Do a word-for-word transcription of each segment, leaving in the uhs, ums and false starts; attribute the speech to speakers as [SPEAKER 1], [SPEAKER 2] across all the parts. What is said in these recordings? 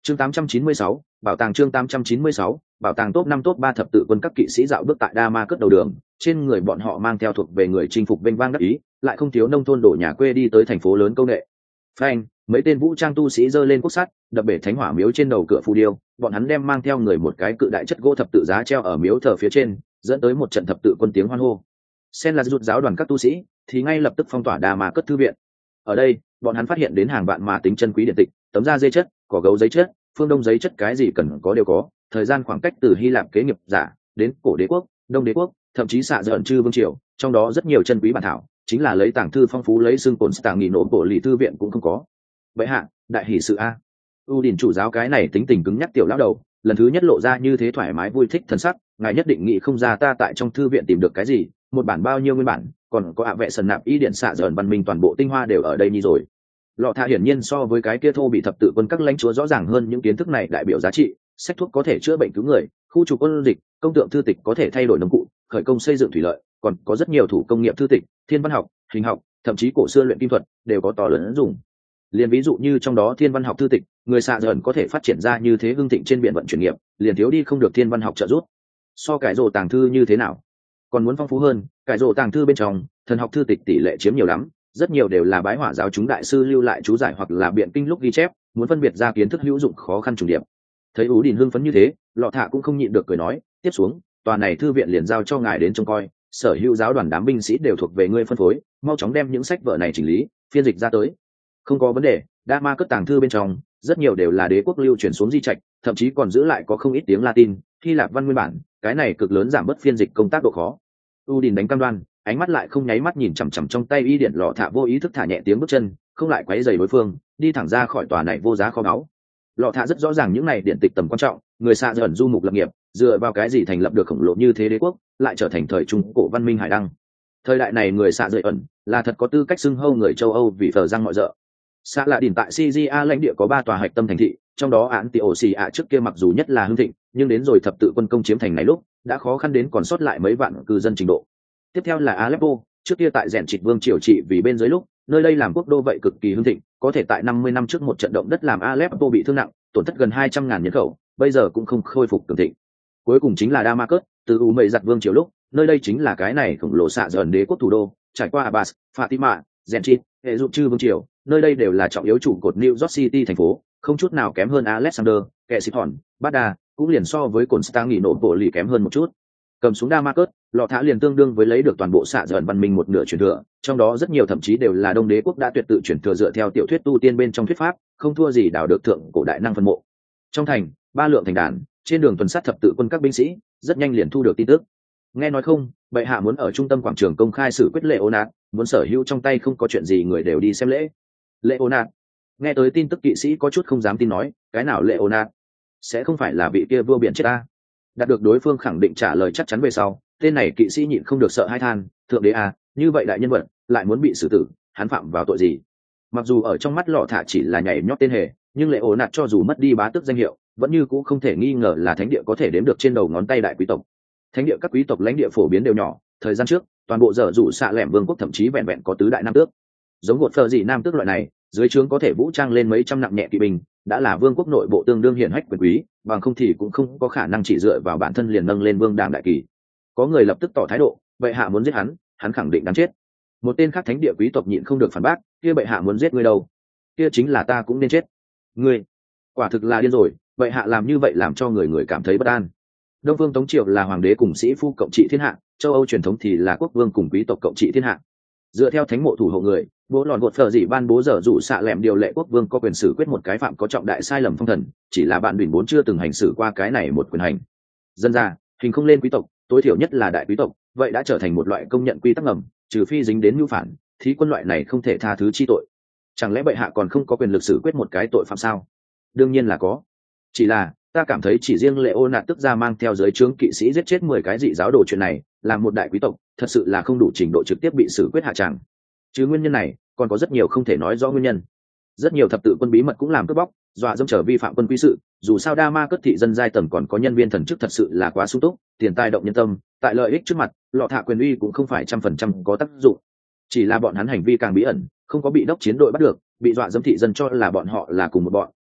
[SPEAKER 1] Chương tám trăm chín mươi sáu, bảo tàng chương tám trăm chín mươi sáu, bảo tàng top năm top ba thập tự quân các kỵ sĩ dạo bước tại Damascus đầu đường, trên người bọn họ mang theo thuộc về người chinh phục vinh vang đắc ý, lại không thiếu nông thôn đổ nhà quê đi tới thành phố lớn công nghệ. Phanh, mấy tên vũ trang tu sĩ giơ lên cuốc sắt, đập bể thánh hỏa miếu trên đầu cửa phù điêu, bọn hắn đem mang theo người một cái cự đại chất gỗ thập tự giá treo ở miếu thờ phía trên, dẫn tới một trận thập tự quân tiếng hoan hô. Sen là rút giáo đoàn các tu sĩ, thì ngay lập tức phong tỏa Damascus thư viện. Ở đây, bọn hắn phát hiện đến hàng vạn mà tính chân quý điện tịch, tấm da dê chất, cỏ gấu giấy chất, phương đông giấy chất, cái gì cần có đều có. Thời gian khoảng cách từ Hy Lạp kế nghiệp giả đến cổ đế quốc, đông đế quốc, thậm chí xạ dởn chư vương triều, trong đó rất nhiều chân quý bản thảo, chính là lấy tàng thư phong phú lấy xương cồn tàng nghỉ nổ bộ lì thư viện cũng không có. Vậy hạ, đại hỷ sự a. U điển chủ giáo cái này tính tình cứng nhắc tiểu lão đầu, lần thứ nhất lộ ra như thế thoải mái vui thích thần sắc, ngài nhất định nghĩ không ra ta tại trong thư viện tìm được cái gì, một bản bao nhiêu nguyên bản, còn có ạ vệ sần nạp ý điện xạ dởn văn minh toàn bộ tinh hoa đều ở đây nhi rồi. Lọ thạ hiển nhiên so với cái kia thô bị thập tự quân các lãnh chúa rõ ràng hơn những kiến thức này đại biểu giá trị, sách thuốc có thể chữa bệnh cứu người, khu trục quân dịch, công tượng thư tịch có thể thay đổi nông cụ, khởi công xây dựng thủy lợi, còn có rất nhiều thủ công nghiệp thư tịch, thiên văn học, hình học, thậm chí cổ xưa luyện kim thuật đều có to lớn ứng dụng. Liền ví dụ như trong đó thiên văn học thư tịch, người xạ dởn có thể phát triển ra như thế hưng thịnh trên biển vận chuyển nghiệp, liền thiếu đi không được thiên văn học trợ giúp. So cải rồ tàng thư như thế nào? Còn muốn phong phú hơn, cải rồ tàng thư bên trong, thần học thư tịch tỷ lệ chiếm nhiều lắm, rất nhiều đều là bái hỏa giáo chúng đại sư lưu lại chú giải hoặc là biện kinh lúc ghi chép, muốn phân biệt ra kiến thức hữu dụng khó khăn trùng điệp. Thấy Ú Điền hưng phấn như thế, Lọ Thạ cũng không nhịn được cười nói, tiếp xuống, tòa này thư viện liền giao cho ngài đến trông coi, sở hữu giáo đoàn đám binh sĩ đều thuộc về ngươi phân phối, mau chóng đem những sách vở này chỉnh lý, phiên dịch ra tới. Không có vấn đề, Damascus tàng thư bên trong, rất nhiều đều là đế quốc lưu truyền xuống di trạch, thậm chí còn giữ lại có không ít tiếng Latin, Hy Lạp văn nguyên bản, cái này cực lớn giảm bớt phiên dịch công tác độ khó. U Điền đánh cam đoan, ánh mắt lại không nháy mắt nhìn chằm chằm trong tay y điện. Lọ Thạ vô ý thức thả nhẹ tiếng bước chân, không lại quấy rầy đối phương, đi thẳng ra khỏi tòa này vô giá kho báu. Lọ Thạ rất rõ ràng những này điện tịch tầm quan trọng, người xạ dởn du mục lập nghiệp, dựa vào cái gì thành lập được khổng lồ như thế đế quốc, lại trở thành thời trung cổ văn minh hải đăng. Thời đại này người xạ dởn là thật có tư cách xưng hô người châu Âu vì phờ răng mọi rợ. Xạ Lạ Đỉnh tại Syria lãnh địa có ba tòa hạch tâm thành thị, trong đó án tị ổ xì ạ trước kia mặc dù nhất là hưng thịnh, nhưng đến rồi thập tự quân công chiếm thành này lúc, đã khó khăn đến còn sót lại mấy vạn cư dân trình độ. Tiếp theo là Aleppo, trước kia tại rèn trịt vương triều trị vì bên dưới lúc, nơi đây làm quốc đô vậy cực kỳ hưng thịnh, có thể tại năm mươi năm trước một trận động đất làm Aleppo bị thương nặng, tổn thất gần hai trăm ngàn nhân khẩu, bây giờ cũng không khôi phục cường thịnh. Cuối cùng chính là Damascus, từ U Mây giặt vương triều lúc, nơi đây chính là cái này khổng lồ xạ dởn đế quốc thủ đô, trải qua Abbas, Fatima, rèn trịt, hệ dụng chư vương triều, nơi đây đều là trọng yếu trụ cột New York City thành phố, không chút nào kém hơn Alexander, kẻ xịt hòn, Baghdad, cũng liền so với Constantinople kém hơn một chút. Cầm xuống Damascus, Lọ Thạ liền tương đương với lấy được toàn bộ xạ dởn văn minh một nửa truyền thừa, trong đó rất nhiều thậm chí đều là đông đế quốc đã tuyệt tự truyền thừa dựa theo tiểu thuyết tu tiên bên trong thuyết pháp, không thua gì đào được thượng cổ đại năng phân mộ. Trong thành, ba lượng thành đàn, trên đường tuần sát thập tự quân các binh sĩ, rất nhanh liền thu được tin tức. Nghe nói không, bệ hạ muốn ở trung tâm quảng trường công khai xử quyết Leonard, muốn sở hữu trong tay không có chuyện gì người đều đi xem lễ. Leonard. Nghe tới tin tức kỵ sĩ có chút không dám tin nói, cái nào Leonard? Sẽ không phải là vị kia vua biển chết ta? Đạt được đối phương khẳng định trả lời chắc chắn về sau, tên này kỵ sĩ nhịn không được sợ hai than, thượng đế à, như vậy đại nhân vật lại muốn bị xử tử, hắn phạm vào tội gì? Mặc dù ở trong mắt Lọ Thạ chỉ là nhảy nhót tên hề, nhưng Leonard cho dù mất đi bá tước danh hiệu, vẫn như cũng không thể nghi ngờ là thánh địa có thể đếm được trên đầu ngón tay đại quý tộc. Thánh địa các quý tộc lãnh địa phổ biến đều nhỏ, thời gian trước, toàn bộ dở dụ xạ lẻm vương quốc thậm chí vẹn vẹn có tứ đại nam tước. Giống gột phờ gì nam tước loại này, dưới trướng có thể vũ trang lên mấy trăm nặng nhẹ kỵ binh, đã là vương quốc nội bộ tương đương hiển hách quyền quý, bằng không thì cũng không có khả năng chỉ dựa vào bản thân liền nâng lên vương đảng đại kỳ. Có người lập tức tỏ thái độ, bệ hạ muốn giết hắn, hắn khẳng định đáng chết. Một tên khác thánh địa quý tộc nhịn không được phản bác, kia bệ hạ muốn giết ngươi đâu? Kia chính là ta cũng nên chết. Ngươi, quả thực là điên rồi, bệ hạ làm như vậy làm cho người người cảm thấy bất an. Đông Vương Tống Triều là hoàng đế cùng sĩ phu cộng trị thiên hạ, châu Âu truyền thống thì là quốc vương cùng quý tộc cộng trị thiên hạ. Dựa theo thánh mộ thủ hộ người, bố lòn gột phở dị ban bố dở dụ xạ lẻm điều lệ quốc vương có quyền xử quyết một cái phạm có trọng đại sai lầm phong thần, chỉ là bạn đỉnh bốn chưa từng hành xử qua cái này một quyền hành. Dân ra, hình không lên quý tộc, tối thiểu nhất là đại quý tộc, vậy đã trở thành một loại công nhận quy tắc ngầm, trừ phi dính đến mưu phản, thì quân loại này không thể tha thứ chi tội. Chẳng lẽ bệ hạ còn không có quyền lực xử quyết một cái tội phạm sao? Đương nhiên là có. Chỉ là ta cảm thấy chỉ riêng Leonard tức ra mang theo giới trướng kỵ sĩ giết chết mười cái dị giáo đồ chuyện này, làm một đại quý tộc, thật sự là không đủ trình độ trực tiếp bị xử quyết hạ tràng. Chứ nguyên nhân này, còn có rất nhiều không thể nói rõ nguyên nhân. Rất nhiều thập tự quân bí mật cũng làm cướp bóc, dọa dẫm trở vi phạm quân quy sự, dù sao Damascus thị dân giai tầng còn có nhân viên thần chức thật sự là quá sung túc, tiền tài động nhân tâm, tại lợi ích trước mặt, Lọ Thạ quyền uy cũng không phải trăm phần trăm có tác dụng. Chỉ là bọn hắn hành vi càng bí ẩn, không có bị đốc chiến đội bắt được, bị dọa dẫm thị dân cho là bọn họ là cùng một bọn,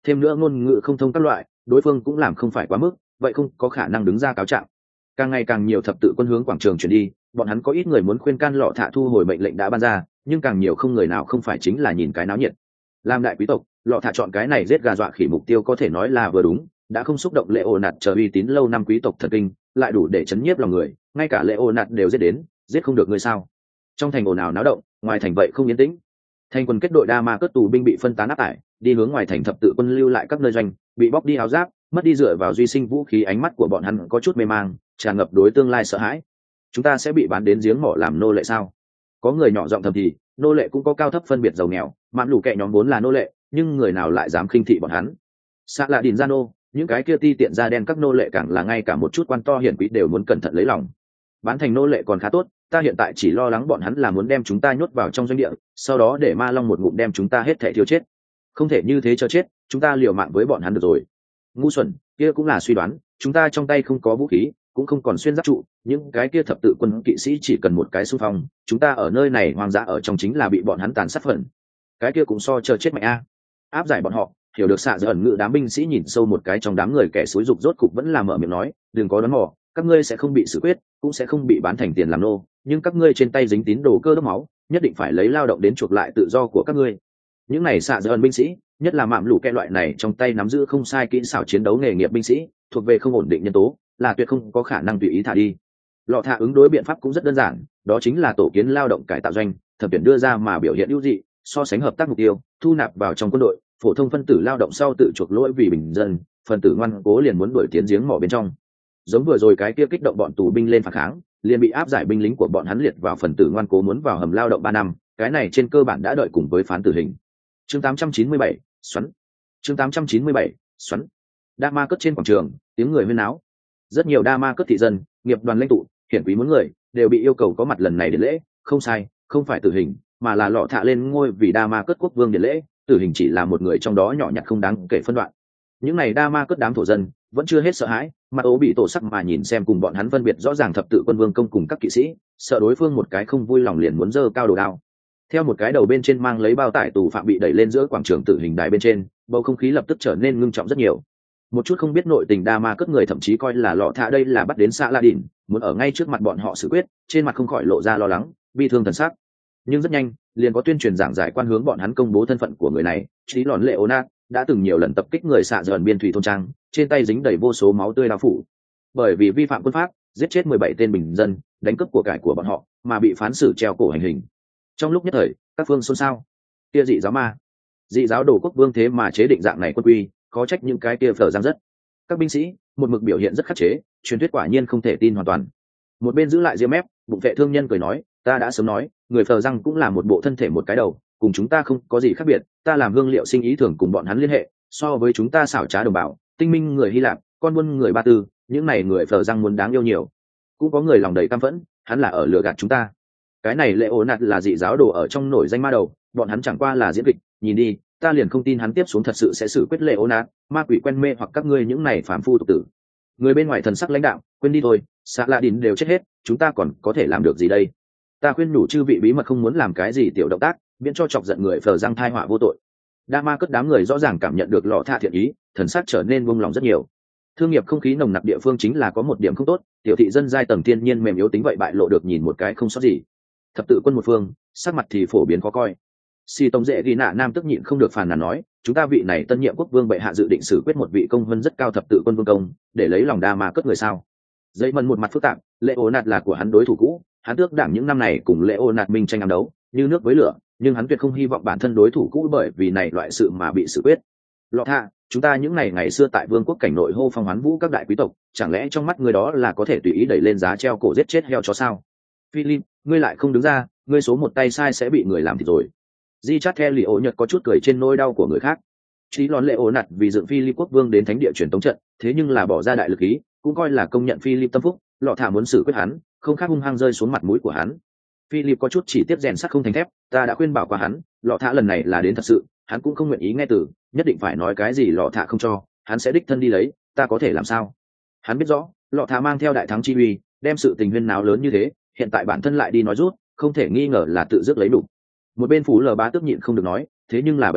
[SPEAKER 1] thêm nữa ngôn ngữ không thông các loại, đối phương cũng làm không phải quá mức, vậy không có khả năng đứng ra cáo trạng. Càng ngày càng nhiều thập tự quân hướng quảng trường chuyển đi, bọn hắn có ít người muốn khuyên can Lọ Thạ thu hồi mệnh lệnh đã ban ra, nhưng càng nhiều không người nào không phải chính là nhìn cái náo nhiệt. Làm đại quý tộc, Lọ Thạ chọn cái này giết gà dọa khỉ mục tiêu có thể nói là vừa đúng, đã không xúc động lệ ồ nạt chờ uy tín lâu năm quý tộc thần kinh, lại đủ để chấn nhiếp lòng người, ngay cả lệ ồ nạt đều giết đến, giết không được người sao? Trong thành ồn ào náo động, ngoài thành vậy không yên tĩnh. Thành quân kết đội đa ma cất tù binh bị phân tán áp tải, đi hướng ngoài thành thập tự quân lưu lại các nơi doanh, bị bóc đi áo giáp, mất đi dựa vào duy sinh vũ khí, ánh mắt của bọn hắn có chút mê mang, tràn ngập đối tương lai sợ hãi. Chúng ta sẽ bị bán đến giếng mỏ làm nô lệ sao? Có người nhỏ giọng thầm thì, nô lệ cũng có cao thấp phân biệt giàu nghèo, mạn lù kệ nhóm vốn là nô lệ, nhưng người nào lại dám khinh thị bọn hắn? Xạ lạ đìn gia nô, những cái kia ti tiện da đen các nô lệ càng là ngay cả một chút quan to hiển quý đều muốn cẩn thận lấy lòng. Bán thành nô lệ còn khá tốt, ta hiện tại chỉ lo lắng bọn hắn là muốn đem chúng ta nhốt vào trong doanh địa, sau đó để ma long một ngụm đem chúng ta hết thể thiêu chết. Không thể như thế cho chết, chúng ta liều mạng với bọn hắn được rồi. Ngu xuẩn, kia cũng là suy đoán, chúng ta trong tay không có vũ khí, cũng không còn xuyên giáp trụ, những cái kia thập tự quân kỵ sĩ chỉ cần một cái xung phong, chúng ta ở nơi này hoang dã ở trong chính là bị bọn hắn tàn sát phần. Cái kia cũng so chờ chết mạnh a. Áp giải bọn họ, hiểu được xạ giữa ẩn ngự đám binh sĩ nhìn sâu một cái trong đám người kẻ xúi dục rốt cục vẫn là mở miệng nói, đừng có đoán mò, các ngươi sẽ không bị xử quyết, cũng sẽ không bị bán thành tiền làm nô, nhưng các ngươi trên tay dính tín đồ cơ đốc máu, nhất định phải lấy lao động đến chuộc lại tự do của các ngươi. Những này xạ giữa ẩn binh sĩ, nhất là mạm lũ kẻ loại này trong tay nắm giữ không sai kỹ xảo chiến đấu nghề nghiệp binh sĩ, thuộc về không ổn định nhân tố, là tuyệt không có khả năng tùy ý thả đi. Lọ Thạ ứng đối biện pháp cũng rất đơn giản, đó chính là tổ kiến lao động cải tạo doanh, thẩm tuyển đưa ra mà biểu hiện ưu dị, so sánh hợp tác mục tiêu, thu nạp vào trong quân đội, phổ thông phân tử lao động sau tự chuộc lỗi vì bình dân, phần tử ngoan cố liền muốn đuổi tiến giếng mỏ bên trong. Giống vừa rồi cái kia kích động bọn tù binh lên phản kháng, liền bị áp giải binh lính của bọn hắn liệt vào phần tử ngoan cố muốn vào hầm lao động ba năm, cái này trên cơ bản đã đợi cùng với phán tử hình. Chương tám trăm chín mươi bảy, xoắn. Chương tám trăm chín mươi bảy, xoắn. Đa ma cất trên quảng trường, tiếng người huyên náo. Rất nhiều đa ma cất thị dân, nghiệp đoàn lãnh tụ, hiển quý muốn người, đều bị yêu cầu có mặt lần này để lễ, không sai, không phải tử hình, mà là Lọ Thạ lên ngôi vì đa ma cất quốc vương để lễ, tử hình chỉ là một người trong đó nhỏ nhặt không đáng kể phân đoạn. Những này đa ma cất đám thổ dân vẫn chưa hết sợ hãi, mặt ố bị tổ sắc mà nhìn xem cùng bọn hắn phân biệt rõ ràng thập tự quân vương công cùng các kỵ sĩ, sợ đối phương một cái không vui lòng liền muốn giơ cao đồ đao. Theo một cái đầu bên trên mang lấy bao tải tù phạm bị đẩy lên giữa quảng trường tử hình đài bên trên, bầu không khí lập tức trở nên ngưng trọng rất nhiều. Một chút không biết nội tình đa ma cất người thậm chí coi là Lọ Thạ đây là bắt đến xạ la đỉnh, muốn ở ngay trước mặt bọn họ xử quyết, trên mặt không khỏi lộ ra lo lắng, bi thương thần sắc. Nhưng rất nhanh, liền có tuyên truyền giảng giải quan hướng bọn hắn công bố thân phận của người này, trí lòn lệ ô nát đã từng nhiều lần tập kích người xạ dần biên thủy thôn trang, trên tay dính đầy vô số máu tươi đao phủ. Bởi vì vi phạm quân pháp, giết chết mười bảy tên bình dân, đánh cướp của cải của bọn họ, mà bị phán xử treo cổ hành hình. Trong lúc nhất thời, các phương xôn xao. Kia dị giáo ma, dị giáo đồ quốc vương thế mà chế định dạng này quân quy, khó trách những cái kia phở giang rất. Các binh sĩ một mực biểu hiện rất khắc chế, truyền thuyết quả nhiên không thể tin hoàn toàn. Một bên giữ lại diêm mép, bụng vệ thương nhân cười nói, ta đã sớm nói, người phờ răng cũng là một bộ thân thể một cái đầu, cùng chúng ta không có gì khác biệt, ta làm hương liệu sinh ý thường cùng bọn hắn liên hệ, so với chúng ta xảo trá đồng bào, tinh minh người Hy Lạp, con buôn người Ba Tư, những này người phờ răng muốn đáng yêu nhiều. Cũng có người lòng đầy căm phẫn, hắn là ở lừa gạt chúng ta. Cái này lệ ổ nạt là dị giáo đồ ở trong nổi danh ma đầu, bọn hắn chẳng qua là diễn kịch, nhìn đi, ta liền không tin hắn tiếp xuống thật sự sẽ xử quyết lệ ổ nạt, ma quỷ quen mê hoặc các ngươi những này phàm phu tục tử. Người bên ngoài thần sắc lãnh đạo, quên đi thôi, xạ lạ đìn đều chết hết, chúng ta còn có thể làm được gì đây? Ta khuyên nhủ chư vị bí mật không muốn làm cái gì tiểu động tác, miễn cho chọc giận người phờ răng thai họa vô tội. Đa ma cất đám người rõ ràng cảm nhận được Lọ Thạ thiện ý, thần sắc trở nên buông lòng rất nhiều. Thương nghiệp không khí nồng nặc địa phương chính là có một điểm không tốt, tiểu thị dân giai tầng thiên nhiên mềm yếu tính vậy bại lộ được nhìn một cái không sót gì. Thập tự quân một phương, sắc mặt thì phổ biến khó coi. Si tông dễ ghi nạ nam tức nhịn không được phàn nàn nói, chúng ta vị này tân nhiệm quốc vương bệ hạ dự định xử quyết một vị công vân rất cao thập tự quân vương công, để lấy lòng đa ma cất người sao? Dây mần một mặt phức tạp, lệ ổ nạt là của hắn đối thủ cũ, hắn tước đảng những năm này cùng lệ ổ nạt minh tranh ám đấu, như nước với lửa, nhưng hắn tuyệt không hy vọng bản thân đối thủ cũ bởi vì này loại sự mà bị xử quyết. Lọ Thạ, chúng ta những ngày ngày xưa tại vương quốc cảnh nội hô phong hoán vũ các đại quý tộc, chẳng lẽ trong mắt người đó là có thể tùy ý đẩy lên giá treo cổ giết chết heo chó sao? Philip, ngươi lại không đứng ra, ngươi số một tay sai sẽ bị người làm thịt rồi. Di chát the lì ổ nhật có chút cười trên nỗi đau của người khác. Chí lón lệ ổ nạt vì dựng Philip quốc vương đến thánh địa truyền tống trận, thế nhưng là bỏ ra đại lực ý, cũng coi là công nhận Philip tâm phúc. Lọ Thạ muốn xử quyết hắn, không khác hung hăng rơi xuống mặt mũi của hắn. Philip có chút chỉ tiếp rèn sắt không thành thép, ta đã khuyên bảo qua hắn, Lọ Thạ lần này là đến thật sự, hắn cũng không nguyện ý nghe từ, nhất định phải nói cái gì Lọ Thạ không cho, hắn sẽ đích thân đi lấy, ta có thể làm sao? Hắn biết rõ, Lọ Thạ mang theo đại thắng chi uy, đem sự tình huyên náo lớn như thế, hiện tại bản thân lại đi nói rút, không thể nghi ngờ là tự dứt lấy đủ. Một bên phủ lờ bá tức nhịn không được nói, thế nhưng là bệ hạ,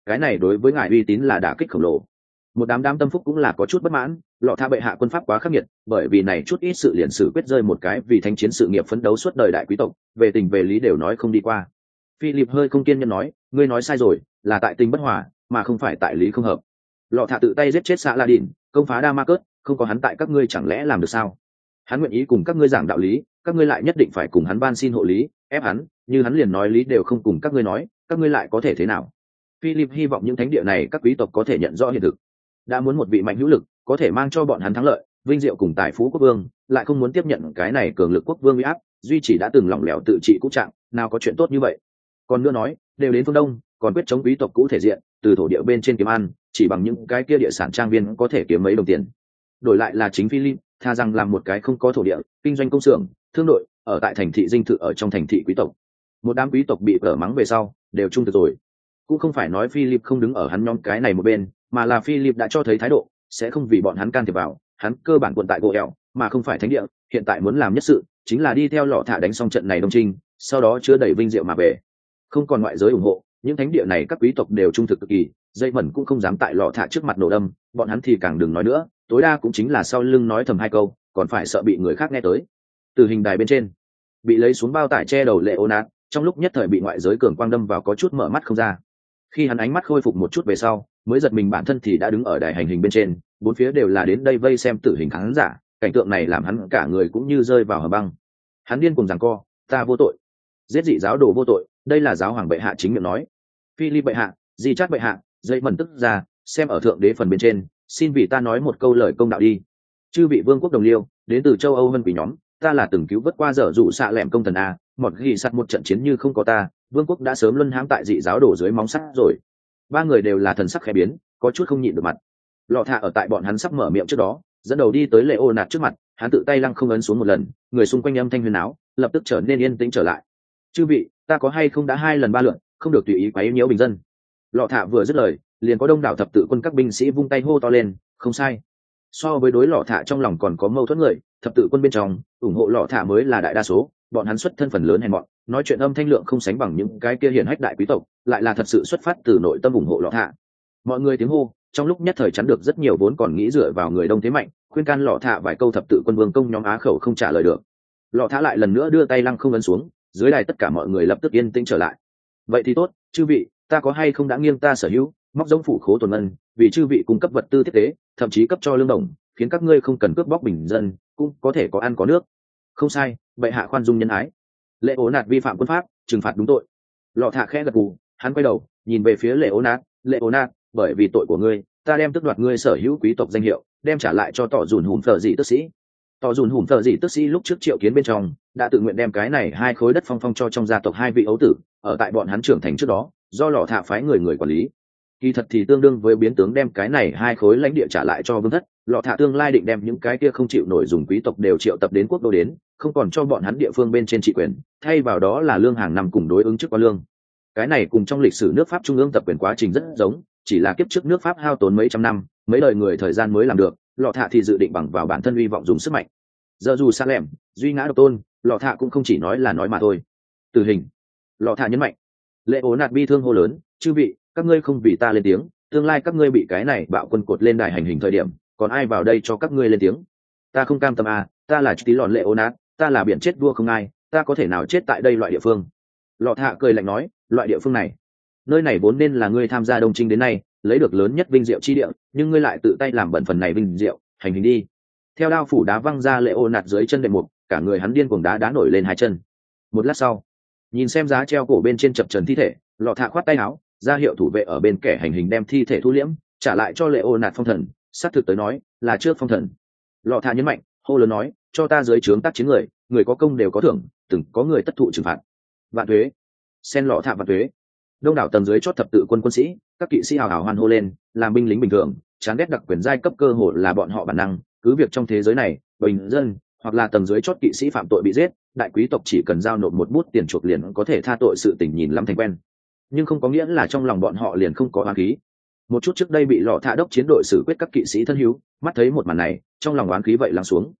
[SPEAKER 1] cái này đối với ngài uy tín là đả kích khổng lồ. Một đám đám tâm phúc cũng là có chút bất mãn, lọ thạ bệ hạ quân pháp quá khắc nghiệt, bởi vì này chút ít sự liền xử quyết rơi một cái vì thánh chiến sự nghiệp phấn đấu suốt đời đại quý tộc, về tình về lý đều nói không đi qua. Philip hơi không kiên nhẫn nói, ngươi nói sai rồi, là tại tình bất hòa, mà không phải tại lý không hợp. Lọ thạ tự tay giết chết xã La Đỉnh, công phá Damascus, không có hắn tại các ngươi chẳng lẽ làm được sao? Hắn nguyện ý cùng các ngươi giảng đạo lý, các ngươi lại nhất định phải cùng hắn van xin hộ lý, ép hắn, như hắn liền nói lý đều không cùng các ngươi nói, các ngươi lại có thể thế nào? Philip hy vọng những thánh địa này các quý tộc có thể nhận rõ hiện thực. Đã muốn một vị mạnh hữu lực, có thể mang cho bọn hắn thắng lợi, vinh diệu cùng tài phú quốc vương, lại không muốn tiếp nhận cái này cường lực quốc vương uy áp, duy chỉ đã từng lỏng lẻo tự trị cũ trạng, nào có chuyện tốt như vậy. Còn nữa nói, đều đến phương Đông, còn quyết chống quý tộc cũ thể diện, từ thổ địa bên trên kiếm ăn, chỉ bằng những cái kia địa sản trang viên có thể kiếm mấy đồng tiền. Đổi lại là chính Philip, tha rằng làm một cái không có thổ địa, kinh doanh công xưởng, thương đội, ở tại thành thị dinh thự ở trong thành thị quý tộc. Một đám quý tộc bị cở mắng về sau, đều trung thực rồi. Cũng không phải nói Philip không đứng ở hắn nhóm cái này một bên, mà là Philip đã cho thấy thái độ, sẽ không vì bọn hắn can thiệp vào, hắn cơ bản quận tại gỗ ẻo, mà không phải thánh địa, hiện tại muốn làm nhất sự, chính là đi theo lọ thả đánh xong trận này đông trinh, sau đó chứa đầy vinh diệu mà về. Không còn ngoại giới ủng hộ, những thánh địa này các quý tộc đều trung thực cực kỳ, dây mẩn cũng không dám tại lọ thả trước mặt nổ đâm, bọn hắn thì càng đừng nói nữa, tối đa cũng chính là sau lưng nói thầm hai câu, còn phải sợ bị người khác nghe tới. Từ hình đài bên trên, bị lấy xuống bao tải che đầu Leonard, trong lúc nhất thời bị ngoại giới cường quang đâm vào có chút mở mắt không ra. Khi hắn ánh mắt khôi phục một chút về sau, mới giật mình bản thân thì đã đứng ở đài hành hình bên trên, bốn phía đều là đến đây vây xem tử hình khán giả, cảnh tượng này làm hắn cả người cũng như rơi vào hầm băng. Hắn điên cuồng giằng co, ta vô tội, giết dị giáo đồ vô tội, đây là giáo hoàng bệ hạ chính miệng nói. Philip bệ hạ, di chát bệ hạ, dây mẩn tức ra, xem ở thượng đế phần bên trên, xin vì ta nói một câu lời công đạo đi. Chư vị vương quốc đồng liêu, đến từ châu Âu vân quỷ nhóm, ta là từng cứu vớt qua dở dụ xạ lẹm công thần a, một ghi sắt một trận chiến như không có ta, vương quốc đã sớm luân hãm tại dị giáo đổ dưới móng sắt rồi. Ba người đều là thần sắc khẽ biến, có chút không nhịn được mặt. Lọ thạ ở tại bọn hắn sắp mở miệng trước đó, dẫn đầu đi tới Leonard trước mặt, hắn tự tay lăng không ấn xuống một lần, người xung quanh âm thanh huyền áo, lập tức trở nên yên tĩnh trở lại. Chư vị, ta có hay không đã hai lần ba lượt, không được tùy ý quấy nhiễu bình dân. Lọ thạ vừa dứt lời, liền có đông đảo thập tự quân các binh sĩ vung tay hô to lên, không sai. So với đối lọ thạ trong lòng còn có mâu thuẫn người, thập tự quân bên trong ủng hộ lọ thạ mới là đại đa số, bọn hắn xuất thân phần lớn hèn mọn, nói chuyện âm thanh lượng không sánh bằng những cái kia hiển hách đại quý tộc, lại là thật sự xuất phát từ nội tâm ủng hộ lọ thạ. Mọi người tiếng hô trong lúc nhất thời chắn được rất nhiều vốn còn nghĩ dựa vào người đông thế mạnh, khuyên can lọ thạ vài câu thập tự quân vương công nhóm á khẩu không trả lời được. Lọ thạ lại lần nữa đưa tay lăng không ấn xuống, dưới đài tất cả mọi người lập tức yên tĩnh trở lại. Vậy thì tốt, chư vị, ta có hay không đã nghiêng ta sở hữu, móc giống phủ khố tồn ngân, vì chư vị cung cấp vật tư thiết tế, thậm chí cấp cho lương đồng, khiến các ngươi không cần cướp bóc bình dân, cũng có thể có ăn có nước. Không sai, bệ hạ khoan dung nhân ái. Lệ ố nạt vi phạm quân pháp, trừng phạt đúng tội. Lọ thạ khẽ gật gù, hắn quay đầu nhìn về phía lệ ố nạt, lệ ố nạt, bởi vì tội của ngươi, ta đem tước đoạt ngươi sở hữu quý tộc danh hiệu, đem trả lại cho tỏ dùn hùm phở dị tức sĩ. Tỏ dùn hùm phở dị tức sĩ lúc trước triệu kiến bên trong đã tự nguyện đem cái này hai khối đất phong phong cho trong gia tộc hai vị ấu tử, ở tại bọn hắn trưởng thành trước đó, do lọ thạ phái người người quản lý. Kỳ thật thì tương đương với biến tướng đem cái này hai khối lãnh địa trả lại cho vương thất, lọ thạ tương lai định đem những cái kia không chịu nổi dùng quý tộc đều triệu tập đến quốc đô đến, không còn cho bọn hắn địa phương bên trên trị quyền, thay vào đó là lương hàng năm cùng đối ứng trước qua lương. Cái này cùng trong lịch sử nước Pháp trung ương tập quyền quá trình rất giống, chỉ là kiếp trước nước Pháp hao tốn mấy trăm năm, mấy đời người thời gian mới làm được, lọ thạ thì dự định bằng vào bản thân hy vọng dùng sức mạnh. Giờ dù xa lẻm, duy ngã độc tôn, lọ thạ cũng không chỉ nói là nói mà thôi. Tử hình. Lọ thạ nhấn mạnh. Lệ ố nạt bi thương hô lớn, chư vị, các ngươi không vì ta lên tiếng, tương lai các ngươi bị cái này bạo quân cột lên đài hành hình thời điểm, còn ai vào đây cho các ngươi lên tiếng? Ta không cam tâm à, ta là tí lòn lệ ố nạt, ta là biển chết vua không ai, ta có thể nào chết tại đây loại địa phương? Lọ thạ cười lạnh nói, loại địa phương này, nơi này vốn nên là ngươi tham gia đông trinh đến nay lấy được lớn nhất vinh diệu chi địa, nhưng ngươi lại tự tay làm bẩn phần này vinh diệu, hành hình đi. Theo đao phủ đá văng ra lệ ô nạt dưới chân đệ mục, cả người hắn điên cuồng đá đá nổi lên hai chân. Một lát sau, nhìn xem giá treo cổ bên trên chập trần thi thể, lọ thạ khoát tay áo ra hiệu thủ vệ ở bên kẻ hành hình đem thi thể thu liễm, trả lại cho lệ ô nạt phong thần. Xác thực tới nói là trước phong thần. Lọ thạ nhấn mạnh, hô lớn nói, cho ta dưới trướng tác chiến người, người có công đều có thưởng, từng có người tất thụ trừng phạt. Vạn thuế. Sen lọ thạ vạn thuế. Đông đảo tầng dưới chót thập tự quân quân sĩ, các kỵ sĩ hào hào hoan hô lên, làm binh lính bình thường, chán ghét đặc quyền giai cấp cơ hội là bọn họ bản năng, cứ việc trong thế giới này, bình dân hoặc là tầng dưới chót kỵ sĩ phạm tội bị giết, đại quý tộc chỉ cần giao nộp một bút tiền chuộc liền có thể tha tội, sự tình nhìn lắm thành quen. Nhưng không có nghĩa là trong lòng bọn họ liền không có oán khí. Một chút trước đây bị lọ thạ đốc chiến đội xử quyết các kỵ sĩ thân hữu, mắt thấy một màn này, trong lòng oán khí vậy lắng xuống.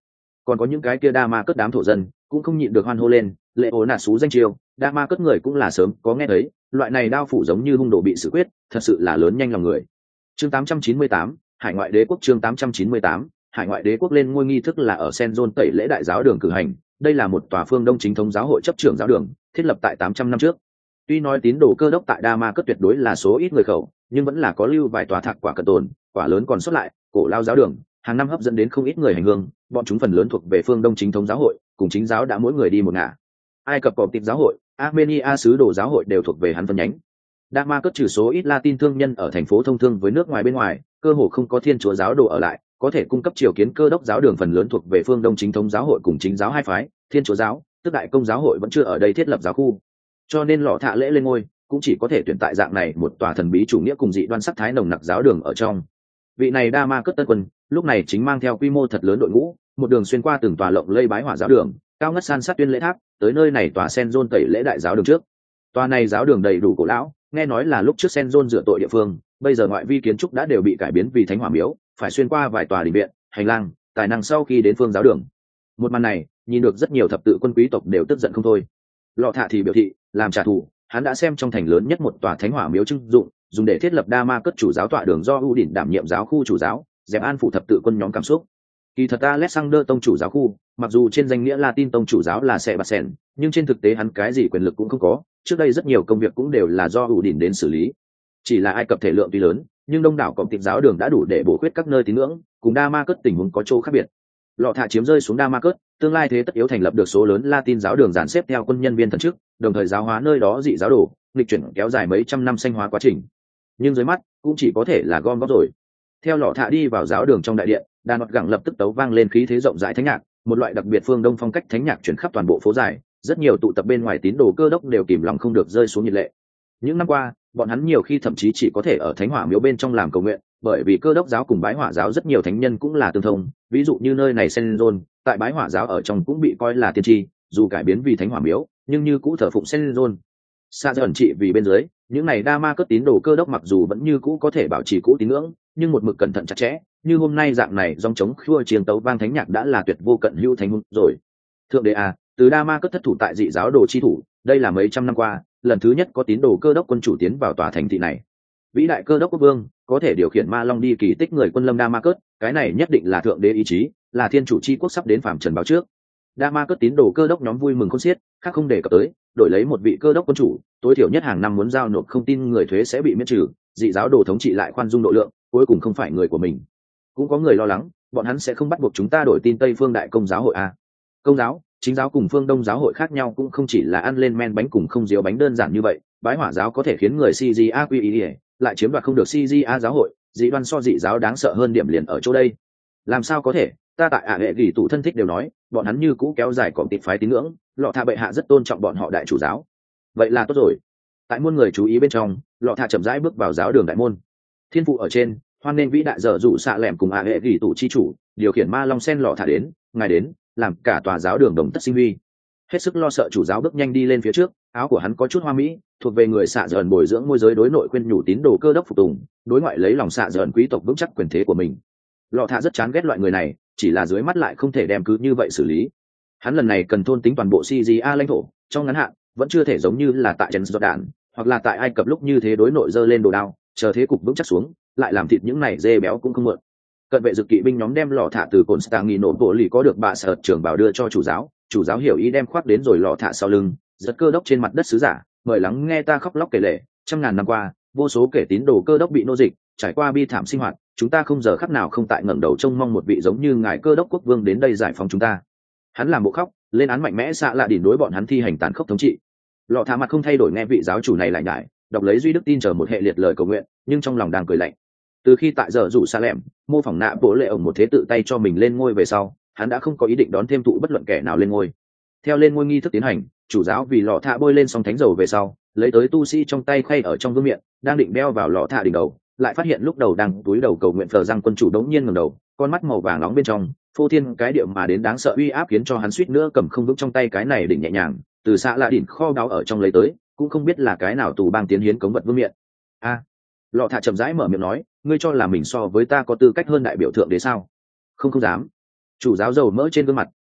[SPEAKER 1] còn có những cái kia đa ma cất đám thổ dân cũng không nhịn được hoan hô lên, lệ ố nạt xú danh chiêu, đa ma cất người cũng là sớm có nghe thấy, loại này đao phủ giống như hung đồ bị xử quyết, thật sự là lớn nhanh lòng người. Chương tám trăm chín mươi tám, hải ngoại đế quốc. Chương tám trăm chín mươi tám, hải ngoại đế quốc lên ngôi nghi thức là ở Senzon tẩy lễ đại giáo đường cử hành. Đây là một tòa phương đông chính thống giáo hội chấp trưởng giáo đường, thiết lập tại tám trăm năm trước. Tuy nói tín đồ cơ đốc tại Đa Ma cất tuyệt đối là số ít người khẩu, nhưng vẫn là có lưu vài tòa thạc quả cận tồn, quả lớn còn xuất lại, cổ lao giáo đường, hàng năm hấp dẫn đến không ít người hành hương, bọn chúng phần lớn thuộc về phương đông chính thống giáo hội, cùng chính giáo đã mỗi người đi một ngả. Ai Cập Coptic giáo hội, Armenia sứ đồ giáo hội đều thuộc về hắn phân nhánh. Đa Ma cất trừ số ít Latin thương nhân ở thành phố thông thương với nước ngoài bên ngoài, cơ hồ không có thiên chúa giáo đồ ở lại, có thể cung cấp triều kiến cơ đốc giáo đường phần lớn thuộc về phương đông chính thống giáo hội cùng chính giáo hai phái, thiên chúa giáo, tức đại công giáo hội vẫn chưa ở đây thiết lập giáo khu, cho nên lọ thạ lễ lên ngôi cũng chỉ có thể tuyển tại dạng này một tòa thần bí chủ nghĩa cùng dị đoan sắc thái nồng nặc giáo đường ở trong. Vị này Đa Ma cất tân quân lúc này chính mang theo quy mô thật lớn đội ngũ, một đường xuyên qua từng tòa lộng lây bái hỏa giáo đường, cao ngất san sát tuyên lễ tháp, tới nơi này tòa Senzon tẩy lễ đại giáo đường trước. Tòa này giáo đường đầy đủ cổ lão, nghe nói là lúc trước Senzon dựa tội địa phương, bây giờ ngoại vi kiến trúc đã đều bị cải biến vì thánh hỏa miếu, phải xuyên qua vài tòa đình viện, hành lang, tài năng sau khi đến phương giáo đường. Một màn này, nhìn được rất nhiều thập tự quân quý tộc đều tức giận không thôi. Lọ thạ thì biểu thị, làm trả thù, hắn đã xem trong thành lớn nhất một tòa thánh hỏa miếu trưng dụng, dùng để thiết lập Đa Ma cất chủ giáo tọa đường do ưu đỉnh đảm nhiệm giáo khu chủ giáo, dẹp an phủ thập tự quân nhóm cảm xúc. Kỳ thật Alexander tông chủ giáo khu, mặc dù trên danh nghĩa Latin tông chủ giáo là Sebastian, nhưng trên thực tế hắn cái gì quyền lực cũng không có, trước đây rất nhiều công việc cũng đều là do ưu đỉnh đến xử lý. Chỉ là Ai Cập thể lượng tuy lớn, nhưng đông đảo cộng tịch giáo đường đã đủ để bổ khuyết các nơi tín ngưỡng, cùng Đa Ma cất tình huống có chỗ khác biệt. Lọ thạ chiếm rơi xuống Đa Ma cất, tương lai thế tất yếu thành lập được số lớn Latin giáo đường dàn xếp theo quân nhân viên thần chức, đồng thời giáo hóa nơi đó dị giáo đồ, nghịch chuyển kéo dài mấy trăm năm sanh hóa quá trình. Nhưng dưới mắt cũng chỉ có thể là gom góp rồi. Theo lọ thạ đi vào giáo đường trong đại điện, đàn ngọt gẳng lập tức tấu vang lên khí thế rộng rãi thánh nhạc, một loại đặc biệt phương đông phong cách thánh nhạc chuyển khắp toàn bộ phố dài, rất nhiều tụ tập bên ngoài tín đồ cơ đốc đều kìm lòng không được rơi xuống nhiệt lệ. Những năm qua, bọn hắn nhiều khi thậm chí chỉ có thể ở thánh hỏa miếu bên trong làm cầu nguyện, bởi vì cơ đốc giáo cùng bái hỏa giáo rất nhiều thánh nhân cũng là tương thông, ví dụ như nơi này Senzon, tại bái hỏa giáo ở trong cũng bị coi là tiên tri, dù cải biến vì thánh hỏa miếu, nhưng như cũ thờ phụng Senzon. Xa dần trị vì bên dưới, những này Đa Ma cất tín đồ cơ đốc mặc dù vẫn như cũ có thể bảo trì cũ tín ngưỡng, nhưng một mực cẩn thận chặt chẽ, như hôm nay dạng này dòng trống khua chiêng tấu vang thánh nhạc đã là tuyệt vô cận hữu thánh hùng rồi. Thượng đế à, từ Đa Ma cất thất thủ tại dị giáo đồ chi thủ, đây là mấy trăm năm qua lần thứ nhất có tín đồ cơ đốc quân chủ tiến vào tòa thành thị này. Vĩ đại cơ đốc quốc vương có thể điều khiển ma long đi kỳ tích người quân lâm Đa Ma cất, cái này nhất định là thượng đế ý chí, là thiên chủ chi quốc sắp đến phàm trần báo trước. Đa Ma cất tín đồ cơ đốc nhóm vui mừng khôn xiết, khác không đề cập tới, đổi lấy một vị cơ đốc quân chủ, tối thiểu nhất hàng năm muốn giao nộp không tin người thuế sẽ bị miễn trừ, dị giáo đồ thống trị lại khoan dung độ lượng, cuối cùng không phải người của mình. Cũng có người lo lắng, bọn hắn sẽ không bắt buộc chúng ta đổi tin Tây Phương Đại Công giáo hội à? Công giáo, chính giáo cùng phương Đông giáo hội khác nhau cũng không chỉ là ăn lên men bánh cùng không diếu bánh đơn giản như vậy, bái hỏa giáo có thể khiến người xê giê a quy ý, lại chiếm đoạt không được xê giê a giáo hội, dị đoan so dị giáo đáng sợ hơn điểm liền ở chỗ đây. Làm sao có thể? Ta tại ả hệ gỉ tụ thân thích đều nói, bọn hắn như cũ kéo dài cọm tịt phái tín ngưỡng, lọ thạ bệ hạ rất tôn trọng bọn họ đại chủ giáo. Vậy là tốt rồi. Tại muôn người chú ý bên trong, lọ thạ chậm rãi bước vào giáo đường đại môn. Thiên phụ ở trên, hoan nên vĩ đại dở dụ xạ lẻm cùng ả hệ gỉ tụ chi chủ điều khiển ma long sen lọ thạ đến, ngài đến, làm cả tòa giáo đường đồng tất sinh huy. Hết sức lo sợ chủ giáo bước nhanh đi lên phía trước, áo của hắn có chút hoa mỹ, thuộc về người xạ dởn bồi dưỡng môi giới đối nội khuyên nhủ tín đồ cơ đốc phục tùng, đối ngoại lấy lòng xạ dởn quý tộc vững chắc quyền thế của mình. Lọ thạ rất chán ghét loại người này, chỉ là dưới mắt lại không thể đem cứ như vậy xử lý. Hắn lần này cần thôn tính toàn bộ xê giê a lãnh thổ, trong ngắn hạn vẫn chưa thể giống như là tại Trần Jordan hoặc là tại Ai Cập lúc như thế đối nội dơ lên đồ đao, chờ thế cục vững chắc xuống, lại làm thịt những này dê béo cũng không mượn. Cận vệ dực kỵ binh nhóm đem lọ thạ từ Constantinople có được bà sợ trưởng bảo đưa cho chủ giáo, chủ giáo hiểu ý đem khoác đến rồi lọ thạ sau lưng, giật cơ đốc trên mặt đất sứ giả, mời lắng nghe ta khóc lóc kể lể, trăm ngàn năm qua, vô số kẻ tín đồ cơ đốc bị nô dịch, trải qua bi thảm sinh hoạt, chúng ta không giờ khắc nào không tại ngẩng đầu trông mong một vị giống như ngài cơ đốc quốc vương đến đây giải phóng chúng ta. Hắn làm bộ khóc, lên án mạnh mẽ xạ lạ đỉnh đối bọn hắn thi hành tàn khốc thống trị. Lọ thạ mặt không thay đổi nghe vị giáo chủ này lại nhải, đọc lấy duy đức tin chờ một hệ liệt lời cầu nguyện, nhưng trong lòng đang cười lạnh. Từ khi tại giờ rủ xa lẻm mô phỏng nạ bộ lệ ổng một thế tự tay cho mình lên ngôi về sau, hắn đã không có ý định đón thêm thụ bất luận kẻ nào lên ngôi. Theo lên ngôi nghi thức tiến hành, chủ giáo vì lọ thạ bôi lên song thánh dầu về sau, lấy tới tu sĩ trong tay khay ở trong vương miệng, đang định đeo vào lọ thạ đỉnh đầu, lại phát hiện lúc đầu đang túi đầu cầu nguyện phờ răng quân chủ đống nhiên ngẩng đầu, con mắt màu vàng nóng bên trong phô thiên cái điệu mà đến đáng sợ uy áp khiến cho hắn suýt nữa cầm không vững trong tay cái này đỉnh nhẹ nhàng từ xạ lạ đỉnh kho đáo ở trong lấy tới, cũng không biết là cái nào tù bang tiến hiến cống vật vương miện. A à, lọ thạ chậm rãi mở miệng nói, ngươi cho là mình so với ta có tư cách hơn đại biểu thượng đế sao? Không không dám. Chủ giáo dầu mỡ trên gương mặt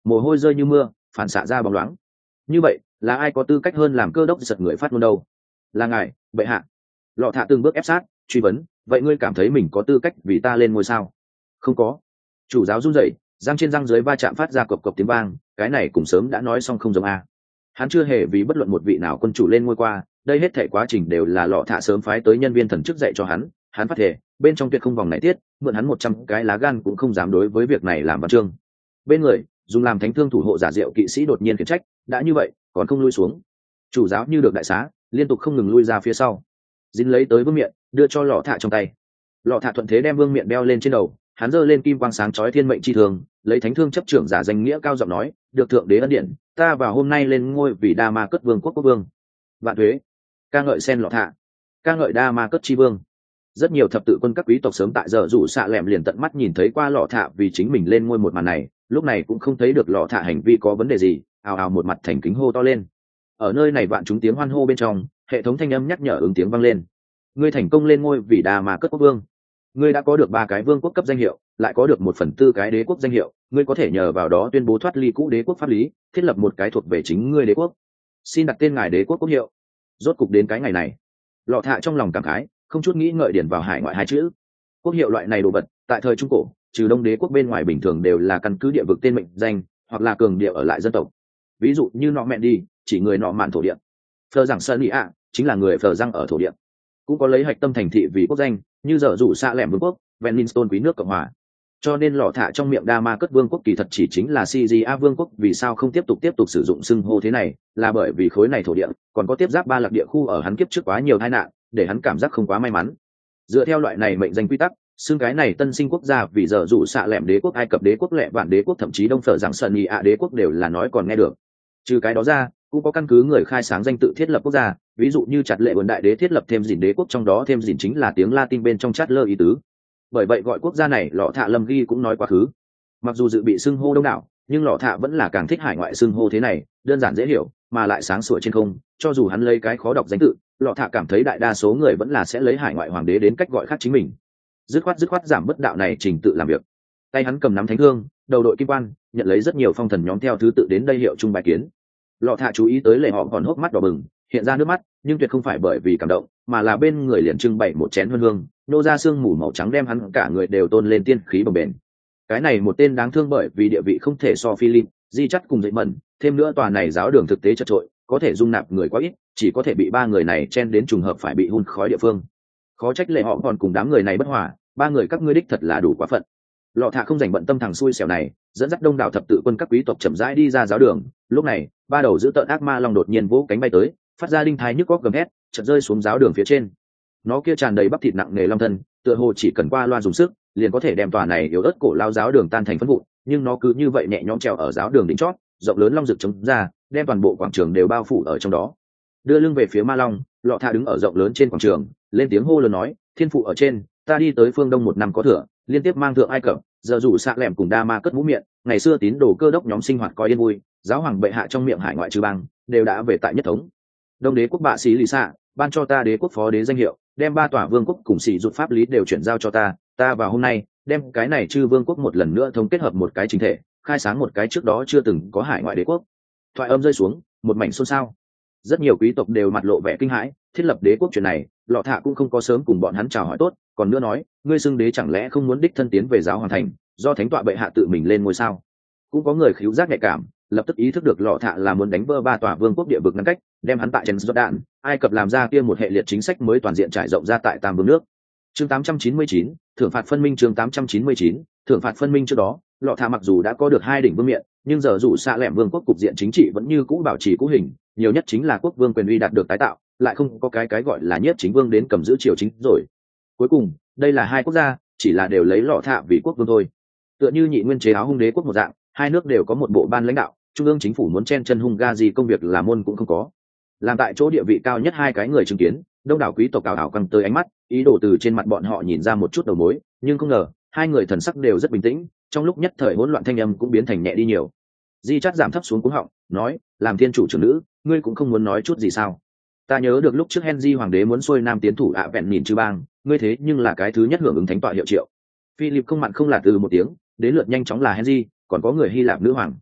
[SPEAKER 1] mồ hôi rơi như mưa, phản xạ ra bóng loáng. Như vậy là ai có tư cách hơn làm cơ đốc giật người phát ngôn đâu? Là ngài, bệ hạ. Lọ Thạ từng bước ép sát truy vấn, vậy ngươi cảm thấy mình có tư cách vì ta lên ngôi sao? Không có. Chủ giáo run rẩy, răng trên răng dưới va chạm phát ra cộc cộc tiếng vang, cái này cũng sớm đã nói xong không giống a. Hắn chưa hề vì bất luận một vị nào quân chủ lên ngôi qua, đây hết thảy quá trình đều là Lọ Thạ sớm phái tới nhân viên thần chức dạy cho hắn, hắn phát thể bên trong tuyệt không vòng này tiết, mượn hắn một trăm cái lá gan cũng không dám đối với việc này làm văn chương. Bên người dùng làm thánh thương thủ hộ giả diệu kỵ sĩ đột nhiên khiển trách, đã như vậy còn không lui xuống. Chủ giáo như được đại xá, liên tục không ngừng lui ra phía sau. Dính lấy tới vương miện, đưa cho Lọ Thạ trong tay. Lọ Thạ thuận thế đem vương miện đeo lên trên đầu, hắn giơ lên kim quang sáng chói thiên mệnh chi thường, lấy thánh thương chấp trưởng giả danh nghĩa cao giọng nói, được thượng đế ân điển, ta vào hôm nay lên ngôi vì Đa Ma Cất vương quốc quốc vương. Vạn thuế. Ca ngợi sen Lọ Thạ, ca ngợi Đa Ma Cất chi vương. Rất nhiều thập tự quân các quý tộc sớm tại giờ rủ xạ lẹm liền tận mắt nhìn thấy qua Lọ Thạ vì chính mình lên ngôi một màn này, lúc này cũng không thấy được Lọ Thạ hành vi có vấn đề gì, ào ào một mặt thành kính hô to lên. Ở nơi này vạn chúng tiếng hoan hô bên trong, hệ thống thanh âm nhắc nhở ứng tiếng vang lên. Ngươi thành công lên ngôi vì Đa Ma Cất quốc vương. Ngươi đã có được ba cái vương quốc cấp danh hiệu, lại có được một phần tư cái đế quốc danh hiệu, ngươi có thể nhờ vào đó tuyên bố thoát ly cũ đế quốc pháp lý, thiết lập một cái thuộc về chính ngươi đế quốc. Xin đặt tên ngài đế quốc quốc hiệu. Rốt cục đến cái ngày này, Lọ Thạ trong lòng cảm khái, không chút nghĩ ngợi điển vào hải ngoại hai chữ. Quốc hiệu loại này đồ vật, tại thời trung cổ, trừ Đông đế quốc bên ngoài bình thường đều là căn cứ địa vực tên mệnh danh, hoặc là cường địa ở lại dân tộc. Ví dụ như nọ mẹn đi, chỉ người nọ mạn thổ địa. Phờ rằng sơn ý ạ, chính là người phờ răng ở thổ địa. Cũng có lấy hạch tâm thành thị vì quốc danh, như giờ rủ xạ lẻm vương quốc, Veninstone quý nước cộng hòa. Cho nên Lọ Thạ trong miệng Đa Ma Cất vương quốc kỳ thật chỉ chính là xê giê a vương quốc, vì sao không tiếp tục tiếp tục sử dụng xưng hô thế này, là bởi vì khối này thổ địa còn có tiếp giáp ba lạc địa khu ở hắn kiếp trước quá nhiều tai nạn, để hắn cảm giác không quá may mắn. Dựa theo loại này mệnh danh quy tắc, xưng cái này tân sinh quốc gia vì giờ rủ xạ lẻm đế quốc, Ai Cập đế quốc, Lệ Vạn đế quốc, thậm chí Đông Phở Giảng Sơn Nhị ạ đế quốc đều là nói còn nghe được. Trừ cái đó ra, cũng có căn cứ người khai sáng danh tự thiết lập quốc gia, ví dụ như Chặt Lệ Vườn đại đế thiết lập thêm dìn đế quốc, trong đó thêm dìn chính là tiếng Latin bên trong chát lơ ý tứ. Bởi vậy gọi quốc gia này Lọ Thạ Lâm ghi cũng nói quá khứ. Mặc dù dự bị xưng hô đông đảo, nhưng Lọ Thạ vẫn là càng thích hải ngoại xưng hô thế này, đơn giản dễ hiểu, mà lại sáng sủa trên không. Cho dù hắn lấy cái khó đọc danh tự, Lọ Thạ cảm thấy đại đa số người vẫn là sẽ lấy hải ngoại hoàng đế đến cách gọi khác chính mình. Dứt khoát dứt khoát giảm bất đạo này trình tự làm việc. Tay hắn cầm nắm thánh thương, đầu đội kim quan, nhận lấy rất nhiều phong thần nhóm theo thứ tự đến đây hiệu chung bài kiến. Lọ Thạ chú ý tới lệ họ còn hốc mắt đỏ bừng, hiện ra nước mắt, nhưng tuyệt không phải bởi vì cảm động, mà là bên người liền trưng bày một chén hương hương, nô ra sương mù màu trắng đem hắn cả người đều tôn lên tiên khí bồng bềnh. Cái này một tên đáng thương bởi vì địa vị không thể so Philip, di chắt cùng dậy mẩn, thêm nữa tòa này giáo đường thực tế chật trội, có thể dung nạp người quá ít, chỉ có thể bị ba người này chen đến trùng hợp phải bị hun khói địa phương. Khó trách lệ họ còn cùng đám người này bất hòa, ba người các ngươi đích thật là đủ quá phận. Lọ Thạ không dành bận tâm thằng xui xẻo này, dẫn dắt đông đảo thập tự quân các quý tộc chậm rãi đi ra giáo đường. Lúc này, ba đầu giữ tợn ác ma long đột nhiên vỗ cánh bay tới, phát ra đinh thái nhức góc gầm hét, chợt rơi xuống giáo đường phía trên. Nó kia tràn đầy bắp thịt nặng nề long thân, tựa hồ chỉ cần qua loa dùng sức, liền có thể đem tòa này yếu ớt cổ lao giáo đường tan thành phấn vụn, nhưng nó cứ như vậy nhẹ nhõm trèo ở giáo đường đỉnh chót, rộng lớn long rực chống ra, đem toàn bộ quảng trường đều bao phủ ở trong đó. Đưa lưng về phía ma long, Lọ Thạ đứng ở rộng lớn trên quảng trường, lên tiếng hô lớn nói, thiên phụ ở trên, ta đi tới phương đông một năm có thừa, liên tiếp mang thượng Ai Cập, giờ rủ xạ lẻm cùng Đa Ma Cất mũ miệng, ngày xưa tín đồ cơ đốc nhóm sinh hoạt coi yên vui, giáo hoàng bệ hạ trong miệng hải ngoại trừ bang đều đã về tại nhất thống. Đông đế quốc bạ sĩ lì xạ ban cho ta đế quốc phó đế danh hiệu, đem ba tòa vương quốc cùng sĩ rụt pháp lý đều chuyển giao cho ta, ta vào hôm nay đem cái này chư vương quốc một lần nữa thống kết hợp một cái chính thể, khai sáng một cái trước đó chưa từng có hải ngoại đế quốc. Thoại âm rơi xuống, một mảnh xôn xao. Rất nhiều quý tộc đều mặt lộ vẻ kinh hãi, thiết lập đế quốc chuyện này, Lọ Thạ cũng không có sớm cùng bọn hắn chào hỏi tốt, còn nữa nói, ngươi xưng đế chẳng lẽ không muốn đích thân tiến về giáo hoàng thành, do thánh tọa bệ hạ tự mình lên ngôi sao? Cũng có người khíu giác nhạy cảm, lập tức ý thức được Lọ Thạ là muốn đánh vỡ ba tòa vương quốc địa vực ngăn cách, đem hắn tại trần Jordan, Ai Cập làm ra kia một hệ liệt chính sách mới toàn diện trải rộng ra tại tam vương nước. Chương tám trăm chín mươi chín, thưởng phạt phân minh. Chương tám trăm chín mươi chín, thưởng phạt phân minh. Trước đó, Lọ Thạ mặc dù đã có được hai đỉnh vương miện, nhưng giờ dù xạ lẻm vương quốc cục diện chính trị vẫn như cũ bảo trì cũ hình, nhiều nhất chính là quốc vương quyền uy đạt được tái tạo, lại không có cái cái gọi là nhiếp chính vương đến cầm giữ triều chính rồi. Cuối cùng, đây là hai quốc gia, chỉ là đều lấy Lọ Thạ vì quốc vương thôi. Tựa như nhị nguyên chế áo hung đế quốc một dạng, hai nước đều có một bộ ban lãnh đạo, trung ương chính phủ muốn chen chân Hungary công việc làm môn cũng không có. Làm tại chỗ địa vị cao nhất hai cái người chứng kiến, đông đảo quý tộc ảo ảo căng tới ánh mắt, ý đồ từ trên mặt bọn họ nhìn ra một chút đầu mối, nhưng không ngờ, hai người thần sắc đều rất bình tĩnh, trong lúc nhất thời hỗn loạn thanh âm cũng biến thành nhẹ đi nhiều. Di Chát giảm thấp xuống cuống họng, nói, làm thiên chủ trưởng nữ, ngươi cũng không muốn nói chút gì sao? Ta nhớ được lúc trước Henry hoàng đế muốn xuôi nam tiến thủ ạ vẹn nhìn chư bang, ngươi thế nhưng là cái thứ nhất hưởng ứng thánh tọa hiệu triệu. Philip không mặn không lạt từ một tiếng, đến lượt nhanh chóng là Henry, còn có người Hy Lạp nữ hoàng.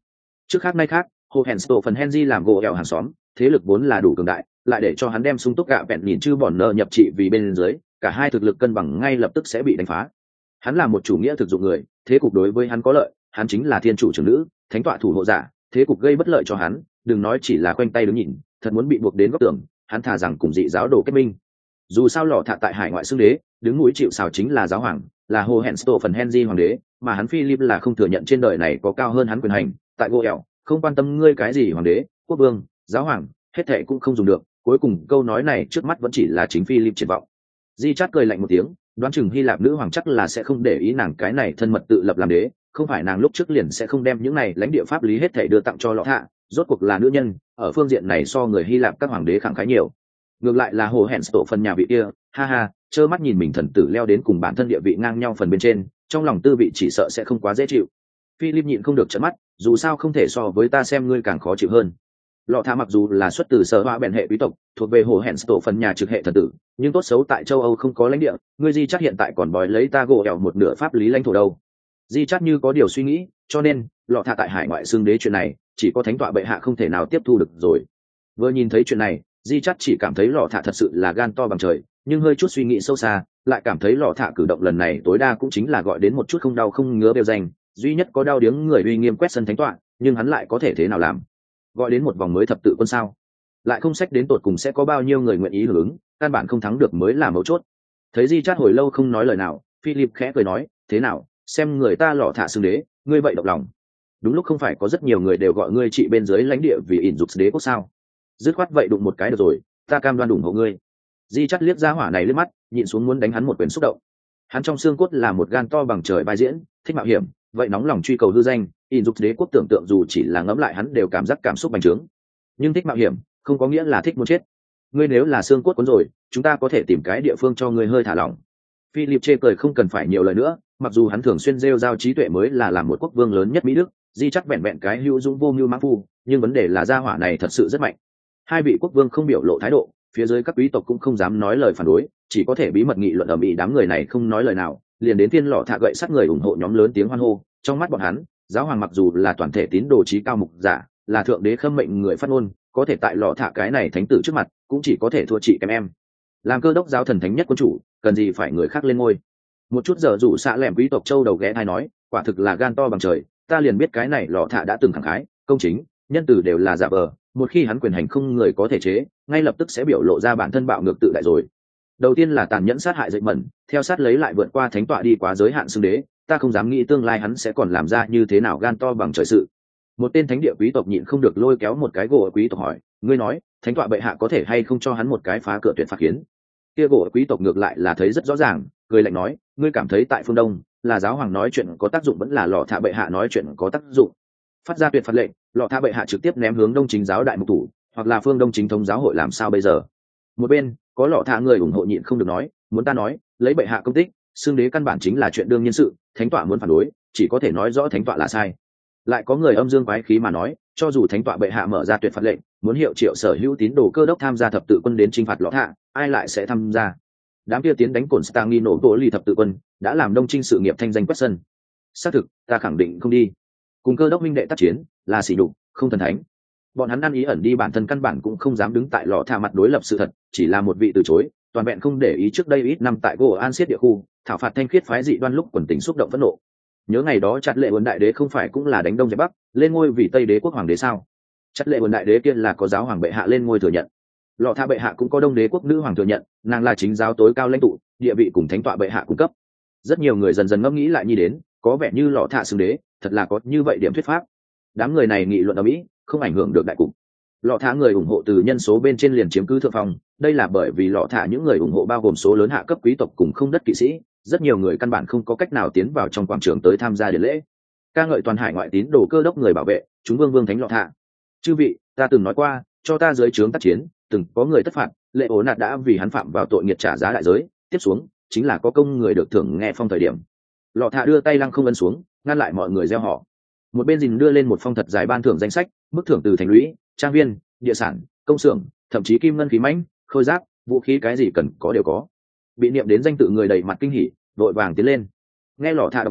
[SPEAKER 1] Trước khác nay khác, Hohenstaufen Henry làm gỗ eo hàng xóm, thế lực vốn là đủ cường đại, lại để cho hắn đem sung túc gạ vẹn nhìn chư bọn nợ nhập trị vì bên dưới, cả hai thực lực cân bằng ngay lập tức sẽ bị đánh phá. Hắn là một chủ nghĩa thực dụng người, thế cục đối với hắn có lợi, hắn chính là thiên chủ trưởng nữ, thánh tọa thủ hộ giả, thế cục gây bất lợi cho hắn, đừng nói chỉ là quanh tay đứng nhìn, thật muốn bị buộc đến góc tường, hắn thà rằng cùng dị giáo đồ kết minh. Dù sao lọ thạ tại hải ngoại xưng đế, đứng núi chịu sào chính là giáo hoàng, là Hohenstaufen Henry hoàng đế, mà hắn Philip là không thừa nhận trên đời này có cao hơn hắn quyền hành, tại gỗ ẻo, không quan tâm ngươi cái gì hoàng đế, quốc vương, giáo hoàng, hết thệ cũng không dùng được, cuối cùng câu nói này trước mắt vẫn chỉ là chính Philip triển vọng. Di Chát cười lạnh một tiếng, đoán chừng Hy Lạp nữ hoàng chắc là sẽ không để ý nàng cái này thân mật tự lập làm đế, không phải nàng lúc trước liền sẽ không đem những này lãnh địa pháp lý hết thảy đưa tặng cho lọ thạ, rốt cuộc là nữ nhân, ở phương diện này so người Hy Lạp các hoàng đế khẳng khái nhiều. Ngược lại là Hồ Hẹn tổ phần nhà vị kia, ha ha, trơ mắt nhìn mình thần tử leo đến cùng bản thân địa vị ngang nhau phần bên trên, trong lòng tư vị chỉ sợ sẽ không quá dễ chịu. Philip nhịn không được trợn mắt, dù sao không thể so với ta xem ngươi càng khó chịu hơn. Lọ thạ mặc dù là xuất từ sở họa bèn hệ quý tộc, thuộc về Hồ Hẹn tổ phần nhà trực hệ thần tử, nhưng tốt xấu tại châu Âu không có lãnh địa, ngươi Di Chát hiện tại còn bòi lấy ta gỗ ẻo một nửa pháp lý lãnh thổ đâu. Di Chát như có điều suy nghĩ, cho nên lọ thạ tại hải ngoại xưng đế chuyện này, chỉ có thánh tọa bệ hạ không thể nào tiếp thu được rồi. Vừa nhìn thấy chuyện này, Di Chát chỉ cảm thấy lọ thạ thật sự là gan to bằng trời, nhưng hơi chút suy nghĩ sâu xa, lại cảm thấy lọ thạ cử động lần này tối đa cũng chính là gọi đến một chút không đau không ngứa bêu danh, duy nhất có đau điếng người uy nghiêm quét sân thánh tọa, nhưng hắn lại có thể thế nào làm? Gọi đến một vòng mới thập tự quân sao? Lại không sách đến tột cùng sẽ có bao nhiêu người nguyện ý hưởng ứng, căn bản không thắng được mới là mấu chốt. Thấy Di Chát hồi lâu không nói lời nào, Philip khẽ cười nói, thế nào, xem người ta lọ thạ xưng đế, ngươi vậy động lòng. Đúng lúc không phải có rất nhiều người đều gọi ngươi trị bên dưới lãnh địa vì ỉn dục đế quốc sao? Dứt khoát vậy đụng một cái được rồi, ta cam đoan ủng hộ ngươi. Di Chát liếc ra hỏa này liếc mắt, nhịn xuống muốn đánh hắn một quyền xúc động. Hắn trong xương cốt là một gan to bằng trời vai diễn, thích mạo hiểm, vậy nóng lòng truy cầu hư danh, ỉn dục đế quốc tưởng tượng dù chỉ là ngẫm lại hắn đều cảm giác cảm xúc bành trướng. Nhưng thích mạo hiểm, không có nghĩa là thích muốn chết. Ngươi nếu là xương cốt cuốn rồi, chúng ta có thể tìm cái địa phương cho ngươi hơi thả lỏng. Philip chê cười không cần phải nhiều lời nữa, mặc dù hắn thường xuyên rêu rao trí tuệ mới là làm một quốc vương lớn nhất Mỹ Đức, Di Chát vẹn vẹn cái hữu dũng vô mưu mãng phu, nhưng vấn đề là gia hỏa này thật sự rất mạnh. Hai vị quốc vương không biểu lộ thái độ, phía dưới các quý tộc cũng không dám nói lời phản đối, chỉ có thể bí mật nghị luận ở mỹ, đám người này không nói lời nào, liền đến thiên lọ thạ gậy sát người ủng hộ nhóm lớn tiếng hoan hô. Trong mắt bọn hắn, giáo hoàng mặc dù là toàn thể tín đồ trí cao mục giả, là thượng đế khâm mệnh người phát ngôn, có thể tại lọ thạ cái này thánh tử trước mặt, cũng chỉ có thể thua chị kém em. Làm cơ đốc giáo thần thánh nhất quân chủ, cần gì phải người khác lên ngôi. Một chút giờ rủ xạ lẻm quý tộc châu đầu ghé thai nói, quả thực là gan to bằng trời, ta liền biết cái này lọ thạ đã từng khẳng khái, công chính, nhân từ đều là giả vờ, một khi hắn quyền hành không người có thể chế, ngay lập tức sẽ biểu lộ ra bản thân bạo ngược tự đại rồi. Đầu tiên là tàn nhẫn sát hại dậy mẩn, theo sát lấy lại vượt qua thánh tọa đi quá giới hạn xưng đế, ta không dám nghĩ tương lai hắn sẽ còn làm ra như thế nào gan to bằng trời sự. Một tên thánh địa quý tộc nhịn không được lôi kéo một cái gỗ quý tộc hỏi, ngươi nói thánh tọa bệ hạ có thể hay không cho hắn một cái phá cửa tuyệt phạt khiến? Kia gỗ quý tộc ngược lại là thấy rất rõ ràng, cười lạnh nói, ngươi cảm thấy tại phương đông là giáo hoàng nói chuyện có tác dụng vẫn là lọ thạ bệ hạ nói chuyện có tác dụng? Phát ra tuyệt phạt lệnh, lọ thạ bệ hạ trực tiếp ném hướng đông chính giáo đại mục thủ, hoặc là phương đông chính thống giáo hội làm sao bây giờ? Một bên có lọ thạ người ủng hộ nhịn không được nói, muốn ta nói lấy bệ hạ công tích, xưng đế căn bản chính là chuyện đương nhiên sự, thánh tọa muốn phản đối chỉ có thể nói rõ thánh tọa là sai. Lại có người âm dương quái khí mà nói, cho dù thánh tọa bệ hạ mở ra tuyệt phạt lệnh, muốn hiệu triệu sở hữu tín đồ cơ đốc tham gia thập tự quân đến chinh phạt lọ thạ, ai lại sẽ tham gia? Đám kia tiến đánh cổn Stangino tổ ly thập tự quân đã làm đông trinh sự nghiệp thanh danh quét sân. Xác thực, ta khẳng định không đi. Cùng cơ đốc minh đệ tác chiến là sỉ nhục, không thần thánh. Bọn hắn ăn ý ẩn đi bản thân căn bản cũng không dám đứng tại lọ thạ mặt đối lập sự thật, chỉ là một vị từ chối, toàn vẹn không để ý trước đây ít năm tại gỗ an siết địa khu thảo phạt thanh khiết phái dị đoan lúc quần tình xúc động phẫn nộ. Nhớ ngày đó chặt lệ huấn đại đế không phải cũng là đánh đông dẹp bắc lên ngôi vì tây đế quốc hoàng đế sao? Chặt lệ huấn đại đế kia là có giáo hoàng bệ hạ lên ngôi thừa nhận, lọ thạ bệ hạ cũng có đông đế quốc nữ hoàng thừa nhận, nàng là chính giáo tối cao lãnh tụ, địa vị cùng thánh tọa bệ hạ cung cấp. Rất nhiều người dần dần ngẫm nghĩ lại, nhi đến có vẻ như lọ thạ xưng đế thật là có như vậy điểm thuyết pháp. Đám người này nghị luận ở mỹ không ảnh hưởng được đại cục. Lọ thạ người ủng hộ từ nhân số bên trên liền chiếm cứ thượng phong, đây là bởi vì lọ thạ những người ủng hộ bao gồm số lớn hạ cấp quý tộc cùng không đất kỵ sĩ, rất nhiều người căn bản không có cách nào tiến vào trong quảng trường tới tham gia điện lễ. Ca ngợi toàn hải ngoại tín đồ cơ đốc người bảo vệ chúng vương vương thánh lọ thạ. Chư vị, ta từng nói qua, cho ta dưới trướng tác chiến, từng có người thất phạt, lệ ố nạt đã vì hắn phạm vào tội nghiệt trả giá đại giới, tiếp xuống chính là có công người được thưởng nghe phong thời điểm. Lọ thạ đưa tay lăng không ấn xuống, ngăn lại mọi người gieo họ. Một bên dình đưa lên một phong thật dài ban thưởng danh sách, mức thưởng từ thành lũy, trang viên, địa sản, công xưởng, thậm chí kim ngân khí mãnh, khôi giáp, vũ khí cái gì cần có đều có. Bị niệm đến danh tự người đầy mặt kinh hỉ, đội vàng tiến lên. Nghe lọ thạ đọc lấy,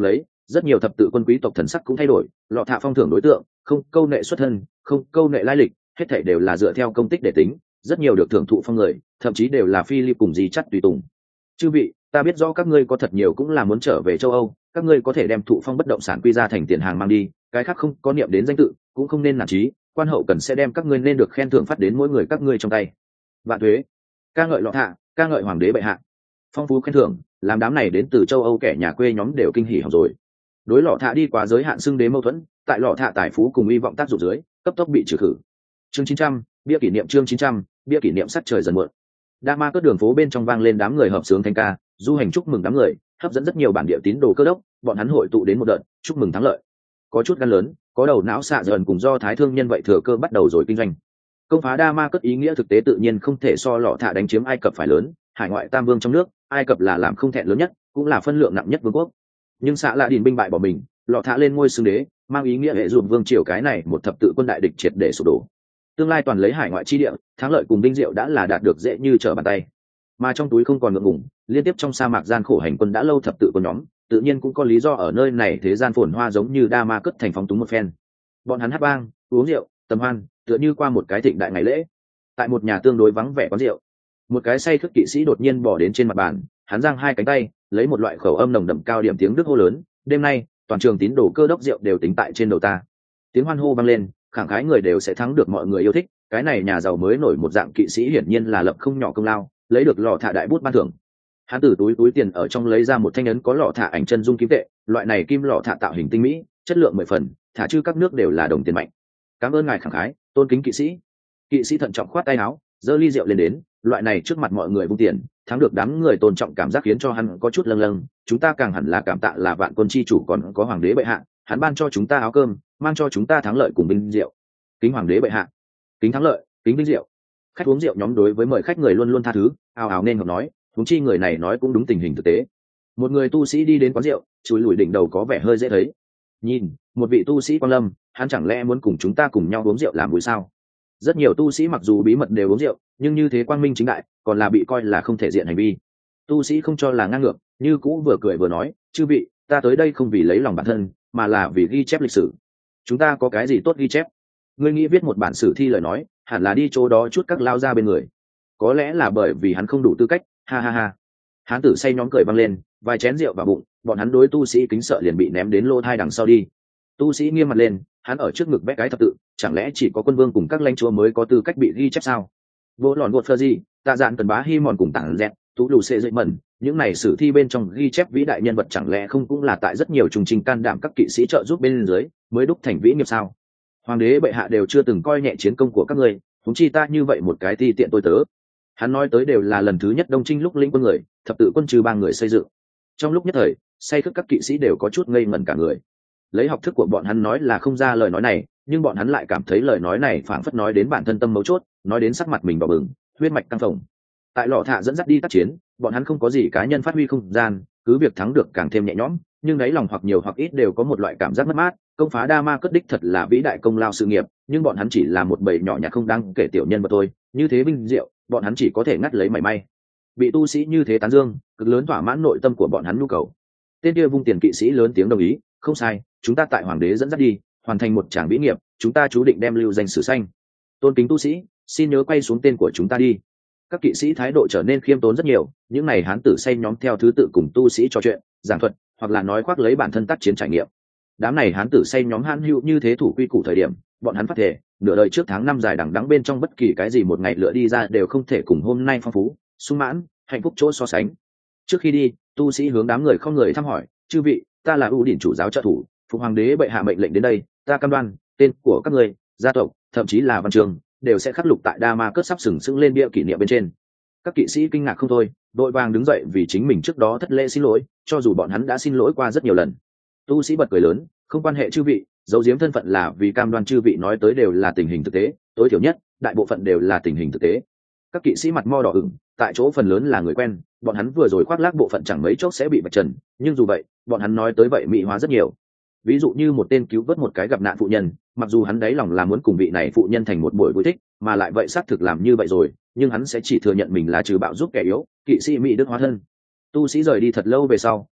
[SPEAKER 1] Rất nhiều thập tự quân quý tộc thần sắc cũng thay đổi, lọ thạ phong thưởng đối tượng không câu nệ xuất thân, không câu nệ lai lịch, hết thảy đều là dựa theo công tích để tính. Rất nhiều được thưởng thụ phong người thậm chí đều là Philip cùng gì chắc tùy tùng. Chư vị, ta biết rõ các ngươi có thật nhiều cũng là muốn trở về châu Âu, các ngươi có thể đem thụ phong bất động sản quy ra thành tiền hàng mang đi, cái khác không có niệm đến danh tự cũng không nên nản chí, quan hậu cần sẽ đem các ngươi nên được khen thưởng phát đến mỗi người các ngươi trong tay. Vạn thuế, ca ngợi lọ thạ, ca ngợi hoàng đế bệ hạ. Phong phú khen thưởng làm đám này đến từ châu Âu kẻ nhà quê nhóm đều kinh hỉ hỏng rồi. Đối lọ thạ đi quá giới hạn xưng đế mâu thuẫn, tại lọ thạ tài phú cùng hy vọng tác dụng dưới cấp tốc bị trừ khử. Chương chín trăm, bia kỷ niệm chương chín trăm, bia kỷ niệm sắc trời dần muộn. Đa Ma cất đường phố bên trong vang lên đám người hợp sướng thanh ca, du hành chúc mừng đám người, hấp dẫn rất nhiều bản địa tín đồ cơ đốc, bọn hắn hội tụ đến một đợt chúc mừng thắng lợi. Có chút gan lớn, có đầu não xạ dần cùng do thái thương nhân vậy thừa cơ bắt đầu rồi kinh doanh. Công phá Đa Ma cất ý nghĩa thực tế tự nhiên không thể so lọ thạ đánh chiếm Ai Cập phải lớn, hải ngoại tam vương trong nước, Ai Cập là làm không thẹn lớn nhất, cũng là phân lượng nặng nhất vương quốc. Nhưng xạ lạ đình binh bại bỏ mình, lọ thạ lên ngôi xưng đế, mang ý nghĩa hệ dụng vương triều cái này một thập tự quân đại địch triệt để sụp đổ. Tương lai toàn lấy hải ngoại chi địa, thắng lợi cùng binh diệu đã là đạt được dễ như trở bàn tay. Mà trong túi không còn ngượng ngùng, liên tiếp trong sa mạc gian khổ hành quân đã lâu thập tự quân nhóm, tự nhiên cũng có lý do ở nơi này thế gian phồn hoa giống như Đa Ma cất thành phóng túng một phen. Bọn hắn hát vang, uống rượu, tầm hoan, tựa như qua một cái thịnh đại ngày lễ. Tại một nhà tương đối vắng vẻ quán rượu, một cái say khướt kỵ sĩ đột nhiên bỏ đến trên mặt bàn, hắn giang hai cánh tay, lấy một loại khẩu âm nồng đậm cao điểm tiếng đức hô lớn, đêm nay toàn trường tín đồ cơ đốc rượu đều tính tại trên đầu ta. Tiếng hoan hô vang lên, khẳng khái người đều sẽ thắng được mọi người yêu thích. Cái này nhà giàu mới nổi một dạng kỵ sĩ hiển nhiên là lập không nhỏ công lao, lấy được lọ thạ đại bút ban thưởng. Hắn từ túi túi tiền ở trong lấy ra một thanh ấn có lọ thạ ảnh chân dung kim tệ, loại này kim lọ thạ tạo hình tinh mỹ, chất lượng mười phần, thả chư các nước đều là đồng tiền mạnh. Cảm ơn ngài khẳng khái, tôn kính kỵ sĩ. Kỵ sĩ thận trọng khoát tay áo, giơ ly rượu lên đến, loại này trước mặt mọi người vung tiền, thắng được đám người tôn trọng cảm giác khiến cho hắn có chút lâng lâng. Chúng ta càng hẳn là cảm tạ là vạn quân chi chủ còn có hoàng đế bệ hạ, hắn ban cho chúng ta áo cơm, mang cho chúng ta thắng lợi cùng binh rượu. Kính hoàng đế bệ hạ, kính thắng lợi, kính binh rượu. Khách uống rượu nhóm đối với mời khách người luôn luôn tha thứ, ào ào nên hợp nói, huống chi người này nói cũng đúng tình hình thực tế. Một người tu sĩ đi đến quán rượu, chúi lùi đỉnh đầu có vẻ hơi dễ thấy. Nhìn, một vị tu sĩ quan lâm, hắn chẳng lẽ muốn cùng chúng ta cùng nhau uống rượu làm vui sao? Rất nhiều tu sĩ mặc dù bí mật đều uống rượu, nhưng như thế quang minh chính đại, còn là bị coi là không thể diện hành vi. Tu sĩ không cho là ngang ngược, như cũ vừa cười vừa nói, chư vị, ta tới đây không vì lấy lòng bản thân, mà là vì ghi chép lịch sử. Chúng ta có cái gì tốt ghi chép? Ngươi nghĩ viết một bản sử thi lời nói, hẳn là đi chỗ đó chút các lao ra bên người. Có lẽ là bởi vì hắn không đủ tư cách, ha ha ha. Hán tử say nhóm cười văng lên, vài chén rượu vào bụng, bọn hắn đối tu sĩ kính sợ liền bị ném đến lô thai đằng sau đi. Tu sĩ nghiêm mặt lên, hắn ở trước ngực vẽ cái thập tự, chẳng lẽ chỉ có quân vương cùng các lãnh chúa mới có tư cách bị ghi chép sao? Vô lòn bột phơ gì, tạ dạn cần bá hi mòn cùng tảng dẹt, tú lù xệ dậy mẩn, những này sử thi bên trong ghi chép vĩ đại nhân vật chẳng lẽ không cũng là tại rất nhiều trùng trình can đảm các kỵ sĩ trợ giúp bên dưới mới đúc thành vĩ nghiệp sao? Hoàng đế bệ hạ đều chưa từng coi nhẹ chiến công của các ngươi, huống chi ta như vậy một cái ti tiện tôi tớ. Hắn nói tới đều là lần thứ nhất đông trinh lúc lĩnh quân người, thập tự quân trừ ba người xây dựng. Trong lúc nhất thời, say khướt các kỵ sĩ đều có chút ngây ngẩn cả người. Lấy học thức của bọn hắn nói là không ra lời nói này, nhưng bọn hắn lại cảm thấy lời nói này phảng phất nói đến bản thân tâm mấu chốt, nói đến sắc mặt mình đỏ bừng, huyết mạch căng phồng. Tại lọ thạ dẫn dắt đi tác chiến, bọn hắn không có gì cá nhân phát huy không gian, cứ việc thắng được càng thêm nhẹ nhõm, nhưng đáy lòng hoặc nhiều hoặc ít đều có một loại cảm giác mất mát. Công phá Đa Ma cất đích thật là vĩ đại công lao sự nghiệp, nhưng bọn hắn chỉ là một bầy nhỏ nhặt không đáng kể tiểu nhân vật thôi, như thế vinh diệu, bọn hắn chỉ có thể ngắt lấy mảy may. Bị tu sĩ như thế tán dương, cực lớn thỏa mãn nội tâm của bọn hắn nhu cầu. Tên kia vung tiền kỵ sĩ lớn tiếng đồng ý, không sai, chúng ta tại hoàng đế dẫn dắt đi, hoàn thành một tràng vĩ nghiệp, chúng ta chú định đem lưu danh sử xanh. Tôn kính tu sĩ, xin nhớ quay xuống tên của chúng ta đi. Các kỵ sĩ thái độ trở nên khiêm tốn rất nhiều, những này hán tử say nhóm theo thứ tự cùng tu sĩ trò chuyện, giảng thuật, hoặc là nói khoác lấy bản thân tác chiến trải nghiệm. Đám này hán tử say nhóm hãn hữu như thế thủ quy củ thời điểm, bọn hắn phát thể nửa đời trước tháng năm dài đằng đẵng bên trong bất kỳ cái gì một ngày lựa đi ra đều không thể cùng hôm nay phong phú, sung mãn, hạnh phúc chỗ so sánh. Trước khi đi, tu sĩ hướng đám người không người thăm hỏi, chư vị, ta là ưu điển chủ giáo trợ thủ, phục hoàng đế bệ hạ mệnh lệnh đến đây, ta cam đoan tên của các người, gia tộc, thậm chí là văn trường đều sẽ khắc lục tại Đa Ma cất sắp sừng sững lên bia kỷ niệm bên trên. Các kỵ sĩ kinh ngạc không thôi, đội vàng đứng dậy vì chính mình trước đó thất lễ xin lỗi, cho dù bọn hắn đã xin lỗi qua rất nhiều lần. Tu sĩ bật cười lớn, không quan hệ chư vị, giấu giếm thân phận là vì cam đoan chư vị nói tới đều là tình hình thực tế, tối thiểu nhất đại bộ phận đều là tình hình thực tế. Các kỵ sĩ mặt mo đỏ ửng, tại chỗ phần lớn là người quen, bọn hắn vừa rồi khoác lác bộ phận chẳng mấy chốc sẽ bị vạch trần, nhưng dù vậy bọn hắn nói tới vậy mỹ hóa rất nhiều. Ví dụ như một tên cứu vớt một cái gặp nạn phụ nhân, mặc dù hắn đáy lòng là muốn cùng vị này phụ nhân thành một buổi vui thích, mà lại vậy xác thực làm như vậy rồi, nhưng hắn sẽ chỉ thừa nhận mình là trừ bạo giúp kẻ yếu, kỵ sĩ mỹ đức hóa thân. Tu sĩ rời đi thật lâu về sau,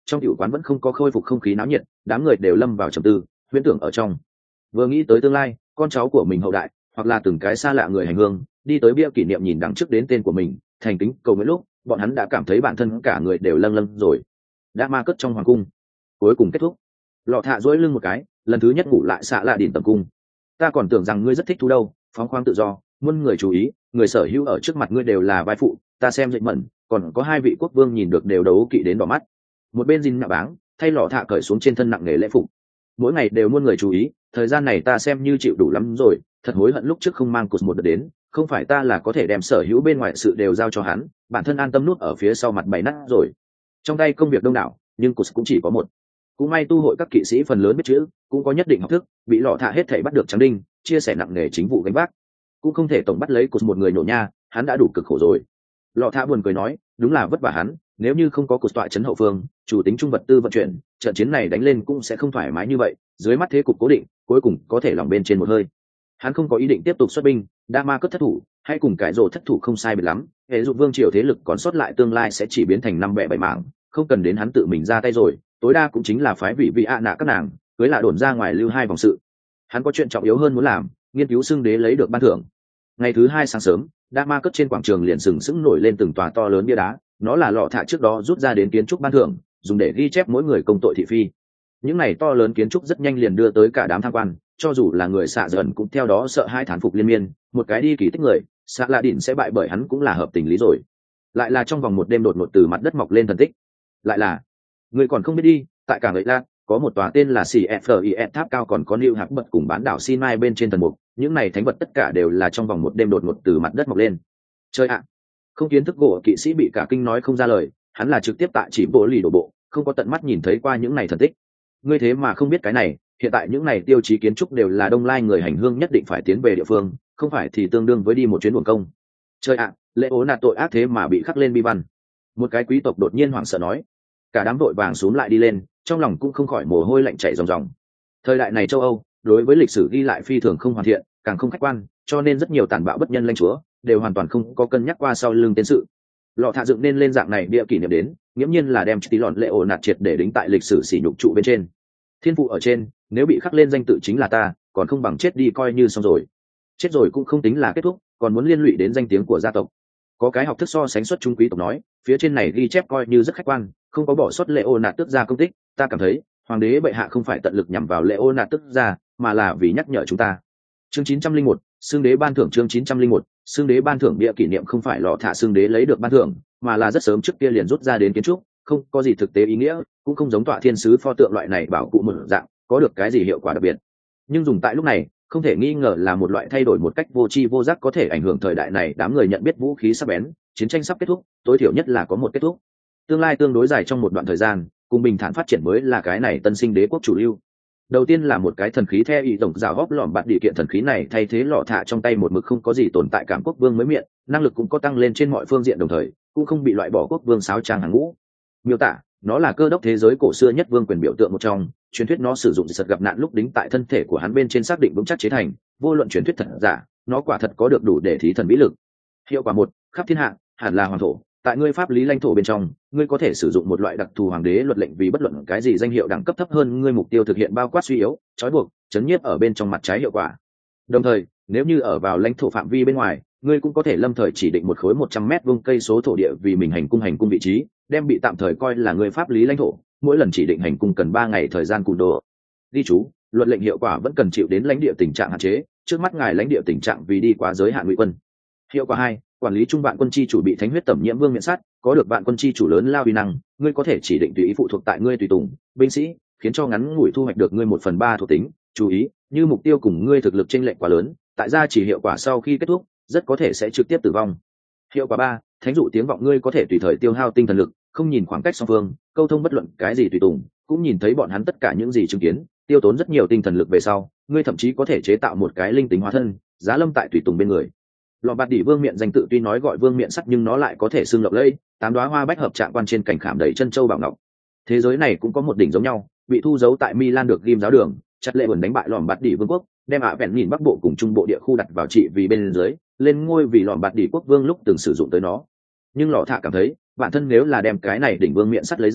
[SPEAKER 1] trong tiểu quán vẫn không có khôi phục không khí náo nhiệt, đám người đều lâm vào trầm tư huyễn tưởng ở trong. Vừa nghĩ tới tương lai con cháu của mình hậu đại hoặc là từng cái xa lạ người hành hương đi tới bia kỷ niệm nhìn đằng trước đến tên của mình thành kính cầu nguyện lúc bọn hắn đã cảm thấy bản thân cả người đều lâng lâng rồi. Đã ma cất trong hoàng cung cuối cùng kết thúc. Lọ Thạ duỗi lưng một cái, lần thứ nhất ngủ lại xạ lạ đỉnh tầm cung. Ta còn tưởng rằng ngươi rất thích thú đâu, phóng khoáng tự do, muôn người chú ý, người sở hữu ở trước mặt ngươi đều là vai phụ, ta xem dậy mẩn, còn có hai vị quốc vương nhìn được đều đấu kỵ đến đỏ mắt. Một bên Jin nhạ báng, thay Lọ Thạ cởi xuống trên thân nặng nề lễ phục. Mỗi ngày đều muôn người chú ý, thời gian này ta xem như chịu đủ lắm rồi, thật hối hận lúc trước không mang cột một đợt đến, không phải ta là có thể đem sở hữu bên ngoài sự đều giao cho hắn, bản thân an tâm nút ở phía sau mặt bày nát rồi. Trong tay công việc đông đảo, nhưng cột cũng chỉ có một. Cũng may tu hội các kỵ sĩ phần lớn biết chữ, cũng có nhất định học thức, bị Lọ Thạ hết thảy bắt được trắng đinh, chia sẻ nặng nề chính vụ gánh vác. Cũng không thể tổng bắt lấy cột một người nổ nha, hắn đã đủ cực khổ rồi. Lọ Thạ buồn cười nói, đúng là vất vả hắn, nếu như không có cột tọa trấn hậu phương, chủ tính trung vật tư vận chuyển, trận chiến này đánh lên cũng sẽ không thoải mái như vậy, dưới mắt thế cục cố định, cuối cùng có thể lòng bên trên một hơi. Hắn không có ý định tiếp tục xuất binh, Đa Ma cất thất thủ, hay cùng cái rồ thất thủ không sai biệt lắm, hệ dụng vương triều thế lực còn sót lại tương lai sẽ chỉ biến thành năm bẻ bảy mảng, không cần đến hắn tự mình ra tay rồi, tối đa cũng chính là phái vị vị ạ nạ các nàng, cưới lạ đồn ra ngoài lưu hai vòng sự. Hắn có chuyện trọng yếu hơn muốn làm, nghiên cứu xưng đế lấy được ban thưởng. Ngày thứ hai sáng sớm, Đa Ma cất trên quảng trường liền sừng sững nổi lên từng tòa to lớn bia đá, nó là Lọ Thạ trước đó rút ra đến kiến trúc ban thưởng, dùng để ghi chép mỗi người công tội thị phi. Những này to lớn kiến trúc rất nhanh liền đưa tới cả đám tham quan, cho dù là người xạ dần cũng theo đó sợ hai thán phục liên miên, một cái đi kỳ tích người, xạ lạ đỉnh sẽ bại bởi hắn cũng là hợp tình lý rồi. Lại là trong vòng một đêm đột ngột từ mặt đất mọc lên thần tích. Lại là, người còn không biết đi, tại cảng ấy lan có một tòa tên là xê ép i ét tháp cao còn có lưu hạc bật cùng bán đảo Sinai bên trên thần mục, những này thánh vật tất cả đều là trong vòng một đêm đột ngột từ mặt đất mọc lên. Chơi ạ, không kiến thức gỗ kỵ sĩ bị cả kinh nói không ra lời, hắn là trực tiếp tại chỉ bộ lì đổ bộ, không có tận mắt nhìn thấy qua những này thần tích. Ngươi thế mà không biết cái này, hiện tại những này tiêu chí kiến trúc đều là đông lai người hành hương nhất định phải tiến về địa phương, không phải thì tương đương với đi một chuyến buồn công. Chơi ạ, lễ ố nạt tội ác thế mà bị khắc lên bi văn. Một cái quý tộc đột nhiên hoảng sợ nói. Cả đám đội vàng xuống lại đi lên, trong lòng cũng không khỏi mồ hôi lạnh chảy ròng ròng. Thời đại này châu Âu, đối với lịch sử ghi lại phi thường không hoàn thiện, càng không khách quan, cho nên rất nhiều tàn bạo bất nhân lãnh chúa đều hoàn toàn không có cân nhắc qua sau lưng tiến sự. Lọ Thạ dựng nên lên dạng này bia kỷ niệm đến, nghiễm nhiên là đem tí lọn lệ ổ nạt triệt để đính tại lịch sử sỉ nhục trụ bên trên. Thiên phụ ở trên, nếu bị khắc lên danh tự chính là ta, còn không bằng chết đi coi như xong rồi. Chết rồi cũng không tính là kết thúc, còn muốn liên lụy đến danh tiếng của gia tộc. Có cái học thức so sánh xuất trung quý tộc nói, phía trên này ghi chép coi như rất khách quan, không có bỏ sót lệ ô nạt tức ra công tích. Ta cảm thấy hoàng đế bệ hạ không phải tận lực nhằm vào lệ ô nạt tức ra, mà là vì nhắc nhở chúng ta. Chương chín trăm linh một, xương đế ban thưởng. Chương chín trăm linh một, xương đế ban thưởng. Bia kỷ niệm không phải Lọ Thạ xương đế lấy được ban thưởng, mà là rất sớm trước kia liền rút ra đến kiến trúc, không có gì thực tế ý nghĩa, cũng không giống tọa thiên sứ pho tượng loại này bảo cụ một dạng có được cái gì hiệu quả đặc biệt. Nhưng dùng tại lúc này, không thể nghi ngờ là một loại thay đổi một cách vô tri vô giác có thể ảnh hưởng thời đại này đám người nhận biết vũ khí sắc bén, chiến tranh sắp kết thúc, tối thiểu nhất là có một kết thúc. Tương lai tương đối dài trong một đoạn thời gian, cùng bình thản phát triển mới là cái này tân sinh đế quốc chủ lưu. Đầu tiên là một cái thần khí theo ý tổng rào góp lỏm bạt địa kiện thần khí này thay thế Lọ Thạ trong tay một mực không có gì tồn tại cảm quốc vương mới miệng, năng lực cũng có tăng lên trên mọi phương diện đồng thời, cũng không bị loại bỏ quốc vương sáo trang hàng ngũ. Miêu tả, nó là cơ đốc thế giới cổ xưa nhất vương quyền biểu tượng một trong, truyền thuyết nó sử dụng sật gặp nạn lúc đính tại thân thể của hắn bên trên xác định vững chắc chế thành, vô luận truyền thuyết thật giả, nó quả thật có được đủ để thí thần vĩ lực. Hiệu quả một, khắp thiên hạ, hẳn là hoàng thổ, tại ngươi pháp lý lãnh thổ bên trong, ngươi có thể sử dụng một loại đặc thù hoàng đế luật lệnh vì bất luận cái gì danh hiệu đẳng cấp thấp hơn ngươi mục tiêu thực hiện bao quát suy yếu, trói buộc, chấn nhiếp ở bên trong mặt trái hiệu quả. Đồng thời, nếu như ở vào lãnh thổ phạm vi bên ngoài, ngươi cũng có thể lâm thời chỉ định một khối một trăm mét vuông cây số thổ địa vì mình hành cung hành cung vị trí, đem bị tạm thời coi là người pháp lý lãnh thổ, mỗi lần chỉ định hành cung cần ba ngày thời gian cùn đồ. Ghi chú, luật lệnh hiệu quả vẫn cần chịu đến lãnh địa tình trạng hạn chế, trước mắt ngài lãnh địa tình trạng vì đi quá giới hạn ngụy quân. Hiệu quả hai, quản lý trung vạn quân chi chủ bị thánh huyết tẩm nhiễm vương miện sát, có được vạn quân chi chủ lớn lao uy năng, ngươi có thể chỉ định tùy ý phụ thuộc tại ngươi tùy tùng, binh sĩ, khiến cho ngắn ngủi thu hoạch được ngươi một phần ba thuộc tính. Chú ý, như mục tiêu cùng ngươi thực lực chênh lệch quá lớn, tại gia chỉ hiệu quả sau khi kết thúc, rất có thể sẽ trực tiếp tử vong. Hiệu quả ba, thánh dụ tiếng vọng ngươi có thể tùy thời tiêu hao tinh thần lực, không nhìn khoảng cách song phương, câu thông bất luận cái gì tùy tùng, cũng nhìn thấy bọn hắn tất cả những gì chứng kiến, tiêu tốn rất nhiều tinh thần lực về sau, ngươi thậm chí có thể chế tạo một cái linh tính hóa thân, giá lâm tại tùy tùng bên người. Lọ bạt đỉ vương miện danh tự tuy nói gọi vương miện sắt nhưng nó lại có thể xương lộng lẫy, tám đóa hoa bách hợp trạng quan trên cảnh khảm đầy chân châu bảo ngọc. Thế giới này cũng có một đỉnh giống nhau, bị thu giấu tại Milan được ghim giáo đường, chặt lệ buồn đánh bại lòm bạt đỉ vương quốc, đem ạ vẹn nhìn bắc bộ cùng trung bộ địa khu đặt vào trị vì bên dưới, lên ngôi vì lòm bạt đỉ quốc vương lúc từng sử dụng tới nó. Nhưng Lọ Thạ cảm thấy, bản thân nếu là đem cái này đỉnh vương miện sắt lấy ra,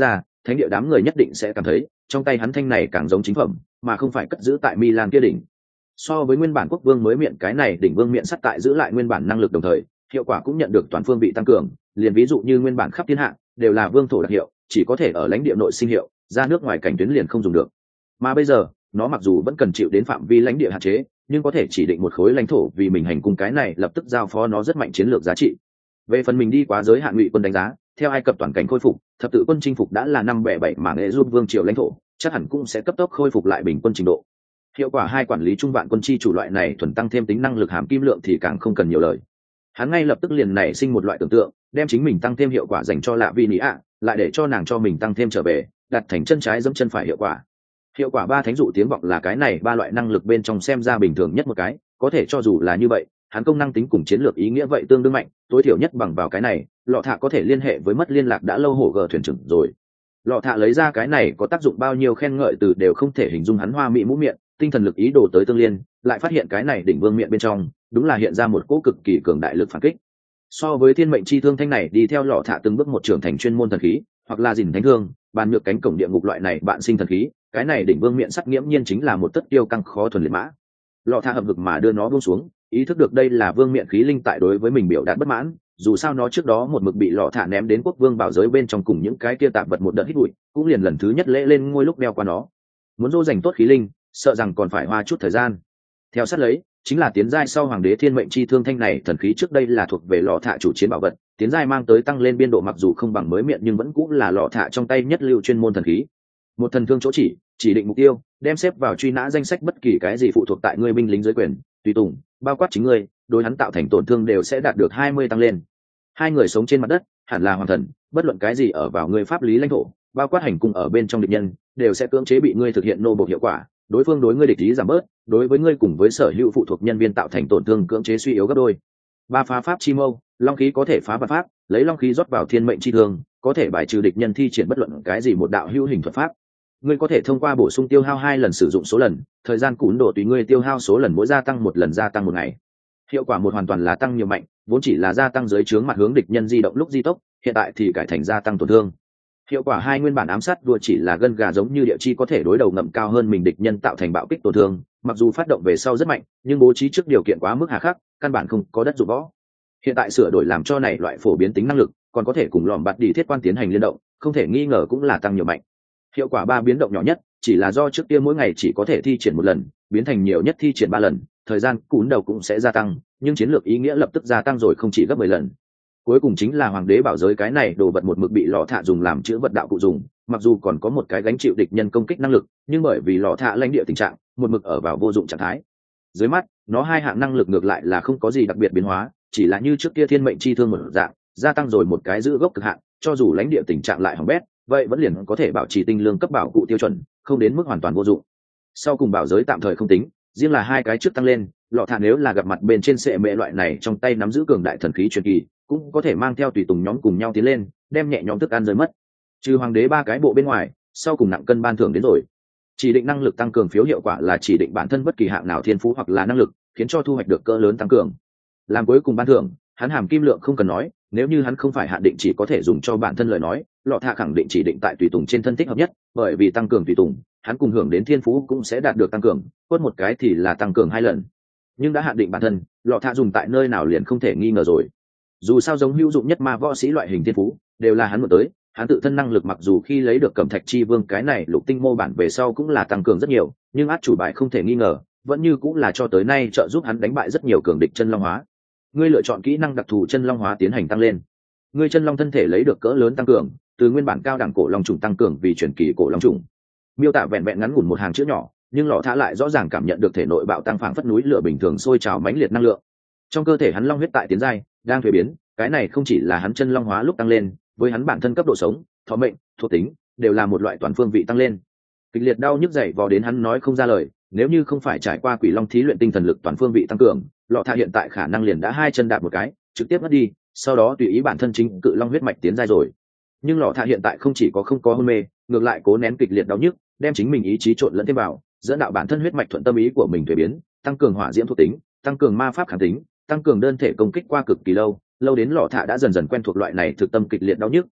[SPEAKER 1] thánh địa đám người nhất định sẽ cảm thấy trong tay hắn thanh này càng giống chính phẩm mà không phải cất giữ tại Milan kia đỉnh. So với nguyên bản quốc vương mới miệng cái này đỉnh vương miệng sắt tại giữ lại nguyên bản năng lực đồng thời hiệu quả cũng nhận được toàn phương vị tăng cường, liền ví dụ như nguyên bản khắp thiên hạ đều là vương thổ đặc hiệu, chỉ có thể ở lãnh địa nội sinh hiệu, ra nước ngoài cảnh tuyến liền không dùng được. Mà bây giờ nó mặc dù vẫn cần chịu đến phạm vi lãnh địa hạn chế, nhưng có thể chỉ định một khối lãnh thổ vì mình hành cung, cái này lập tức giao phó nó rất mạnh chiến lược giá trị. Về phần mình đi quá giới hạn ngụy quân đánh giá, theo Ai Cập toàn cảnh khôi phục, thập tự quân chinh phục đã là năm bẻ bảy mảng nghệ giúp vương triều lãnh thổ, chắc hẳn cũng sẽ cấp tốc khôi phục lại bình quân trình độ. Hiệu quả hai quản lý trung vạn quân chi chủ loại này thuần tăng thêm tính năng lực hàm kim lượng thì càng không cần nhiều lời. Hắn ngay lập tức liền nảy sinh một loại tưởng tượng, đem chính mình tăng thêm hiệu quả dành cho Lạ Vi Nị ạ, lại để cho nàng cho mình tăng thêm trở về, đặt thành chân trái dẫm chân phải hiệu quả. Hiệu quả ba thánh dụ tiếng vọng là cái này ba loại năng lực bên trong xem ra bình thường nhất một cái, có thể cho dù là như vậy, hắn công năng tính cùng chiến lược ý nghĩa vậy tương đương mạnh, tối thiểu nhất bằng vào cái này, Lọ Thạ có thể liên hệ với mất liên lạc đã lâu hổ gờ thuyền trưởng rồi. Lọ Thạ lấy ra cái này có tác dụng bao nhiêu khen ngợi từ đều không thể hình dung hắn hoa mỹ mũ miệng, tinh thần lực ý đồ tới tương liên, lại phát hiện cái này đỉnh vương miệng bên trong, đúng là hiện ra một cỗ cực kỳ cường đại lực phản kích. So với thiên mệnh chi thương thanh này đi theo Lọ Thạ từng bước một trưởng thành chuyên môn thần khí, hoặc là dình thánh thương, bàn nhược cánh cổng địa ngục loại này bạn sinh thần khí, cái này đỉnh vương miệng sắt nghiễm nhiên chính là một tất tiêu căng khó thuần liệt mã. Lọ Thạ hợp lực mà đưa nó buông xuống, ý thức được đây là vương miệng khí linh tại đối với mình biểu đạt bất mãn, dù sao nó trước đó một mực bị Lọ Thạ ném đến quốc vương bảo giới bên trong cùng những cái kia tạp vật một đợt hít bụi, cũng liền lần thứ nhất lễ lên ngôi lúc đeo qua nó. Muốn dỗ dành tốt khí linh, sợ rằng còn phải hoa chút thời gian. Theo sát lấy chính là tiến giai sau hoàng đế thiên mệnh chi thương thanh này thần khí, trước đây là thuộc về Lọ Thạ chủ chiến bảo vật, tiến giai mang tới tăng lên biên độ mặc dù không bằng mới miệng nhưng vẫn cũng là Lọ Thạ trong tay nhất lưu chuyên môn thần khí. Một thần thương chỗ chỉ chỉ định mục tiêu, đem xếp vào truy nã danh sách bất kỳ cái gì phụ thuộc tại ngươi binh lính dưới quyền tùy tùng, bao quát chính ngươi, đối hắn tạo thành tổn thương đều sẽ đạt được hai mươi tăng lên. Hai người sống trên mặt đất hẳn là hoàng thần, bất luận cái gì ở vào ngươi pháp lý lãnh thổ, bao quát hành cung ở bên trong địch nhân, đều sẽ cưỡng chế bị ngươi thực hiện nô bộc hiệu quả, đối phương đối ngươi địch ý giảm bớt, đối với ngươi cùng với sở hữu phụ thuộc nhân viên tạo thành tổn thương cưỡng chế suy yếu gấp đôi. Ba phá pháp chi mâu, long khí có thể phá vật pháp, lấy long khí rót vào thiên mệnh chi thương, có thể bài trừ địch nhân thi triển bất luận cái gì một đạo hữu hình thuật pháp. Ngươi có thể thông qua bổ sung tiêu hao hai lần sử dụng số lần, thời gian cún độ tùy ngươi tiêu hao số lần mỗi gia tăng một lần gia tăng một ngày. Hiệu quả một hoàn toàn là tăng nhiều mạnh, vốn chỉ là gia tăng dưới trướng mặt hướng địch nhân di động lúc di tốc, hiện tại thì cải thành gia tăng tổn thương. Hiệu quả hai nguyên bản ám sát đùa chỉ là gân gà giống như địa chi có thể đối đầu ngậm cao hơn mình địch nhân tạo thành bạo kích tổn thương, mặc dù phát động về sau rất mạnh, nhưng bố trí trước điều kiện quá mức hà khắc, căn bản không có đất dụng võ. Hiện tại sửa đổi làm cho này loại phổ biến tính năng lực, còn có thể cùng lòm bạt đi thiết quan tiến hành liên động, không thể nghi ngờ cũng là tăng nhiều mạnh. Hiệu quả ba biến động nhỏ nhất, chỉ là do trước kia mỗi ngày chỉ có thể thi triển một lần, biến thành nhiều nhất thi triển ba lần, thời gian cún đầu cũng sẽ gia tăng, nhưng chiến lược ý nghĩa lập tức gia tăng rồi không chỉ gấp mười lần. Cuối cùng chính là hoàng đế bảo giới, cái này đồ vật một mực bị Lọ Thạ dùng làm chữ vật đạo cụ dùng, mặc dù còn có một cái gánh chịu địch nhân công kích năng lực, nhưng bởi vì Lọ Thạ lãnh địa tình trạng, một mực ở vào vô dụng trạng thái. Dưới mắt, nó hai hạng năng lực ngược lại là không có gì đặc biệt biến hóa, chỉ là như trước kia thiên mệnh chi thương một dạng, gia tăng rồi một cái giữ gốc cực hạn, cho dù lãnh địa tình trạng lại hỏng bét, vậy vẫn liền có thể bảo trì tinh lương cấp bảo cụ tiêu chuẩn, không đến mức hoàn toàn vô dụng. Sau cùng bảo giới tạm thời không tính, riêng là hai cái trước tăng lên, Lọ Thạ nếu là gặp mặt bên trên sệ mẹ loại này trong tay nắm giữ cường đại thần khí truyền kỳ, cũng có thể mang theo tùy tùng nhóm cùng nhau tiến lên, đem nhẹ nhóm thức ăn rơi mất. Trừ hoàng đế ba cái bộ bên ngoài, sau cùng nặng cân ban thưởng đến rồi. Chỉ định năng lực tăng cường phiếu hiệu quả là chỉ định bản thân bất kỳ hạng nào thiên phú hoặc là năng lực, khiến cho thu hoạch được cỡ lớn tăng cường. Làm cuối cùng ban thưởng, hắn hàm kim lượng không cần nói, nếu như hắn không phải hạn định chỉ có thể dùng cho bản thân lời nói, Lọ Thạ khẳng định chỉ định tại tùy tùng trên thân thích hợp nhất, bởi vì tăng cường tùy tùng, hắn cùng hưởng đến thiên phú cũng sẽ đạt được tăng cường, quất một cái thì là tăng cường hai lần. Nhưng đã hạn định bản thân, Lọ Thạ dùng tại nơi nào liền không thể nghi ngờ rồi. Dù sao giống hữu dụng nhất ma võ sĩ loại hình thiên phú đều là hắn một tới, hắn tự thân năng lực mặc dù khi lấy được Cẩm Thạch Chi Vương cái này lục tinh mô bản về sau cũng là tăng cường rất nhiều, nhưng át chủ bài không thể nghi ngờ, vẫn như cũng là cho tới nay trợ giúp hắn đánh bại rất nhiều cường địch chân long hóa. Ngươi lựa chọn kỹ năng đặc thù chân long hóa tiến hành tăng lên. Ngươi chân long thân thể lấy được cỡ lớn tăng cường, từ nguyên bản cao đẳng cổ long trùng tăng cường vì truyền kỳ cổ long trùng. Miêu tả vẹn vẹn ngắn ngủn một hàng chữ nhỏ, nhưng Lọ Thạ lại rõ ràng cảm nhận được thể nội bạo tăng phảng phất núi lửa bình thường sôi trào mãnh liệt năng lượng. Trong cơ thể hắn long huyết tại tiến giai, đang thuế biến, cái này không chỉ là hắn chân long hóa lúc tăng lên, với hắn bản thân cấp độ sống, thọ mệnh, thuộc tính, đều là một loại toàn phương vị tăng lên. Kịch liệt đau nhức dậy vò đến hắn nói không ra lời, nếu như không phải trải qua quỷ long thí luyện tinh thần lực toàn phương vị tăng cường, Lọ Thạ hiện tại khả năng liền đã hai chân đạp một cái, trực tiếp mất đi, sau đó tùy ý bản thân chính cự long huyết mạch tiến giai rồi. Nhưng Lọ Thạ hiện tại không chỉ có không có hôn mê, ngược lại cố nén kịch liệt đau nhức, đem chính mình ý chí trộn lẫn thêm vào, dẫn đạo bản thân huyết mạch thuận tâm ý của mình thuế biến, tăng cường hỏa diễm thuộc tính, tăng cường ma pháp kháng tính, tăng cường đơn thể công kích qua cực kỳ lâu, lâu đến Lọ Thạ đã dần dần quen thuộc loại này thực tâm kịch liệt đau nhức,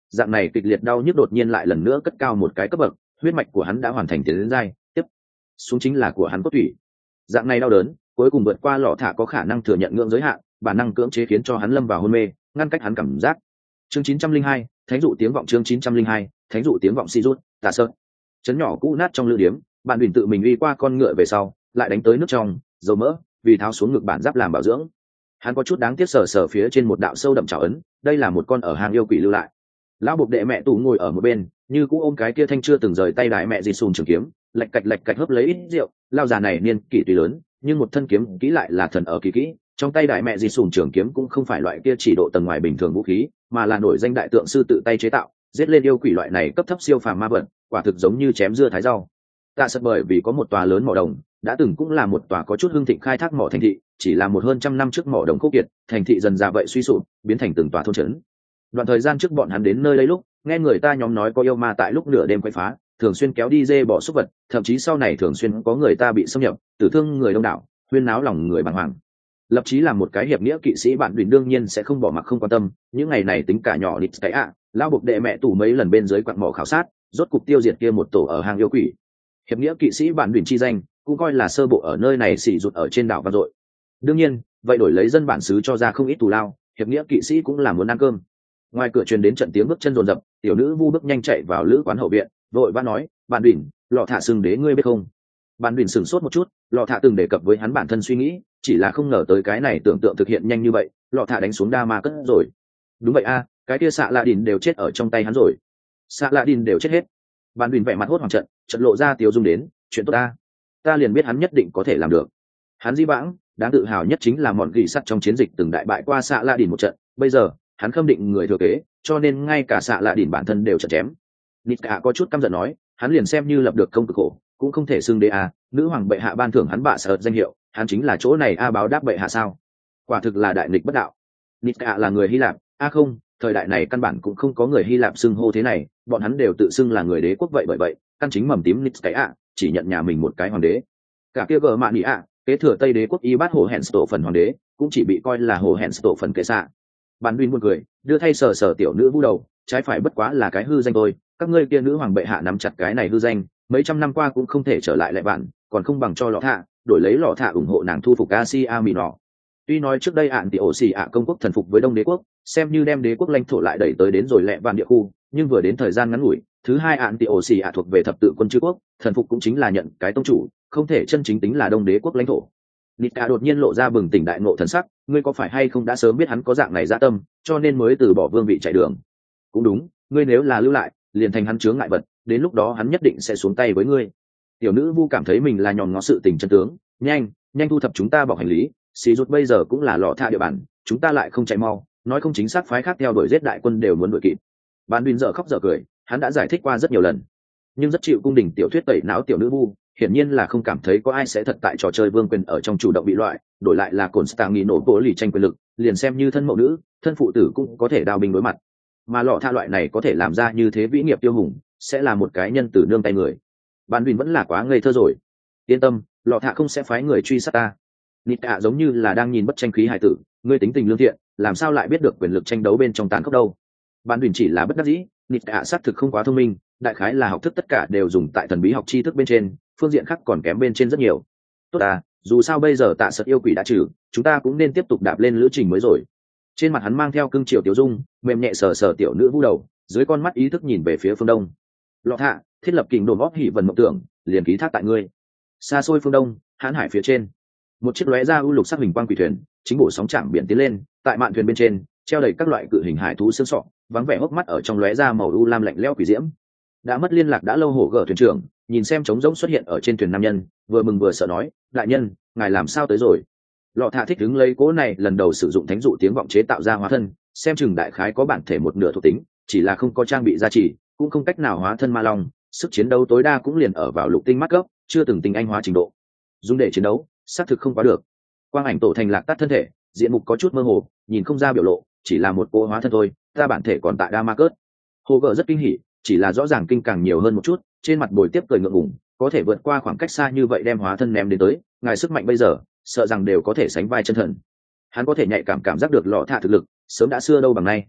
[SPEAKER 1] dạng này kịch liệt đau nhức đột nhiên lại lần nữa cất cao một cái cấp bậc, huyết mạch của hắn đã hoàn thành tiến đến giai tiếp xuống chính là của hắn cốt thủy. Dạng này đau đớn cuối cùng vượt qua lọ thả có khả năng thừa nhận ngưỡng giới hạn, bản năng cưỡng chế khiến cho hắn lâm vào hôn mê, ngăn cách hắn cảm giác. Chương chín trăm linh hai, thánh dụ tiếng vọng. Chương chín trăm linh hai, thánh dụ tiếng vọng. Si rút tạ sợ chấn nhỏ cũ nát trong lữ điếm, bạn Bỉnh tự mình đi qua con ngựa về sau lại đánh tới nước trong dầu mỡ, vì tháo xuống ngực bản giáp làm bảo dưỡng. Hắn có chút đáng tiếc sờ sờ phía trên một đạo sâu đậm trào ấn, đây là một con ở hang yêu quỷ lưu lại. Lão bục đệ mẹ tù ngồi ở một bên, như cũ ôm cái kia thanh chưa từng rời tay đại mẹ dì sùn trường kiếm, lạch cạch lạch cạch hớp lấy ít rượu. Lao già này niên kỷ tuy lớn, nhưng một thân kiếm kỹ lại là thần ở kỳ kỹ. Trong tay đại mẹ dì sùn trường kiếm cũng không phải loại kia chỉ độ tầng ngoài bình thường vũ khí, mà là nổi danh đại tượng sư tự tay chế tạo, giết lên yêu quỷ loại này cấp thấp siêu phàm ma vật, quả thực giống như chém dưa thái rau. Tạ Sật bởi vì có một tòa lớn mỏ đồng, đã từng cũng là một tòa có chút hưng thịnh khai thác mỏ thành thị, chỉ là một hơn trăm năm trước mỏ đồng khô kiệt, thành thị dần dà vậy suy sụp, biến thành từng tòa thôn trấn. Đoạn thời gian trước bọn hắn đến nơi đây lúc, nghe người ta nhóm nói có yêu ma tại lúc nửa đêm quấy phá, thường xuyên kéo đi dê bỏ súc vật, thậm chí sau này thường xuyên có người ta bị xâm nhập, tử thương người đông đảo, huyên náo lòng người bàng hoàng. Lập chí là một cái hiệp nghĩa kỵ sĩ bạn Bỉnh đương nhiên sẽ không bỏ mặc không quan tâm, những ngày này tính cả nhỏ địch cái ạ, lao buộc đệ mẹ tủ mấy lần bên dưới quặng mỏ khảo sát, rốt cục tiêu diệt kia một tổ ở hang yêu quỷ. Hiệp nghĩa kỵ sĩ bạn Bỉnh chi danh, cũng coi là sơ bộ ở nơi này xỉ rụt ở trên đảo vang dội. Đương nhiên, vậy đổi lấy dân bản xứ cho ra không ít tù lao, hiệp nghĩa kỵ sĩ cũng là muốn ăn cơm. Ngoài cửa truyền đến trận tiếng bước chân rồn rập, tiểu nữ vu bước nhanh chạy vào lữ quán hậu viện, vội vã nói, bạn Bỉnh, lọ thả sừng đế ngươi biết không? Bạn Bỉnh sửng sốt một chút, lọ thả từng đề cập với hắn bản thân suy nghĩ, chỉ là không ngờ tới cái này tưởng tượng thực hiện nhanh như vậy, lọ thả đánh xuống đa ma cất rồi. Đúng vậy a, cái kia xạ lạ đìn đều chết ở trong tay hắn rồi. Xạ lạ đìn đều chết hết. Bạn Bỉnh vẻ mặt hốt hoảng trận, trận lộ ra tiêu dung đến, chuyện tốt ta, ta liền biết hắn nhất định có thể làm được. Hắn di vãng, đáng tự hào nhất chính là mọn gỉ sắt trong chiến dịch từng đại bại qua xạ lạ đìn một trận, bây giờ hắn khâm định người thừa kế, cho nên ngay cả xạ lạ đìn bản thân đều trận chém. Nika có chút căm giận nói, hắn liền xem như lập được công cực khổ, cũng không thể xưng đế a, nữ hoàng bệ hạ ban thưởng hắn bạ sợ danh hiệu, hắn chính là chỗ này a báo đáp bệ hạ sao? Quả thực là đại nghịch bất đạo. Nika là người Hy Lạp, a không, thời đại này căn bản cũng không có người Hy Lạp xưng hô thế này, bọn hắn đều tự xưng là người đế quốc vậy bởi vậy, căn chính mầm tím Nika chỉ nhận nhà mình một cái hoàng đế. Cả kia gờ mạn ý ạ, kế thừa Tây đế quốc y bát hồ hẹn tổ phần hoàng đế, cũng chỉ bị coi là hồ hẹn tổ phần kệ xạ. Bản Bỉnh buồn cười, đưa thay sờ sờ tiểu nữ vu đầu, trái phải bất quá là cái hư danh thôi, các ngươi kia nữ hoàng bệ hạ nắm chặt cái này hư danh, mấy trăm năm qua cũng không thể trở lại lại bạn, còn không bằng cho lọ thạ, đổi lấy lọ thạ ủng hộ nàng thu phục Asia Mỹ nọ. Tuy nói trước đây ạn tỷ ổ xì ạ công quốc thần phục với Đông đế quốc, xem như đem đế quốc lãnh thổ lại đẩy tới đến rồi lẹ vạn địa khu, nhưng vừa đến thời gian ngắn ngủi, thứ hai ạn tỷ ổ xì ạ thuộc về thập tự quân chư quốc, thần phục cũng chính là nhận cái tông chủ, không thể chân chính tính là Đông đế quốc lãnh thổ. Nika đột nhiên lộ ra bừng tỉnh đại ngộ thần sắc, ngươi có phải hay không đã sớm biết hắn có dạng này dạ tâm, cho nên mới từ bỏ vương vị chạy đường? Cũng đúng, ngươi nếu là lưu lại, liền thành hắn chướng ngại vật, đến lúc đó hắn nhất định sẽ xuống tay với ngươi. Tiểu nữ vu cảm thấy mình là nhòm ngó sự tình chân tướng, nhanh, nhanh thu thập chúng ta bọc hành lý, xì rút bây giờ cũng là lọ thạ địa bàn, chúng ta lại không chạy mau, nói không chính xác phái khác theo đuổi giết đại quân đều muốn đuổi kịp. Ban Bỉnh dở khóc dở cười, hắn đã giải thích qua rất nhiều lần, nhưng rất chịu cung đình tiểu thuyết tẩy não tiểu nữ vu, hiển nhiên là không cảm thấy có ai sẽ thật tại trò chơi vương quyền ở trong chủ động bị loại, đổi lại là Constantinople tranh quyền lực, liền xem như thân mẫu nữ, thân phụ tử cũng có thể đao binh đối mặt. Mà lọ tha loại này có thể làm ra như thế vĩ nghiệp tiêu hùng, sẽ là một cái nhân từ nương tay người. Ban Bỉnh vẫn là quá ngây thơ rồi. Yên tâm, lọ thạ không sẽ phái người truy sát ta. Nika giống như là đang nhìn bất tranh khí hài tử, ngươi tính tình lương thiện, làm sao lại biết được quyền lực tranh đấu bên trong tàn khốc đâu? Ban Bỉnh chỉ là bất đắc dĩ, Nika xác thực không quá thông minh, đại khái là học thức tất cả đều dùng tại thần bí học tri thức bên trên, phương diện khác còn kém bên trên rất nhiều. Tốt à, dù sao bây giờ Tạ Sật yêu quỷ đã trừ, chúng ta cũng nên tiếp tục đạp lên lữ trình mới rồi. Trên mặt hắn mang theo cưng chiều tiểu dung, mềm nhẹ sờ sờ tiểu nữ vu đầu, dưới con mắt ý thức nhìn về phía phương đông. Lọ thạ, thiết lập kình đồn óp hỉ vần mộng tưởng, liền ký thác tại ngươi. Xa xôi phương đông, hãn hải phía trên, một chiếc lóe ra u lục sắc hình quang quỷ thuyền, chính bổ sóng chạm biển tiến lên, tại mạn thuyền bên trên, treo đầy các loại cự hình hải thú xương sọ, vắng vẻ hốc mắt ở trong lóe ra màu u lam lạnh lẽo quỷ diễm. Đã mất liên lạc đã lâu hổ gở thuyền trưởng, nhìn xem trống rỗng xuất hiện ở trên thuyền nam nhân, vừa mừng vừa sợ nói, đại nhân, ngài làm sao tới rồi? Lọ thạ thích đứng lấy cố này lần đầu sử dụng thánh dụ tiếng vọng chế tạo ra hóa thân, xem chừng đại khái có bản thể một nửa thuộc tính, chỉ là không có trang bị gia trì, cũng không cách nào hóa thân ma long, sức chiến đấu tối đa cũng liền ở vào lục tinh mắt cấp, chưa từng tinh anh hóa trình độ. Dùng để chiến đấu, xác thực không quá được. Quang ảnh tổ thành lạc tắt thân thể, diện mục có chút mơ hồ, nhìn không ra biểu lộ, chỉ là một cô hóa thân thôi, ta bản thể còn tại Damascus. Hồ gở rất kinh hỉ, chỉ là rõ ràng kinh càng nhiều hơn một chút, trên mặt bồi tiếp cười ngượng ngùng, có thể vượt qua khoảng cách xa như vậy đem hóa thân ném đến tới, ngài sức mạnh bây giờ, sợ rằng đều có thể sánh vai chân thần. Hắn có thể nhạy cảm cảm giác được lọ thạ thực lực, sớm đã xưa đâu bằng nay.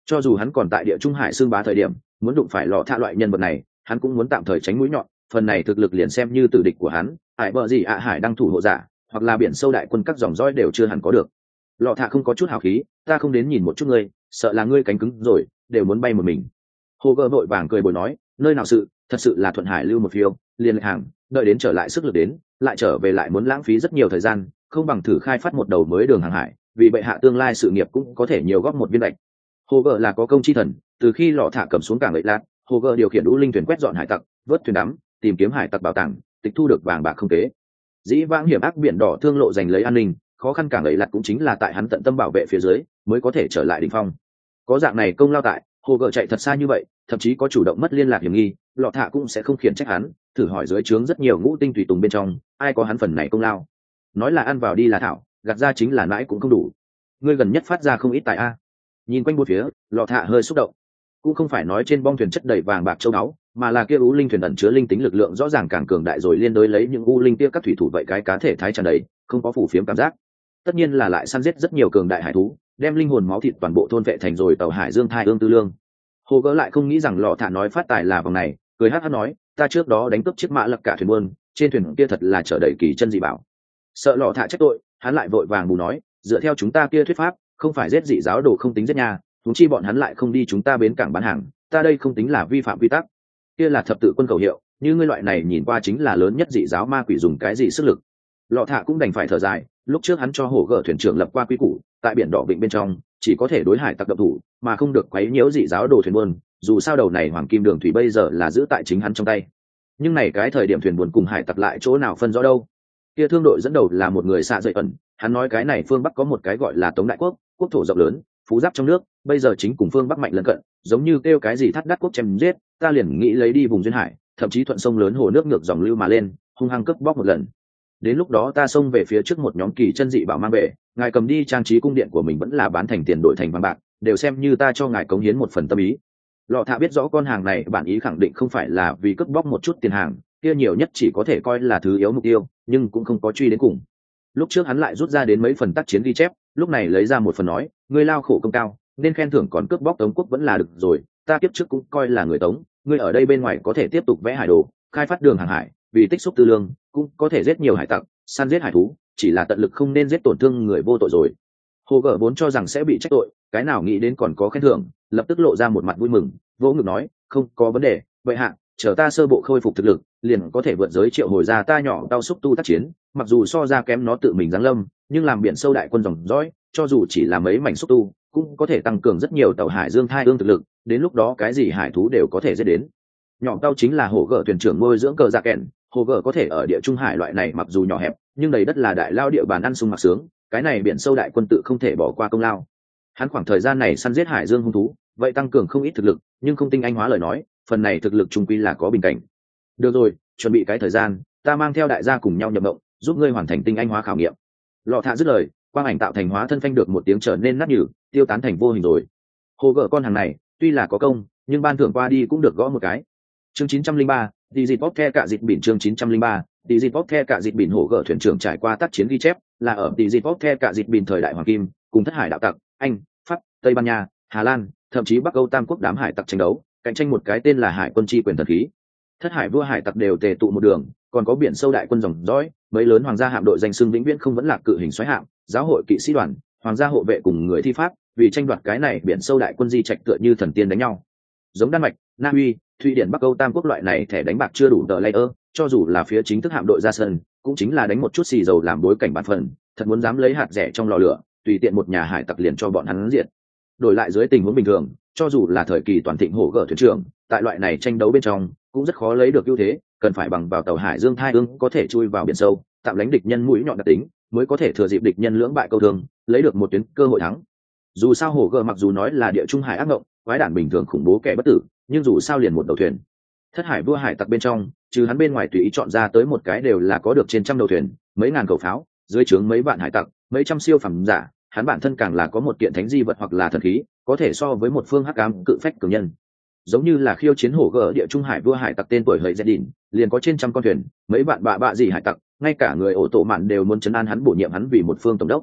[SPEAKER 1] Cho dù hắn còn tại địa trung hải xương bá thời điểm, muốn đụng phải lọ thạ loại nhân vật này, hắn cũng muốn tạm thời tránh mũi nhọn, phần này thực lực liền xem như tử địch của hắn, ải bờ gì ạ hải đang thủ hộ giả, hoặc là biển sâu đại quân các dòng dõi đều chưa hẳn có được. Lọ thạ không có chút hào khí, ta không đến nhìn một chút ngươi, sợ là ngươi cánh cứng rồi, đều muốn bay một mình. Hồ gơ vội vàng cười bồi nói, nơi nào sự, thật sự là thuận hải lưu một phiêu, liền hàng, đợi đến trở lại sức lực đến, lại trở về lại muốn lãng phí rất nhiều thời gian, không bằng thử khai phát một đầu mới đường hàng hải, vì bệ hạ tương lai sự nghiệp cũng có thể nhiều góp một viên lệch. Hồ gơ là có công chi thần, từ khi lọ thạ cầm xuống cảng lợi lạc, hồ gơ điều khiển đũ linh thuyền quét dọn hải tặc, vớt thuyền đắm, tìm kiếm hải tặc bảo tàng, tịch thu được vàng bạc không kế. Dĩ vãng hiểm ác biển đỏ thương lộ giành lấy an ninh, khó khăn cảng lợi lạc cũng chính là tại hắn tận tâm bảo vệ phía dưới, mới có thể trở lại đỉnh phong. Có dạng này công lao tại, hồ gợ chạy thật xa như vậy, thậm chí có chủ động mất liên lạc hiểm nghi, lọ thạ cũng sẽ không khiển trách hắn, thử hỏi dưới trướng rất nhiều ngũ tinh tùy tùng bên trong, ai có hắn phần này công lao. Nói là ăn vào đi là thảo, gạt ra chính là nãi cũng không đủ. Ngươi gần nhất phát ra không ít tài a. Nhìn quanh bốn phía, lọ thạ hơi xúc động. Cũng không phải nói trên bong thuyền chất đầy vàng bạc châu báu, mà là kia u linh thuyền ẩn chứa linh tính lực lượng rõ ràng càng cường đại rồi liên đối lấy những u linh kia các thủy thủ vậy cái cá thể thái tràn đầy, không có phủ phiếm cảm giác. Tất nhiên là lại săn giết rất nhiều cường đại hải thú, đem linh hồn máu thịt toàn bộ thôn vệ thành rồi tàu hải dương thai ương tư lương. Hồ gỡ lại không nghĩ rằng lọ thả nói phát tài là vòng này, cười hát hát nói, ta trước đó đánh cướp chiếc mã lật cả thuyền buôn, trên thuyền kia thật là chở đầy kỳ chân dị bảo. Sợ lọ thả trách tội, hắn lại vội vàng bù nói, dựa theo chúng ta kia thuyết pháp, không phải giết dị giáo đồ không tính giết nhà, chúng chi bọn hắn lại không đi chúng ta bến cảng bán hàng, ta đây không tính là vi phạm quy tắc. Kia là thập tự quân cầu hiệu, như ngươi loại này nhìn qua chính là lớn nhất dị giáo ma quỷ dùng cái gì sức lực. Lọ thả cũng đành phải thở dài, lúc trước hắn cho hổ gở thuyền trưởng lập qua quy củ, tại biển đỏ vịnh bên trong chỉ có thể đối hải tặc độc thủ, mà không được quấy nhiễu dị giáo đồ thuyền buôn, dù sao đầu này hoàng kim đường thủy bây giờ là giữ tại chính hắn trong tay. Nhưng này cái thời điểm thuyền buôn cùng hải tặc lại chỗ nào phân rõ đâu. Kia thương đội dẫn đầu là một người xạ dậy ẩn, hắn nói cái này phương bắc có một cái gọi là Tống Đại Quốc, quốc thổ rộng lớn, phú giáp trong nước, bây giờ chính cùng phương bắc mạnh lân cận, giống như kêu cái gì thắt đắt quốc chém giết, ta liền nghĩ lấy đi vùng duyên hải, thậm chí thuận sông lớn hồ nước ngược dòng lưu mà lên, hung hăng cướp bóc một lần. Đến lúc đó ta xông về phía trước một nhóm kỳ chân dị bảo mang về, ngài cầm đi trang trí cung điện của mình vẫn là bán thành tiền đổi thành vàng bạc, đều xem như ta cho ngài cống hiến một phần tâm ý. Lọ thạ biết rõ con hàng này bản ý khẳng định không phải là vì cướp bóc một chút tiền hàng, kia nhiều nhất chỉ có thể coi là thứ yếu mục tiêu, nhưng cũng không có truy đến cùng. Lúc trước hắn lại rút ra đến mấy phần tác chiến ghi chép, lúc này lấy ra một phần nói, ngươi lao khổ công cao, nên khen thưởng, còn cướp bóc Tống quốc vẫn là được rồi, ta kiếp trước cũng coi là người Tống, ngươi ở đây bên ngoài có thể tiếp tục vẽ hải đồ, khai phát đường hàng hải, vì tích xúc tư lương, cũng có thể giết nhiều hải tặc, săn giết hải thú, chỉ là tận lực không nên giết tổn thương người vô tội rồi. Hồ gở vốn cho rằng sẽ bị trách tội, cái nào nghĩ đến còn có khen thưởng, lập tức lộ ra một mặt vui mừng, vỗ ngực nói, không có vấn đề, vậy hạ, chờ ta sơ bộ khôi phục thực lực, liền có thể vượt giới triệu hồi ra ta nhỏ tao xúc tu tác chiến, mặc dù so ra kém nó tự mình giáng lâm, nhưng làm biển sâu đại quân dòng dõi, cho dù chỉ là mấy mảnh xúc tu, cũng có thể tăng cường rất nhiều tàu hải dương thai ương thực lực, đến lúc đó cái gì hải thú đều có thể giết đến. Nhỏ tao chính là hổ gở thuyền trưởng nuôi dưỡng cờ dạ kèn, hồ gở có thể ở địa trung hải loại này mặc dù nhỏ hẹp, nhưng đầy đất là đại lao địa bàn ăn sung mặc sướng, cái này biển sâu đại quân tự không thể bỏ qua công lao. Hắn khoảng thời gian này săn giết hải dương hung thú, vậy tăng cường không ít thực lực, nhưng không tinh anh hóa lời nói, phần này thực lực trung quy là có bình cảnh. Được rồi, chuẩn bị cái thời gian, ta mang theo đại gia cùng nhau nhập động, giúp ngươi hoàn thành tinh anh hóa khảo nghiệm. Lọ thạ dứt lời, quang ảnh tạo thành hóa thân phanh được một tiếng trở nên nát nhừ, tiêu tán thành vô hình rồi. Hồ gở con hàng này, tuy là có công, nhưng ban thưởng qua đi cũng được gõ một cái. Chương chín trăm linh ba, đi dịp bóp the cả dịp biển chương chín trăm linh ba, đi dịp bóp the cả dịp biển hổ gở thuyền trưởng trải qua tác chiến ghi chép, là ở đi dịp bóp the cả dịp biển thời đại hoàng kim, cùng thất hải đạo tặc, Anh, Pháp, Tây Ban Nha, Hà Lan, thậm chí Bắc Âu tam quốc đám hải tặc tranh đấu, cạnh tranh một cái tên là hải quân chi quyền thần khí. Thất hải vua hải tặc đều tề tụ một đường, còn có biển sâu đại quân dòng dõi, mấy lớn hoàng gia hạm đội danh xưng vĩnh viễn không vẫn lạc cự hình xoáy hạm, giáo hội kỵ sĩ đoàn, hoàng gia hộ vệ cùng người thi pháp, vì tranh đoạt cái này biển sâu đại quân di trạch tựa như thần tiên đánh nhau. Giống Đan Mạch, Na Uy, Thụy Điển, Bắc Âu tam quốc loại này thẻ đánh bạc chưa đủ tờ layer, cho dù là phía chính thức hạm đội ra sân, cũng chính là đánh một chút xì dầu làm bối cảnh bản phần, thật muốn dám lấy hạt rẻ trong lò lửa, tùy tiện một nhà hải tặc liền cho bọn hắn diệt. Đổi lại dưới tình huống bình thường, cho dù là thời kỳ toàn thịnh hổ gở thuyền trưởng, tại loại này tranh đấu bên trong, cũng rất khó lấy được ưu thế, cần phải bằng vào tàu hải dương thai ương có thể chui vào biển sâu, tạm lánh địch nhân mũi nhọn đặc tính, mới có thể thừa dịp địch nhân lưỡng bại câu thương, lấy được một tuyến cơ hội thắng. Dù sao hổ gở mặc dù nói là địa trung hải ác ngộng, quái đản bình thường khủng bố kẻ bất tử, nhưng dù sao liền một đầu thuyền. Thất hải vua hải tặc bên trong, trừ hắn bên ngoài tùy ý chọn ra tới một cái đều là có được trên trăm đầu thuyền, mấy ngàn khẩu pháo, dưới trướng mấy vạn hải tặc, mấy trăm siêu phẩm giả, hắn bản thân càng là có một kiện thánh di vật hoặc là thần khí, có thể so với một phương hắc ám cự phách cường nhân. Giống như là khiêu chiến hổ gở địa trung hải vua hải tặc tên tuổi hời dẹt đỉnh, liền có trên trăm con thuyền, mấy bạn bạ bạ gì hải tặc, ngay cả người ổ tổ mạn đều muốn trấn an hắn bổ nhiệm hắn vì một phương tổng đốc.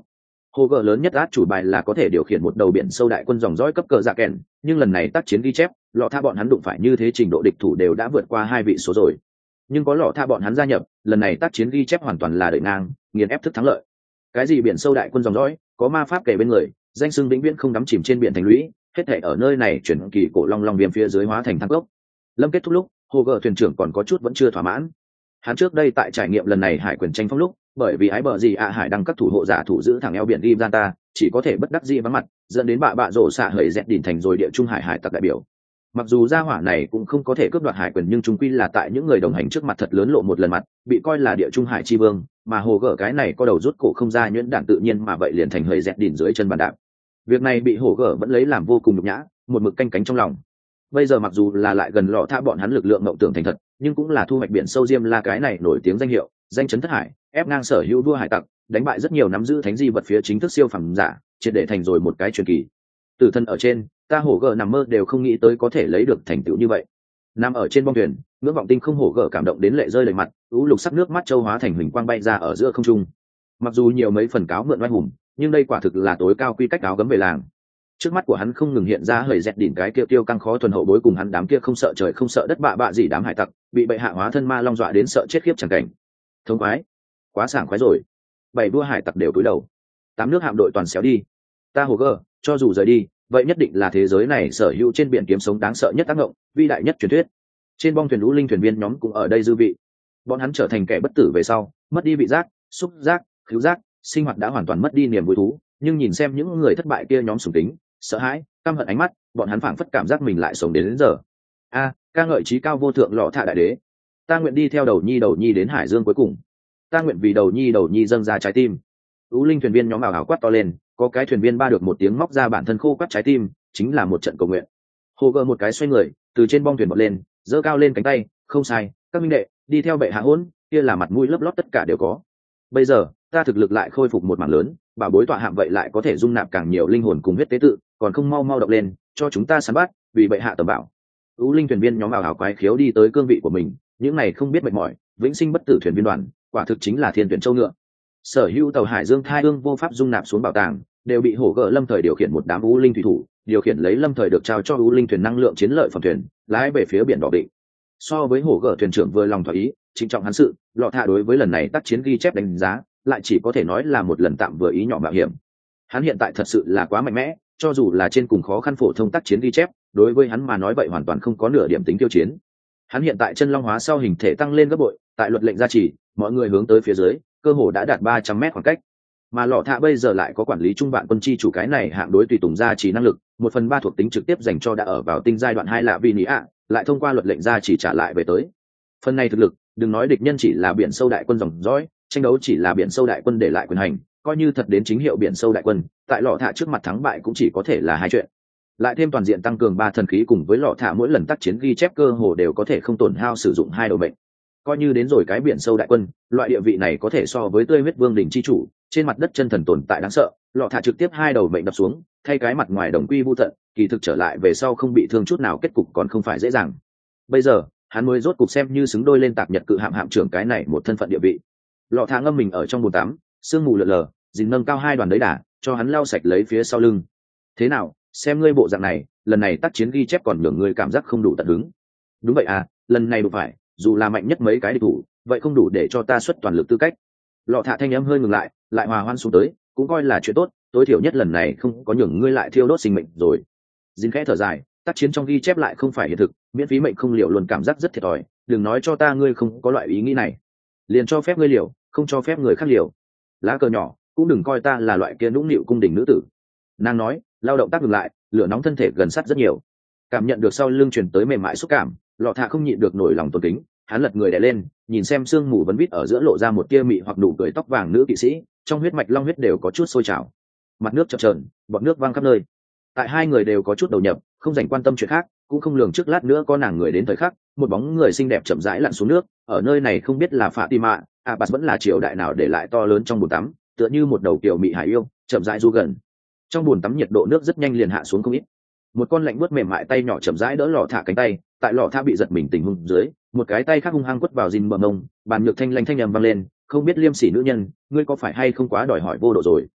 [SPEAKER 1] Hồ gờ lớn nhất át chủ bài là có thể điều khiển một đầu biển sâu đại quân dòng dõi cấp cờ dạ kèn, nhưng lần này tác chiến ghi chép, lọ tha bọn hắn đụng phải như thế trình độ địch thủ đều đã vượt qua hai vị số rồi. Nhưng có lọ tha bọn hắn gia nhập, lần này tác chiến ghi chép hoàn toàn là đợi ngang, nghiền ép thức thắng lợi. Cái gì biển sâu đại quân dòng dõi, có ma pháp kể bên người, danh xưng vĩnh viễn không đắm chìm trên biển thành lũy, hết thảy ở nơi này chuyển kỳ cổ long long viêm phía dưới hóa thành thang cốc. Lâm kết thúc lúc, Hồ gờ thuyền trưởng còn có chút vẫn chưa thỏa mãn. Hắn trước đây tại trải nghiệm lần này hải quyền tranh phong lúc, bởi vì ái bờ gì ạ hải đăng các thủ hộ giả thủ giữ thẳng eo biển Gibanta, chỉ có thể bất đắc dĩ vắng mặt, dẫn đến bạ bạ rổ xạ hời dẹt đỉnh thành rồi địa trung hải hải tặc đại biểu. Mặc dù gia hỏa này cũng không có thể cướp đoạt hải quyền, nhưng chúng quy là tại những người đồng hành trước mặt thật lớn lộ một lần mặt, bị coi là địa trung hải chi vương, mà hồ gở cái này có đầu rút cổ không ra nhuyễn đạn tự nhiên mà vậy liền thành hời dẹt đỉnh dưới chân bàn đạp. Việc này bị hồ gở vẫn lấy làm vô cùng nhục nhã, một mực canh cánh trong lòng. Bây giờ mặc dù là lại gần lọ tha bọn hắn lực lượng mộng tưởng thành thật, nhưng cũng là thu hoạch biển sâu diêm la cái này nổi tiếng danh hiệu, danh chấn thất hải, ép ngang sở hữu vua hải tặc, đánh bại rất nhiều nắm giữ thánh di vật phía chính thức siêu phẩm giả, triệt để thành rồi một cái truyền kỳ. Từ thân ở trên, ta hổ gở nằm mơ đều không nghĩ tới có thể lấy được thành tựu như vậy. Nằm ở trên bong thuyền, ngưỡng vọng tinh không hổ gở cảm động đến lệ rơi lệ mặt, ú lục sắc nước mắt châu hóa thành huỳnh quang bay ra ở giữa không trung. Mặc dù nhiều mấy phần cáo mượn oai hùng, nhưng đây quả thực là tối cao quy cách áo gấm về làng. Trước mắt của hắn không ngừng hiện ra hời dẹt đỉnh cái kia tiêu căng khó thuần hậu bối cùng hắn đám kia không sợ trời không sợ đất bạ bạ gì đám hải tặc, bị bệ hạ hóa thân ma long dọa đến sợ chết khiếp chẳng cảnh. Thông khoái, quá sảng khoái rồi. Bảy vua hải tặc đều cúi đầu. Tám nước hạm đội toàn xéo đi. Ta hồ gơ, cho dù rời đi, vậy nhất định là thế giới này sở hữu trên biển kiếm sống đáng sợ nhất tác động, vĩ đại nhất truyền thuyết. Trên bong thuyền lũ linh thuyền viên nhóm cũng ở đây dư vị. Bọn hắn trở thành kẻ bất tử về sau, mất đi vị giác, xúc giác, khứu giác, sinh hoạt đã hoàn toàn mất đi niềm vui thú, nhưng nhìn xem những người thất bại kia nhóm sùng tính, sợ hãi, căm hận ánh mắt, bọn hắn phảng phất cảm giác mình lại sống đến, đến giờ. A, ca ngợi trí cao vô thượng lọ thạ đại đế. Ta nguyện đi theo đầu nhi đầu nhi đến hải dương cuối cùng. Ta nguyện vì đầu nhi đầu nhi dâng ra trái tim. Ú linh thuyền viên nhóm ảo ảo quát to lên, có cái thuyền viên ba được một tiếng móc ra bản thân khô quắt trái tim, chính là một trận cầu nguyện. Hồ gờ một cái xoay người, từ trên bong thuyền bật lên, giơ cao lên cánh tay, không sai, các minh đệ, đi theo bệ hạ hỗn, kia là mặt mũi lấp lót tất cả đều có. Bây giờ, ta thực lực lại khôi phục một mảng lớn, bảo bối tọa hạm vậy lại có thể dung nạp càng nhiều linh hồn cùng huyết tế tự, còn không mau mau động lên, cho chúng ta săn bắt, vì bệ hạ tầm bảo. Ú linh thuyền viên nhóm ảo ảo quái khiếu đi tới cương vị của mình, những này không biết mệt mỏi, vĩnh sinh bất tử thuyền viên đoàn, quả thực chính là thiên tuyển châu ngựa. Sở hữu tàu hải dương thai ương vô pháp dung nạp xuống bảo tàng, đều bị hổ gở lâm thời điều khiển một đám ú linh thủy thủ, điều khiển lấy lâm thời được trao cho ú linh thuyền năng lượng chiến lợi phẩm thuyền, lái về phía biển đỏ định. So với hổ gở thuyền trưởng vừa lòng thỏa ý, trịnh trọng hắn sự, lọ thạ đối với lần này tác chiến ghi chép đánh giá, lại chỉ có thể nói là một lần tạm vừa ý nhỏ mạo hiểm. Hắn hiện tại thật sự là quá mạnh mẽ, cho dù là trên cùng khó khăn phổ thông tác chiến ghi chép, đối với hắn mà nói vậy hoàn toàn không có nửa điểm tính tiêu chiến. Hắn hiện tại chân long hóa sau hình thể tăng lên gấp bội, tại luật lệnh gia trì, mọi người hướng tới phía dưới, cơ hồ đã đạt ba trăm mét khoảng cách. Mà lọ thạ bây giờ lại có quản lý trung vạn quân chi chủ cái này hạng đối tùy tùng gia trì năng lực, một phần ba thuộc tính trực tiếp dành cho đã ở vào tinh giai đoạn hai lạ vì nỉ ạ, lại thông qua luật lệnh gia trì trả lại về tới. Phần này thực lực, đừng nói địch nhân chỉ là biển sâu đại quân dòng dõi, tranh đấu chỉ là biển sâu đại quân để lại quyền hành, coi như thật đến chính hiệu biển sâu đại quân, tại lọ thạ trước mặt thắng bại cũng chỉ có thể là hai chuyện. Lại thêm toàn diện tăng cường ba thần khí cùng với lọ thạ mỗi lần tác chiến ghi chép cơ hồ đều có thể không tổn hao sử dụng hai đầu mệnh. Coi như đến rồi cái biển sâu đại quân, loại địa vị này có thể so với tươi huyết vương đỉnh chi chủ, trên mặt đất chân thần tồn tại đáng sợ, lọ thạ trực tiếp hai đầu mệnh đập xuống, thay cái mặt ngoài đồng quy vu tận, kỳ thực trở lại về sau không bị thương chút nào, kết cục còn không phải dễ dàng. Bây giờ, hắn mới rốt cục xem như xứng đôi lên tạc nhật cự hạm hạm trưởng cái này một thân phận địa vị. Lọ thạ ngâm mình ở trong bồn tắm, sương mù lờ lờ, dìn nâng cao hai đoàn đấy đà, cho hắn lau sạch lấy phía sau lưng. Thế nào, xem ngươi bộ dạng này, lần này tác chiến ghi chép còn nhường ngươi cảm giác không đủ tận hứng. Đúng vậy à, lần này đủ phải, dù là mạnh nhất mấy cái địch thủ, vậy không đủ để cho ta xuất toàn lực tư cách. Lọ thạ thanh âm hơi ngừng lại, lại hòa hoan xuống tới, cũng coi là chuyện tốt, tối thiểu nhất lần này không có nhường ngươi lại thiêu đốt sinh mệnh rồi. Dìn khẽ thở dài, tác chiến trong ghi chép lại không phải hiện thực, miễn phí mệnh không liều luôn cảm giác rất thiệt thòi, đừng nói cho ta ngươi không có loại ý nghĩ này. Liền cho phép ngươi liều, không cho phép người khác liều. Lá cờ nhỏ, cũng đừng coi ta là loại kia nũng nịu cung đình nữ tử. Nàng nói, lao động tác ngừng lại, lửa nóng thân thể gần sát rất nhiều. Cảm nhận được sau lưng truyền tới mềm mại xúc cảm, lọ thạ không nhịn được nổi lòng tôn kính, hắn lật người đè lên, nhìn xem sương mù vấn vít ở giữa lộ ra một tia mị hoặc nụ cười tóc vàng nữ kỵ sĩ, trong huyết mạch long huyết đều có chút sôi trào. Mặt nước chập chờn, bọt nước văng khắp nơi. Tại hai người đều có chút đầu nhập, không dành quan tâm chuyện khác, cũng không lường trước lát nữa có nàng người đến thời khắc, một bóng người xinh đẹp chậm rãi lặn xuống nước, ở nơi này không biết là Fatima, Abbas vẫn là triều đại nào để lại to lớn trong bồn tắm, tựa như một đầu kiều mị hải yêu, chậm rãi du gần. Trong bồn tắm nhiệt độ nước rất nhanh liền hạ xuống không ít. Một con lạnh buốt mềm mại tay nhỏ chậm rãi đỡ lọ thạ cánh tay, tại lọ thạ bị giật mình tình huống dưới, một cái tay khác hung hăng quất vào dìn bờ mông, bàn nhược thanh lanh thanh nhầm vang lên, không biết liêm sỉ nữ nhân, ngươi có phải hay không quá đòi hỏi vô độ rồi.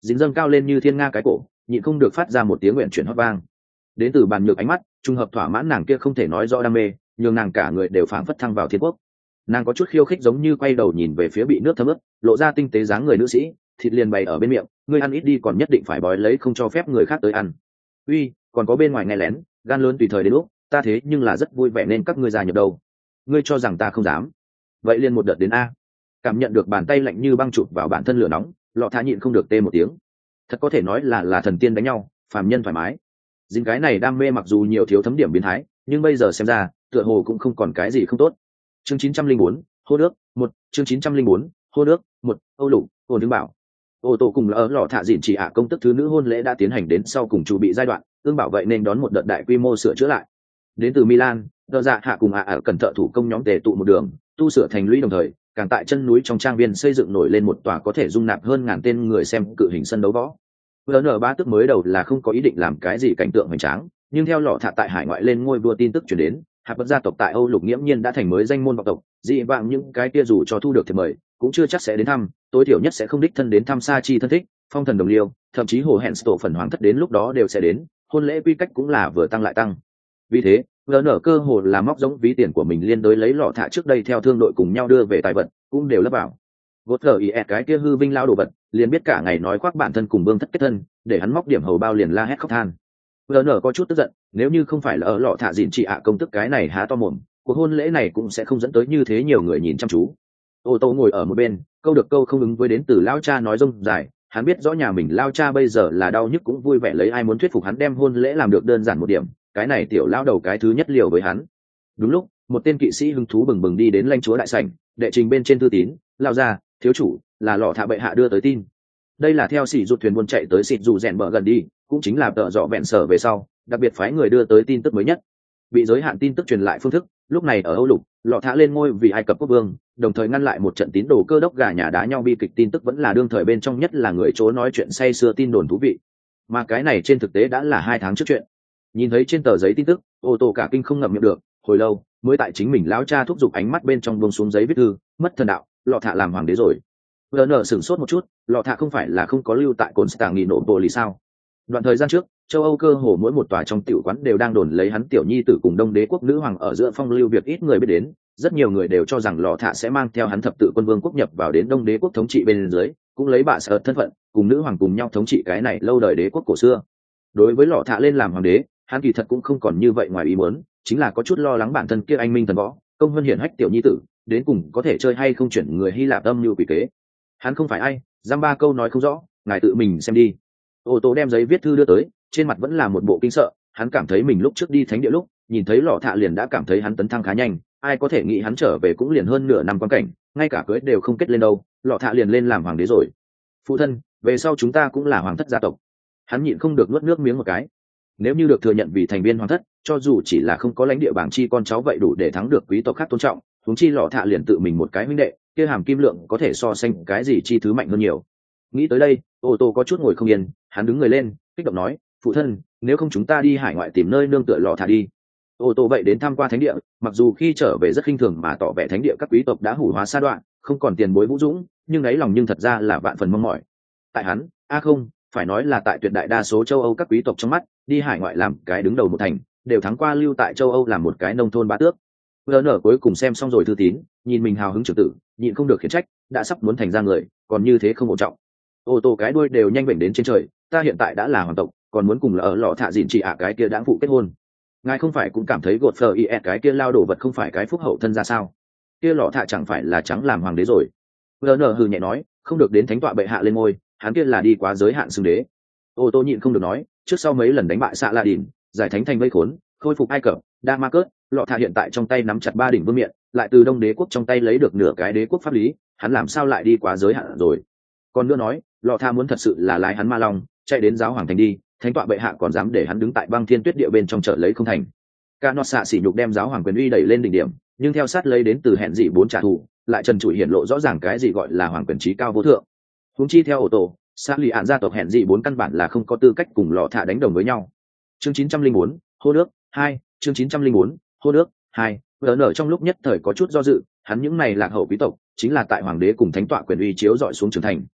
[SPEAKER 1] dính dâng cao lên như thiên nga cái cổ, nhịn không được phát ra một tiếng nguyện chuyển hót vang. Đến từ bàn nhược ánh mắt trùng hợp thỏa mãn nàng kia không thể nói rõ đam mê, nhường nàng cả người đều phảng phất thăng vào thiên quốc. Nàng có chút khiêu khích, giống như quay đầu nhìn về phía bị nước thấm ướt lộ ra tinh tế dáng người nữ sĩ, thịt liền bày ở bên miệng, ngươi ăn ít đi còn nhất định phải bói lấy không cho phép người khác tới ăn. Uy, còn có bên ngoài nghe lén, gan lớn tùy thời đến lúc, ta thế nhưng là rất vui vẻ nên các ngươi gia nhập đâu. Ngươi cho rằng ta không dám? Vậy liền một đợt đến a. Cảm nhận được bàn tay lạnh như băng chụp vào bản thân lửa nóng, lọ thả nhịn không được tê một tiếng. Thật có thể nói là là thần tiên đánh nhau, phàm nhân thoải mái. Dính cái này đam mê mặc dù nhiều thiếu thấm điểm biến thái, nhưng bây giờ xem ra tựa hồ cũng không còn cái gì không tốt. Chương chín trăm linh bốn, hô nước một. Chương chín trăm linh bốn, hô nước một. Âu Lục, ổn đứng bảo. Ô tô cùng là ở lọ thạ dịn chỉ ạ công tức thứ nữ hôn lễ đã tiến hành đến sau cùng chuẩn bị giai đoạn, ương bảo vậy nên đón một đợt đại quy mô sửa chữa lại. Đến từ Milan, đờ dạ hạ cùng ạ ở cẩn thợ thủ công nhóm tề tụ một đường, tu sửa thành lũy đồng thời, càng tại chân núi trong trang viên xây dựng nổi lên một tòa có thể dung nạp hơn ngàn tên người xem cự hình sân đấu võ. vê en ba tức mới đầu là không có ý định làm cái gì cảnh tượng hoành tráng, nhưng theo lọ thạ tại hải ngoại lên ngôi vua tin tức truyền đến, hạp bất gia tộc tại Âu Lục nghiễm nhiên đã thành mới danh môn vọng tộc, dị vãng những cái kia dù cho thu được thì mời cũng chưa chắc sẽ đến thăm, tối thiểu nhất sẽ không đích thân đến thăm xa chi thân thích, phong thần đồng liêu, thậm chí hồ hẹn tổ phần hoàng thất đến lúc đó đều sẽ đến, hôn lễ quy cách cũng là vừa tăng lại tăng. Vì thế vê en cơ hồ là móc giống ví tiền của mình liên đối lấy lọ thạ trước đây theo thương đội cùng nhau đưa về tài vật cũng đều lấp vào. Gốt gờ ý cái kia hư vinh lao đồ vật liền biết cả ngày nói khoác bản thân cùng Vương thất kết thân, để hắn móc điểm hầu bao liền la hét khóc than. vê en có chút tức giận, nếu như không phải là ở lọ thạ dịn chị ạ công tức cái này há to mồm, cuộc hôn lễ này cũng sẽ không dẫn tới như thế nhiều người nhìn chăm chú. Ô tô ngồi ở một bên, câu được câu không ứng với đến từ lao cha nói rông dài, hắn biết rõ nhà mình lao cha bây giờ là đau nhức cũng vui vẻ lấy ai muốn thuyết phục hắn đem hôn lễ làm được đơn giản một điểm, cái này tiểu lao đầu cái thứ nhất liều với hắn. Đúng lúc một tên kỵ sĩ hứng thú bừng bừng đi đến lãnh chúa đại sảnh, đệ trình bên trên thư tín, lao ra thiếu chủ, là lọ thạ bệ hạ đưa tới tin. Đây là theo xỉ rụt thuyền buôn chạy tới xịt dù rèn bờ gần đi, cũng chính là tợ dọ vẹn sở về sau đặc biệt phái người đưa tới tin tức mới nhất. Bị giới hạn tin tức truyền lại phương thức, lúc này ở Âu Lục, lọ thạ lên ngôi vì Ai Cập quốc vương, đồng thời ngăn lại một trận tín đồ cơ đốc gà nhà đá nhau bi kịch tin tức vẫn là đương thời bên trong nhất là người chố nói chuyện say sưa tin đồn thú vị. Mà cái này trên thực tế đã là hai tháng trước chuyện. Nhìn thấy trên tờ giấy tin tức, ô tô cả kinh không ngậm miệng được, hồi lâu mới tại chính mình lão cha thúc giục ánh mắt bên trong buông xuống giấy viết thư, mất thần đạo, lọ thạ làm hoàng đế rồi. vê en sửng sốt một chút, lọ thạ không phải là không có lưu tại Constantinople sao? Đoạn thời gian trước, châu Âu cơ hồ mỗi một tòa trong tiểu quán đều đang đồn lấy hắn tiểu nhi tử cùng đông đế quốc nữ hoàng ở giữa phong lưu việc ít người biết đến, rất nhiều người đều cho rằng lọ thạ sẽ mang theo hắn thập tự quân vương quốc nhập vào đến đông đế quốc thống trị bên dưới, cũng lấy bà sợ thân phận cùng nữ hoàng cùng nhau thống trị cái này lâu đời đế quốc cổ xưa. Đối với lọ thạ lên làm hoàng đế, hắn kỳ thật cũng không còn như vậy ngoài ý muốn, chính là có chút lo lắng bản thân kia anh minh thần võ công hơn hiển hách tiểu nhi tử đến cùng có thể chơi hay không chuyển người Hy Lạp âm như quỷ kế. Hắn không phải ai, giam ba câu nói không rõ, ngài tự mình xem đi. Ô tô đem giấy viết thư đưa tới, trên mặt vẫn là một bộ kinh sợ, hắn cảm thấy mình lúc trước đi thánh địa lúc nhìn thấy lọ thạ liền đã cảm thấy hắn tấn thăng khá nhanh, ai có thể nghĩ hắn trở về cũng liền hơn nửa năm quan cảnh, ngay cả cưới đều không kết lên đâu, lọ thạ liền lên làm hoàng đế rồi. Phụ thân, về sau chúng ta cũng là hoàng thất gia tộc. Hắn nhịn không được nuốt nước miếng một cái. Nếu như được thừa nhận vì thành viên hoàng thất, cho dù chỉ là không có lãnh địa bảng chi con cháu vậy đủ để thắng được quý tộc khác tôn trọng, huống chi lọ thạ liền tự mình một cái huynh đệ, kia hàm kim lượng có thể so sánh cái gì chi thứ mạnh hơn nhiều. Nghĩ tới đây, ô tô có chút ngồi không yên, hắn đứng người lên, kích động nói, phụ thân, nếu không chúng ta đi hải ngoại tìm nơi nương tựa lọ thạ đi. Ô tô vậy đến tham qua thánh địa, mặc dù khi trở về rất khinh thường mà tỏ vẻ thánh địa các quý tộc đã hủ hóa sa đoạn, không còn tiền bối vũ dũng, nhưng ấy lòng nhưng thật ra là vạn phần mong mỏi. Tại hắn, a không, phải nói là tại tuyệt đại đa số châu Âu các quý tộc trong mắt, đi hải ngoại làm cái đứng đầu một thành, đều thắng qua lưu tại châu Âu làm một cái nông thôn bá tước. vê en cuối cùng xem xong rồi thư tín, nhìn mình hào hứng trưởng tử, nhịn không được khiển trách, đã sắp muốn thành ra người, còn như thế không ổn trọng. Ô tô cái đuôi đều nhanh bệnh đến trên trời, ta hiện tại đã là hoàng tộc, còn muốn cùng là ở lọ thạ dịn chị ạ cái kia đãng phụ kết hôn. Ngài không phải cũng cảm thấy gột phờ is cái kia lao đổ vật không phải cái phúc hậu thân ra sao? Kia lọ thạ chẳng phải là trắng làm hoàng đế rồi. vê en hừ nhẹ nói, không được đến thánh tọa bệ hạ lên ngôi, hắn kia là đi quá giới hạn xưng đế. Ô tô nhịn không được nói, trước sau mấy lần đánh bại xạ la đìn, giải thánh thành vây khốn, khôi phục Ai Cập, Damascus, lọ thạ hiện tại trong tay nắm chặt ba đỉnh vương miện, lại từ đông đế quốc trong tay lấy được nửa cái đế quốc pháp lý, hắn làm sao lại đi quá giới hạn rồi? Còn nữa nói, lọ thạ muốn thật sự là lái hắn ma long, chạy đến giáo hoàng thành đi, thánh tọa bệ hạ còn dám để hắn đứng tại băng thiên tuyết địa bên trong chợ lấy không thành. Ca nọ xạ sỉ nhục đem giáo hoàng quyền uy đẩy lên đỉnh điểm, nhưng theo sát lấy đến từ hẹn dị bốn trả thù, lại trần trụi hiển lộ rõ ràng cái gì gọi là hoàng quyền trí cao vô thượng. Huống chi theo ổ tổ, xác lì ạn gia tộc hẹn dị bốn căn bản là không có tư cách cùng lọ thạ đánh đồng với nhau. Chương chín trăm linh bốn, hô nước hai. Chương chín trăm linh bốn, hô nước hai. Vừa nở trong lúc nhất thời có chút do dự, hắn những này lạc hậu quý tộc chính là tại hoàng đế cùng thánh tọa quyền uy chiếu dọi xuống trưởng thành,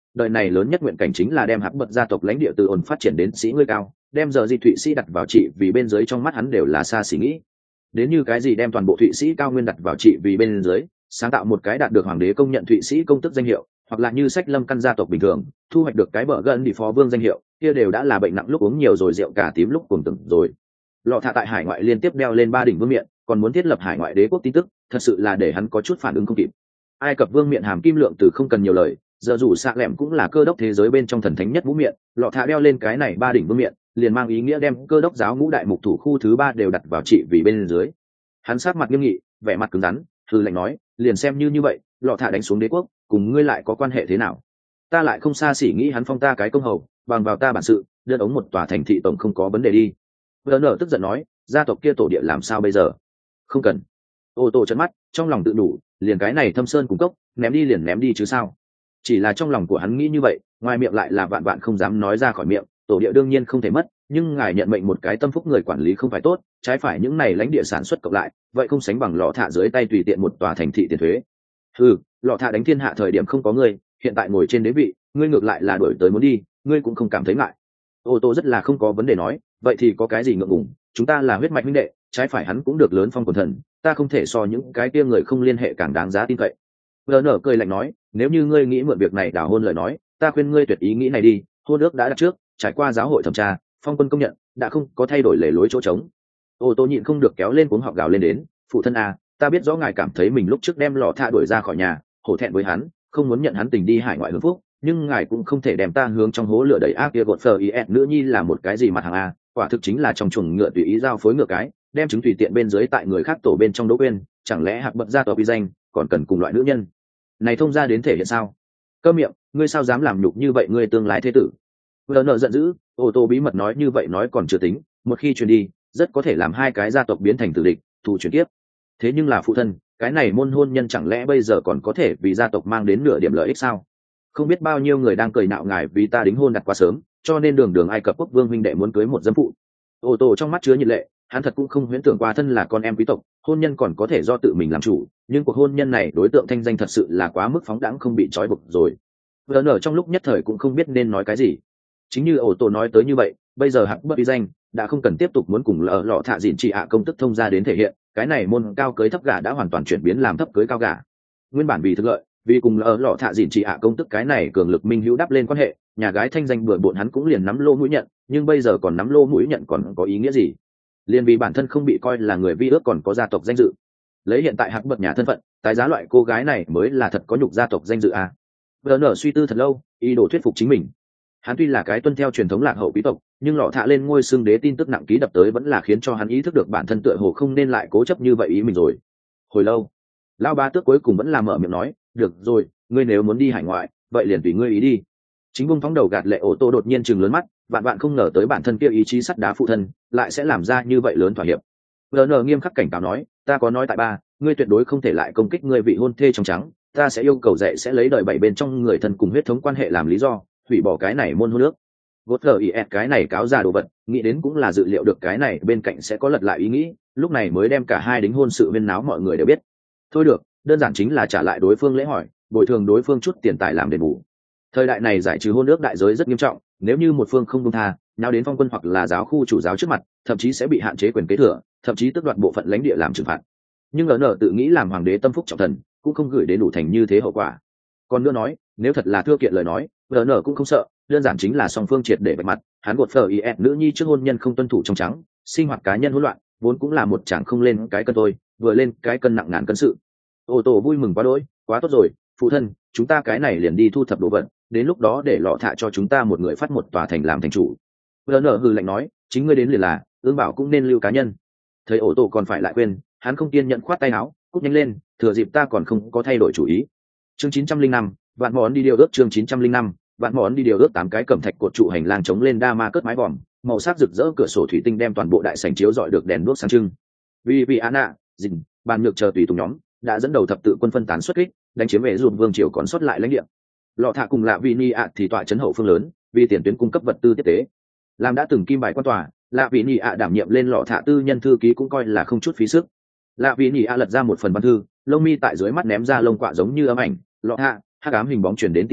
[SPEAKER 1] đời này lớn nhất nguyện cảnh chính là đem hắc bật gia tộc lãnh địa từ ổn phát triển đến sĩ ngươi cao, đem giờ gì thụy sĩ đặt vào trị vì bên dưới, trong mắt hắn đều là xa xỉ nghĩ. Đến như cái gì đem toàn bộ thụy sĩ cao nguyên đặt vào trị vì bên dưới, sáng tạo một cái đạt được hoàng đế công nhận thụy sĩ công tức danh hiệu, hoặc là như sách lâm căn gia tộc bình thường thu hoạch được cái bờ gần đi phó vương danh hiệu, kia đều đã là bệnh nặng lúc uống nhiều rồi rượu cả tím lúc cùng từng rồi. Lọ thạ tại hải ngoại liên tiếp đeo lên ba đỉnh vương miện, còn muốn thiết lập hải ngoại đế quốc tin tức, thật sự là để hắn có chút phản ứng không kịp. Ai Cập vương miện hàm kim lượng từ không cần nhiều lời, giờ dù xạ lẻm cũng là cơ đốc thế giới bên trong thần thánh nhất vũ miện, lọ thạ đeo lên cái này ba đỉnh vương miện liền mang ý nghĩa đem cơ đốc giáo ngũ đại mục thủ khu thứ ba đều đặt vào trị vì bên dưới. Hắn sát mặt nghiêm nghị, vẻ mặt cứng rắn, thư lệnh nói, liền xem như như vậy, lọ thạ đánh xuống đế quốc cùng ngươi lại có quan hệ thế nào? Ta lại không xa xỉ nghĩ hắn phong ta cái công hầu, bằng vào ta bản sự đơn ống một tòa thành thị tổng không có vấn đề đi. Vợ nở tức giận nói, gia tộc kia tổ địa làm sao bây giờ? Không cần. Ô tô trợn mắt, trong lòng tự đủ, liền cái này thâm sơn cung cốc ném đi liền ném đi chứ sao. Chỉ là trong lòng của hắn nghĩ như vậy, ngoài miệng lại là vạn vạn không dám nói ra khỏi miệng. Tổ địa đương nhiên không thể mất, nhưng ngài nhận mệnh một cái tâm phúc người quản lý không phải tốt, trái phải những này lãnh địa sản xuất cộng lại, vậy không sánh bằng lọ thạ dưới tay tùy tiện một tòa thành thị tiền thuế. Ừ, lọ thạ đánh thiên hạ thời điểm không có ngươi, hiện tại ngồi trên đế vị, ngươi ngược lại là đổi tới muốn đi, ngươi cũng không cảm thấy ngại. Ô tô rất là không có vấn đề nói, vậy thì có cái gì ngượng ngùng, chúng ta là huyết mạch huynh đệ, trái phải hắn cũng được lớn phong quần thần, ta không thể so những cái kia người không liên hệ càng đáng giá tin cậy. Vợ nở cười lạnh nói, nếu như ngươi nghĩ mượn việc này đào hôn lời nói, ta khuyên ngươi tuyệt ý nghĩ này đi, hôn ước đã đặt trước, trải qua giáo hội thẩm tra, phong quân công nhận, đã không có thay đổi lề lối chỗ trống. Ô tô nhịn không được kéo lên cuống họng gào lên đến, phụ thân à, ta biết rõ ngài cảm thấy mình lúc trước đem lọ thạ đuổi ra khỏi nhà, hổ thẹn với hắn, không muốn nhận hắn tình đi hải ngoại hưởng phúc, nhưng ngài cũng không thể đem ta hướng trong hố lửa đẩy ác kia gột phờ ý ẹt nữ nhi là một cái gì mặt hàng a, quả thực chính là trong chuồng ngựa tùy ý giao phối ngựa cái, đem chứng tùy tiện bên dưới tại người khác tổ bên trong đỗ quên, chẳng lẽ hạc bật ra tòa uy danh còn cần cùng loại nữ nhân này thông ra đến thể hiện sao? Cơ miệng, ngươi sao dám làm nhục như vậy ngươi tương lai thế tử? Vợ nợ giận dữ, ô tô bí mật nói như vậy nói còn chưa tính, một khi truyền đi rất có thể làm hai cái gia tộc biến thành tử địch, thù chuyển tiếp. Thế nhưng là phụ thân, cái này môn hôn nhân chẳng lẽ bây giờ còn có thể vì gia tộc mang đến nửa điểm lợi ích sao? Không biết bao nhiêu người đang cười nạo ngài vì ta đính hôn đặt quá sớm, cho nên đường đường Ai Cập quốc vương huynh đệ muốn cưới một dâm phụ. Ô tô trong mắt chứa nhiệt lệ, hắn thật cũng không huyễn tưởng qua thân là con em quý tộc, hôn nhân còn có thể do tự mình làm chủ, nhưng cuộc hôn nhân này đối tượng thanh danh thật sự là quá mức phóng đãng không bị trói buộc rồi. Vợ nở trong lúc nhất thời cũng không biết nên nói cái gì. Chính như ô tô nói tới như vậy, bây giờ hạc bất uy danh đã không cần tiếp tục muốn cùng lỡ lọ thạ dịn trị ạ công tức thông ra đến thể hiện, cái này môn cao cưới thấp gả đã hoàn toàn chuyển biến làm thấp cưới cao gả. Nguyên bản vì thực lợi, vì cùng lỡ lọ thạ dịn trị ạ công tức cái này cường lực minh hữu đắp lên quan hệ, nhà gái thanh danh bừa bộn hắn cũng liền nắm lô mũi nhận, nhưng bây giờ còn nắm lô mũi nhận còn có ý nghĩa gì? Liên vì bản thân không bị coi là người vi ước còn có gia tộc danh dự, lấy hiện tại hạc bậc nhà thân phận, tái giá loại cô gái này mới là thật có nhục gia tộc danh dự à? Vợ nở suy tư thật lâu, ý đồ thuyết phục chính mình. Hắn tuy là cái tuân theo truyền thống lạc hậu quý tộc, nhưng lọ thạ lên ngôi xương đế tin tức nặng ký đập tới vẫn là khiến cho hắn ý thức được bản thân tựa hồ không nên lại cố chấp như vậy ý mình rồi. Hồi lâu, lão ba tước cuối cùng vẫn là mở miệng nói, được rồi, ngươi nếu muốn đi hải ngoại, vậy liền tùy ngươi ý đi. Chính bung phóng đầu gạt lệ ổ tô đột nhiên chừng lớn mắt, vạn vạn không ngờ tới bản thân kia ý chí sắt đá phụ thân lại sẽ làm ra như vậy lớn thỏa hiệp. Vợ nở nghiêm khắc cảnh cáo nói, ta có nói tại ba, ngươi tuyệt đối không thể lại công kích ngươi vị hôn thê trong trắng, ta sẽ yêu cầu dạy sẽ lấy đời bảy bên trong người thân cùng huyết thống quan hệ làm lý do hủy bỏ cái này môn hôn nước. Vốt lờ ý cái này cáo ra đồ vật, nghĩ đến cũng là dự liệu được cái này bên cạnh sẽ có lật lại ý nghĩ, lúc này mới đem cả hai đính hôn sự viên náo mọi người đều biết. Thôi được, đơn giản chính là trả lại đối phương lễ hỏi, bồi thường đối phương chút tiền tài làm đền bù. Thời đại này giải trừ hôn ước đại giới rất nghiêm trọng, nếu như một phương không công tha, nào đến phong quân hoặc là giáo khu chủ giáo trước mặt, thậm chí sẽ bị hạn chế quyền kế thừa, thậm chí tước đoạt bộ phận lãnh địa làm trừng phạt. Nhưng lỡ nở tự nghĩ làm hoàng đế tâm phúc trọng thần, cũng không gửi đến đủ thành như thế hậu quả. Còn nữa nói, nếu thật là thưa kiện lời nói, lỡ nở cũng không sợ, đơn giản chính là song phương triệt để vạch mặt, hắn gột phở ý nữ nhi trước hôn nhân không tuân thủ trong trắng, sinh hoạt cá nhân hỗn loạn, vốn cũng là một chàng không lên cái cân tôi, vừa lên cái cân nặng ngàn cân sự. Ô tô vui mừng quá đỗi, quá tốt rồi, phụ thân, chúng ta cái này liền đi thu thập đồ vật, đến lúc đó để lọ thạ cho chúng ta một người phát một tòa thành làm thành chủ. Lỡ nở hừ lạnh nói, chính ngươi đến liền là, ương bảo cũng nên lưu cá nhân. Thấy ổ tổ còn phải lại quên, hắn không kiên nhận khoát tay áo, cút nhanh lên, thừa dịp ta còn không có thay đổi chủ ý. Chương chín trăm linh năm, vạn món đi điều ước chương chín trăm linh năm, vạn món đi điều ước tám cái cẩm thạch cột trụ hành lang chống lên đa ma cất mái vòm, màu sắc rực rỡ cửa sổ thủy tinh đem toàn bộ đại sảnh chiếu rọi được đèn đuốc sáng trưng. Vì vì Anna, Dình, bàn nhược chờ tùy tùng nhóm, đã dẫn đầu thập tự quân phân tán xuất kích, đánh chiếm về dùm vương triều còn sót lại lãnh địa. Lọ thạ cùng lạ vị ni ạ thì tọa chấn hậu phương lớn, vì tiền tuyến cung cấp vật tư tiếp tế. Làm đã từng kim bài quan tòa, lạ vị ni ạ đảm nhiệm lên lọ thạ tư nhân thư ký cũng coi là không chút phí sức. Lạ vị ni ạ lật ra một phần văn thư, lông mi tại dưới mắt ném ra lông quạ giống như ấm ảnh. Lọ thạ, hắc ám hình bóng chuyển đến tin tức,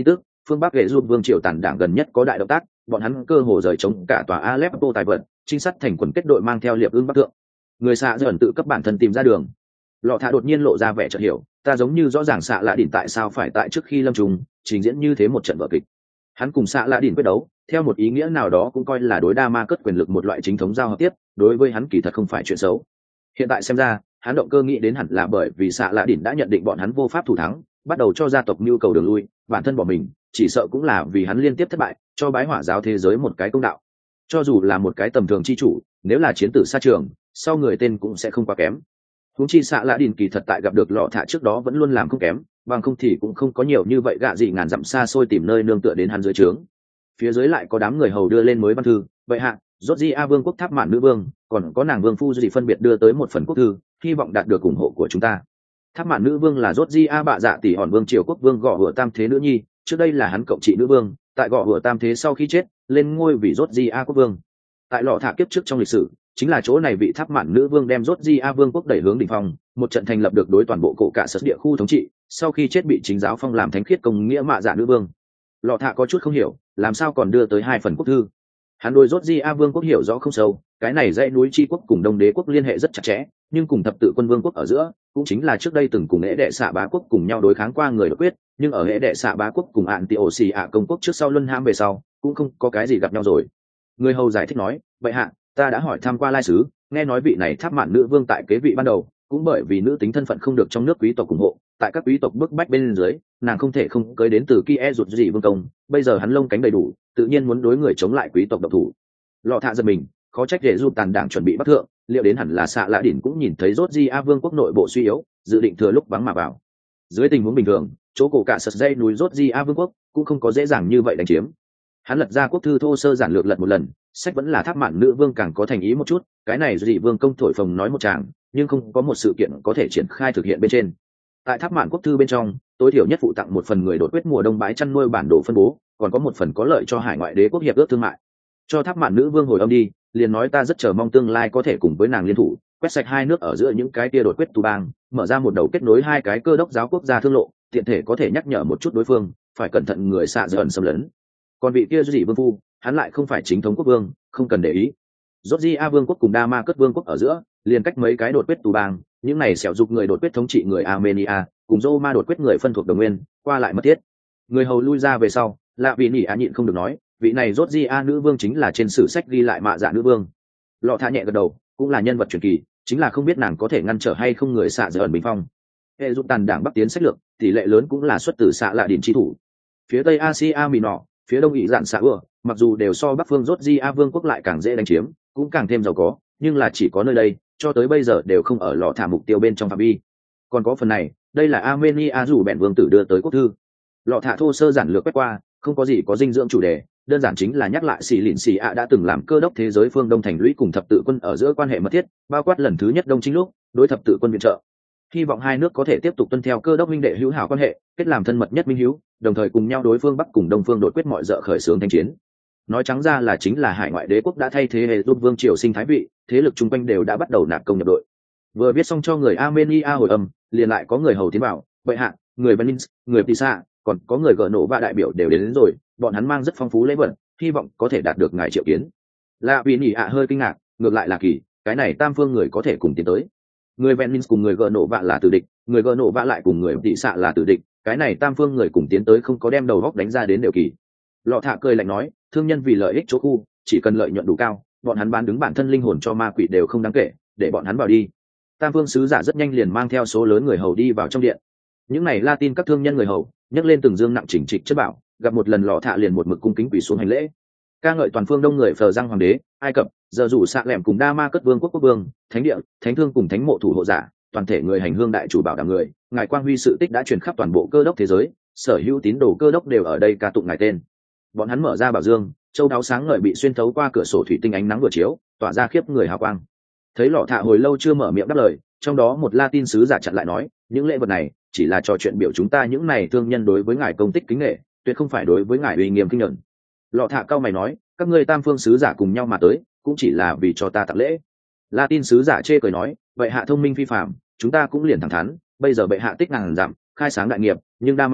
[SPEAKER 1] phương Bắc hệ giúp vương triều tàn đảng gần nhất có đại động tác, bọn hắn cơ hồ rời chống cả tòa Aleppo tài vận, trinh sát thành quần kết đội mang theo liệp ương bắc thượng. Người xạ dần tự cấp bản thân tìm ra đường. Lọ Thạ đột nhiên lộ ra vẻ chợt hiểu, ta giống như rõ ràng xạ lạ đỉnh tại sao phải tại trước khi lâm trùng trình diễn như thế một trận vở kịch. Hắn cùng xạ lạ đỉnh quyết đấu, theo một ý nghĩa nào đó cũng coi là đối đa ma cất quyền lực một loại chính thống giao hợp tiếp, đối với hắn kỳ thật không phải chuyện xấu. Hiện tại xem ra, hắn động cơ nghĩ đến hẳn là bởi vì xạ lạ đỉnh đã nhận định bọn hắn vô pháp thủ thắng, bắt đầu cho gia tộc nhu cầu đường lui, bản thân bỏ mình, chỉ sợ cũng là vì hắn liên tiếp thất bại, cho bái hỏa giáo thế giới một cái công đạo. Cho dù là một cái tầm thường chi chủ, nếu là chiến tử xa trường, sau người tên cũng sẽ không quá kém. Huống chi xạ lạ đỉnh kỳ thật tại gặp được Lọ Thạ trước đó vẫn luôn làm không kém, bằng không thì cũng không có nhiều như vậy gạ gì ngàn dặm xa xôi tìm nơi nương tựa đến hắn dưới trướng. Phía dưới lại có đám người hầu đưa lên mới văn thư, vậy hạ, Georgia vương quốc tháp mạn nữ vương, còn có nàng vương phu gì phân biệt đưa tới một phần quốc thư, hy vọng đạt được ủng hộ của chúng ta. Tháp mạn nữ vương là Georgia bạ dạ tỷ hòn vương triều quốc vương gọ hựa tam thế nữ nhi, trước đây là hắn cộng trị nữ vương, tại gọ hựa tam thế sau khi chết, lên ngôi vì Georgia quốc vương. Tại Lọ Thạ kiếp trước trong lịch sử, chính là chỗ này vị tháp mạn nữ vương đem Georgia vương quốc đẩy hướng đỉnh phong, một trận thành lập được đối toàn bộ cổ cả sở địa khu thống trị, sau khi chết bị chính giáo phong làm thánh khiết công nghĩa mạ dạ nữ vương. Lọ Thạ có chút không hiểu, làm sao còn đưa tới hai phần quốc thư. Hắn đối Georgia vương quốc hiểu rõ không sâu, cái này dãy núi chi quốc cùng đông đế quốc liên hệ rất chặt chẽ, nhưng cùng thập tự quân vương quốc ở giữa, cũng chính là trước đây từng cùng ễ đệ xạ bá quốc cùng nhau đối kháng qua người đột quyết, nhưng ở ễ đệ xạ bá quốc cùng ạn tị ổ xì ạ công quốc trước sau luân hãm về sau, cũng không có cái gì gặp nhau rồi. Người hầu giải thích nói, vậy hạ, ta đã hỏi tham qua lai sứ, nghe nói vị này tháp mạn nữ vương tại kế vị ban đầu, cũng bởi vì nữ tính thân phận không được trong nước quý tộc ủng hộ, tại các quý tộc bức bách bên dưới, nàng không thể không cưới đến từ Kia rụt gì vương công, bây giờ hắn lông cánh đầy đủ, tự nhiên muốn đối người chống lại quý tộc độc thủ. Lọ Thạ giật mình, khó trách để giúp tàn đảng chuẩn bị bắt thượng, liệu đến hẳn là xạ lạ đỉnh cũng nhìn thấy rốt di a vương quốc nội bộ suy yếu, dự định thừa lúc vắng mà vào. Dưới tình huống bình thường, chỗ cổ cả sật dây núi rốt di a vương quốc cũng không có dễ dàng như vậy đánh chiếm. Hắn lật ra quốc thư thô sơ giản lược lật một lần, sách vẫn là tháp mạn nữ vương càng có thành ý một chút, cái này dị vương công thổi phồng nói một tràng, nhưng không có một sự kiện có thể triển khai thực hiện bên trên. Tại tháp mạn quốc thư bên trong, tối thiểu nhất phụ tặng một phần người đột quyết mùa đông bái chăn nuôi bản đồ phân bố, còn có một phần có lợi cho hải ngoại đế quốc hiệp ước thương mại. Cho tháp mạn nữ vương hồi âm đi, liền nói ta rất chờ mong tương lai có thể cùng với nàng liên thủ, quét sạch hai nước ở giữa những cái tia đột quyết tu bang, mở ra một đầu kết nối hai cái cơ đốc giáo quốc gia thương lộ, tiện thể có thể nhắc nhở một chút đối phương, phải cẩn thận người xạ dần xâm lấn. Còn vị kia dị vương phu, hắn lại không phải chính thống quốc vương, không cần để ý. Georgia vương quốc cùng Đa Ma Cất vương quốc ở giữa, liền cách mấy cái đột quyết tu bang, những này xẻo dục người đột quyết thống trị người Armenia, cùng Roma đột quyết người phân thuộc đồng nguyên, qua lại mất thiết. Người hầu lui ra về sau, lạ vị nỉ á nhịn không được nói, vị này Georgia nữ vương chính là trên sử sách ghi lại mạ dạ nữ vương. Lọ Thạ nhẹ gật đầu, cũng là nhân vật truyền kỳ, chính là không biết nàng có thể ngăn trở hay không người xạ dần bình phong. Hệ dụng tàn đảng bắc tiến sách lược, tỷ lệ lớn cũng là xuất từ xạ lạ điển chi thủ. Phía tây Asia mì nọ, phía đông ỷ dạn xạ ưa, mặc dù đều so bắc phương Georgia vương quốc lại càng dễ đánh chiếm, cũng càng thêm giàu có, nhưng là chỉ có nơi đây, cho tới bây giờ đều không ở Lọ Thạ mục tiêu bên trong phạm vi. Còn có phần này, đây là Armenia rủ bèn vương tử đưa tới quốc thư. Lọ Thạ thô sơ giản lược quét qua, không có gì có dinh dưỡng chủ đề, đơn giản chính là nhắc lại xì lịn xì ạ đã từng làm cơ đốc thế giới phương đông thành lũy cùng thập tự quân ở giữa quan hệ mật thiết, bao quát lần thứ nhất đông chính lúc đối thập tự quân viện trợ, hy vọng hai nước có thể tiếp tục tuân theo cơ đốc minh đệ hữu hảo quan hệ, kết làm thân mật nhất minh hữu, đồng thời cùng nhau đối phương bắc cùng đông phương đột quyết mọi dợ khởi xướng thanh chiến. Nói trắng ra là chính là hải ngoại đế quốc đã thay thế hệ giúp vương triều sinh thái vị, thế lực chung quanh đều đã bắt đầu nạp công nhập đội. Vừa viết xong cho người Armenia hồi âm, liền lại có người hầu tiến vào, vậy hạ, người Benin, người Pisa, còn có người gỡ nổ và đại biểu đều đến, đến rồi, bọn hắn mang rất phong phú lễ vật, hy vọng có thể đạt được ngài triệu kiến. Lạ vì nhỉ ạ hơi kinh ngạc, ngược lại là kỳ, cái này tam phương người có thể cùng tiến tới. Người Benin cùng người gỡ nổ vạ là tử địch, người gỡ nổ vạ lại cùng người tị xạ là tử địch, cái này tam phương người cùng tiến tới không có đem đầu góc đánh ra đến đều kỳ. Lọ Thạ cười lạnh nói, thương nhân vì lợi ích chỗ khu, chỉ cần lợi nhuận đủ cao, bọn hắn bán đứng bản thân linh hồn cho ma quỷ đều không đáng kể, để bọn hắn vào đi. Tam phương sứ giả rất nhanh liền mang theo số lớn người hầu đi vào trong điện. Những này Latin các thương nhân người hầu nhấc lên từng dương nặng chỉnh trịch chất bảo, gặp một lần Lọ Thạ liền một mực cung kính quỳ xuống hành lễ, ca ngợi toàn phương đông người phờ răng hoàng đế, Ai Cập, giờ rủ xạ lẻm cùng Đa Ma Cất vương quốc quốc vương, thánh địa, thánh thương cùng thánh mộ thủ hộ giả, toàn thể người hành hương đại chủ bảo đảm người, ngài quang huy sự tích đã truyền khắp toàn bộ cơ đốc thế giới, sở hữu tín đồ cơ đốc đều ở đây ca tụng ngài tên. Bọn hắn mở ra bảo dương, châu đáo sáng ngời bị xuyên thấu qua cửa sổ thủy tinh ánh nắng vừa chiếu, tỏa ra khiếp người hào quang. Thấy Lọ Thạ hồi lâu chưa mở miệng đáp lời, trong đó một Latin sứ giả chặn lại nói, những lễ vật này chỉ là trò chuyện biểu chúng ta những này thương nhân đối với ngài công tích kính nghệ, tuyệt không phải đối với ngài uy nghiêm kinh nhận. Lọ Thạ cao mày nói, các ngươi tam phương sứ giả cùng nhau mà tới, cũng chỉ là vì cho ta tặng lễ. Latin sứ giả chê cười nói, vậy hạ thông minh phi phàm, chúng ta cũng liền thẳng thắn, bây giờ bệ hạ tích ngàn giảm, khai sáng đại nghiệp, nhưng Damascus,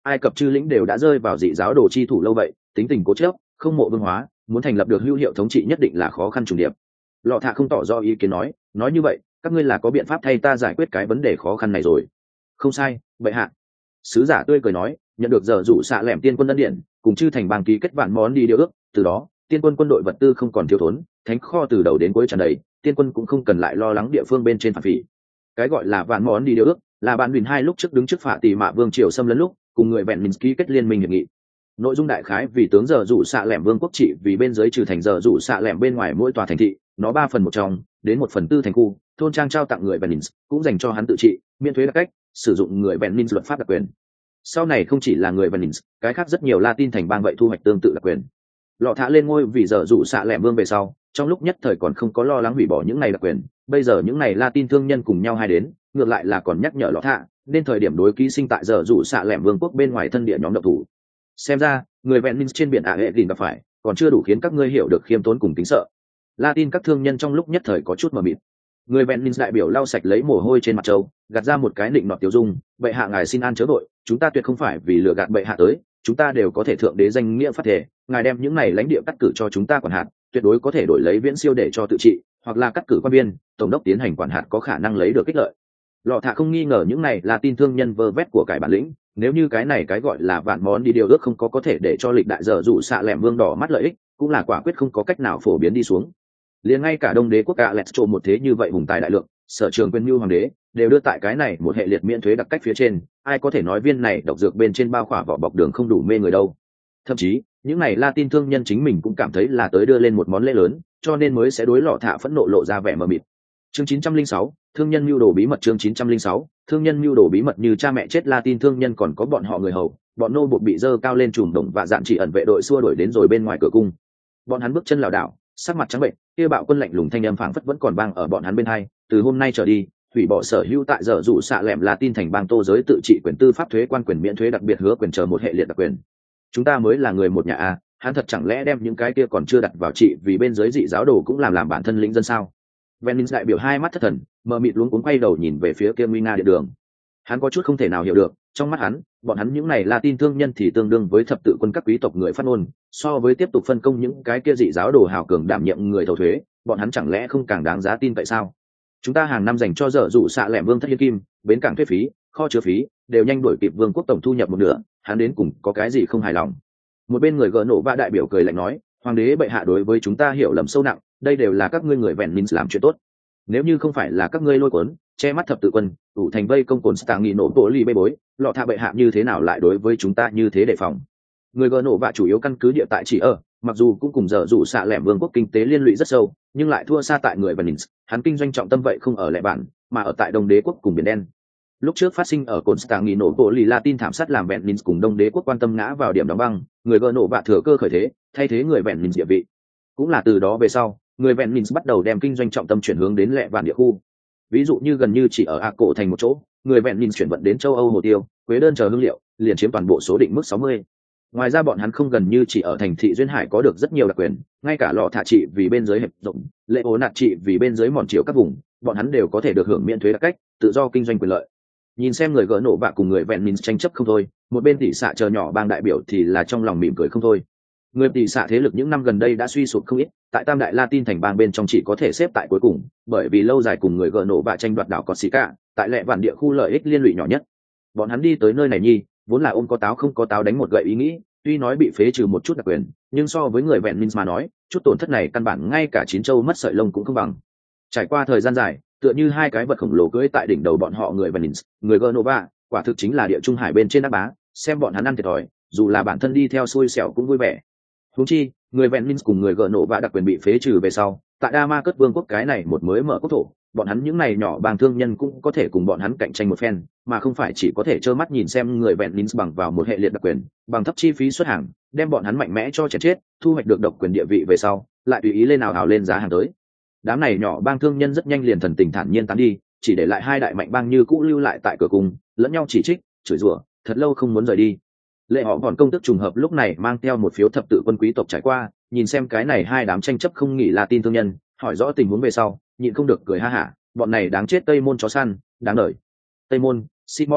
[SPEAKER 1] Ai Cập chư lĩnh đều đã rơi vào dị giáo đồ chi thủ lâu vậy, tính tình cố chấp, không mộ vương hóa, muốn thành lập được hữu hiệu thống trị nhất định là khó khăn trùng điệp. Lọ Thạ không tỏ rõ ý kiến nói, nói như vậy, các ngươi là có biện pháp thay ta giải quyết cái vấn đề khó khăn này rồi. Không sai, bệ hạ. Sứ giả tươi cười nói, nhận được giờ rủ xạ lẻm tiên quân ân điện, cùng chư thành bang ký kết vạn món đi điều ước, từ đó tiên quân quân đội vật tư không còn thiếu thốn, thánh kho từ đầu đến cuối tràn đầy, tiên quân cũng không cần lại lo lắng địa phương bên trên phản phỉ. Cái gọi là vạn món đi điều ước là bạn Bình hai lúc trước đứng trước phạ tỷ mạ vương triều xâm lấn lúc cùng người vẹn Minsky kết liên minh hiệp nghị. Nội dung đại khái vì tướng giờ rủ xạ lẻm vương quốc trị vì bên dưới trừ thành giờ rủ xạ lẻm bên ngoài mỗi tòa thành thị, nó ba phần một trong đến một phần tư thành khu thôn trang trao tặng người Benin cũng dành cho hắn tự trị, miễn thuế đặc cách, sử dụng người Benin luật pháp đặc quyền. Sau này không chỉ là người Benin, cái khác rất nhiều Latin thành bang vậy thu hoạch tương tự đặc quyền. Lọ Thạ lên ngôi vì giờ rủ xạ lẻm vương về sau, trong lúc nhất thời còn không có lo lắng hủy bỏ những này đặc quyền, bây giờ những này Latin thương nhân cùng nhau hai đến, ngược lại là còn nhắc nhở Lọ Thạ, nên thời điểm đối ký sinh tại giờ rủ xạ lẻm vương quốc bên ngoài thân địa nhóm độc thủ. Xem ra, người Benin trên biển Ả Hệ Đỉnh gặp phải, còn chưa đủ khiến các ngươi hiểu được khiêm tốn cùng kính sợ. Latin các thương nhân trong lúc nhất thời có chút mờ mịt. Người Benin đại biểu lau sạch lấy mồ hôi trên mặt trâu, gạt ra một cái định nọt tiêu dung, bệ hạ ngài xin an chớ đội, chúng ta tuyệt không phải vì lừa gạt bệ hạ tới, chúng ta đều có thể thượng đế danh nghĩa phát thể, ngài đem những này lãnh địa cắt cử cho chúng ta quản hạt, tuyệt đối có thể đổi lấy viễn siêu để cho tự trị, hoặc là cắt cử quan viên, tổng đốc tiến hành quản hạt có khả năng lấy được kích lợi. Lọ Thạ không nghi ngờ những này là tin thương nhân vơ vét của cải bản lĩnh, nếu như cái này cái gọi là vạn món đi điều ước không có có thể để cho lịch đại giờ dụ xạ lẻm vương đỏ mắt lợi ích, cũng là quả quyết không có cách nào phổ biến đi xuống. Liền ngay cả đông đế quốc cả Let's một thế như vậy hùng tài đại lượng, sở trường quyền mưu hoàng đế đều đưa tại cái này một hệ liệt miễn thuế đặc cách phía trên, ai có thể nói viên này độc dược bên trên bao khỏa vỏ bọc đường không đủ mê người đâu. Thậm chí những này Latin thương nhân chính mình cũng cảm thấy là tới đưa lên một món lễ lớn, cho nên mới sẽ đối Lọ Thạ phẫn nộ lộ ra vẻ mờ mịt. Chương chín trăm lẻ sáu, thương nhân mưu đồ bí mật. Chương chín trăm lẻ sáu, thương nhân mưu đồ bí mật. Như cha mẹ chết Latin thương nhân còn có bọn họ người hầu, bọn nô buộc bị dơ cao lên trùm đồng và dạn chỉ ẩn vệ đội xua đuổi đến rồi bên ngoài cửa cung. Bọn hắn bước chân lảo đảo, sắc mặt trắng bệnh, kia bạo quân lạnh lùng thanh âm phảng phất vẫn còn vang ở bọn hắn bên hai, từ hôm nay trở đi, hủy bỏ sở hữu tại giờ dụ xạ lẻm Latin thành bang tô giới tự trị quyền tư pháp thuế quan quyền miễn thuế đặc biệt hứa quyền chờ một hệ liệt đặc quyền. Chúng ta mới là người một nhà a, hắn thật chẳng lẽ đem những cái kia còn chưa đặt vào trị vì bên dưới dị giáo đồ cũng làm làm bản thân lĩnh dân sao? Venice đại biểu hai mắt thất thần, mờ mịt luống cuống quay đầu nhìn về phía kia nguy nga địa đường. Hắn có chút không thể nào hiểu được, trong mắt hắn, bọn hắn những này Latin thương nhân thì tương đương với thập tự quân các quý tộc người phát ngôn, so với tiếp tục phân công những cái kia dị giáo đồ hào cường đảm nhiệm người thầu thuế, bọn hắn chẳng lẽ không càng đáng giá tin tại sao? Chúng ta hàng năm dành cho dở dụ xạ lẻm vương thất hiên kim, bến cảng thuế phí, kho chứa phí, đều nhanh đuổi kịp vương quốc tổng thu nhập một nửa, hắn đến cùng có cái gì không hài lòng? Một bên người gỡ nổ va đại biểu cười lạnh nói, hoàng đế bệ hạ đối với chúng ta hiểu lầm sâu nặng, đây đều là các ngươi người vẹn minh làm chuyện tốt. Nếu như không phải là các ngươi lôi cuốn che mắt thập tự quân đủ thành vây công cồn stang nghị nổ bộ ly bê bối, Lọ Thạ bệ hạ như thế nào lại đối với chúng ta như thế đề phòng? Người gỡ nổ vạ chủ yếu căn cứ địa tại chỉ ở, mặc dù cũng cùng dở dụ xạ lẻm vương quốc kinh tế liên lụy rất sâu, nhưng lại thua xa tại người Venice, hắn kinh doanh trọng tâm vậy không ở lệ bản, mà ở tại đông đế quốc cùng biển đen. Lúc trước phát sinh ở cồn stang nghị nổ bộ ly Latin thảm sát làm Venice cùng đông đế quốc quan tâm ngã vào điểm đóng băng, người gỡ nổ vạ thừa cơ khởi thế, thay thế người Venice địa vị. Cũng là từ đó về sau, người Venice bắt đầu đem kinh doanh trọng tâm chuyển hướng đến lệ vạn địa khu. Ví dụ như gần như chỉ ở A cổ thành một chỗ, người Venice chuyển vận đến châu Âu hồ tiêu, quế đơn chờ hương liệu, liền chiếm toàn bộ số định mức sáu mươi. Ngoài ra bọn hắn không gần như chỉ ở thành thị duyên hải có được rất nhiều đặc quyền, ngay cả Lọ Thạ trị vì bên dưới hiệp rộng, lệ ố nạt trị vì bên dưới mòn chiều các vùng, bọn hắn đều có thể được hưởng miễn thuế đặc cách, tự do kinh doanh quyền lợi. Nhìn xem người gỡ nổ bạ cùng người Venice tranh chấp không thôi, một bên tỷ xạ chờ nhỏ bang đại biểu thì là trong lòng mỉm cười không thôi. Người tỷ xạ thế lực những năm gần đây đã suy sụp không ít, tại tam đại Latin thành bang bên trong chỉ có thể xếp tại cuối cùng, bởi vì lâu dài cùng người gỡ nổ và tranh đoạt đảo Corsica, tại lệ vạn địa khu lợi ích liên lụy nhỏ nhất. Bọn hắn đi tới nơi này nhi, vốn là ôm có táo không có táo đánh một gậy ý nghĩ, tuy nói bị phế trừ một chút đặc quyền, nhưng so với người Venice mà nói, chút tổn thất này căn bản ngay cả chín châu mất sợi lông cũng không bằng. Trải qua thời gian dài, tựa như hai cái vật khổng lồ cưỡi tại đỉnh đầu bọn họ người Venice, người Genova, quả thực chính là địa trung hải bên trên đá bá, xem bọn hắn ăn thiệt thòi, dù là bản thân đi theo xui xẻo cũng vui vẻ. Huống chi, người Venice cùng người Genova đặc quyền bị phế trừ về sau, tại Damascus vương quốc cái này một mới mở quốc thổ, bọn hắn những này nhỏ bang thương nhân cũng có thể cùng bọn hắn cạnh tranh một phen, mà không phải chỉ có thể trơ mắt nhìn xem người Venice bằng vào một hệ liệt đặc quyền, bằng thấp chi phí xuất hàng, đem bọn hắn mạnh mẽ cho chết chết, thu hoạch được độc quyền địa vị về sau, lại tùy ý lên nào hào lên giá hàng tới. Đám này nhỏ bang thương nhân rất nhanh liền thần tình thản nhiên tán đi, chỉ để lại hai đại mạnh bang như cũ lưu lại tại cửa cung, lẫn nhau chỉ trích, chửi rủa, thật lâu không muốn rời đi. Lệ họ còn công tức trùng hợp lúc này mang theo một phiếu thập tự quân quý tộc trải qua, nhìn xem cái này hai đám tranh chấp không nghỉ Latin thương nhân, hỏi rõ tình huống về sau, nhịn không được cười ha hả, bọn này đáng chết Tây Môn chó săn, đáng đời. Tây Môn, Simon,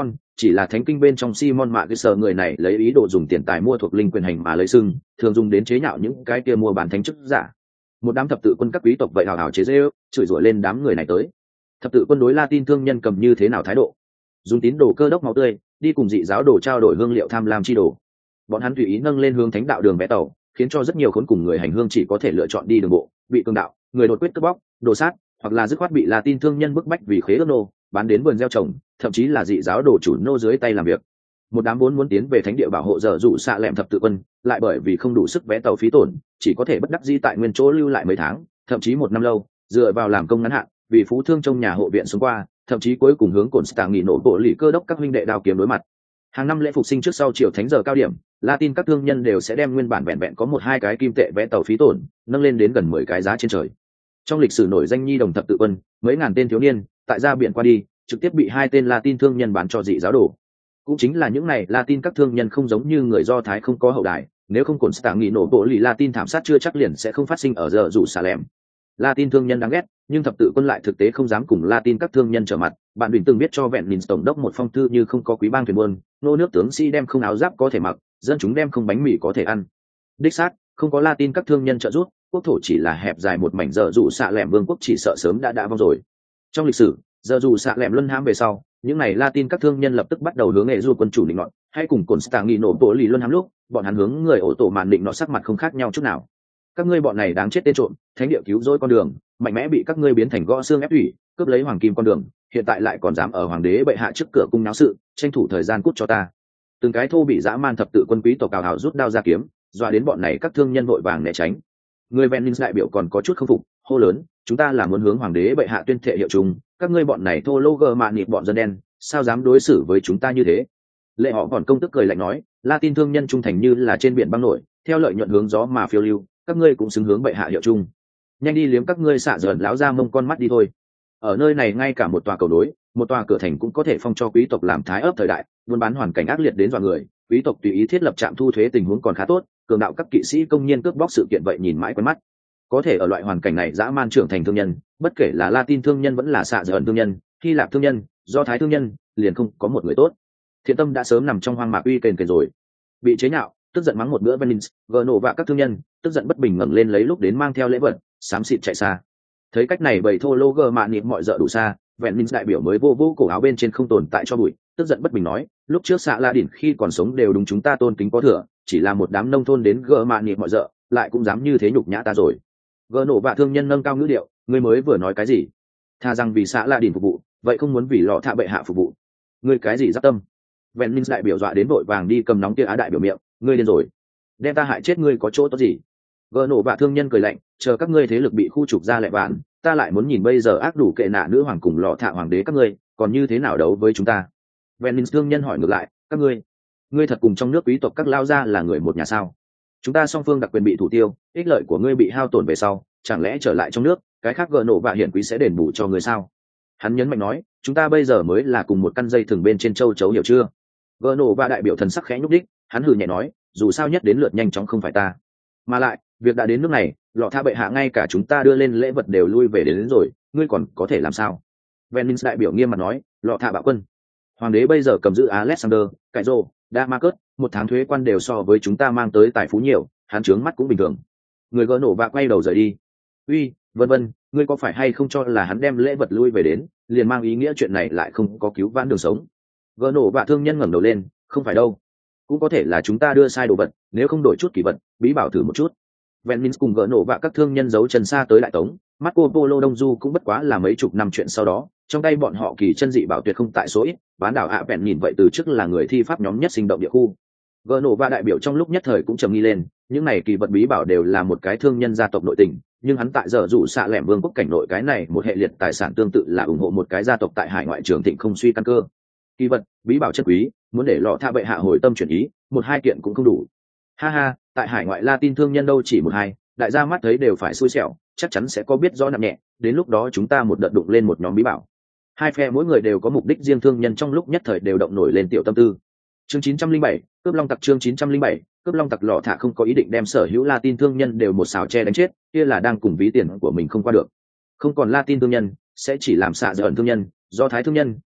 [SPEAKER 1] chỉ là thánh kinh bên trong Simon Magister người này lấy ý đồ dùng tiền tài mua thuộc linh quyền hành mà lấy sưng, thường dùng đến chế nhạo những cái kia mua bán thánh chức giả. Một đám thập tự quân các quý tộc vậy hào hào chế giễu, chửi rủa lên đám người này tới. Thập tự quân đối Latin thương nhân cầm như thế nào thái độ? Dùng tín đồ cơ đốc máu tươi, đi cùng dị giáo đồ trao đổi hương liệu tham lam chi đồ. Bọn hắn tùy ý nâng lên hướng thánh đạo đường vé tàu, khiến cho rất nhiều khốn cùng người hành hương chỉ có thể lựa chọn đi đường bộ, bị cường đạo, người đột quyết cướp bóc, đồ sát, hoặc là dứt khoát bị Latin thương nhân bức bách vì khế ước nô, bán đến vườn gieo trồng, thậm chí là dị giáo đồ chủ nô dưới tay làm việc. Một đám vốn muốn tiến về thánh địa bảo hộ dở dụ xạ lẹm thập tự quân, lại bởi vì không đủ sức vé tàu phí tổn, chỉ có thể bất đắc dĩ tại nguyên chỗ lưu lại mấy tháng, thậm chí một năm lâu, dựa vào làm công ngắn hạn, vì phú thương trong nhà hộ viện xuống qua, thậm chí cuối cùng hướng cồn stạng nghỉ nổ bộ lì cơ đốc các huynh đệ đao kiếm đối mặt. Hàng năm lễ phục sinh trước sau chiều thánh giờ cao điểm, Latin các thương nhân đều sẽ đem nguyên bản vẹn vẹn có một hai cái kim tệ vé tàu phí tổn, nâng lên đến gần mười cái giá trên trời. Trong lịch sử nổi danh nhi đồng thập tự quân, mấy ngàn tên thiếu niên, tại ra biển qua đi, trực tiếp bị hai tên Latin thương nhân bán cho dị giáo đồ. Cũng chính là những này Latin các thương nhân không giống như người Do Thái không có hậu đại, nếu không cồn stạng nghỉ nổ bộ lì Latin thảm sát chưa chắc liền sẽ không phát sinh ở giờ rủ xà lẻm. Latin thương nhân đáng ghét, nhưng thập tự quân lại thực tế không dám cùng Latin các thương nhân trở mặt. Bạn Bình từng biết cho vẹn nhìn tổng đốc một phong thư như không có quý bang thuyền buôn, nô nước tướng sĩ đem không áo giáp có thể mặc, dân chúng đem không bánh mì có thể ăn. Đích xác, không có Latin các thương nhân trợ giúp, quốc thổ chỉ là hẹp dài một mảnh giờ rủ xạ lẻm vương quốc chỉ sợ sớm đã đã vong rồi. Trong lịch sử, giờ rủ xạ lẻm luân hãm về sau, những này Latin các thương nhân lập tức bắt đầu hướng nghệ du quân chủ định nọ, hay cùng cồn stạng nghỉ nổ bộ lì luân hãm lúc, bọn hắn hướng người ổ tổ màn định nọ sắc mặt không khác nhau chút nào. Các ngươi bọn này đáng chết tên trộm, thánh địa cứu rỗi con đường, mạnh mẽ bị các ngươi biến thành gõ xương ép thủy, cướp lấy hoàng kim con đường, hiện tại lại còn dám ở hoàng đế bệ hạ trước cửa cung náo sự, tranh thủ thời gian cút cho ta. Từng cái thô bị dã man thập tự quân quý tộc cào hào rút đao ra kiếm, dọa đến bọn này các thương nhân vội vàng né tránh. Người Venice đại biểu còn có chút không phục, hô lớn, chúng ta là muốn hướng hoàng đế bệ hạ tuyên thệ hiệu chung, các ngươi bọn này thô lô gờ mạ nịt bọn dân đen, sao dám đối xử với chúng ta như thế? Lệ họ còn công tức cười lạnh nói, Latin thương nhân trung thành như là trên biển băng nổi, theo lợi nhuận hướng gió mà phiêu lưu, các ngươi cũng xứng hướng bệ hạ hiệu chung. Nhanh đi liếm các ngươi xạ dởn lão ra mông con mắt đi thôi. Ở nơi này ngay cả một tòa cầu nối, một tòa cửa thành cũng có thể phong cho quý tộc làm thái ấp thời đại, buôn bán hoàn cảnh ác liệt đến dọa người, quý tộc tùy ý thiết lập trạm thu thuế tình huống còn khá tốt, cường đạo các kỵ sĩ công nhiên cướp bóc sự kiện vậy nhìn mãi quen mắt. Có thể ở loại hoàn cảnh này dã man trưởng thành thương nhân, bất kể là Latin thương nhân vẫn là xạ dởn thương nhân, Hy Lạp thương nhân, Do Thái thương nhân, liền không có một người tốt. Thiện tâm đã sớm nằm trong hoang mạc uy kền kền rồi, bị chế nhạo, tức giận mắng một bữa Venice, vợ nổ vạ các thương nhân, tức giận bất bình ngẩng lên lấy lúc đến mang theo lễ vật, xám xịt chạy xa. Thấy cách này bầy thô lô gờ mạ nịp mọi dợ đủ xa, Venice đại biểu mới vô vô cổ áo bên trên không tồn tại cho bụi, tức giận bất bình nói, lúc trước xạ La Đỉnh khi còn sống đều đúng chúng ta tôn kính có thừa, chỉ là một đám nông thôn đến gờ mạ nịp mọi dợ, lại cũng dám như thế nhục nhã ta rồi. Vợ nổ vạ thương nhân nâng cao ngữ điệu, ngươi mới vừa nói cái gì? Tha rằng vì xạ La Đỉnh phục vụ, vậy không muốn vì lọ thạ bệ hạ phục vụ. Ngươi cái gì giáp tâm? Venice đại biểu dọa đến vội vàng đi cầm nóng kia á đại biểu miệng, ngươi điên rồi, đem ta hại chết ngươi có chỗ tốt gì? Gỡ nổ vạ thương nhân cười lạnh, chờ các ngươi thế lực bị khu trục ra lại bạn, ta lại muốn nhìn bây giờ ác đủ kệ nạ nữ hoàng cùng lọ thạ hoàng đế các ngươi, còn như thế nào đấu với chúng ta? Venice thương nhân hỏi ngược lại, các ngươi, ngươi thật cùng trong nước quý tộc các lao gia là người một nhà sao? Chúng ta song phương đặc quyền bị thủ tiêu, ích lợi của ngươi bị hao tổn về sau, chẳng lẽ trở lại trong nước, cái khác gỡ nổ vạ hiển quý sẽ đền bù cho ngươi sao? Hắn nhấn mạnh nói, chúng ta bây giờ mới là cùng một căn dây thừng bên trên châu chấu, hiểu chưa? Gỡ nổ vạ đại biểu thần sắc khẽ nhúc đích, hắn hừ nhẹ nói, dù sao nhất đến lượt nhanh chóng không phải ta, mà lại việc đã đến nước này, lọ tha bệ hạ ngay cả chúng ta đưa lên lễ vật đều lui về đến, đến rồi, ngươi còn có thể làm sao? Venice đại biểu nghiêm mặt nói, lọ thạ bạo quân, hoàng đế bây giờ cầm giữ Alexander, Cải Rô, Damascus, một tháng thuế quan đều so với chúng ta mang tới tài phú nhiều, hắn trướng mắt cũng bình thường. Người gỡ nổ vạ quay đầu rời đi. Uy, vân vân, ngươi có phải hay không cho là hắn đem lễ vật lui về đến, liền mang ý nghĩa chuyện này lại không có cứu vãn đường sống? Gỡ nổ vạ thương nhân ngẩng đầu lên, không phải đâu, cũng có thể là chúng ta đưa sai đồ vật, nếu không đổi chút kỳ vật, bí bảo thử một chút. Venice cùng gỡ nổ vạ các thương nhân giấu chân xa tới đại tống, Marco Polo Đông Du cũng bất quá là mấy chục năm chuyện sau đó, trong tay bọn họ kỳ chân dị bảo tuyệt không tại số ít, bán đảo ạ vẹn nhìn vậy từ trước là người thi pháp nhóm nhất sinh động địa khu. Gỡ nổ vạ đại biểu trong lúc nhất thời cũng trầm nghi lên, những này kỳ vật bí bảo đều là một cái thương nhân gia tộc nội tình, nhưng hắn tại giờ rủ xạ lẻm vương quốc cảnh nội cái này một hệ liệt tài sản tương tự là ủng hộ một cái gia tộc tại hải ngoại trường thịnh không suy căn cơ. Kỳ vật, bí bảo chất quý, muốn để lọ tha bệ hạ hồi tâm chuyển ý, một hai kiện cũng không đủ. Ha ha, tại hải ngoại Latin thương nhân đâu chỉ một hai, đại gia mắt thấy đều phải xui xẻo, chắc chắn sẽ có biết rõ nặng nhẹ, đến lúc đó chúng ta một đợt đụng lên một nhóm bí bảo. Hai phe mỗi người đều có mục đích riêng, thương nhân trong lúc nhất thời đều động nổi lên tiểu tâm tư. Chương chín trăm linh bảy, cướp long tặc. Chương chín trăm linh bảy, cướp long tặc. Lọ thạ không có ý định đem sở hữu Latin thương nhân đều một xào che đánh chết, kia là đang cùng ví tiền của mình không qua được. Không còn Latin thương nhân, sẽ chỉ làm xạ dởn thương nhân, Do Thái thương nhân,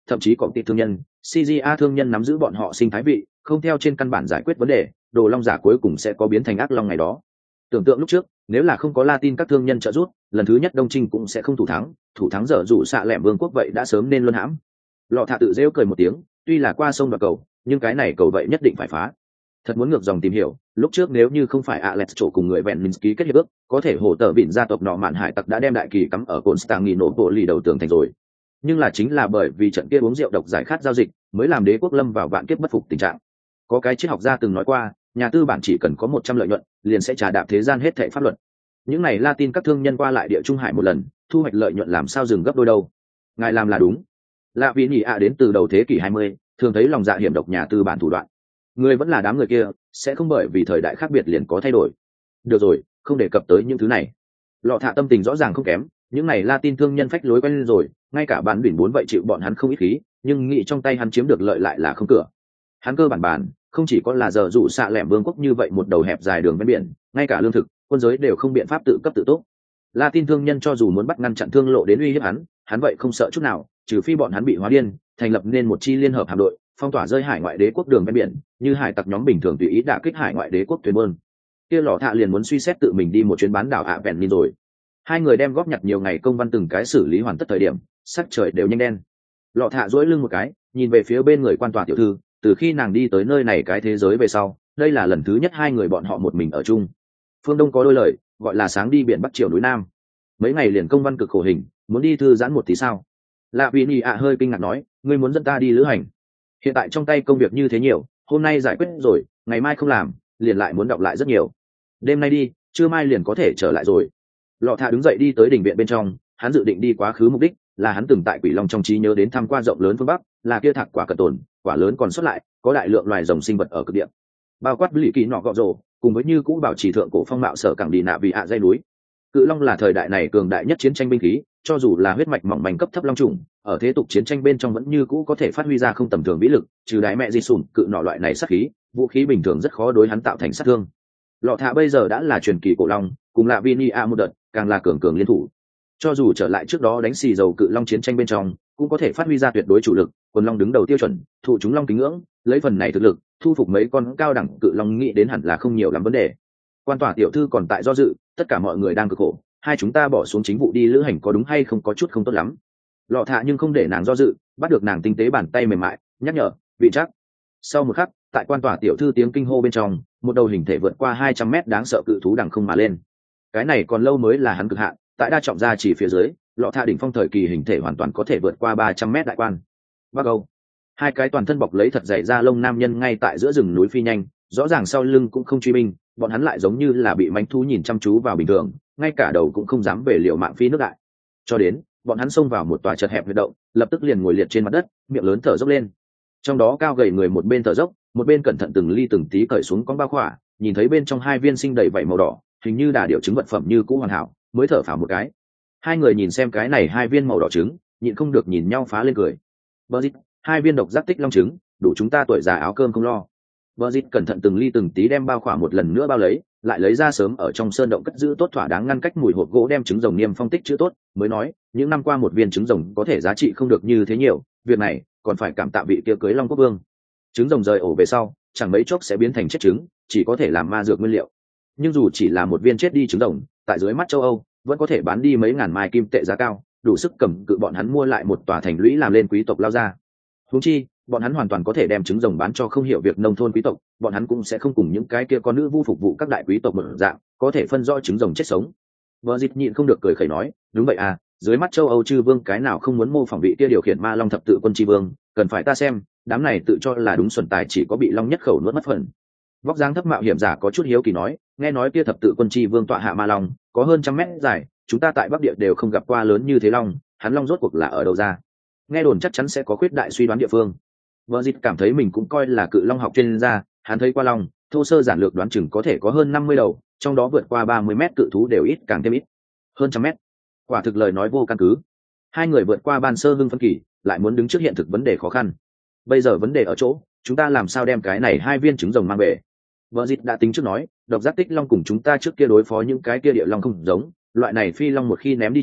[SPEAKER 1] thậm chí còn tịt thương nhân, xê giê a thương nhân nắm giữ bọn họ sinh thái vị, không theo trên căn bản giải quyết vấn đề, đồ long giả cuối cùng sẽ có biến thành ác long ngày đó. Tưởng tượng lúc trước, nếu là không có Latin các thương nhân trợ giúp, lần thứ nhất Đông Trinh cũng sẽ không thủ thắng, thủ thắng dở dụ xạ lẻm vương quốc vậy đã sớm nên luân hãm. Lọ Thạ tự rêu cười một tiếng, tuy là qua sông đoạt cầu, nhưng cái này cầu vậy nhất định phải phá. Thật muốn ngược dòng tìm hiểu, lúc trước nếu như không phải Alex chỗ cùng người vẹn Minsky kết hiệp ước, có thể hổ tờ vịn gia tộc nọ mạn hải tặc đã đem đại kỳ cắm ở Constantinople đầu tường thành rồi. Nhưng là chính là bởi vì trận kia uống rượu độc giải khát giao dịch, mới làm đế quốc lâm vào vạn kiếp bất phục tình trạng. Có cái triết học gia từng nói qua, nhà tư bản chỉ cần có một trăm lợi nhuận, liền sẽ trả đạp thế gian hết thảy pháp luật. Những này Latin các thương nhân qua lại địa trung hải một lần, thu hoạch lợi nhuận làm sao dừng gấp đôi đâu. Ngài làm là đúng. Lạ vì nhị ạ đến từ đầu thế kỷ hai mươi, thường thấy lòng dạ hiểm độc nhà tư bản thủ đoạn. Người vẫn là đám người kia, sẽ không bởi vì thời đại khác biệt liền có thay đổi. Được rồi, không đề cập tới những thứ này. Lọ Thạ tâm tình rõ ràng không kém, những này Latin thương nhân phách lối quen lên rồi, ngay cả bán biển bốn vậy chịu bọn hắn không ít khí, nhưng nghĩ trong tay hắn chiếm được lợi lại là không cửa. Hắn cơ bản bản, không chỉ có là giờ dụ xạ lẻm vương quốc như vậy một đầu hẹp dài đường ven biển, ngay cả lương thực, quân giới đều không biện pháp tự cấp tự túc. Latin thương nhân cho dù muốn bắt ngăn chặn thương lộ đến uy hiếp hắn, hắn vậy không sợ chút nào, trừ phi bọn hắn bị hóa điên, thành lập nên một chi liên hợp hạm đội, phong tỏa rơi hải ngoại đế quốc đường ven biển, như hải tặc nhóm bình thường tùy ý đả kích hải ngoại đế quốc thuyền buôn. Kia Lọ Thạ liền muốn suy xét tự mình đi một chuyến bán đảo ạ vẹn nhìn rồi. Hai người đem góp nhặt nhiều ngày công văn từng cái xử lý hoàn tất thời điểm, sắc trời đều nhanh đen. Lọ Thạ duỗi lưng một cái, nhìn về phía bên người quan tòa tiểu thư, từ khi nàng đi tới nơi này cái thế giới về sau, đây là lần thứ nhất hai người bọn họ một mình ở chung. Phương Đông có đôi lời, gọi là sáng đi biển bắc chiều núi nam. Mấy ngày liền công văn cực khổ hình, muốn đi thư giãn một tí sao? Lạ Vị Nhị ạ hơi kinh ngạc nói, ngươi muốn dẫn ta đi lữ hành? Hiện tại trong tay công việc như thế nhiều, hôm nay giải quyết rồi, ngày mai không làm, liền lại muốn đọc lại rất nhiều. Đêm nay đi, trưa mai liền có thể trở lại rồi. Lọ Thạ đứng dậy đi tới đình viện bên trong, hắn dự định đi quá khứ mục đích là hắn từng tại Quỷ Long trong trí nhớ đến tham quan rộng lớn phương Bắc, là kia thạc quả cận tồn, quả lớn còn xuất lại, có đại lượng loài rồng sinh vật ở cực địa, bao quát lì kỳ nọ gọ rồ, cùng với như cũ bảo trì thượng cổ phong mạo sở cảng đi nạ vì ạ dây núi. Cự long là thời đại này cường đại nhất chiến tranh binh khí, cho dù là huyết mạch mỏng manh cấp thấp long trùng, ở thế tục chiến tranh bên trong vẫn như cũ có thể phát huy ra không tầm thường vĩ lực, trừ đại mẹ di sùn, cự nọ loại này sát khí, vũ khí bình thường rất khó đối hắn tạo thành sát thương. Lọ Thạ bây giờ đã là truyền kỳ cổ long, cùng là Vini a một đợt, càng là cường cường liên thủ. Cho dù trở lại trước đó đánh xì dầu cự long chiến tranh bên trong, cũng có thể phát huy ra tuyệt đối chủ lực, quần long đứng đầu tiêu chuẩn, thụ chúng long kính ngưỡng, lấy phần này thực lực, thu phục mấy con cao đẳng cự long nghĩ đến hẳn là không nhiều lắm vấn đề. Quan tòa tiểu thư còn tại do dự, tất cả mọi người đang cực khổ, hai chúng ta bỏ xuống chính vụ đi lữ hành có đúng hay không có chút không tốt lắm. Lọ Thạ nhưng không để nàng do dự, bắt được nàng tinh tế bàn tay mềm mại, nhắc nhở, vị chắc. Sau một khắc, tại quan tòa tiểu thư tiếng kinh hô bên trong, một đầu hình thể vượt qua hai trăm mét đáng sợ cự thú đằng không mà lên. Cái này còn lâu mới là hắn cực hạn, tại đa trọng gia chỉ phía dưới, Lọ Thạ đỉnh phong thời kỳ hình thể hoàn toàn có thể vượt qua ba trăm mét đại quan. Bắc Âu, hai cái toàn thân bọc lấy thật dày da lông nam nhân ngay tại giữa rừng núi phi nhanh, rõ ràng sau lưng cũng không truy binh, bọn hắn lại giống như là bị mánh thú nhìn chăm chú vào bình thường, ngay cả đầu cũng không dám về liệu mạng phi nước đại. Cho đến, bọn hắn xông vào một tòa chật hẹp huyệt động, lập tức liền ngồi liệt trên mặt đất, miệng lớn thở dốc lên. Trong đó cao gầy người một bên thở dốc, một bên cẩn thận từng ly từng tí cởi xuống con bao khỏa, nhìn thấy bên trong hai viên sinh đầy vảy màu đỏ, hình như đà điểu trứng vật phẩm như cũ hoàn hảo, mới thở phào một cái. Hai người nhìn xem cái này hai viên màu đỏ trứng, nhịn không được nhìn nhau phá lên cười. Bơ dít, hai viên độc giác tích long trứng, đủ chúng ta tuổi già áo cơm không lo. Bơ dít cẩn thận từng ly từng tí đem bao khỏa một lần nữa bao lấy, lại lấy ra sớm ở trong sơn động cất giữ tốt thỏa đáng ngăn cách mùi hộp gỗ đem trứng rồng niêm phong tích chữ tốt, mới nói, những năm qua một viên trứng rồng có thể giá trị không được như thế nhiều, việc này còn phải cảm tạ vị kia cưới long quốc vương. Trứng rồng rời ổ về sau, chẳng mấy chốc sẽ biến thành chết trứng, chỉ có thể làm ma dược nguyên liệu. Nhưng dù chỉ là một viên chết đi trứng rồng, tại dưới mắt châu Âu vẫn có thể bán đi mấy ngàn mai kim tệ giá cao, đủ sức cầm cự bọn hắn mua lại một tòa thành lũy làm lên quý tộc lao ra. Huống chi, bọn hắn hoàn toàn có thể đem trứng rồng bán cho không hiểu việc nông thôn quý tộc, bọn hắn cũng sẽ không cùng những cái kia con nữ vu phục vụ các đại quý tộc một dạng, có thể phân rõ trứng rồng chết sống. Vợ Dịch nhịn không được cười khẩy nói, đúng vậy à, dưới mắt châu Âu chư vương cái nào không muốn mô phỏng vị kia điều khiển ma long thập tự quân tri vương, cần phải ta xem, đám này tự cho là đúng xuẩn tài chỉ có bị long nhất khẩu nuốt mất phần. Vóc dáng thấp mạo hiểm giả có chút hiếu kỳ nói, nghe nói kia thập tự quân tri vương tọa hạ ma long có hơn trăm mét dài, chúng ta tại Bắc Địa đều không gặp qua lớn như thế long, hắn long rốt cuộc là ở đâu ra? Nghe đồn chắc chắn sẽ có khuyết đại suy đoán địa phương. Vợ Dịch cảm thấy mình cũng coi là cự long học chuyên gia, hắn thấy qua long, thô sơ giản lược đoán chừng có thể có hơn năm mươi đầu, trong đó vượt qua ba mươi mét cự thú đều ít càng thêm ít. Hơn trăm mét. Quả thực lời nói vô căn cứ. Hai người vượt qua ban sơ hưng phân kỳ, lại muốn đứng trước hiện thực vấn đề khó khăn. Bây giờ vấn đề ở chỗ, chúng ta làm sao đem cái này hai viên trứng rồng mang về? Vợ Dịch đã tính trước nói, độc giác tích long cùng chúng ta trước kia đối phó những cái kia địa long không giống, loại này phi long một khi ném đi trứng,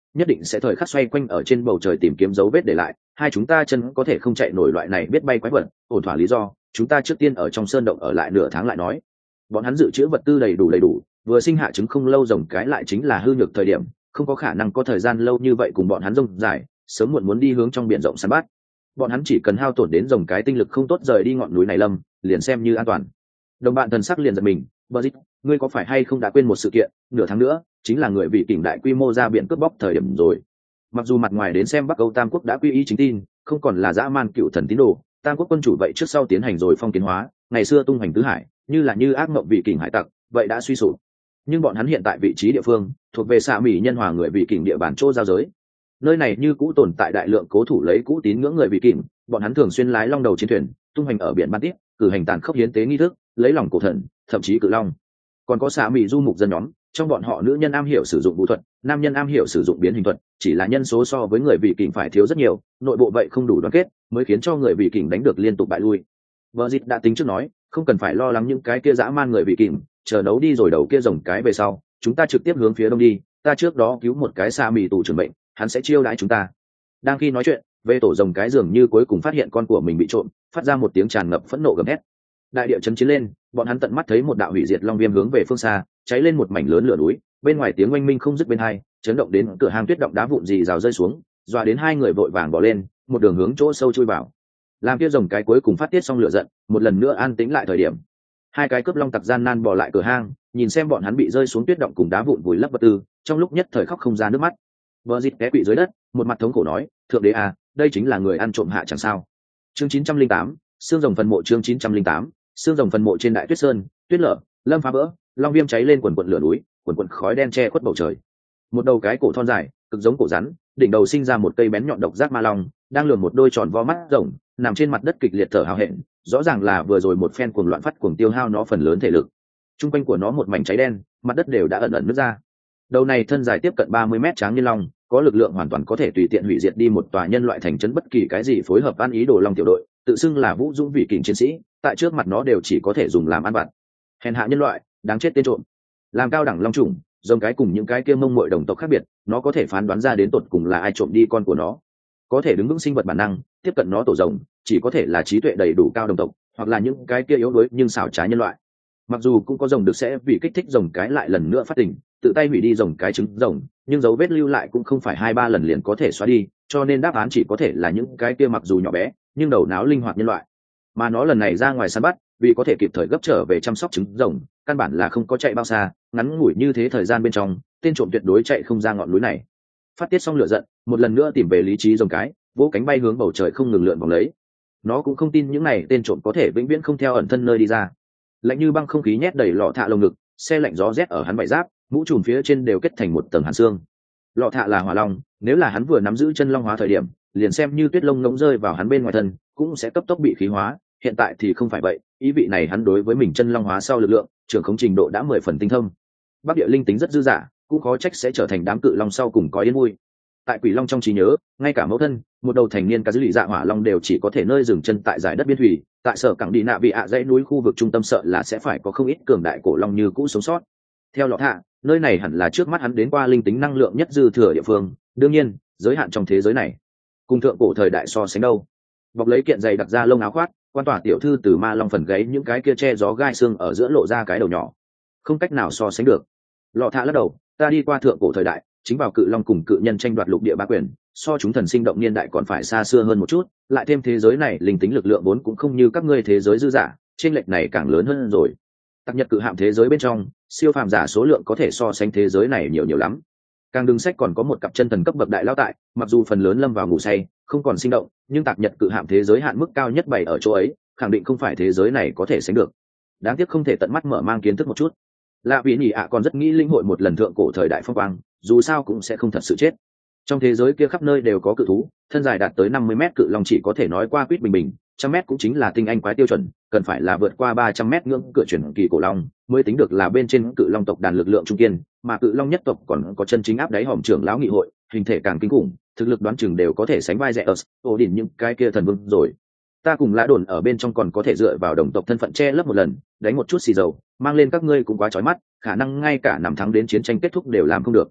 [SPEAKER 1] nhất định sẽ thời khắc xoay quanh ở trên bầu trời tìm kiếm dấu vết để lại. Hai chúng ta chân có thể không chạy nổi loại này biết bay quái vật, ổn thỏa lý do chúng ta trước tiên ở trong sơn động ở lại nửa tháng lại nói. Bọn hắn dự trữ vật tư đầy đủ đầy đủ, vừa sinh hạ trứng không lâu rồng cái lại chính là hư nhược thời điểm, không có khả năng có thời gian lâu như vậy cùng bọn hắn rông dài, sớm muộn muốn đi hướng trong biển rộng săn bắt. Bọn hắn chỉ cần hao tổn đến rồng cái tinh lực không tốt rời đi ngọn núi này lâm, liền xem như an toàn. Đồng bạn thần sắc liền giật mình, Bridget, ngươi có phải hay không đã quên một sự kiện, nửa tháng nữa chính là người vị kình đại quy mô ra biển cướp bóc thời điểm rồi. Mặc dù mặt ngoài đến xem Bắc Âu Tam quốc đã quy y chính tin, không còn là dã man cựu thần tín đồ, Tam quốc quân chủ vậy trước sau tiến hành rồi phong kiến hóa, ngày xưa tung hoành tứ hải, như là như ác mộng vị kình hải tặc, vậy đã suy sụp. Nhưng bọn hắn hiện tại vị trí địa phương, thuộc về xạ mỹ nhân hòa người vị kình địa bàn chỗ giao giới. Nơi này như cũ tồn tại đại lượng cố thủ lấy cũ tín ngưỡng người vị kình, bọn hắn thường xuyên lái long đầu chiến thuyền, tung hoành ở biển Baltic, cử hành tàn khốc hiến tế nghi thức, lấy lòng cổ thần, thậm chí cự long. Còn có xạ mỹ du mục dân nhóm, trong bọn họ nữ nhân am hiểu sử dụng vũ thuật, nam nhân am hiểu sử dụng biến hình thuật, chỉ là nhân số so với người vị kình phải thiếu rất nhiều, nội bộ vậy không đủ đoàn kết, mới khiến cho người vị kình đánh được liên tục bại lui. Vợ dịch đã tính trước nói, không cần phải lo lắng những cái kia dã man người vị kình, chờ đấu đi rồi đầu kia rồng cái về sau, chúng ta trực tiếp hướng phía đông đi, ta trước đó cứu một cái xạ mỹ tù trưởng bệnh, hắn sẽ chiêu đãi chúng ta. Đang khi nói chuyện, về tổ rồng cái dường như cuối cùng phát hiện con của mình bị trộm, phát ra một tiếng tràn ngập phẫn nộ gầm hét. Đại địa chấn chiến lên, bọn hắn tận mắt thấy một đạo hủy diệt long viêm hướng về phương xa, cháy lên một mảnh lớn lửa núi, bên ngoài tiếng oanh minh không dứt bên hai, chấn động đến cửa hàng tuyết động đá vụn gì rào rơi xuống, dọa đến hai người vội vàng bỏ lên, một đường hướng chỗ sâu chui vào. Làm kia rồng cái cuối cùng phát tiết xong lửa giận, một lần nữa an tĩnh lại thời điểm. Hai cái cướp long tặc gian nan bỏ lại cửa hang, nhìn xem bọn hắn bị rơi xuống tuyết động cùng đá vụn vùi lấp vật tư, trong lúc nhất thời khóc không ra nước mắt. Bờ dịt té quỵ dưới đất, một mặt thống khổ nói, thượng đế à, đây chính là người ăn trộm hạ chẳng sao. Chương chín trăm linh tám, xương rồng phần mộ. Chương chín trăm linh tám, xương rồng phần mộ. Trên đại tuyết sơn, tuyết lở, lâm phá vỡ, long viêm cháy lên quần quần lửa núi, quần quần khói đen che khuất bầu trời. Một đầu cái cổ thon dài, cực giống cổ rắn, đỉnh đầu sinh ra một cây bén nhọn độc giác ma long, đang lườm một đôi tròn vo mắt rồng, nằm trên mặt đất kịch liệt thở hào hẹn, rõ ràng là vừa rồi một phen cuồng loạn phát cuồng tiêu hao nó phần lớn thể lực. Trung quanh của nó một mảnh cháy đen, mặt đất đều đã ẩn ẩn nứt ra. Đầu này thân dài tiếp cận ba mươi mét tráng như long, có lực lượng hoàn toàn có thể tùy tiện hủy diệt đi một tòa nhân loại thành trấn bất kỳ cái gì phối hợp ăn ý đồ long tiểu đội, tự xưng là vũ dũng vị kình chiến sĩ, tại trước mặt nó đều chỉ có thể dùng làm ăn vặt. Hèn hạ nhân loại, đáng chết tên trộm. Làm cao đẳng long trùng, giống cái cùng những cái kia mông muội đồng tộc khác biệt, nó có thể phán đoán ra đến tột cùng là ai trộm đi con của nó. Có thể đứng vững sinh vật bản năng, tiếp cận nó tổ rồng, chỉ có thể là trí tuệ đầy đủ cao đồng tộc, hoặc là những cái kia yếu đuối nhưng xảo trá nhân loại. Mặc dù cũng có rồng được sẽ vì kích thích rồng cái lại lần nữa phát tỉnh, tự tay hủy đi rồng cái trứng rồng, nhưng dấu vết lưu lại cũng không phải hai ba lần liền có thể xóa đi, cho nên đáp án chỉ có thể là những cái kia mặc dù nhỏ bé nhưng đầu não linh hoạt nhân loại. Mà nó lần này ra ngoài săn bắt, vì có thể kịp thời gấp trở về chăm sóc trứng rồng, căn bản là không có chạy bao xa, ngắn ngủi như thế thời gian bên trong, tên trộm tuyệt đối chạy không ra ngọn núi này. Phát tiết xong lửa giận, một lần nữa tìm về lý trí rồng cái, vỗ cánh bay hướng bầu trời không ngừng lượn vòng lấy. Nó cũng không tin những này tên trộm có thể vĩnh viễn không theo ẩn thân nơi đi ra. Lạnh như băng không khí nhét đầy lọ thạ lồng ngực, xe lạnh gió rét ở hắn vải giáp, mũ trùm phía trên đều kết thành một tầng hàn xương. Lọ thạ là hỏa long, nếu là hắn vừa nắm giữ chân long hóa thời điểm, liền xem như tuyết lông ngỗng rơi vào hắn bên ngoài thân, cũng sẽ cấp tốc bị khí hóa. Hiện tại thì không phải vậy, ý vị này hắn đối với mình chân long hóa sau lực lượng, trưởng khống trình độ đã mười phần tinh thông. Bắc địa linh tính rất dư dả, cũng khó trách sẽ trở thành đám cự long sau cùng có yên vui. Tại quỷ long trong trí nhớ, ngay cả mẫu thân, một đầu thành niên cá dữ lì dạ hỏa long đều chỉ có thể nơi dừng chân tại giải đất biên thủy. Tại sở cảng đi nạ vị ạ dãy núi khu vực trung tâm sợ là sẽ phải có không ít cường đại cổ long như cũ sống sót. Theo lọ thạ, nơi này hẳn là trước mắt hắn đến qua linh tính năng lượng nhất dư thừa địa phương, đương nhiên giới hạn trong thế giới này cùng thượng cổ thời đại so sánh đâu. Bọc lấy kiện dày đặc ra lông áo khoác, quan tỏa tiểu thư từ ma long phần gáy những cái kia che gió gai xương ở giữa lộ ra cái đầu nhỏ, không cách nào so sánh được. Lọ thạ lắc đầu, ta đi qua thượng cổ thời đại, chính vào cự long cùng cự nhân tranh đoạt lục địa bá quyền, so chúng thần sinh động niên đại còn phải xa xưa hơn một chút, lại thêm thế giới này linh tính lực lượng vốn cũng không như các ngươi thế giới dư giả, trên lệch này càng lớn hơn rồi. Tặc nhật cự hạm thế giới bên trong, siêu phàm giả số lượng có thể so sánh thế giới này nhiều nhiều lắm. Càng đừng sách còn có một cặp chân thần cấp bậc đại lao tại, mặc dù phần lớn lâm vào ngủ say, không còn sinh động, nhưng tạc nhật cự hạm thế giới hạn mức cao nhất bày ở chỗ ấy, khẳng định không phải thế giới này có thể sánh được. Đáng tiếc không thể tận mắt mở mang kiến thức một chút. Lạ vì nhỉ ạ còn rất nghĩ linh hội một lần thượng cổ thời đại phong quang, dù sao cũng sẽ không thật sự chết. Trong thế giới kia khắp nơi đều có cự thú, thân dài đạt tới năm mươi mét cự long chỉ có thể nói qua quýt bình bình, trăm mét cũng chính là tinh anh quái tiêu chuẩn, cần phải là vượt qua ba trăm mét ngưỡng cửa chuyển kỳ cổ long mới tính được là bên trên cự long tộc đàn lực lượng trung kiên, mà cự long nhất tộc còn có chân chính áp đáy hòm trưởng lão nghị hội, hình thể càng kinh khủng, thực lực đoán chừng đều có thể sánh vai Zeus, Odin những cái kia thần vương rồi. Ta cùng Lã Đồn ở bên trong còn có thể dựa vào đồng tộc thân phận che lấp một lần, đánh một chút xì dầu, mang lên các ngươi cũng quá chói mắt, khả năng ngay cả nằm thắng đến chiến tranh kết thúc đều làm không được.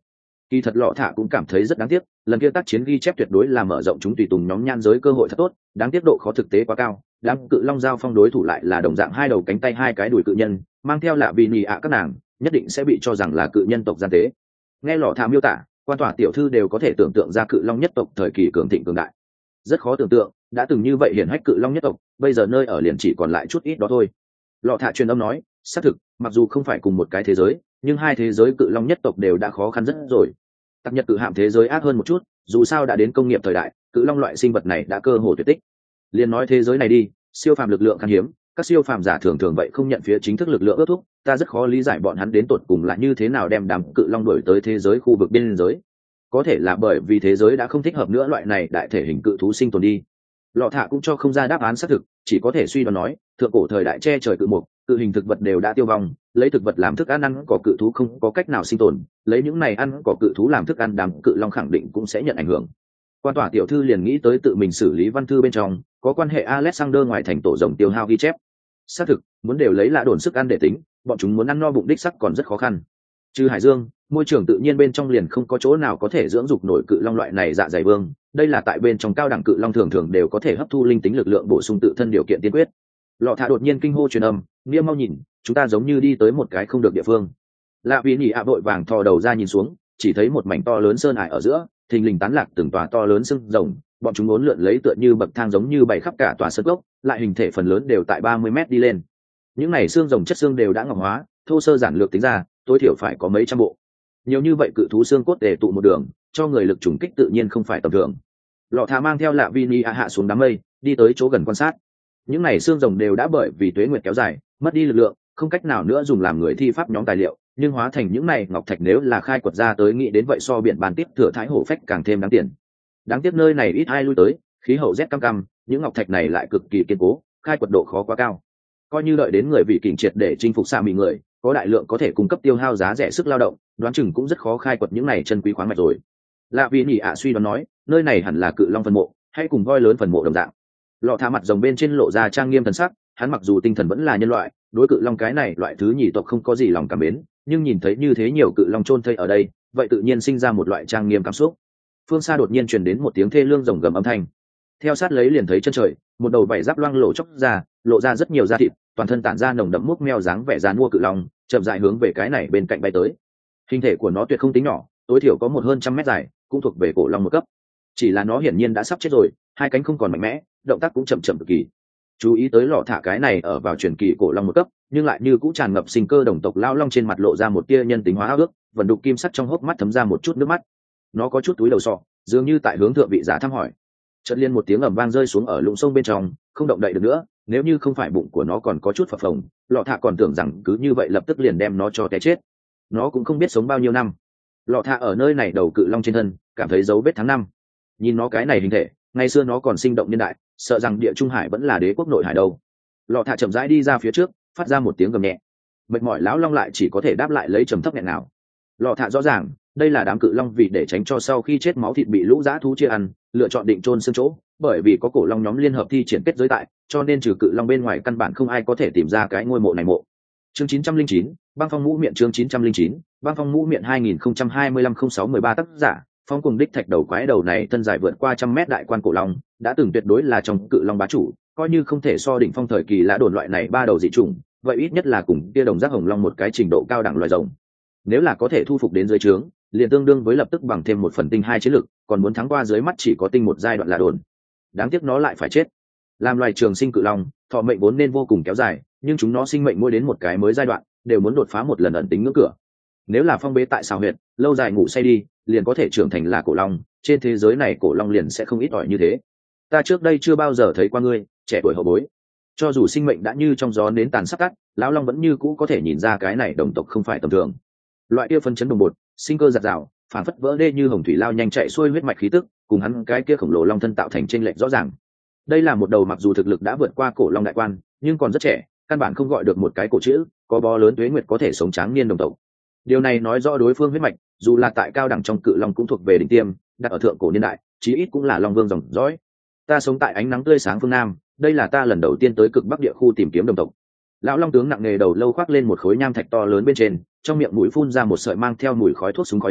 [SPEAKER 1] Kỳ thật Lọ Thả cũng cảm thấy rất đáng tiếc, lần kia tác chiến ghi chép tuyệt đối là mở rộng chúng tùy tùng nhóm nhan giới cơ hội thật tốt, đáng tiếc độ khó thực tế quá cao. Đám cự long giao phong đối thủ lại là đồng dạng hai đầu cánh tay hai cái đùi cự nhân, mang theo lạ vì nhì ạ các nàng, nhất định sẽ bị cho rằng là cự nhân tộc gian tế. Nghe Lọ Thả miêu tả, quan tòa tiểu thư đều có thể tưởng tượng ra cự long nhất tộc thời kỳ cường thịnh cường đại. Rất khó tưởng tượng, đã từng như vậy hiển hách cự long nhất tộc, bây giờ nơi ở liền chỉ còn lại chút ít đó thôi. Lọ Thả truyền âm nói, xác thực, mặc dù không phải cùng một cái thế giới, nhưng hai thế giới cự long nhất tộc đều đã khó khăn rất rồi. Tặc Nhật cự hạm thế giới ác hơn một chút, dù sao đã đến công nghiệp thời đại, cự long loại sinh vật này đã cơ hồ tuyệt tích. Liên nói thế giới này đi, siêu phàm lực lượng khan hiếm, các siêu phàm giả thường thường vậy không nhận phía chính thức lực lượng ước thúc, ta rất khó lý giải bọn hắn đến tột cùng là như thế nào đem đám cự long đuổi tới thế giới khu vực biên giới. Có thể là bởi vì thế giới đã không thích hợp nữa loại này đại thể hình cự thú sinh tồn đi. Lọ Thả cũng cho không ra đáp án xác thực, chỉ có thể suy đoán nói, thượng cổ thời đại che trời cự mục, cự hình thực vật đều đã tiêu vong, lấy thực vật làm thức ăn ăn cỏ cự thú không có cách nào sinh tồn, lấy những này ăn cỏ cự thú làm thức ăn đám cự long khẳng định cũng sẽ nhận ảnh hưởng. Quan tòa tiểu thư liền nghĩ tới tự mình xử lý văn thư bên trong có quan hệ Alexander ngoài thành tổ rồng tiêu hao ghi chép. Xác thực, muốn đều lấy lạ đồn sức ăn để tính, bọn chúng muốn ăn no bụng đích sắc còn rất khó khăn. Trừ Hải Dương, môi trường tự nhiên bên trong liền không có chỗ nào có thể dưỡng dục nổi cự long loại này dạ dày vương, đây là tại bên trong cao đẳng cự long thường thường đều có thể hấp thu linh tính lực lượng bổ sung tự thân điều kiện tiên quyết. Lọ Thả đột nhiên kinh hô truyền âm, Nghĩa mau nhìn, chúng ta giống như đi tới một cái không được địa phương. Lạ Vì nhỉ ạ vội vàng thò đầu ra nhìn xuống, chỉ thấy một mảnh to lớn sơn ải ở giữa, thình lình tán lạc từng tòa to lớn xương rồng, bọn chúng uốn lượn lấy tựa như bậc thang giống như bày khắp cả tòa sơn gốc, lại hình thể phần lớn đều tại ba mươi mét đi lên. Những này xương rồng chất xương đều đã ngọc hóa, thô sơ giản lược tính ra, tối thiểu phải có mấy trăm bộ. Nhiều như vậy cự thú xương cốt để tụ một đường, cho người lực trùng kích tự nhiên không phải tầm thường. Lọ Thả mang theo Lạ Vi Ni a hạ xuống đám mây, đi tới chỗ gần quan sát. Những này xương rồng đều đã bởi vì tuế nguyệt kéo dài, mất đi lực lượng, không cách nào nữa dùng làm người thi pháp nhóm tài liệu, nhưng hóa thành những này ngọc thạch nếu là khai quật ra tới nghĩ đến vậy so biển bàn tiếp thừa thái hổ phách càng thêm đáng tiền. Đáng tiếc nơi này ít ai lui tới, khí hậu rét căm căm, những ngọc thạch này lại cực kỳ kiên cố, khai quật độ khó quá cao. Coi như đợi đến người vị kình triệt để chinh phục xa mị người, có đại lượng có thể cung cấp tiêu hao giá rẻ sức lao động, đoán chừng cũng rất khó khai quật những này chân quý khoáng mạch rồi. Lạ Vì nhỉ ạ suy đoán nói, nơi này hẳn là cự long phần mộ, hay cùng voi lớn phần mộ đồng dạng. Lọ Thả mặt rồng bên trên lộ ra trang nghiêm thần sắc, hắn mặc dù tinh thần vẫn là nhân loại, đối cự long cái này loại thứ nhì tộc không có gì lòng cảm mến, nhưng nhìn thấy như thế nhiều cự long chôn thây ở đây, vậy tự nhiên sinh ra một loại trang nghiêm cảm xúc. Phương xa đột nhiên truyền đến một tiếng thê lương rồng gầm âm thanh, theo sát lấy liền thấy chân trời, một đầu vảy giáp loang lổ chốc ra, lộ ra rất nhiều da thịt, toàn thân tản ra nồng đậm múc meo dáng vẻ dán mua cự long, chậm rãi hướng về cái này bên cạnh bay tới. Hình thể của nó tuyệt không tính nhỏ, tối thiểu có một hơn trăm mét dài, cũng thuộc về cổ long một cấp. Chỉ là nó hiển nhiên đã sắp chết rồi, hai cánh không còn mạnh mẽ, động tác cũng chậm chậm cực kỳ. Chú ý tới Lọ Thả cái này ở vào truyền kỳ cổ long một cấp, nhưng lại như cũng tràn ngập sinh cơ đồng tộc lao long trên mặt lộ ra một tia nhân tính hóa ao ước, vần đục kim sắc trong hốc mắt thấm ra một chút nước mắt. Nó có chút túi đầu sọ, dường như tại hướng thượng vị giả thăm hỏi. Chợt liên một tiếng ầm vang rơi xuống ở lũng sông bên trong, không động đậy được nữa, nếu như không phải bụng của nó còn có chút phập phồng, Lọ Thả còn tưởng rằng cứ như vậy lập tức liền đem nó cho té chết. Nó cũng không biết sống bao nhiêu năm. Lọ Thả ở nơi này đầu cự long trên thân, cảm thấy dấu vết tháng năm. Nhìn nó cái này hình thể, ngày xưa nó còn sinh động niên đại, sợ rằng địa trung hải vẫn là đế quốc nội hải đâu. Lọ Thả chậm rãi đi ra phía trước, phát ra một tiếng gầm nhẹ. Mệt mỏi lão long lại chỉ có thể đáp lại lấy trầm thấp nhẹ nào. Lọ Thả rõ ràng, đây là đám cự long vì để tránh cho sau khi chết máu thịt bị lũ dã thú chia ăn, lựa chọn định chôn xương chỗ, bởi vì có cổ long nhóm liên hợp thi triển kết giới tại, cho nên trừ cự long bên ngoài căn bản không ai có thể tìm ra cái ngôi mộ này mộ. Chương chín trăm linh chín, băng phong mũ miệng chương chín trăm linh chín, băng phong mũ miệng hai nghìn không trăm hai mươi lăm không sáu mười ba tác giả, phong cùng đích thạch đầu quái đầu này thân dài vượt qua trăm mét đại quan cổ long, đã từng tuyệt đối là trong cự long bá chủ, coi như không thể so đỉnh phong thời kỳ lã đồn loại này ba đầu dị trùng, vậy ít nhất là cùng kia đồng giác hồng long một cái trình độ cao đẳng loài rồng. Nếu là có thể thu phục đến dưới trướng, liền tương đương với lập tức bằng thêm một phần tinh hai chiến lực, còn muốn thắng qua dưới mắt chỉ có tinh một giai đoạn là đồn. Đáng tiếc nó lại phải chết. Làm loài trường sinh cự long, thọ mệnh vốn nên vô cùng kéo dài, nhưng chúng nó sinh mệnh mỗi đến một cái mới giai đoạn, đều muốn đột phá một lần ẩn tính ngưỡng cửa. Nếu là phong bế tại xào huyệt, lâu dài ngủ say đi, liền có thể trưởng thành là cổ long, trên thế giới này cổ long liền sẽ không ít ỏi như thế. Ta trước đây chưa bao giờ thấy qua ngươi, trẻ tuổi hậu bối. Cho dù sinh mệnh đã như trong gió nến tàn sắp tắt, lão long vẫn như cũ có thể nhìn ra cái này đồng tộc không phải tầm thường. Loại kia phân chấn đồng bột, sinh cơ giạt rào, phản phất vỡ đê như hồng thủy lao nhanh chạy xuôi huyết mạch khí tức, cùng hắn cái kia khổng lồ long thân tạo thành chênh lệch rõ ràng. Đây là một đầu mặc dù thực lực đã vượt qua cổ long đại quan, nhưng còn rất trẻ, căn bản không gọi được một cái cổ chữ, có bó lớn tuế nguyệt có thể sống tráng niên đồng tộc. Điều này nói rõ đối phương huyết mạch, dù là tại cao đẳng trong cự long cũng thuộc về đỉnh tiêm, đặt ở thượng cổ niên đại, chí ít cũng là long vương dòng dõi. Ta sống tại ánh nắng tươi sáng phương nam, đây là ta lần đầu tiên tới cực bắc địa khu tìm kiếm đồng tộc. Lão long tướng nặng nề đầu lâu khoác lên một khối nham thạch to lớn bên trên, trong miệng mũi phun ra một sợi mang theo mùi khói thuốc súng khói trắng,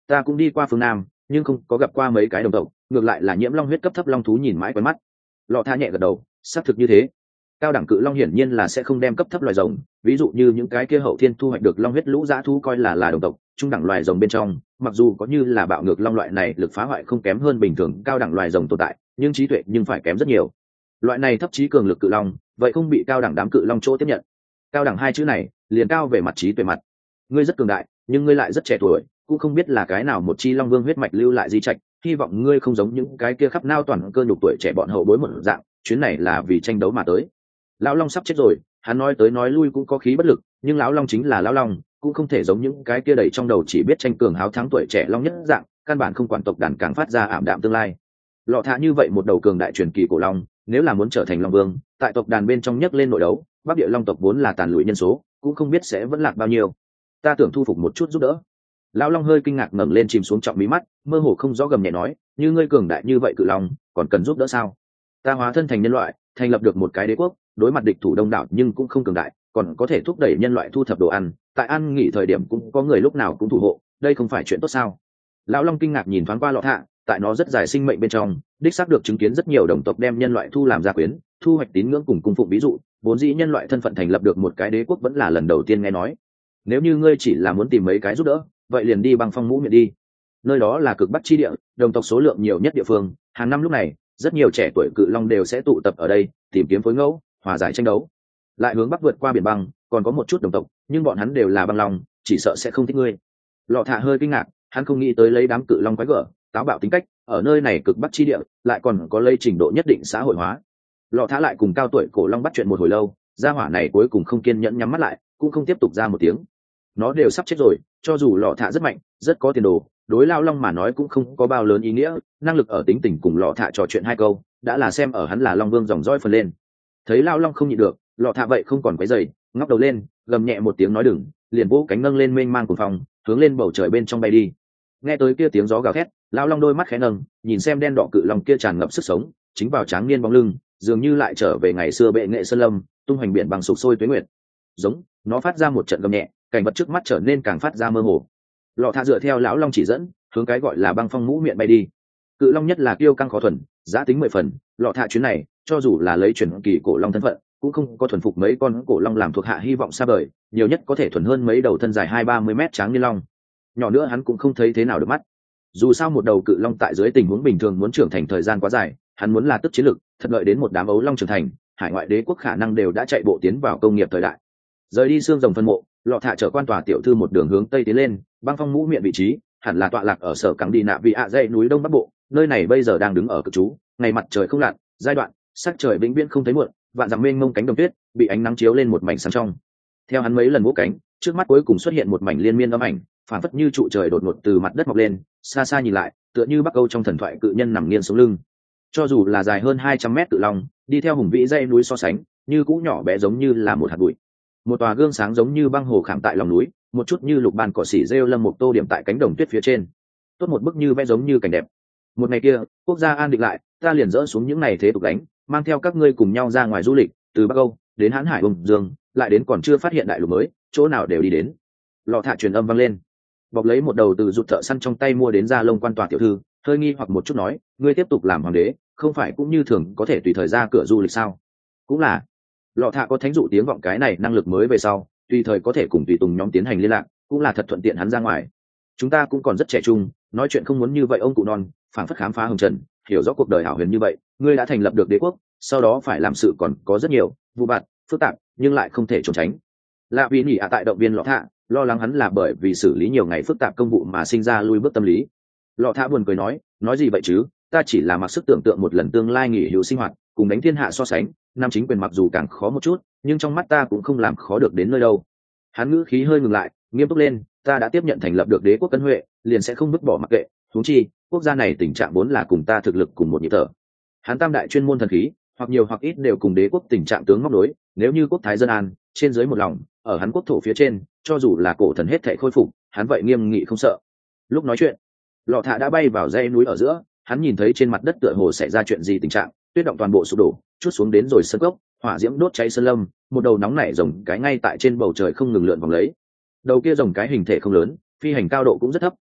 [SPEAKER 1] ta cũng đi qua phương nam nhưng không có gặp qua mấy cái đồng tộc, ngược lại là nhiễm long huyết cấp thấp long thú nhìn mãi quen mắt. Lọ Thạ nhẹ gật đầu, xác thực như thế. Cao đẳng cự long hiển nhiên là sẽ không đem cấp thấp loài rồng, ví dụ như những cái kia hậu thiên thu hoạch được long huyết lũ dã thú coi là là đồng tộc. Trung đẳng loài rồng bên trong, mặc dù có như là bạo ngược long loại này lực phá hoại không kém hơn bình thường cao đẳng loài rồng tồn tại, nhưng trí tuệ nhưng phải kém rất nhiều. Loại này thấp trí cường lực cự long, vậy không bị cao đẳng đám cự long chỗ tiếp nhận. Cao đẳng hai chữ này liền cao về mặt trí tuệ mặt. Ngươi rất cường đại, nhưng ngươi lại rất trẻ tuổi, cũng không biết là cái nào một chi long vương huyết mạch lưu lại di trạch, hy vọng ngươi không giống những cái kia khắp nao toàn cơ nhục tuổi trẻ bọn hậu bối một dạng, chuyến này là vì tranh đấu mà tới. Lão long sắp chết rồi, hắn nói tới nói lui cũng có khí bất lực, nhưng lão long chính là lão long, cũng không thể giống những cái kia đầy trong đầu chỉ biết tranh cường háo thắng tuổi trẻ long nhất dạng, căn bản không quản tộc đàn càng phát ra ảm đạm tương lai. Lọ Thạ như vậy một đầu cường đại truyền kỳ cổ long, nếu là muốn trở thành long vương, tại tộc đàn bên trong nhấc lên nội đấu, bắc địa long tộc vốn là tàn lụi nhân số, cũng không biết sẽ vẫn lạc bao nhiêu. Ta tưởng thu phục một chút giúp đỡ. Lão long hơi kinh ngạc ngẩng lên chìm xuống trọng mí mắt, mơ hồ không rõ gầm nhẹ nói, như ngươi cường đại như vậy cự long, còn cần giúp đỡ sao? Ta hóa thân thành nhân loại, thành lập được một cái đế quốc, đối mặt địch thủ đông đảo nhưng cũng không cường đại, còn có thể thúc đẩy nhân loại thu thập đồ ăn, tại ăn nghỉ thời điểm cũng có người lúc nào cũng thủ hộ, đây không phải chuyện tốt sao? Lão long kinh ngạc nhìn thoáng qua Lọ Thạ, tại nó rất dài sinh mệnh bên trong, đích xác được chứng kiến rất nhiều đồng tộc đem nhân loại thu làm gia quyến, thu hoạch tín ngưỡng cùng cung phụng ví dụ, vốn dĩ nhân loại thân phận thành lập được một cái đế quốc vẫn là lần đầu tiên nghe nói. Nếu như ngươi chỉ là muốn tìm mấy cái giúp đỡ, vậy liền đi Băng Phong Mũ Miệng đi. Nơi đó là cực bắc chi địa, đồng tộc số lượng nhiều nhất địa phương, hàng năm lúc này, rất nhiều trẻ tuổi cự long đều sẽ tụ tập ở đây, tìm kiếm phối ngẫu, hòa giải tranh đấu. Lại hướng bắc vượt qua biển băng, còn có một chút đồng tộc, nhưng bọn hắn đều là băng long, chỉ sợ sẽ không thích ngươi. Lọ Thạ hơi kinh ngạc, hắn không nghĩ tới lấy đám cự long quái gở, táo bạo tính cách, ở nơi này cực bắc chi địa, lại còn có lây trình độ nhất định xã hội hóa. Lọ Thạ lại cùng cao tuổi cổ long bắt chuyện một hồi lâu, gia hỏa này cuối cùng không kiên nhẫn nhắm mắt lại, cũng không tiếp tục ra một tiếng. Nó đều sắp chết rồi, cho dù Lọ Thạ rất mạnh, rất có tiền đồ, đối lao long mà nói cũng không có bao lớn ý nghĩa, năng lực ở tính tình cùng Lọ Thạ trò chuyện hai câu, đã là xem ở hắn là long vương dòng dõi phần lên. Thấy lao long không nhịn được, Lọ Thạ vậy không còn quấy rầy, ngóc đầu lên, gầm nhẹ một tiếng nói đừng, liền vỗ cánh nâng lên mênh mang cuồng phong, hướng lên bầu trời bên trong bay đi. Nghe tới kia tiếng gió gào thét, lao long đôi mắt khẽ nâng, nhìn xem đen đỏ cự long kia tràn ngập sức sống, chính vào tráng niên bóng lưng, dường như lại trở về ngày xưa bệ nghệ sơn lâm, tung hoành biển bằng sục sôi tuế nguyệt. Giống, nó phát ra một trận gầm nhẹ, cảnh vật trước mắt trở nên càng phát ra mơ hồ. Lọ Thạ dựa theo lão long chỉ dẫn, hướng cái gọi là Băng Phong Mũ Miệng bay đi. Cự long nhất là kiêu căng khó thuần, giá tính mười phần, Lọ Thạ chuyến này, cho dù là lấy truyền kỳ cổ long thân phận, cũng không có thuần phục mấy con cổ long làm thuộc hạ hy vọng xa vời, nhiều nhất có thể thuần hơn mấy đầu thân dài hai ba mươi mét tráng niên long. Nhỏ nữa hắn cũng không thấy thế nào được mắt. Dù sao một đầu cự long tại dưới tình huống bình thường muốn trưởng thành thời gian quá dài, hắn muốn là tức chiến lực, thật lợi đến một đám ấu long trưởng thành, hải ngoại đế quốc khả năng đều đã chạy bộ tiến vào công nghiệp thời đại. Rời đi xương rồng phân mộ, Lọ Thạ chở quan tòa tiểu thư một đường hướng tây tiến lên, Băng Phong Mũ Miệng vị trí hẳn là tọa lạc ở sở cảng đi nạ vị ạ dãy núi đông bắc bộ, nơi này bây giờ đang đứng ở cực trú, ngày mặt trời không lặn, giai đoạn sắc trời vĩnh viễn không thấy muộn, vạn dặm mênh mông cánh đồng tuyết bị ánh nắng chiếu lên một mảnh sáng trong. Theo hắn mấy lần vỗ cánh, trước mắt cuối cùng xuất hiện một mảnh liên miên âm ảnh, phản phất như trụ trời đột ngột từ mặt đất mọc lên, xa xa nhìn lại, tựa như Bắc Âu trong thần thoại cự nhân nằm nghiêng sống lưng. Cho dù là dài hơn hai trăm mét cự long, đi theo hùng vĩ dãy núi so sánh, như cũng nhỏ bé giống như là một hạt bụi. Một tòa gương sáng giống như băng hồ khảm tại lòng núi, một chút như lục ban cỏ xỉ rêu lâm một tô điểm tại cánh đồng tuyết phía trên. Tốt một bức như vẽ giống như cảnh đẹp. Một ngày kia, quốc gia an định lại, ta liền dỡ xuống những này thế tục đánh, mang theo các ngươi cùng nhau ra ngoài du lịch, từ Bắc Âu đến Hán Hải Đông Dương, lại đến còn chưa phát hiện đại lục mới, chỗ nào đều đi đến. Lọ Thạ truyền âm vang lên, bọc lấy một đầu từ rụt thợ săn trong tay mua đến da lông quan tòa tiểu thư, hơi nghi hoặc một chút nói, ngươi tiếp tục làm hoàng đế, không phải cũng như thường có thể tùy thời ra cửa du lịch sao? Cũng là. Lọ Thạ có thánh dụ tiếng vọng cái này năng lực mới về sau, tùy thời có thể cùng tùy tùng nhóm tiến hành liên lạc, cũng là thật thuận tiện hắn ra ngoài. Chúng ta cũng còn rất trẻ trung, nói chuyện không muốn như vậy ông cụ non, phảng phất khám phá hồng trần, hiểu rõ cuộc đời hảo huyền như vậy, ngươi đã thành lập được đế quốc, sau đó phải làm sự còn có rất nhiều, vụ vặt, phức tạp, nhưng lại không thể trốn tránh. Lạ vì nhỉ ạ tại động viên Lọ Thạ, lo lắng hắn là bởi vì xử lý nhiều ngày phức tạp công vụ mà sinh ra lui bước tâm lý. Lọ Thạ buồn cười nói, nói gì vậy chứ, ta chỉ là mặc sức tưởng tượng một lần tương lai nghỉ hữu sinh hoạt, cùng đánh thiên hạ so sánh, nam chính quyền mặc dù càng khó một chút, nhưng trong mắt ta cũng không làm khó được đến nơi đâu. Hắn ngữ khí hơi ngừng lại, nghiêm túc lên, ta đã tiếp nhận thành lập được đế quốc Cân Huệ, liền sẽ không vứt bỏ mặc kệ, huống chi, quốc gia này tình trạng vốn là cùng ta thực lực cùng một nhịp thở. Hắn tam đại chuyên môn thần khí, hoặc nhiều hoặc ít đều cùng đế quốc tình trạng tướng móc nối, nếu như quốc thái dân an, trên dưới một lòng, ở hắn quốc thổ phía trên, cho dù là cổ thần hết thảy khôi phục, hắn vậy nghiêm nghị không sợ. Lúc nói chuyện, Lọ Thạ đã bay vào dãy núi ở giữa, hắn nhìn thấy trên mặt đất tựa hồ xảy ra chuyện gì tình trạng, tuyết động toàn bộ sụp đổ, chút xuống đến rồi sơn gốc, hỏa diễm đốt cháy sơn lâm, một đầu nóng nảy rồng cái ngay tại trên bầu trời không ngừng lượn vòng lấy. Đầu kia rồng cái hình thể không lớn, phi hành cao độ cũng rất thấp,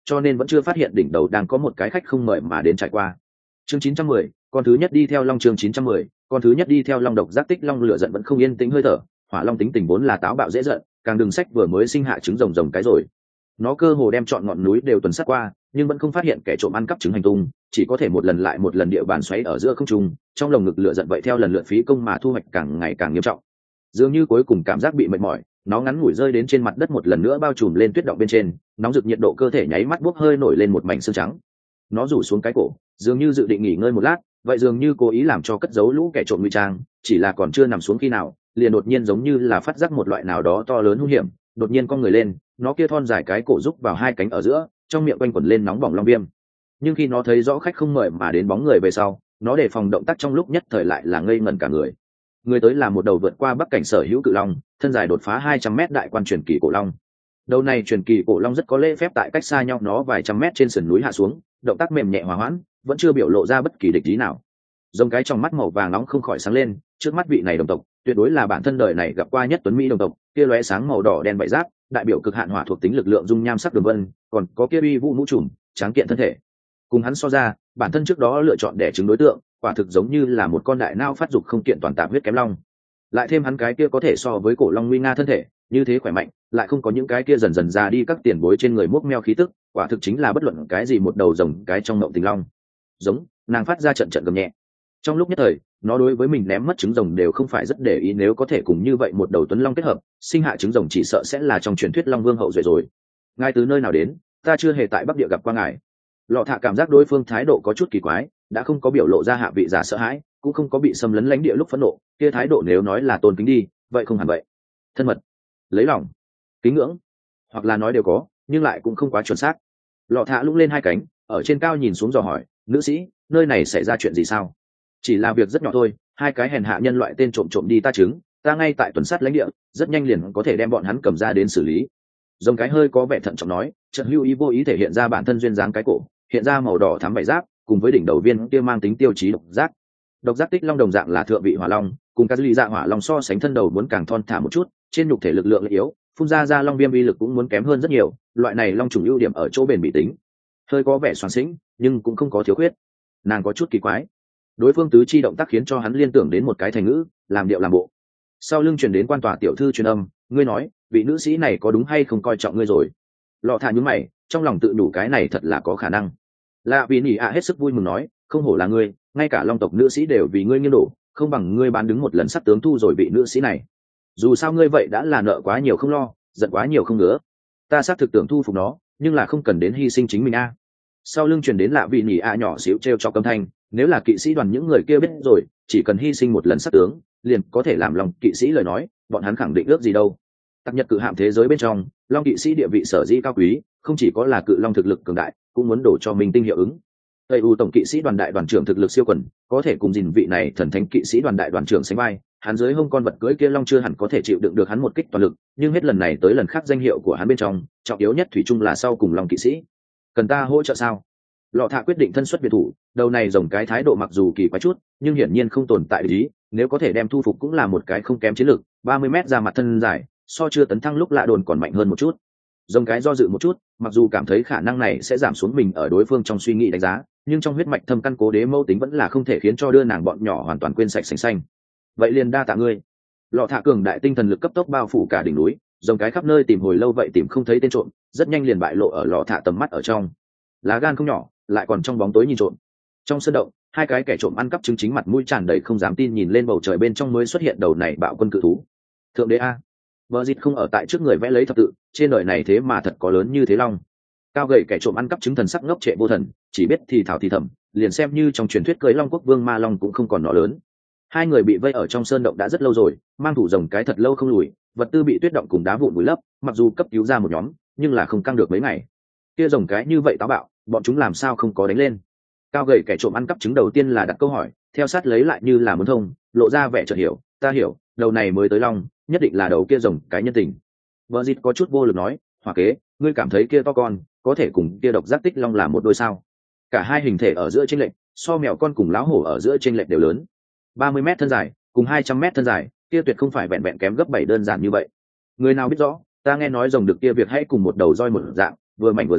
[SPEAKER 1] cho nên vẫn chưa phát hiện đỉnh đầu đang có một cái khách không mời mà đến trải qua. Chương chín trăm mười, con thứ nhất đi theo long. Chương chín trăm mười, con thứ nhất đi theo long. Độc giác tích long lửa giận vẫn không yên tĩnh hơi thở, hỏa long tính tình vốn là táo bạo dễ giận, càng đừng sách vừa mới sinh hạ trứng rồng rồng cái rồi. Nó cơ hồ đem chọn ngọn núi đều tuần sát qua, nhưng vẫn không phát hiện kẻ trộm ăn cắp trứng hành tung, chỉ có thể một lần lại một lần địa bàn xoáy ở giữa không trung, trong lồng ngực lửa giận vậy theo lần lượt phí công mà thu hoạch càng ngày càng nghiêm trọng. Dường như cuối cùng cảm giác bị mệt mỏi, nó ngắn ngủi rơi đến trên mặt đất một lần nữa bao trùm lên tuyết động bên trên, nóng rực nhiệt độ cơ thể nháy mắt bốc hơi nổi lên một mảnh xương trắng. Nó rủ xuống cái cổ, dường như dự định nghỉ ngơi một lát, vậy dường như cố ý làm cho cất giấu lũ kẻ trộm ngụy trang, chỉ là còn chưa nằm xuống khi nào, liền đột nhiên giống như là phát giác một loại nào đó to lớn hung hiểm, đột nhiên cong người lên, nó kia thon dài cái cổ rúc vào hai cánh ở giữa, trong miệng quanh quẩn lên nóng bỏng long viêm. Nhưng khi nó thấy rõ khách không mời mà đến bóng người về sau, nó đề phòng động tác trong lúc nhất thời lại là ngây ngẩn cả người. Người tới là một đầu vượt qua bắc cảnh sở hữu cự long, thân dài đột phá hai trăm mét đại quan truyền kỳ cổ long. Đầu này truyền kỳ cổ long rất có lễ phép, tại cách xa nhau nó vài trăm mét trên sườn núi hạ xuống, động tác mềm nhẹ hòa hoãn, vẫn chưa biểu lộ ra bất kỳ địch ý nào. Rồng cái trong mắt màu vàng nóng không khỏi sáng lên, trước mắt vị này đồng tộc, tuyệt đối là bản thân đời này gặp qua nhất tuấn mỹ đồng tộc, kia lóe sáng màu đỏ đen vảy giáp, đại biểu cực hạn hỏa thuộc tính lực lượng dung nham sắc đường vân, còn có kia uy vũ mũ trùm, tráng kiện thân thể. Cùng hắn so ra, bản thân trước đó lựa chọn đẻ trứng đối tượng, quả thực giống như là một con đại nao phát dục không kiện toàn tạp huyết kém long. Lại thêm hắn cái kia có thể so với cổ long nguy nga thân thể, như thế khỏe mạnh, lại không có những cái kia dần dần ra đi các tiền bối trên người múc meo khí tức, quả thực chính là bất luận cái gì một đầu rồng cái trong mộng tình long. Giống, nàng phát ra trận trận gầm nhẹ. Trong lúc nhất thời, nó đối với mình ném mất trứng rồng đều không phải rất để ý, nếu có thể cùng như vậy một đầu tuấn long kết hợp, sinh hạ trứng rồng chỉ sợ sẽ là trong truyền thuyết long vương hậu duệ rồi. Ngài từ nơi nào đến? Ta chưa hề tại Bắc Địa gặp qua ngài. Lọ Thạ cảm giác đối phương thái độ có chút kỳ quái, đã không có biểu lộ ra hạ vị giả sợ hãi, cũng không có bị xâm lấn lãnh địa lúc phẫn nộ, kia thái độ nếu nói là tôn kính đi, vậy không hẳn vậy. Thân mật, lấy lòng, kính ngưỡng, hoặc là nói đều có, nhưng lại cũng không quá chuẩn xác. Lọ Thạ lung lên hai cánh, ở trên cao nhìn xuống dò hỏi, nữ sĩ, nơi này xảy ra chuyện gì sao? Chỉ là việc rất nhỏ thôi, hai cái hèn hạ nhân loại tên trộm trộm đi ta trứng, ta ngay tại tuần sát lãnh địa, rất nhanh liền có thể đem bọn hắn cầm ra đến xử lý. Rồng cái hơi có vẻ thận trọng nói, chợt lưu ý vô ý thể hiện ra bản thân duyên dáng cái cổ, hiện ra màu đỏ thắm vảy giáp, cùng với đỉnh đầu viên kia mang tính tiêu chí độc giác. Độc giác tích long đồng dạng là thượng vị hỏa long, cùng các lý dạ hỏa long so sánh thân đầu muốn càng thon thả một chút, trên nhục thể lực lượng yếu, phun ra ra long viêm uy lực cũng muốn kém hơn rất nhiều. Loại này long trùng ưu điểm ở chỗ bền bỉ tính, hơi có vẻ xoắn xĩnh, nhưng cũng không có thiếu khuyết. Nàng có chút kỳ quái, đối phương tứ chi động tác khiến cho hắn liên tưởng đến một cái thành ngữ, làm điệu làm bộ. Sau lưng truyền đến quan tòa tiểu thư truyền âm, ngươi nói vị nữ sĩ này có đúng hay không coi trọng ngươi rồi? Lọ Thạ nhướng mày, trong lòng tự đủ cái này thật là có khả năng. Lạ vì nhỉ ạ hết sức vui mừng nói, không hổ là ngươi, ngay cả long tộc nữ sĩ đều vì ngươi nghiêng đổ, không bằng ngươi bán đứng một lần sắp tướng thu rồi vị nữ sĩ này. Dù sao ngươi vậy đã là nợ quá nhiều không lo, giận quá nhiều không ngứa. Ta xác thực tưởng thu phục nó, nhưng là không cần đến hy sinh chính mình a. Sau lưng truyền đến lạ vì nhỉ ạ nhỏ xíu treo cho câm thanh, nếu là kỵ sĩ đoàn những người kia biết rồi, chỉ cần hy sinh một lần sắp tướng, liền có thể làm lòng kỵ sĩ lời nói, bọn hắn khẳng định ước gì đâu. Tặc Nhật cự hạm thế giới bên trong, long kỵ sĩ địa vị sở dĩ cao quý, không chỉ có là cự long thực lực cường đại, cũng muốn đổ cho mình tinh hiệu ứng. Tây u tổng kỵ sĩ đoàn đại đoàn trưởng thực lực siêu quần, có thể cùng gìn vị này thần thánh kỵ sĩ đoàn đại đoàn trưởng sánh vai. Hắn dưới hông con vật cưỡi kia long chưa hẳn có thể chịu đựng được hắn một kích toàn lực, nhưng hết lần này tới lần khác danh hiệu của hắn bên trong, trọng yếu nhất thủy chung là sau cùng long kỵ sĩ. Cần ta hỗ trợ sao? Lọ Thạ quyết định thân xuất biệt thủ, đầu này rồng cái thái độ mặc dù kỳ quái chút, nhưng hiển nhiên không tồn tại lý, nếu có thể đem thu phục cũng là một cái không kém chiến lược. Ba mươi mét ra mặt thân dài, so chưa tấn thăng lúc lạ đồn còn mạnh hơn một chút. Rồng cái do dự một chút, mặc dù cảm thấy khả năng này sẽ giảm xuống mình ở đối phương trong suy nghĩ đánh giá, nhưng trong huyết mạch thâm căn cố đế mâu tính vẫn là không thể khiến cho đưa nàng bọn nhỏ hoàn toàn quên sạch sành xanh. Vậy liền đa tạ ngươi. Lọ Thạ cường đại tinh thần lực cấp tốc bao phủ cả đỉnh núi, rồng cái khắp nơi tìm hồi lâu vậy tìm không thấy tên trộm, rất nhanh liền bại lộ ở Lọ Thạ tầm mắt ở trong. Lá gan không nhỏ, lại còn trong bóng tối nhìn trộm. Trong sân động, hai cái kẻ trộm ăn cắp trứng chính mặt mũi tràn đầy không dám tin nhìn lên bầu trời bên trong mới xuất hiện đầu này bạo quân cự thú. Thượng đế a, Bờ Dịt không ở tại trước người vẽ lấy thập tự, trên đời này thế mà thật có lớn như thế long. Cao gầy kẻ trộm ăn cắp trứng thần sắc ngốc trệ vô thần, chỉ biết thì thảo thì thầm, liền xem như trong truyền thuyết cưới long quốc vương ma long cũng không còn nó lớn. Hai người bị vây ở trong sơn động đã rất lâu rồi, mang thủ rồng cái thật lâu không lùi, vật tư bị tuyết động cùng đá vụn vùi lấp, mặc dù cấp cứu ra một nhóm, nhưng là không căng được mấy ngày. Kia rồng cái như vậy táo bạo, bọn chúng làm sao không có đánh lên? Cao gầy kẻ trộm ăn cắp trứng đầu tiên là đặt câu hỏi, theo sát lấy lại như là muốn thông, lộ ra vẻ chợt hiểu, ta hiểu, đầu này mới tới long, nhất định là đầu kia rồng cái nhân tình. Vợ Dịt có chút vô lực nói, Hỏa kế, ngươi cảm thấy kia to con có thể cùng kia độc giác tích long là một đôi sao? Cả hai hình thể ở giữa chênh lệch, so mèo con cùng láo hổ ở giữa chênh lệch đều lớn. ba mươi mét thân dài, cùng hai trăm mét thân dài, kia tuyệt không phải vẹn vẹn kém gấp bảy đơn giản như vậy. Người nào biết rõ, ta nghe nói rồng được kia việc hãy cùng một đầu roi một dạng, vừa mảnh vừa dài,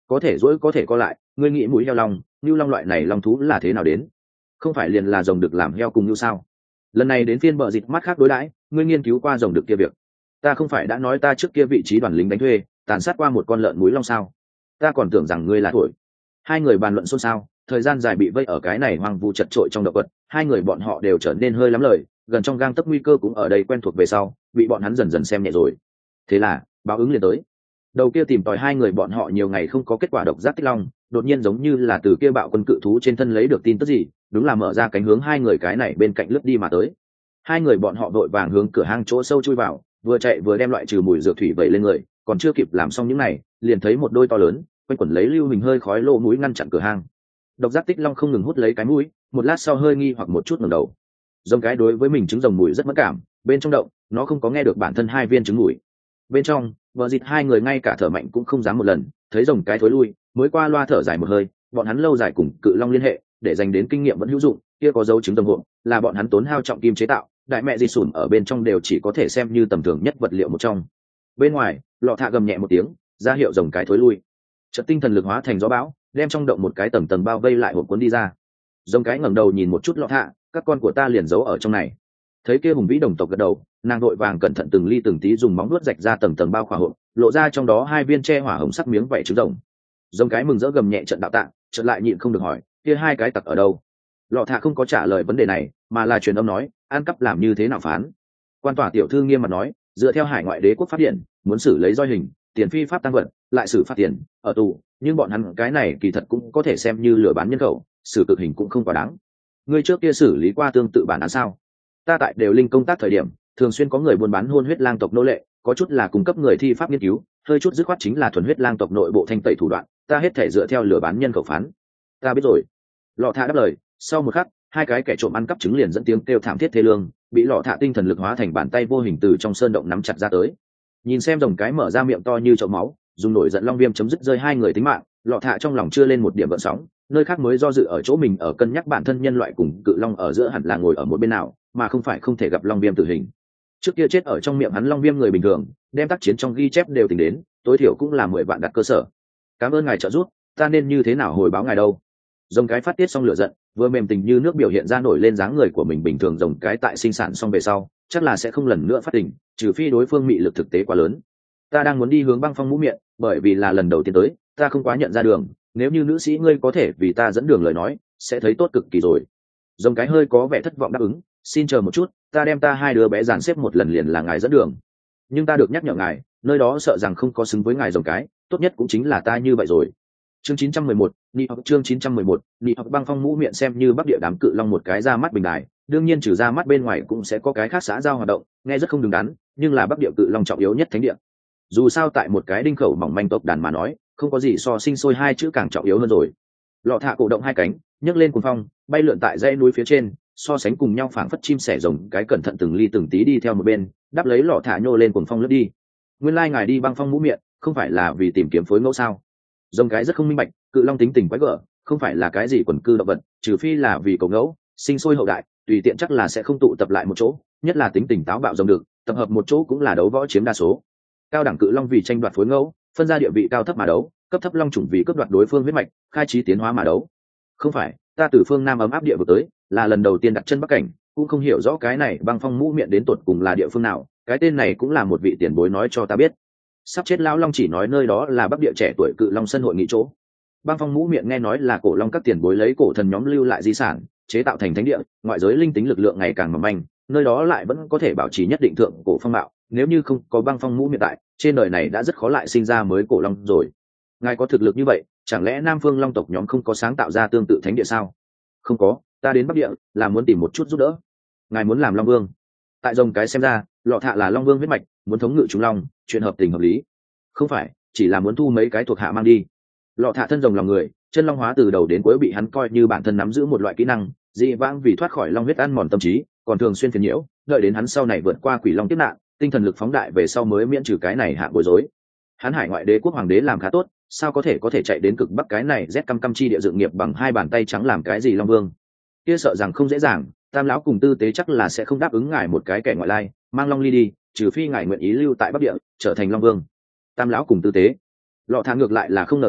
[SPEAKER 1] có thể dỗi có thể co lại, ngươi nghĩ mũi heo long, ngưu long loại này long thú là thế nào đến? Không phải liền là rồng được làm heo cùng ngưu sao? Lần này đến phiên bờ dịch mắt khác đối đãi, ngươi nghiên cứu qua rồng được kia việc. Ta không phải đã nói ta trước kia vị trí đoàn lính đánh thuê tàn sát qua một con lợn mũi long sao? Ta còn tưởng rằng ngươi là thổi. Hai người bàn luận xôn xao, thời gian dài bị vây ở cái này hoang vu chật trội trong động vật, hai người bọn họ đều trở nên hơi lắm lời, gần trong gang tấc nguy cơ cũng ở đây quen thuộc về sau, bị bọn hắn dần dần xem nhẹ rồi. Thế là báo ứng liền tới. Đầu kia tìm tòi hai người bọn họ nhiều ngày không có kết quả độc giác tích long, đột nhiên giống như là từ kia bạo quân cự thú trên thân lấy được tin tức gì, đúng là mở ra cánh hướng hai người cái này bên cạnh lướt đi mà tới. Hai người bọn họ vội vàng hướng cửa hang chỗ sâu chui vào, vừa chạy vừa đem loại trừ mùi dược thủy vẩy lên người, còn chưa kịp làm xong những này, liền thấy một đôi to lớn, quanh quẩn lấy lưu hình hơi khói lỗ mũi ngăn chặn cửa hang. Độc giác tích long không ngừng hút lấy cái mũi, một lát sau hơi nghi hoặc một chút ngẩng đầu. Rồng cái đối với mình trứng rồng mùi rất mất cảm, bên trong động, nó không có nghe được bản thân hai viên trứng mùi. Bên trong, vợ dịt hai người ngay cả thở mạnh cũng không dám một lần, thấy rồng cái thối lui, mới qua loa thở dài một hơi, bọn hắn lâu dài cùng cự long liên hệ, để dành đến kinh nghiệm vẫn hữu dụng, kia có dấu trứng rồng hộp, là bọn hắn tốn hao trọng kim chế tạo, đại mẹ di sủn ở bên trong đều chỉ có thể xem như tầm thường nhất vật liệu một trong. Bên ngoài, lọ thạ gầm nhẹ một tiếng, ra hiệu rồng cái thối lui. Chợt tinh thần lực hóa thành gió bão, đem trong động một cái tầng tầng bao vây lại hộp cuốn đi ra. Rồng cái ngẩng đầu nhìn một chút lọ thạ, các con của ta liền giấu ở trong này. Thấy kia hùng vĩ đồng tộc gật đầu, nàng vội vàng cẩn thận từng ly từng tí dùng móng vuốt rạch ra tầng tầng bao khỏa hộp, lộ ra trong đó hai viên tre hỏa hồng sắc miếng vảy trứng rồng. Rồng cái mừng rỡ gầm nhẹ trận đạo tạ, chợt lại nhịn không được hỏi, kia hai cái tặc ở đâu? Lọ thạ không có trả lời vấn đề này, mà là truyền âm nói, ăn cắp làm như thế nào phán? Quan tòa tiểu thư nghiêm mặt nói, dựa theo hải ngoại đế quốc pháp điện, muốn xử lấy roi hình, tiền phi pháp tăng vật, lại xử phạt tiền, ở tù, nhưng bọn hắn cái này kỳ thật cũng có thể xem như lừa bán nhân khẩu, xử cực hình cũng không quá đáng. Ngươi trước kia xử lý qua tương tự bản án sao? Ta tại đều linh công tác thời điểm, thường xuyên có người buôn bán hôn huyết lang tộc nô lệ, có chút là cung cấp người thi pháp nghiên cứu, hơi chút dứt khoát chính là thuần huyết lang tộc nội bộ thanh tẩy thủ đoạn, ta hết thể dựa theo lừa bán nhân khẩu phán. Ta biết rồi. Lọ thạ đáp lời, sau một khắc, hai cái kẻ trộm ăn cắp trứng liền dẫn tiếng kêu thảm thiết thê lương, bị lọ thạ tinh thần lực hóa thành bàn tay vô hình từ trong sơn động nắm chặt ra tới. Nhìn xem rồng cái mở ra miệng to như chậu máu, dùng nổi giận long viêm chấm dứt rơi hai người tính mạng, lọ thạ trong lòng chưa lên một điểm gợn sóng, nơi khác mới do dự ở chỗ mình ở cân nhắc bản thân nhân loại cùng cự long ở giữa hẳn là ngồi ở một bên nào, mà không phải không thể gặp long viêm tử hình. Trước kia chết ở trong miệng hắn long viêm người bình thường, đem tác chiến trong ghi chép đều tính đến, tối thiểu cũng là mười vạn đặt cơ sở. Cảm ơn ngài trợ giúp, ta nên như thế nào hồi báo ngài đâu? Rồng cái phát tiết xong lửa giận, vừa mềm tình như nước biểu hiện ra nổi lên dáng người của mình bình thường. Rồng cái tại sinh sản xong về sau, chắc là sẽ không lần nữa phát tình, trừ phi đối phương mị lực thực tế quá lớn. Ta đang muốn đi hướng băng phong mũ miệng, bởi vì là lần đầu tiên tới, ta không quá nhận ra đường, nếu như nữ sĩ ngươi có thể vì ta dẫn đường lời nói, sẽ thấy tốt cực kỳ rồi. Rồng cái hơi có vẻ thất vọng đáp ứng, xin chờ một chút, ta đem ta hai đứa bé dàn xếp một lần liền là ngài dẫn đường. Nhưng ta được nhắc nhở ngài, nơi đó sợ rằng không có xứng với ngài rồng cái, tốt nhất cũng chính là ta như vậy rồi. Chương chín trăm mười một, Nị học chương chín trăm mười một, Nị học băng phong mũ miệng xem như bắc địa đám cự long một cái ra mắt bình đài, đương nhiên trừ ra mắt bên ngoài cũng sẽ có cái khác xã giao hoạt động, nghe rất không đứng đắn, nhưng là bắc địa cự long trọng yếu nhất thánh địa. Dù sao tại một cái đinh khẩu mỏng manh tộc đàn mà nói, không có gì so sinh sôi hai chữ càng trọng yếu hơn rồi. Lọ thạ cổ động hai cánh, nhấc lên cuồng phong, bay lượn tại dãy núi phía trên, so sánh cùng nhau phảng phất chim sẻ rồng cái cẩn thận từng ly từng tí đi theo một bên, đáp lấy lọ thả nhô lên cuồng phong lướt đi. Nguyên lai ngài đi băng phong mũ miệng, không phải là vì tìm kiếm phối ngẫu sao? Rồng cái rất không minh bạch, cự long tính tình quái gở, không phải là cái gì quần cư động vật, trừ phi là vì cầu ngẫu, sinh sôi hậu đại, tùy tiện chắc là sẽ không tụ tập lại một chỗ, nhất là tính tình táo bạo rồng được, tập hợp một chỗ cũng là đấu võ chiếm đa số. Cao đẳng cự long vì tranh đoạt phối ngẫu, phân ra địa vị cao thấp mà đấu, cấp thấp long chủng vì cướp đoạt đối phương huyết mạch, khai trí tiến hóa mà đấu. Không phải, ta từ phương Nam ấm áp địa vực tới, là lần đầu tiên đặt chân Bắc cảnh, cũng không hiểu rõ cái này băng phong mũ miệng đến tột cùng là địa phương nào, cái tên này cũng là một vị tiền bối nói cho ta biết. Sắp chết lão long chỉ nói nơi đó là bắc địa trẻ tuổi cự long sân hội nghị chỗ. Băng phong mũ miệng nghe nói là cổ long các tiền bối lấy cổ thần nhóm lưu lại di sản, chế tạo thành thánh địa, ngoại giới linh tính lực lượng ngày càng mỏng manh, nơi đó lại vẫn có thể bảo trì nhất định thượng cổ phong mạo, nếu như không có băng phong mũ miệng tại, trên đời này đã rất khó lại sinh ra mới cổ long rồi. Ngài có thực lực như vậy, chẳng lẽ Nam Phương Long tộc nhóm không có sáng tạo ra tương tự thánh địa sao? Không có, ta đến Bắc địa là muốn tìm một chút giúp đỡ. Ngài muốn làm Long Vương? Tại rồng cái xem ra, lọ thạ là Long Vương huyết mạch, muốn thống ngự chúng long, chuyện hợp tình hợp lý. Không phải, chỉ là muốn thu mấy cái thuộc hạ mang đi. Lọ thạ thân rồng lòng người, chân long hóa từ đầu đến cuối bị hắn coi như bản thân nắm giữ một loại kỹ năng, dị vãng vì thoát khỏi long huyết ăn mòn tâm trí, còn thường xuyên phiền nhiễu, đợi đến hắn sau này vượt qua quỷ long kiếp nạn, tinh thần lực phóng đại về sau mới miễn trừ cái này hạ bối rối. Hắn hải ngoại đế quốc hoàng đế làm khá tốt, sao có thể có thể chạy đến cực bắc cái này rét căm căm chi địa dựng nghiệp bằng hai bàn tay trắng làm cái gì Long Vương? Kia sợ rằng không dễ dàng, Tam lão cùng Tư tế chắc là sẽ không đáp ứng ngài một cái kẻ ngoại lai, mang Long Ly đi, trừ phi ngài nguyện ý lưu tại Bắc địa, trở thành Long Vương. Tam lão cùng Tư tế, lọ thả ngược lại là không ngờ tới,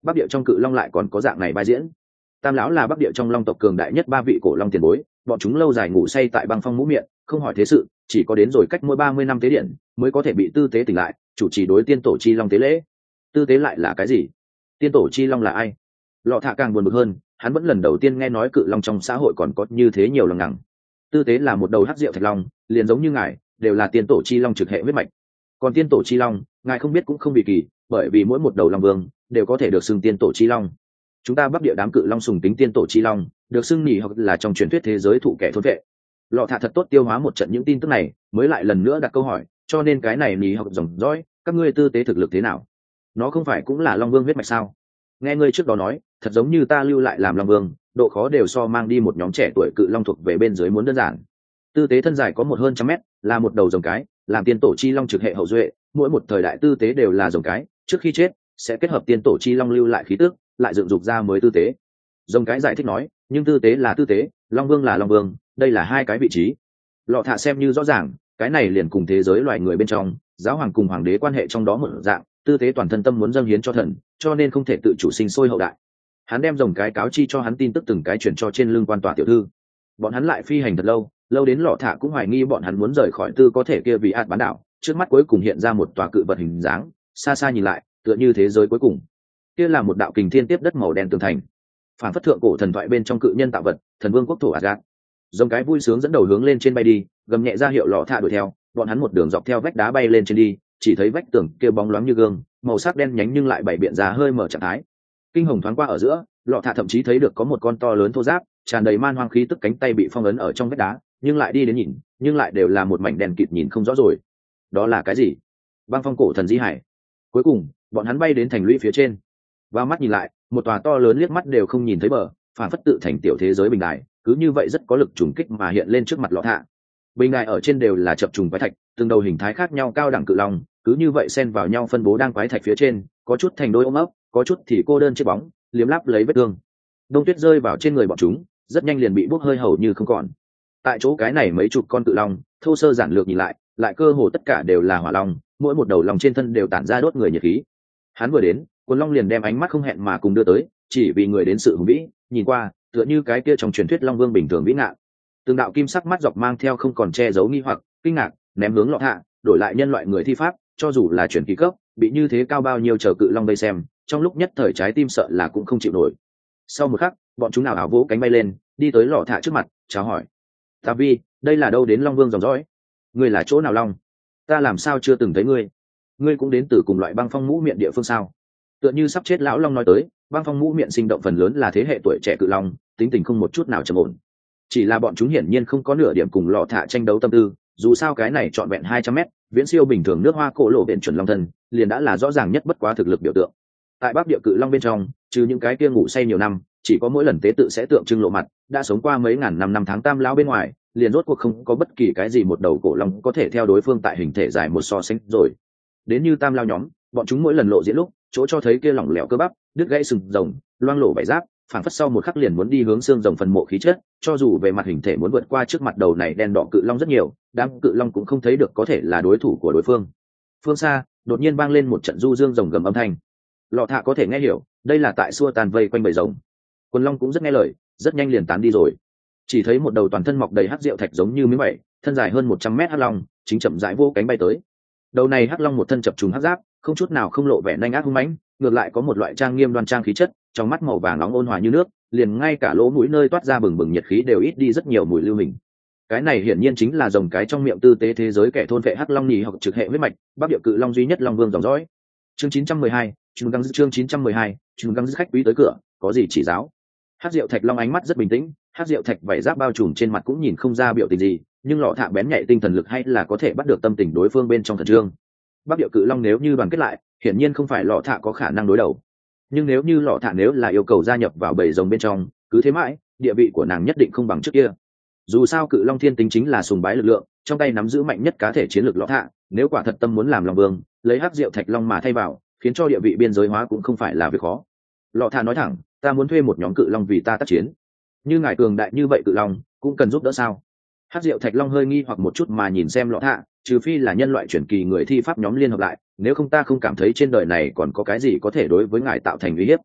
[SPEAKER 1] bắc địa trong cự long lại còn có dạng này bài diễn. Tam lão là bắc địa trong long tộc cường đại nhất ba vị cổ long tiền bối, bọn chúng lâu dài ngủ say tại băng phong mũ miệng, không hỏi thế sự, chỉ có đến rồi cách mỗi ba mươi năm tế điện mới có thể bị tư tế tỉnh lại, chủ trì đối tiên tổ chi long tế lễ. Tư tế lại là cái gì? Tiên tổ chi long là ai? Lọ Thạ càng buồn bực hơn, hắn vẫn lần đầu tiên nghe nói cự long trong xã hội còn có như thế nhiều lần ngẳng. Tư tế là một đầu hắc diệu thạch long, liền giống như ngài, đều là tiên tổ chi long trực hệ huyết mạch. Còn tiên tổ chi long, ngài không biết cũng không bị kỳ, bởi vì mỗi một đầu long vương đều có thể được xưng tiên tổ chi long. Chúng ta bắc địa đám cự long sùng tính tiên tổ chi long, được xưng nhì hoặc là trong truyền thuyết thế giới thụ kẻ thôn vệ. Lọ Thạ thật tốt tiêu hóa một trận những tin tức này, mới lại lần nữa đặt câu hỏi, cho nên cái này nhì hoặc dòng dõi, các ngươi tư tế thực lực thế nào? Nó không phải cũng là long vương huyết mạch sao? Nghe ngươi trước đó nói, thật giống như ta lưu lại làm long vương, độ khó đều so mang đi một nhóm trẻ tuổi cự long thuộc về bên dưới muốn đơn giản. Tư tế thân dài có một hơn trăm mét, là một đầu rồng cái, làm tiên tổ chi long trực hệ hậu duệ, mỗi một thời đại tư tế đều là rồng cái, trước khi chết sẽ kết hợp tiên tổ chi long lưu lại khí tức, lại dựng dục ra mới tư tế. Rồng cái giải thích nói, nhưng tư tế là tư tế, long vương là long vương, đây là hai cái vị trí. Lọ Thạ xem như rõ ràng, cái này liền cùng thế giới loài người bên trong, giáo hoàng cùng hoàng đế quan hệ trong đó một dạng, tư tế toàn thân tâm muốn dâng hiến cho thần, cho nên không thể tự chủ sinh sôi hậu đại. Hắn đem rồng cái cáo chi cho hắn tin tức từng cái chuyển cho trên lưng quan tòa tiểu thư. Bọn hắn lại phi hành thật lâu, lâu đến Lọ Thạ cũng hoài nghi bọn hắn muốn rời khỏi tư có thể kia vì ạt bán đảo, trước mắt cuối cùng hiện ra một tòa cự vật hình dáng, xa xa nhìn lại tựa như thế giới cuối cùng. Kia là một đạo kình thiên tiếp đất màu đen tường thành, phản phất thượng cổ thần thoại bên trong cự nhân tạo vật, thần vương quốc thổ Asgard. Rồng cái vui sướng dẫn đầu hướng lên trên bay đi, gầm nhẹ ra hiệu Lọ Thạ đuổi theo, bọn hắn một đường dọc theo vách đá bay lên trên đi, chỉ thấy vách tường kia bóng loáng như gương, màu sắc đen nhánh nhưng lại bảy biện ra hơi mở trạng thái. Kinh hồng thoáng qua ở giữa, Lọ Thạ thậm chí thấy được có một con to lớn thô giáp, tràn đầy man hoang khí tức cánh tay bị phong ấn ở trong vách đá, nhưng lại đi đến nhìn, nhưng lại đều là một mảnh đèn kịt nhìn không rõ rồi. Đó là cái gì? Băng phong cổ thần di hải. Cuối cùng, bọn hắn bay đến thành lũy phía trên. Vào mắt nhìn lại, một tòa to lớn liếc mắt đều không nhìn thấy bờ, phản phất tự thành tiểu thế giới bình đài, cứ như vậy rất có lực trùng kích mà hiện lên trước mặt Lọ Thạ. Bình đài ở trên đều là chập trùng quái thạch, từng đầu hình thái khác nhau cao đẳng cự long, cứ như vậy xen vào nhau phân bố đang quái thạch phía trên, có chút thành đôi ôm ấp, có chút thì cô đơn trên bóng, liếm láp lấy vết thương. Đông tuyết rơi vào trên người bọn chúng, rất nhanh liền bị bốc hơi hầu như không còn. Tại chỗ cái này mấy chục con cự long, thô sơ giản lược nhìn lại, lại cơ hồ tất cả đều là hỏa long, mỗi một đầu long trên thân đều tản ra đốt người nhiệt khí. Hắn vừa đến, Quần Long liền đem ánh mắt không hẹn mà cùng đưa tới, chỉ vì người đến sự hùng vĩ, nhìn qua, tựa như cái kia trong truyền thuyết long vương bình thường vĩ ngạn. Từng đạo kim sắc mắt dọc mang theo không còn che giấu nghi hoặc, kinh ngạc, ném hướng Lọ Thạ, đổi lại nhân loại người thi pháp, cho dù là chuyển kỳ cấp, bị như thế cao bao nhiêu chờ cự long vây xem, trong lúc nhất thời trái tim sợ là cũng không chịu nổi. Sau một khắc, bọn chúng nào ảo vỗ cánh bay lên, đi tới Lọ Thạ trước mặt, chào hỏi. "Ta Vi, đây là đâu đến long vương dòng dõi? Ngươi là chỗ nào long? Ta làm sao chưa từng thấy ngươi? Ngươi cũng đến từ cùng loại băng phong mũ miệng địa phương sao?" Tựa như sắp chết lão long nói tới, băng phong mũ miệng sinh động phần lớn là thế hệ tuổi trẻ cự long, tính tình không một chút nào trầm ổn. Chỉ là bọn chúng hiển nhiên không có nửa điểm cùng Lọ Thạ tranh đấu tâm tư, dù sao cái này trọn vẹn hai trăm mét, viễn siêu bình thường nước hoa cổ lộ viện chuẩn long thân, liền đã là rõ ràng nhất bất quá thực lực biểu tượng. Tại Bắc địa cự long bên trong, trừ những cái kia ngủ say nhiều năm, chỉ có mỗi lần tế tự sẽ tượng trưng lộ mặt, đã sống qua mấy ngàn năm năm tháng tam lão bên ngoài, liền rốt cuộc không có bất kỳ cái gì một đầu cổ long có thể theo đối phương tại hình thể dài một so sánh rồi. Đến như tam lão nhóm, bọn chúng mỗi lần lộ diễn lúc, chỗ cho thấy kia lỏng lẻo cơ bắp, đứt gãy sừng rồng, loang lổ vảy giáp, phản phất sau một khắc liền muốn đi hướng xương rồng phần mộ khí chất, cho dù về mặt hình thể muốn vượt qua trước mặt đầu này đen đỏ cự long rất nhiều, đám cự long cũng không thấy được có thể là đối thủ của đối phương. Phương xa, đột nhiên vang lên một trận du dương rồng gầm âm thanh. Lọ Thạ có thể nghe hiểu, đây là tại xua tàn vây quanh bầy rồng. Quần long cũng rất nghe lời, rất nhanh liền tán đi rồi. Chỉ thấy một đầu toàn thân mọc đầy hắc diệu thạch giống như miếng vảy, thân dài hơn một trăm mét hắc long, chính chậm rãi vô cánh bay tới. Đầu này hắc long một thân chập trùng hắc giáp, không chút nào không lộ vẻ nhanh ác hung mãnh, ngược lại có một loại trang nghiêm đoan trang khí chất, trong mắt màu vàng nóng ôn hòa như nước, liền ngay cả lỗ mũi nơi toát ra bừng bừng nhiệt khí đều ít đi rất nhiều mùi lưu hình. Cái này hiển nhiên chính là rồng cái trong miệng tư tế thế giới kẻ thôn vệ hắc long nhì hoặc trực hệ huyết mạch, Bắc địa cự long duy nhất long vương dòng dõi. Chương chín trăm mười hai, chúng gắng chương chín trăm mười hai, chúng gắng khách quý tới cửa, có gì chỉ giáo. Hắc diệu thạch long ánh mắt rất bình tĩnh, hắc diệu thạch vảy giáp bao trùm trên mặt cũng nhìn không ra biểu tình gì, nhưng Lọ Thạ bén nhạy tinh thần lực hay là có thể bắt được tâm tình đối phương bên trong thần trương. Bắc địa cự long nếu như đoàn kết lại, hiển nhiên không phải Lọ Thạ có khả năng đối đầu. Nhưng nếu như Lọ Thạ nếu là yêu cầu gia nhập vào bầy rồng bên trong, cứ thế mãi, địa vị của nàng nhất định không bằng trước kia. Dù sao cự long thiên tính chính là sùng bái lực lượng, trong tay nắm giữ mạnh nhất cá thể chiến lược Lọ Thạ, nếu quả thật tâm muốn làm long vương, lấy hắc diệu thạch long mà thay vào, khiến cho địa vị biên giới hóa cũng không phải là việc khó. Lọ Thạ nói thẳng, ta muốn thuê một nhóm cự long vì ta tác chiến. Như ngài cường đại như vậy cự long, cũng cần giúp đỡ sao? Hắc diệu thạch long hơi nghi hoặc một chút mà nhìn xem Lọ Thạ, trừ phi là nhân loại chuyển kỳ người thi pháp nhóm liên hợp lại, nếu không ta không cảm thấy trên đời này còn có cái gì có thể đối với ngài tạo thành uy hiếp.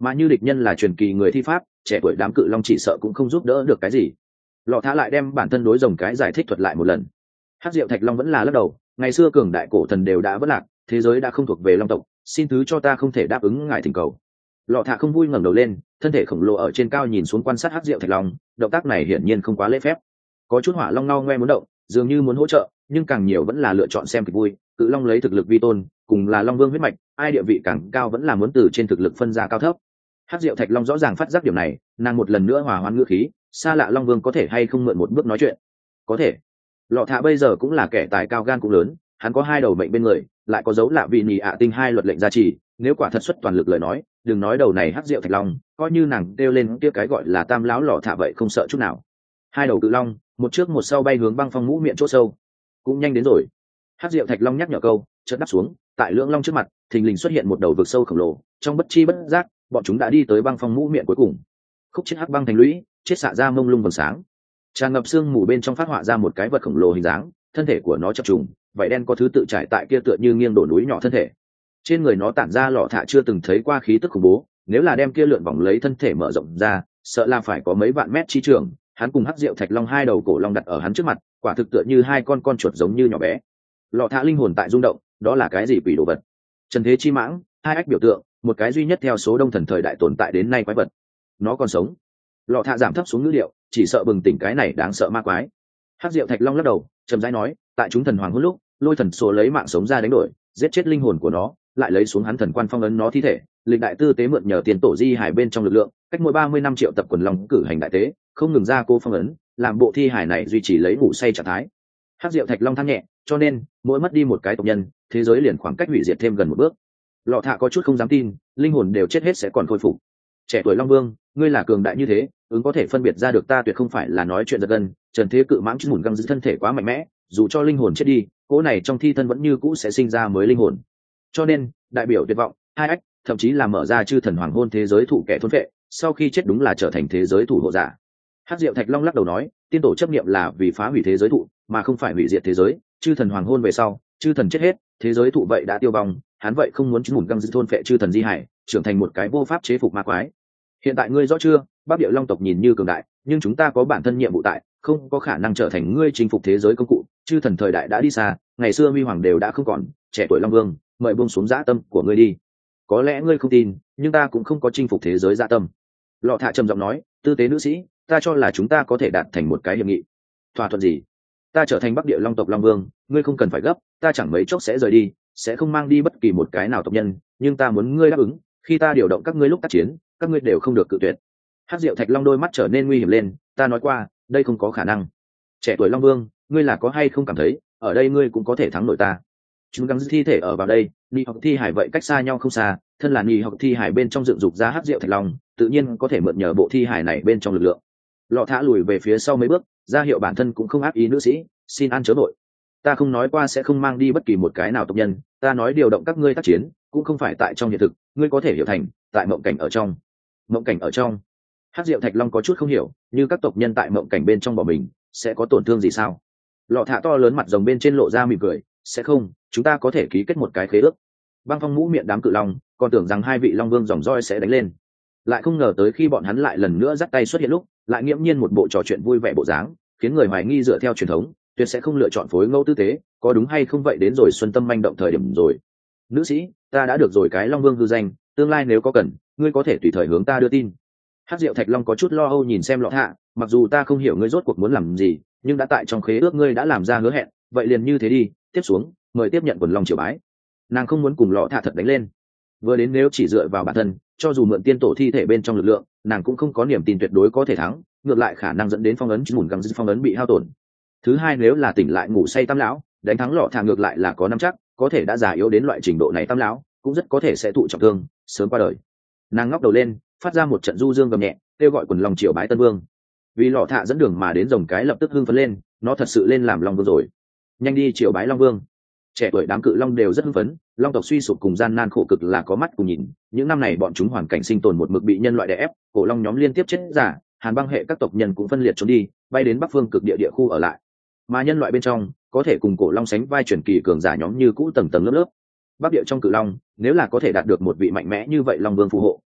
[SPEAKER 1] mà như địch nhân là truyền kỳ người thi pháp, trẻ tuổi đám cự long chỉ sợ cũng không giúp đỡ được cái gì. Lọ Thạ lại đem bản thân đối rồng cái giải thích thuật lại một lần. Hắc Diệu Thạch Long vẫn là lắc đầu, ngày xưa cường đại cổ thần đều đã vỡ lạc, thế giới đã không thuộc về long tộc, xin thứ cho ta không thể đáp ứng ngài thỉnh cầu. Lọ Thạ không vui ngẩng đầu lên, thân thể khổng lồ ở trên cao nhìn xuống quan sát Hắc Diệu Thạch Long, động tác này hiển nhiên không quá lễ phép. Có chút hỏa long ngao ngoe muốn động, dường như muốn hỗ trợ, nhưng càng nhiều vẫn là lựa chọn xem kịch vui. Cự long lấy thực lực vi tôn, cùng là long vương huyết mạch, ai địa vị càng cao vẫn là muốn từ trên thực lực phân ra cao thấp. Hắc Diệu Thạch Long rõ ràng phát giác điểm này, nàng một lần nữa hòa hoãn ngữ khí, xa lạ long vương có thể hay không mượn một bước nói chuyện? Có thể. Lọ Thạ bây giờ cũng là kẻ tài cao gan cũng lớn, hắn có hai đầu mệnh bên người, lại có dấu lạ vị nhị ạ tinh hai luật lệnh gia trì, nếu quả thật xuất toàn lực lời nói, đừng nói đầu này Hắc Diệu Thạch Long, coi như nàng kêu lên kia cái gọi là Tam lão Lọ Thạ vậy không sợ chút nào. Hai đầu cự long, một trước một sau bay hướng băng phong mũ miệng chỗ sâu. Cũng nhanh đến rồi. Hắc Diệu Thạch Long nhắc nhở câu, chợt đáp xuống, tại lưỡng long trước mặt, thình lình xuất hiện một đầu vực sâu khổng lồ, trong bất chi bất giác, bọn chúng đã đi tới băng phong mũ miệng cuối cùng. Khúc chết hắc băng thành lũy, chết xạ ra mông lung vầng sáng, tràn ngập xương mù bên trong phát họa ra một cái vật khổng lồ hình dáng, thân thể của nó chập trùng, vảy đen có thứ tự trải tại kia tựa như nghiêng đổ núi nhỏ thân thể. Trên người nó tản ra Lọ Thạ chưa từng thấy qua khí tức khủng bố, nếu là đem kia lượn vòng lấy thân thể mở rộng ra, sợ là phải có mấy vạn mét chi trường. Hắn cùng Hắc Diệu Thạch Long hai đầu cổ long đặt ở hắn trước mặt, quả thực tựa như hai con con chuột giống như nhỏ bé. Lọ Thạ linh hồn tại rung động, đó là cái gì quỷ đồ vật? Trần thế chi mãng, hai ách biểu tượng, một cái duy nhất theo số đông thần thời đại tồn tại đến nay quái vật. Nó còn sống. Lọ Thạ giảm thấp xuống ngữ điệu, chỉ sợ bừng tỉnh cái này đáng sợ ma quái. Hắc Diệu Thạch Long lắc đầu, trầm rãi nói, tại chúng thần hoàng hôn lúc, lôi thần số lấy mạng sống ra đánh đổi, giết chết linh hồn của nó, lại lấy xuống hắn thần quan phong ấn nó thi thể. Lịch đại tư tế mượn nhờ tiền tổ di hải bên trong lực lượng, cách mỗi ba mươi năm triệu tập quần long cử hành đại tế, không ngừng ra cô phong ấn, làm bộ thi hải này duy trì lấy ngủ say trạng thái. Hắc Diệu Thạch Long than nhẹ, cho nên mỗi mất đi một cái tộc nhân, thế giới liền khoảng cách hủy diệt thêm gần một bước. Lọ Thạ có chút không dám tin, linh hồn đều chết hết sẽ còn khôi phục. Trẻ tuổi long vương, ngươi là cường đại như thế, ứng có thể phân biệt ra được ta tuyệt không phải là nói chuyện giật gân. Trần thế cự mãng chửi mùn găng giữ thân thể quá mạnh mẽ, dù cho linh hồn chết đi, cỗ này trong thi thân vẫn như cũ sẽ sinh ra mới linh hồn. Cho nên đại biểu tuyệt vọng, hai ách, thậm chí là mở ra chư thần hoàng hôn thế giới thủ kẻ thôn vệ, sau khi chết đúng là trở thành thế giới thủ hộ giả. Hắc Diệu Thạch Long lắc đầu nói, tiên tổ chấp niệm là vì phá hủy thế giới thụ, mà không phải hủy diệt thế giới. Chư thần hoàng hôn về sau, chư thần chết hết, thế giới thụ vậy đã tiêu vong, hắn vậy không muốn chúng mùn găng giữ thôn phệ chư thần di hải, trưởng thành một cái vô pháp chế phục ma quái. Hiện tại ngươi rõ chưa, Bắc Địa Long tộc nhìn như cường đại, nhưng chúng ta có bản thân nhiệm vụ tại, không có khả năng trở thành ngươi chinh phục thế giới công cụ. Chư thần thời đại đã đi xa, ngày xưa huy hoàng đều đã không còn, trẻ tuổi Long Vương, mời buông xuống dã tâm của ngươi đi. Có lẽ ngươi không tin, nhưng ta cũng không có chinh phục thế giới dã tâm. Lọ Thạ trầm giọng nói, tư tế nữ sĩ, ta cho là chúng ta có thể đạt thành một cái hiệp nghị. Thỏa thuận gì? Ta trở thành Bắc Địa Long tộc Long Vương, ngươi không cần phải gấp, ta chẳng mấy chốc sẽ rời đi, sẽ không mang đi bất kỳ một cái nào tộc nhân, nhưng ta muốn ngươi đáp ứng, khi ta điều động các ngươi lúc tác chiến, các ngươi đều không được cự tuyệt. Hắc Diệu Thạch Long đôi mắt trở nên nguy hiểm lên, ta nói qua, đây không có khả năng. Trẻ tuổi Long Vương, ngươi là có hay không cảm thấy, ở đây ngươi cũng có thể thắng nổi ta? Chúng gắng thi thể ở vào đây, Ni học thi hải vậy cách xa nhau không xa, thân là Ni học thi hải bên trong dựng dục ra Hắc Diệu Thạch Long, tự nhiên có thể mượn nhờ bộ thi hải này bên trong lực lượng. Lọ Thạ lùi về phía sau mấy bước, ra hiệu bản thân cũng không ác ý nữ sĩ, xin ăn chớ vội. Ta không nói qua sẽ không mang đi bất kỳ một cái nào tộc nhân, ta nói điều động các ngươi tác chiến, cũng không phải tại trong hiện thực, ngươi có thể hiểu thành tại mộng cảnh ở trong. Mộng cảnh ở trong? Hắc Diệu Thạch Long có chút không hiểu, như các tộc nhân tại mộng cảnh bên trong bỏ mình, sẽ có tổn thương gì sao? Lọ Thạ to lớn mặt rồng bên trên lộ ra mỉm cười, sẽ không, chúng ta có thể ký kết một cái khế ước. Băng Phong mũ miệng đám cự long, còn tưởng rằng hai vị long vương dòng roi sẽ đánh lên, lại không ngờ tới khi bọn hắn lại lần nữa dắt tay xuất hiện lúc, lại nghiễm nhiên một bộ trò chuyện vui vẻ bộ dáng, khiến người hoài nghi dựa theo truyền thống, tuyệt sẽ không lựa chọn phối ngẫu tư tế, có đúng hay không vậy đến rồi xuân tâm manh động thời điểm rồi. Nữ sĩ, ta đã được rồi cái Long Vương hư danh, tương lai nếu có cần, ngươi có thể tùy thời hướng ta đưa tin. Hắc Diệu Thạch Long có chút lo âu nhìn xem Lọ Thạ, mặc dù ta không hiểu ngươi rốt cuộc muốn làm gì, nhưng đã tại trong khế ước ngươi đã làm ra hứa hẹn, vậy liền như thế đi, tiếp xuống, mời tiếp nhận quần long triều bái. Nàng không muốn cùng Lọ Thạ thật đánh lên. Vừa đến nếu chỉ dựa vào bản thân, cho dù mượn tiên tổ thi thể bên trong lực lượng, nàng cũng không có niềm tin tuyệt đối có thể thắng, ngược lại khả năng dẫn đến phong ấn mùn găng dư phong ấn bị hao tổn. Thứ hai, nếu là tỉnh lại ngủ say tam lão, đánh thắng Lọ Thạ ngược lại là có nắm chắc, có thể đã già yếu đến loại trình độ này tam lão cũng rất có thể sẽ thụ trọng thương, sớm qua đời. Nàng ngóc đầu lên, phát ra một trận du dương gầm nhẹ, kêu gọi quần long triều bái tân vương. Vì Lọ Thạ dẫn đường mà đến rồng cái lập tức hưng phấn lên, nó thật sự lên làm long vương rồi. Nhanh đi triều bái long vương. Trẻ tuổi đám cự long đều rất hưng phấn, long tộc suy sụp cùng gian nan khổ cực là có mắt cùng nhìn, những năm này bọn chúng hoàn cảnh sinh tồn một mực bị nhân loại đè ép, cổ long nhóm liên tiếp chết giả, hàn băng hệ các tộc nhân cũng phân liệt trốn đi, bay đến bắc phương cực địa địa khu ở lại. Mà nhân loại bên trong có thể cùng cổ long sánh vai truyền kỳ cường giả nhóm như cũ tầng tầng lớp lớp. Bắc địa trong cự long, nếu là có thể đạt được một vị mạnh mẽ như vậy long vương phù hộ,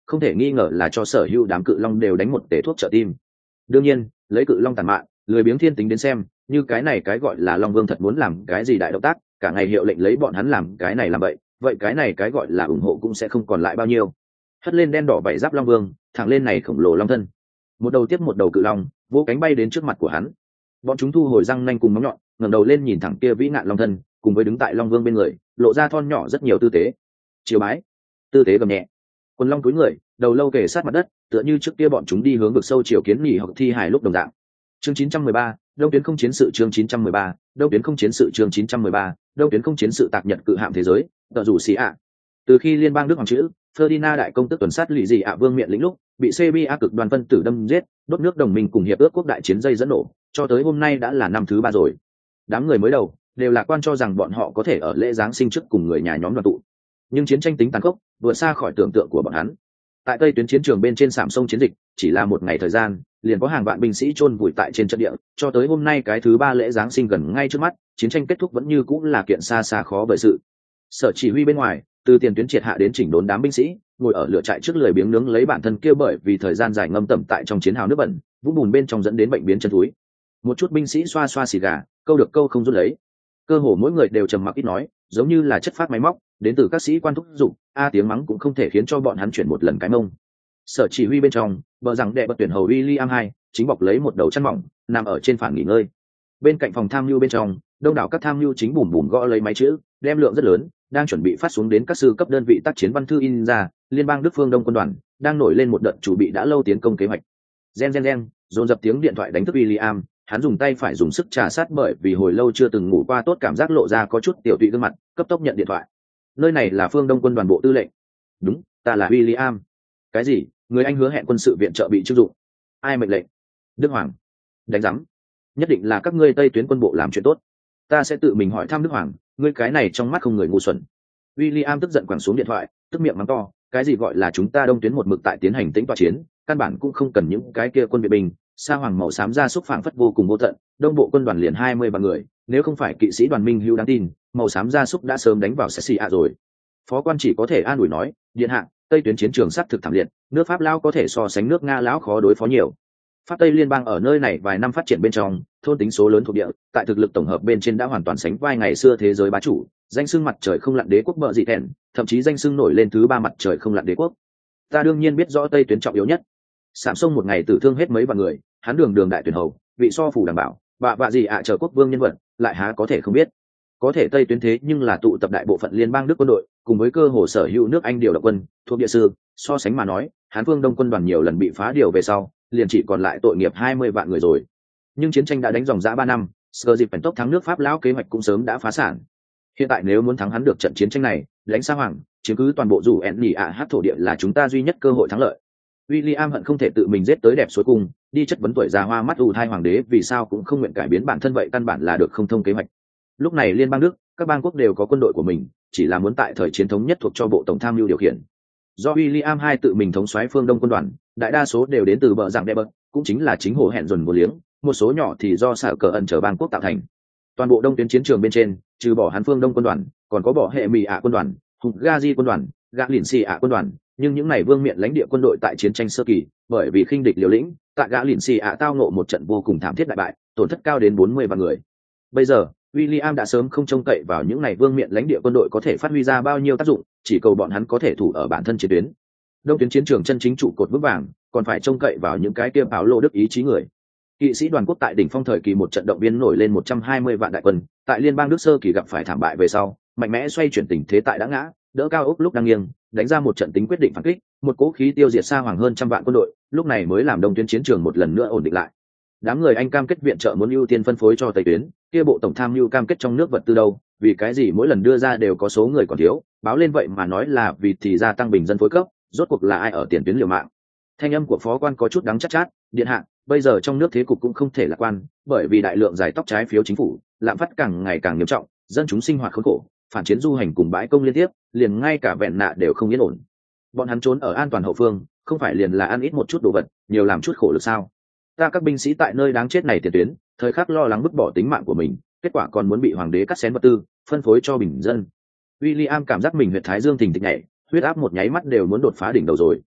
[SPEAKER 1] không thể nghi ngờ là cho sở hữu đám cự long đều đánh một tể thuốc trợ tim. Đương nhiên, lấy cự long tàn mạn, lười biếng thiên tính đến xem, như cái này cái gọi là long vương thật muốn làm cái gì đại động tác, cả ngày hiệu lệnh lấy bọn hắn làm cái này làm vậy, vậy cái này cái gọi là ủng hộ cũng sẽ không còn lại bao nhiêu. Hất lên đen đỏ vảy giáp long vương, thẳng lên này khổng lồ long thân, một đầu tiếp một đầu cự long vỗ cánh bay đến trước mặt của hắn. Bọn chúng thu hồi răng nanh cùng móng nhọn, ngẩng đầu lên nhìn thẳng kia vĩ nạn long thân, cùng với đứng tại long vương bên người, lộ ra thon nhỏ rất nhiều tư thế. Chiều bái, tư thế gầm nhẹ. Quần long cúi người, đầu lâu kề sát mặt đất, tựa như trước kia bọn chúng đi hướng vực sâu chiều kiến nghỉ hoặc thi hài lúc đồng dạng. Chương chín trăm mười ba, Đông tuyến không chiến sự chương chín trăm mười ba, Đông tuyến không chiến sự chương chín trăm mười ba, Đông tuyến không chiến sự tạc nhật cự hạm thế giới, tờ rủ xì ạ. Từ khi liên bang Đức hoàng chữ, Ferdinand đại công tức tuần sát lì gì ạ vương miện lĩnh lúc, bị xê bê a cực đoan phân tử đâm giết, đốt nước đồng minh cùng hiệp ước quốc đại chiến dây dẫn nổ, cho tới hôm nay đã là năm thứ ba rồi. Đám người mới đầu đều lạc quan cho rằng bọn họ có thể ở lễ giáng sinh trước cùng người nhà nhóm đoàn tụ, nhưng chiến tranh tính tàn khốc vượt xa khỏi tưởng tượng của bọn hắn. Tại tây tuyến chiến trường bên trên sạm sông chiến dịch, chỉ là một ngày thời gian, liền có hàng vạn binh sĩ chôn vùi tại trên trận địa, cho tới hôm nay cái thứ ba lễ giáng sinh gần ngay trước mắt, chiến tranh kết thúc vẫn như cũng là kiện xa xa khó vời sự. Sở chỉ huy bên ngoài, từ tiền tuyến triệt hạ đến chỉnh đốn đám binh sĩ, ngồi ở lửa trại trước lười biếng nướng lấy bản thân kia bởi vì thời gian dài ngâm tẩm tại trong chiến hào nước bẩn, vũng bùn bên trong dẫn đến bệnh biến chân túi. Một chút binh sĩ xoa xoa xì gà, câu được câu không rút lấy. Cơ hồ mỗi người đều trầm mặc ít nói, giống như là chất phát máy móc, đến từ các sĩ quan thúc giục, a tiếng mắng cũng không thể khiến cho bọn hắn chuyển một lần cái mông. Sở chỉ huy bên trong, bờ rằng đệ bật tuyển hầu William hai, chính bọc lấy một đầu chăn mỏng, nằm ở trên phản nghỉ ngơi. Bên cạnh phòng tham mưu bên trong, đông đảo các tham mưu chính bùm bùm gõ lấy máy chữ, đem lượng rất lớn, đang chuẩn bị phát xuống đến các sư cấp đơn vị tác chiến văn thư in ra. Liên bang Đức phương Đông quân đoàn đang nổi lên một đợt chuẩn bị đã lâu tiến công kế hoạch. Gen gen gen, dồn dập tiếng điện thoại đánh thức William, hắn dùng tay phải dùng sức trà sát bởi vì hồi lâu chưa từng ngủ qua tốt cảm giác lộ ra có chút tiểu tụy gương mặt, cấp tốc nhận điện thoại. Nơi này là phương Đông quân đoàn bộ tư lệnh. Đúng, ta là William. Cái gì? Người anh hứa hẹn quân sự viện trợ bị trưng dụng. Ai mệnh lệnh? Đức Hoàng. Đánh giám. Nhất định là các ngươi Tây tuyến quân bộ làm chuyện tốt. Ta sẽ tự mình hỏi thăm Đức Hoàng, ngươi cái này trong mắt không người ngu xuẩn. William tức giận quẳng xuống điện thoại, tức miệng mắng to, cái gì gọi là chúng ta Đông tuyến một mực tại tiến hành tĩnh tọa chiến, căn bản cũng không cần những cái kia quân viện binh. Sa hoàng màu xám ra xúc phảng phất vô cùng vô tận, đông bộ quân đoàn liền hai mươi vạn người, nếu không phải kỵ sĩ đoàn Minh Hữu đáng tin, màu xám ra xúc đã sớm đánh vào Sexy ạ rồi. Phó quan chỉ có thể an ủi nói, điện hạ, Tây tuyến chiến trường sát thực thảm liệt, nước Pháp lão có thể so sánh nước Nga lão khó đối phó nhiều. Pháp Tây liên bang ở nơi này vài năm phát triển bên trong, thôn tính số lớn thuộc địa, tại thực lực tổng hợp bên trên đã hoàn toàn sánh vai ngày xưa thế giới bá chủ, danh xưng mặt trời không lặn đế quốc bợ dị thẹn, thậm chí danh xưng nổi lên thứ ba mặt trời không lặn đế quốc. Ta đương nhiên biết rõ Tây tuyến trọng yếu nhất. Sạm sông một ngày tử thương hết mấy vạn người, hắn đường đường đại tuyển hầu, vị so phủ đảm bảo, bạ vạ gì ạ à chờ quốc vương nhân vật, lại há có thể không biết. Có thể Tây tuyến thế nhưng là tụ tập đại bộ phận liên bang Đức quân đội, cùng với cơ hồ sở hữu nước Anh điều động quân, thuộc địa sư, so sánh mà nói, Hán Phương Đông quân đoàn nhiều lần bị phá điều về sau, liền chỉ còn lại tội nghiệp hai mươi vạn người rồi. Nhưng chiến tranh đã đánh dòng dã ba năm, sơ dịp phản tốc thắng nước Pháp lão kế hoạch cũng sớm đã phá sản. Hiện tại nếu muốn thắng hắn được trận chiến tranh này, đánh Sa Hoàng, chiếm cứ toàn bộ dù ẹn nhỉ ạ hát thổ địa là chúng ta duy nhất cơ hội thắng lợi. William hận không thể tự mình giết tới đẹp suối cung, đi chất vấn tuổi già hoa mắt ù thai hoàng đế vì sao cũng không nguyện cải biến bản thân vậy căn bản là được không thông kế hoạch. Lúc này liên bang Đức, các bang quốc đều có quân đội của mình, chỉ là muốn tại thời chiến thống nhất thuộc cho bộ tổng tham mưu điều khiển. Do William hai tự mình thống soái phương Đông quân đoàn, đại đa số đều đến từ bờ dạng Đebert, cũng chính là chính hồ hẹn dồn vô liếng, một số nhỏ thì do sở cờ ẩn trở bang quốc tạo thành. Toàn bộ đông tuyến chiến trường bên trên, trừ bỏ Hán phương Đông quân đoàn, còn có bỏ hệ Mì ạ quân đoàn, Hungary quân đoàn, gã lìn xì ạ quân đoàn, nhưng những này vương miện lãnh địa quân đội tại chiến tranh sơ kỳ, bởi vì khinh địch liều lĩnh, tại gã lìn xì ạ tao ngộ một trận vô cùng thảm thiết đại bại, tổn thất cao đến bốn mươi vạn người. Bây giờ, William đã sớm không trông cậy vào những này vương miện lãnh địa quân đội có thể phát huy ra bao nhiêu tác dụng, chỉ cầu bọn hắn có thể thủ ở bản thân chiến tuyến. Đông tuyến chiến trường chân chính trụ cột vững vàng, còn phải trông cậy vào những cái kia báo lô đức ý chí người. Kỵ sĩ đoàn quốc tại đỉnh phong thời kỳ một trận động viên nổi lên một trăm hai mươi vạn đại quân, tại liên bang Đức sơ kỳ gặp phải thảm bại về sau, mạnh mẽ xoay chuyển tình thế tại đã ngã, đỡ cao ốc lúc đang nghiêng, đánh ra một trận tính quyết định phản kích, một cỗ khí tiêu diệt Sa Hoàng hơn trăm vạn quân đội, lúc này mới làm đông tuyến chiến trường một lần nữa ổn định lại. Đám người Anh cam kết viện trợ muốn ưu tiên phân phối cho Tây tuyến, kia bộ tổng tham mưu cam kết trong nước vật tư đâu, vì cái gì mỗi lần đưa ra đều có số người còn thiếu, báo lên vậy mà nói là vì thì gia tăng bình dân phối cấp, rốt cuộc là ai ở tiền tuyến liều mạng. Thanh âm của phó quan có chút đắng chát chát, điện hạ, bây giờ trong nước thế cục cũng không thể lạc quan, bởi vì đại lượng giải tóc trái phiếu chính phủ, lạm phát càng ngày càng nghiêm trọng, dân chúng sinh hoạt khốn khổ, phản chiến du hành cùng bãi công liên tiếp, liền ngay cả vẹn nạ đều không yên ổn. Bọn hắn trốn ở an toàn hậu phương, không phải liền là ăn ít một chút đồ vật, nhiều làm chút khổ lực sao? Ta các binh sĩ tại nơi đáng chết này tiền tuyến, thời khắc lo lắng vứt bỏ tính mạng của mình, kết quả còn muốn bị hoàng đế cắt xén vật tư, phân phối cho bình dân. William cảm giác mình huyệt thái dương thình thịch nhảy, huyết áp một nháy mắt đều muốn đột phá đỉnh đầu rồi.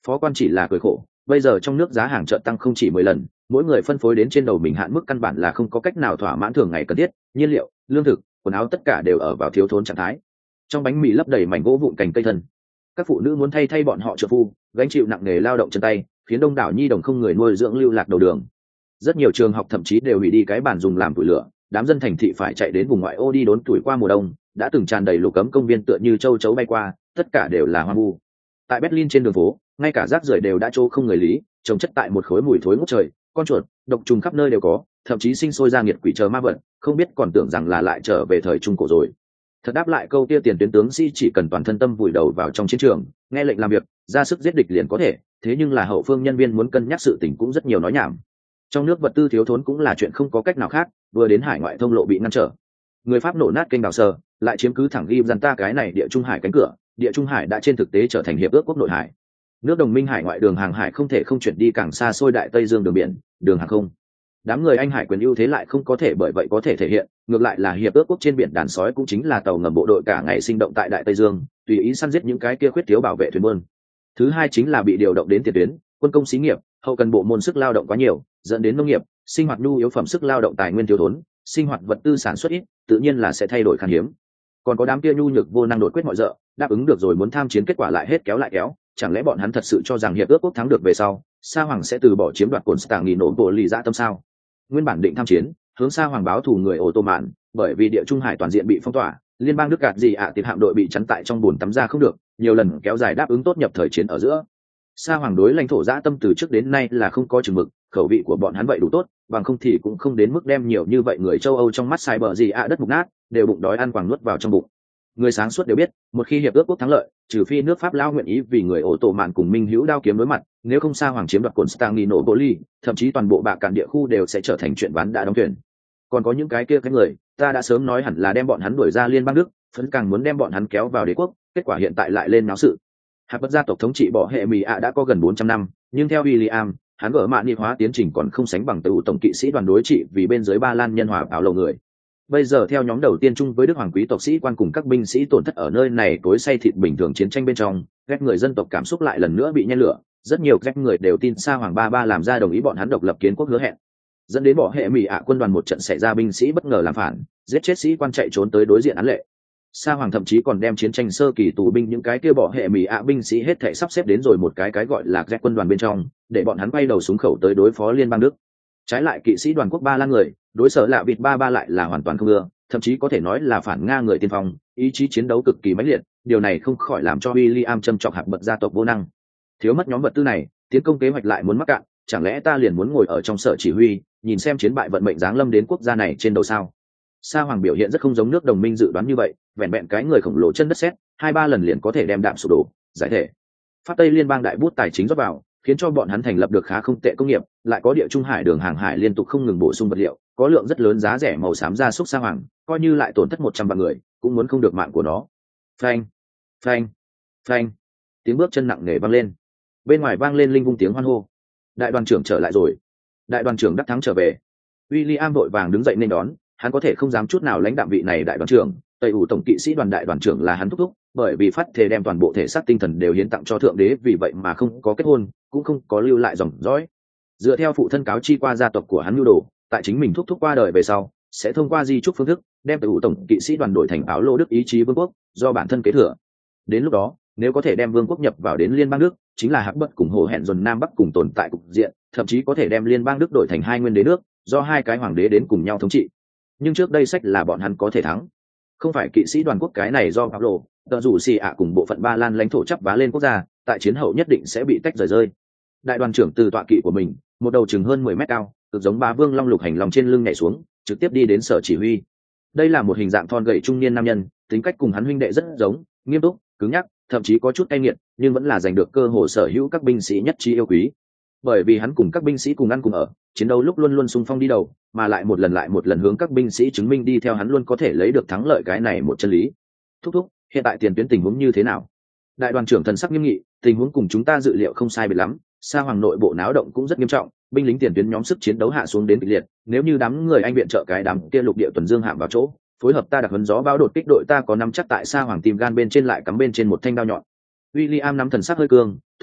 [SPEAKER 1] Phó quan chỉ là cười khổ, bây giờ trong nước giá hàng chợ tăng không chỉ mười lần, mỗi người phân phối đến trên đầu mình hạn mức căn bản là không có cách nào thỏa mãn thường ngày cần thiết, nhiên liệu, lương thực, quần áo tất cả đều ở vào thiếu thốn trạng thái. Trong bánh mì lấp đầy mảnh gỗ vụn cành cây thân, các phụ nữ muốn thay thay bọn họ trợ phu, gánh chịu nặng nghề lao động chân tay, khiến đông đảo nhi đồng không người nuôi dưỡng lưu lạc đầu đường. Rất nhiều trường học thậm chí đều hủy đi cái bàn dùng làm củi lửa, đám dân thành thị phải chạy đến vùng ngoại ô đi đốn tuổi qua mùa đông, đã từng tràn đầy lục cấm công viên tựa như châu chấu bay qua, tất cả đều là hoang vu. Tại Berlin trên đường phố, ngay cả rác rưởi đều đã trô không người lý, trồng chất tại một khối mùi thối ngút trời, con chuột, độc trùng khắp nơi đều có, thậm chí sinh sôi ra nghiệt quỷ chờ ma vật, không biết còn tưởng rằng là lại trở về thời trung cổ rồi. Thật đáp lại câu kia tiền tuyến tướng sĩ chỉ cần toàn thân tâm vùi đầu vào trong chiến trường, nghe lệnh làm việc, ra sức giết địch liền có thể, thế nhưng là hậu phương nhân viên muốn cân nhắc sự tình cũng rất nhiều nói nhảm. Trong nước vật tư thiếu thốn cũng là chuyện không có cách nào khác, vừa đến hải ngoại thông lộ bị ngăn trở, người Pháp nổ nát kênh đào sơ, lại chiếm cứ thẳng Gibraltar cái này địa trung hải cánh cửa, địa trung hải đã trên thực tế trở thành hiệp ước quốc nội hải. Nước đồng minh hải ngoại đường hàng hải không thể không chuyển đi càng xa xôi đại tây dương đường biển, đường hàng không. Đám người Anh hải quyền ưu thế lại không có thể bởi vậy có thể thể hiện, ngược lại là hiệp ước quốc trên biển đàn sói cũng chính là tàu ngầm bộ đội cả ngày sinh động tại đại tây dương, tùy ý săn giết những cái kia khuyết thiếu bảo vệ thuyền buôn. Thứ hai chính là bị điều động đến tiền tuyến, quân công xí nghiệp, hậu cần bộ môn sức lao động quá nhiều, dẫn đến nông nghiệp, sinh hoạt nhu yếu phẩm sức lao động tài nguyên thiếu thốn, sinh hoạt vật tư sản xuất ít, tự nhiên là sẽ thay đổi khan hiếm. Còn có đám kia nhu nhược vô năng đột quyết mọi dợ, đáp ứng được rồi muốn tham chiến kết quả lại hết kéo lại kéo, chẳng lẽ bọn hắn thật sự cho rằng hiệp ước quốc thắng được về sau, Sa Hoàng sẽ từ bỏ chiếm đoạt Constantinople dã tâm sao? Nguyên bản định tham chiến, hướng Sa Hoàng báo thù người Ottoman, bởi vì địa trung hải toàn diện bị phong tỏa, liên bang Đức gạt gì ạ à, hạm đội bị chắn tại trong bùn tắm ra không được, nhiều lần kéo dài đáp ứng tốt nhập thời chiến ở giữa. Sa Hoàng đối lãnh thổ dã tâm từ trước đến nay là không có chừng mực, khẩu vị của bọn hắn vậy đủ tốt, bằng không thì cũng không đến mức đem nhiều như vậy người châu Âu trong mắt sai bờ gì ạ đất mục nát, đều bụng đói ăn quàng nuốt vào trong bụng. Người sáng suốt đều biết, một khi hiệp ước quốc thắng lợi, trừ phi nước Pháp lao nguyện ý vì người ổ tổ mạn cùng Minh Hữu đao kiếm đối mặt, nếu không Sa Hoàng chiếm đoạt Constantinople, thậm chí toàn bộ bạ cạn địa khu đều sẽ trở thành chuyện ván đã đóng thuyền. Còn có những cái kia cái người, ta đã sớm nói hẳn là đem bọn hắn đuổi ra liên bang Đức, phấn càng muốn đem bọn hắn kéo vào đế quốc, kết quả hiện tại lại lên náo sự. Hạp bất gia tộc thống trị bỏ hệ mì ạ đã có gần bốn trăm năm, nhưng theo William, hắn gỡ mạn nghị hóa tiến trình còn không sánh bằng từ tổng kỵ sĩ đoàn đối trị vì bên dưới Ba Lan nhân hòa bảo lầu người. Bây giờ theo nhóm đầu tiên chung với Đức hoàng quý tộc sĩ quan cùng các binh sĩ tổn thất ở nơi này tối say thịt bình thường chiến tranh bên trong, ghét người dân tộc cảm xúc lại lần nữa bị nhen lửa, rất nhiều ghét người đều tin Sa Hoàng ba ba làm ra đồng ý bọn hắn độc lập kiến quốc hứa hẹn, dẫn đến bỏ hệ mì ạ quân đoàn một trận xảy ra binh sĩ bất ngờ làm phản, giết chết sĩ quan chạy trốn tới đối diện án lệ. Sa Hoàng thậm chí còn đem chiến tranh sơ kỳ tù binh những cái kia bỏ hệ mì ạ binh sĩ hết thảy sắp xếp đến rồi một cái cái gọi là ghét quân đoàn bên trong, để bọn hắn quay đầu súng khẩu tới đối phó liên bang Đức. Trái lại kỵ sĩ đoàn quốc Ba Lan người, đối sở lạ vịt ba ba lại là hoàn toàn không ưa, thậm chí có thể nói là phản Nga người tiên phong, ý chí chiến đấu cực kỳ mãnh liệt, điều này không khỏi làm cho William châm chọc hạc bậc gia tộc vô năng. Thiếu mất nhóm vật tư này, tiến công kế hoạch lại muốn mắc cạn, chẳng lẽ ta liền muốn ngồi ở trong sở chỉ huy, nhìn xem chiến bại vận mệnh giáng lâm đến quốc gia này trên đầu sao? Sa Hoàng biểu hiện rất không giống nước đồng minh dự đoán như vậy, vẹn vẹn cái người khổng lồ chân đất sét, hai ba lần liền có thể đem đạm sụp đổ, giải thể. Pháp Tây liên bang đại bút tài chính rót vào, khiến cho bọn hắn thành lập được khá không tệ công nghiệp, lại có địa trung hải đường hàng hải liên tục không ngừng bổ sung vật liệu, có lượng rất lớn giá rẻ màu xám gia súc Sa Hoàng, coi như lại tổn thất một trăm vạn người, cũng muốn không được mạng của nó. Phanh, phanh, phanh. Tiếng bước chân nặng nề vang lên. Bên ngoài vang lên linh vung tiếng hoan hô. Đại đoàn trưởng trở lại rồi. Đại đoàn trưởng đắc thắng trở về. William vội vàng đứng dậy nên đón, hắn có thể không dám chút nào lãnh đạm vị này đại đoàn trưởng, Tây ủ tổng kỵ sĩ đoàn đại đoàn trưởng là hắn thúc thúc, bởi vì phát thể đem toàn bộ thể xác tinh thần đều hiến tặng cho thượng đế, vì vậy mà không có kết hôn, cũng không có lưu lại dòng dõi. Dựa theo phụ thân cáo chi qua gia tộc của hắn nhu đồ, tại chính mình thúc thúc qua đời về sau, sẽ thông qua di chúc phương thức, đem Tây ủ tổng kỵ sĩ đoàn đổi thành áo lô đức ý chí vương quốc, do bản thân kế thừa. Đến lúc đó, nếu có thể đem vương quốc nhập vào đến liên bang Đức, chính là hạc bất cùng hồ hẹn dồn nam bắc cùng tồn tại cục diện, thậm chí có thể đem liên bang Đức đổi thành hai nguyên đế nước, do hai cái hoàng đế đến cùng nhau thống trị. Nhưng trước đây sách là bọn hắn có thể thắng, không phải kỵ sĩ đoàn quốc cái này do Pablo, tờ rủ xì ạ cùng bộ phận Ba Lan lãnh thổ chấp vá lên quốc gia, tại chiến hậu nhất định sẽ bị tách rời rơi. Đại đoàn trưởng từ tọa kỵ của mình, một đầu chừng hơn mười mét cao, cực giống ba vương long lục hành lòng trên lưng nhảy xuống, trực tiếp đi đến sở chỉ huy. Đây là một hình dạng thon gầy trung niên nam nhân, tính cách cùng hắn huynh đệ rất giống, nghiêm túc, cứng nhắc, thậm chí có chút cay nghiệt, nhưng vẫn là giành được cơ hội sở hữu các binh sĩ nhất trí yêu quý. Bởi vì hắn cùng các binh sĩ cùng ăn cùng ở, chiến đấu lúc luôn luôn xung phong đi đầu, mà lại một lần lại một lần hướng các binh sĩ chứng minh đi theo hắn luôn có thể lấy được thắng lợi cái này một chân lý. Thúc thúc, hiện tại tiền tuyến tình huống như thế nào? Đại đoàn trưởng thần sắc nghiêm nghị, tình huống cùng chúng ta dự liệu không sai biệt lắm, Sa Hoàng nội bộ náo động cũng rất nghiêm trọng, binh lính tiền tuyến nhóm sức chiến đấu hạ xuống đến kịch liệt, nếu như đám người anh viện trợ cái đám kia lục địa tuần dương hạm vào chỗ, phối hợp ta đặc huấn gió bão đột kích đội ta có nắm chắc tại Sa Hoàng tim gan bên trên lại cắm bên trên một thanh đao nhọn. William nắm thần sắc hơi cương, thúc thúc,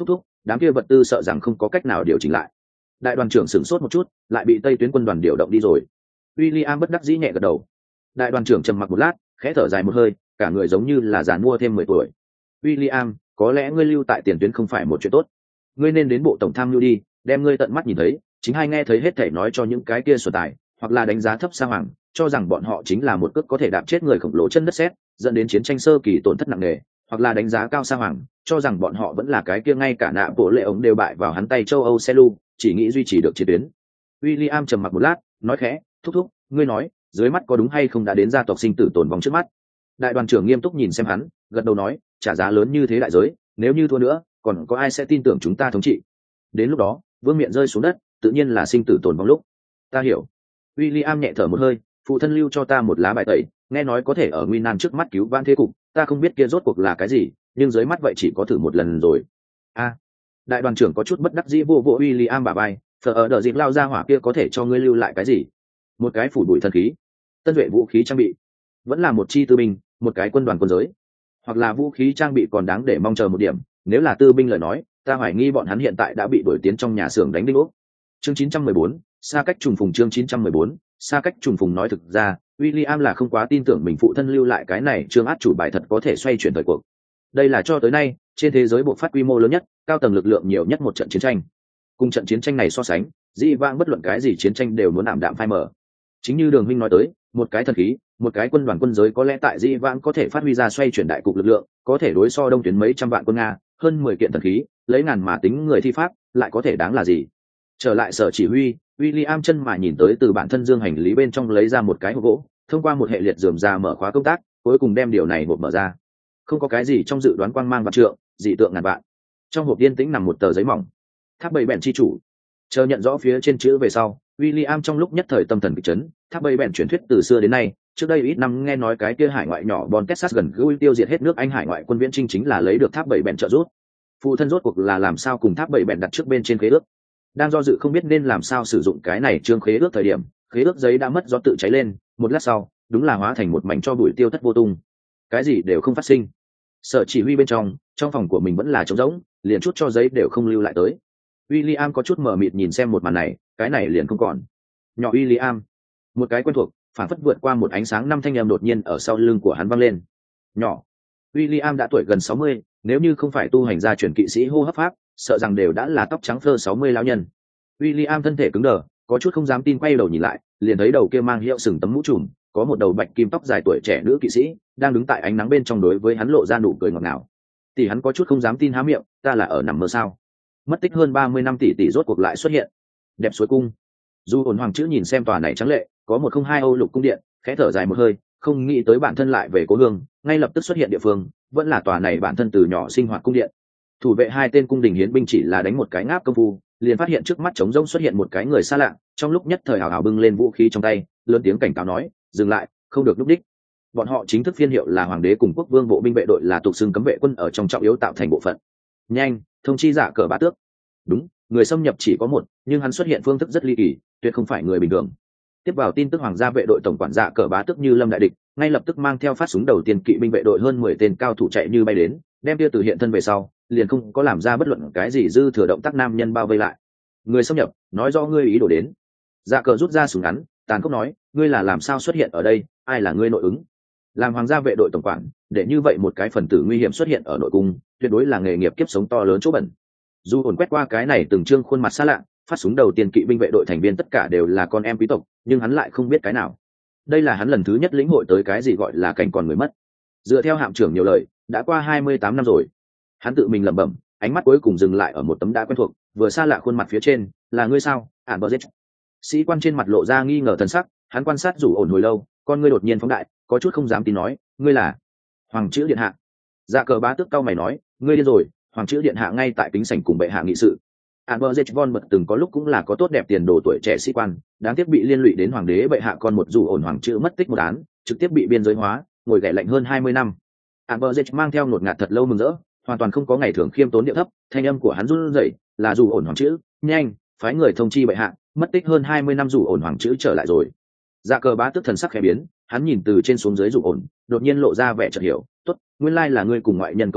[SPEAKER 1] đám kia vật tư sợ rằng không có cách nào điều chỉnh lại. Đại đoàn trưởng sửng sốt một chút, lại bị Tây tuyến quân đoàn điều động đi rồi. William bất đắc dĩ nhẹ gật đầu. Đại đoàn trưởng trầm mặc một lát, khẽ thở dài một hơi, cả người giống như là già mua thêm mười tuổi. William, có lẽ ngươi lưu tại tiền tuyến không phải một chuyện tốt. Ngươi nên đến bộ tổng tham mưu đi, đem ngươi tận mắt nhìn thấy, chính hay nghe thấy hết thảy nói cho những cái kia xuẩn tài, hoặc là đánh giá thấp Sa Hoàng, cho rằng bọn họ chính là một cước có thể đạp chết người khổng lồ chân đất sét, dẫn đến chiến tranh sơ kỳ tổn thất nặng nề, hoặc là đánh giá cao Sa Hoàng, cho rằng bọn họ vẫn là cái kia ngay cả nạ bộ lệ ống đều bại vào hắn tay châu Âu Selu, chỉ nghĩ duy trì được chiến tuyến. William trầm mặc một lát, nói khẽ, thúc thúc, ngươi nói, dưới mắt có đúng hay không đã đến gia tộc sinh tử tồn vong trước mắt. Đại đoàn trưởng nghiêm túc nhìn xem hắn, gật đầu nói, trả giá lớn như thế đại giới, nếu như thua nữa, còn có ai sẽ tin tưởng chúng ta thống trị? Đến lúc đó, vương miện rơi xuống đất, tự nhiên là sinh tử tồn vong lúc. Ta hiểu. William nhẹ thở một hơi, phụ thân lưu cho ta một lá bài tẩy, nghe nói có thể ở nguy nan trước mắt cứu vãn thế cục, ta không biết kia rốt cuộc là cái gì, nhưng dưới mắt vậy chỉ có thử một lần rồi. A. À, đại đoàn trưởng có chút bất đắc dĩ vô vô William bả vai, thở ở đợt dịp lao ra hỏa kia có thể cho ngươi lưu lại cái gì? Một cái phủ bụi thần khí, tân duệ vũ khí trang bị, vẫn là một chi tư binh, một cái quân đoàn quân giới, hoặc là vũ khí trang bị còn đáng để mong chờ một điểm, nếu là tư binh lời nói, ta hoài nghi bọn hắn hiện tại đã bị đuổi tiến trong nhà xưởng đánh đinh ốc. Chương chín trăm mười bốn, xa cách trùng phùng chương chín trăm mười bốn, xa cách trùng phùng nói thực ra, William là không quá tin tưởng mình phụ thân lưu lại cái này chương át chủ bài thật có thể xoay chuyển thời cuộc. Đây là cho tới nay, trên thế giới buộc phát quy mô lớn nhất, cao tầng lực lượng nhiều nhất một trận chiến tranh. Cùng trận chiến tranh này so sánh, dĩ vãng bất luận cái gì chiến tranh đều muốn ảm đạm phai mờ. Chính như Đường huynh nói tới, một cái thần khí, một cái quân đoàn quân giới có lẽ tại dĩ vãng có thể phát huy ra xoay chuyển đại cục lực lượng, có thể đối so đông tuyến mấy trăm vạn quân Nga, hơn mười kiện thần khí, lấy ngàn mà tính người thi pháp, lại có thể đáng là gì? Trở lại sở chỉ huy, William chân mà nhìn tới từ bản thân dương hành lý bên trong lấy ra một cái hộp gỗ, thông qua một hệ liệt rườm ra mở khóa công tác, cuối cùng đem điều này hộp mở ra. Không có cái gì trong dự đoán quang mang vạn trượng, dị tượng ngàn vạn. Trong hộp yên tĩnh nằm một tờ giấy mỏng. Tháp Bầy Bèn chi chủ. Chờ nhận rõ phía trên chữ về sau, William trong lúc nhất thời tâm thần kịch chấn, Tháp Bầy Bèn truyền thuyết từ xưa đến nay, trước đây ít năm nghe nói cái kia hải ngoại nhỏ Bon Texas gần gũi tiêu diệt hết nước Anh hải ngoại quân viễn chinh chính là lấy được Tháp Bầy Bèn trợ giúp. Phụ thân rốt cuộc là làm sao cùng Tháp Bầy Bèn đặt trước bên trên khế ước. Đang do dự không biết nên làm sao sử dụng cái này trương khế ước thời điểm, khế ước giấy đã mất gió tự cháy lên, một lát sau, đúng là hóa thành một mảnh cho bụi tiêu thất vô tung. Cái gì đều không phát sinh. Sở chỉ huy bên trong, trong phòng của mình vẫn là trống rỗng, liền chút cho giấy đều không lưu lại tới. William có chút mờ mịt nhìn xem một màn này, cái này liền không còn. Nhỏ William, một cái quen thuộc, phản phất vượt qua một ánh sáng năm thanh em đột nhiên ở sau lưng của hắn vang lên. Nhỏ. William đã tuổi gần sáu mươi, nếu như không phải tu hành gia truyền kỵ sĩ hô hấp pháp, sợ rằng đều đã là tóc trắng phơ sáu mươi lão nhân. William thân thể cứng đờ, có chút không dám tin quay đầu nhìn lại, liền thấy đầu kia mang hiệu sừng tấm mũ trùm, có một đầu bạch kim tóc dài tuổi trẻ nữ kỵ sĩ, đang đứng tại ánh nắng bên trong đối với hắn lộ ra nụ cười ngọt ngào. Tỷ hắn có chút không dám tin há miệng, ta là ở nằm mơ sao? Mất tích hơn ba mươi năm tỷ tỷ rốt cuộc lại xuất hiện. Đẹp suối cung. Du Hồn Hoàng chữ nhìn xem tòa này trắng lệ, có một không hai Âu lục cung điện, khẽ thở dài một hơi, không nghĩ tới bản thân lại về cố hương, ngay lập tức xuất hiện địa phương, vẫn là tòa này bản thân từ nhỏ sinh hoạt cung điện. Thủ vệ hai tên cung đình hiến binh chỉ là đánh một cái ngáp công phu, liền phát hiện trước mắt trống rỗng xuất hiện một cái người xa lạ, trong lúc nhất thời hào hào bưng lên vũ khí trong tay, lớn tiếng cảnh cáo nói, dừng lại, không được núp đích. Bọn họ chính thức phiên hiệu là hoàng đế cùng quốc vương bộ binh vệ đội, là tục xưng cấm vệ quân ở trong trọng yếu tạo thành bộ phận. Nhanh, thông chi Dạ Cờ Bá Tước. Đúng, người xâm nhập chỉ có một, nhưng hắn xuất hiện phương thức rất ly kỳ, tuyệt không phải người bình thường. Tiếp vào tin tức hoàng gia vệ đội tổng quản Dạ Cờ Bá Tước như lâm đại địch, ngay lập tức mang theo phát súng đầu tiên kỵ binh vệ đội hơn mười tên cao thủ chạy như bay đến, đem tia từ hiện thân về sau, liền không có làm ra bất luận cái gì dư thừa động tác, nam nhân bao vây lại. Người xâm nhập, nói rõ ngươi ý đồ đến. Dạ Cờ rút ra súng ngắn, tàn khốc nói, ngươi là làm sao xuất hiện ở đây, ai là ngươi nội ứng? Làm hoàng gia vệ đội tổng quản, để như vậy một cái phần tử nguy hiểm xuất hiện ở nội cung, tuyệt đối là nghề nghiệp kiếp sống to lớn chỗ bẩn. Dù ổn quét qua cái này từng trương khuôn mặt xa lạ, phát súng đầu tiên kỵ binh vệ đội thành viên tất cả đều là con em quý tộc, nhưng hắn lại không biết cái nào. Đây là hắn lần thứ nhất lĩnh hội tới cái gì gọi là cảnh còn người mất. Dựa theo hạm trưởng nhiều lời, đã qua hai mươi tám năm rồi. Hắn tự mình lẩm bẩm, ánh mắt cuối cùng dừng lại ở một tấm đã quen thuộc, vừa xa lạ khuôn mặt phía trên, là ngươi sao? Ản Bờ Dết. Sĩ quan trên mặt lộ ra nghi ngờ thần sắc, hắn quan sát Dù ổn hồi lâu, con ngươi đột nhiên phóng đại, có chút không dám tin nói, ngươi là Hoàng chữ điện hạ. Dạ Cờ Bá Tước cau mày nói, ngươi điên rồi, Hoàng chữ điện hạ ngay tại kính sảnh cùng bệ hạ nghị sự. Ản Bờ Dết von bật từng có lúc cũng là có tốt đẹp tiền đồ tuổi trẻ sĩ quan, đáng tiếc bị liên lụy đến hoàng đế bệ hạ con một Dù ổn hoàng chữ mất tích một án, trực tiếp bị biên giới hóa, ngồi gảy lạnh hơn hai mươi năm. Ản Bờ Dết mang theo ngột ngạt thật lâu mừng rỡ, hoàn toàn không có ngày thường khiêm tốn điệu thấp, thanh âm của hắn run rẩy, là Dù ổn hoàng chữ, nhanh, phái người thông chi bệ hạ, mất tích hơn hai mươi năm Dù ổn hoàng chữ trở lại rồi. Dạ Cờ Bá Tước thần sắc khẽ biến, hắn nhìn từ trên xuống dưới Dù ổn, đột nhiên lộ ra vẻ chợt hiểu, tốt, nguyên lai là ngươi cùng ngoại nhân cấu kết,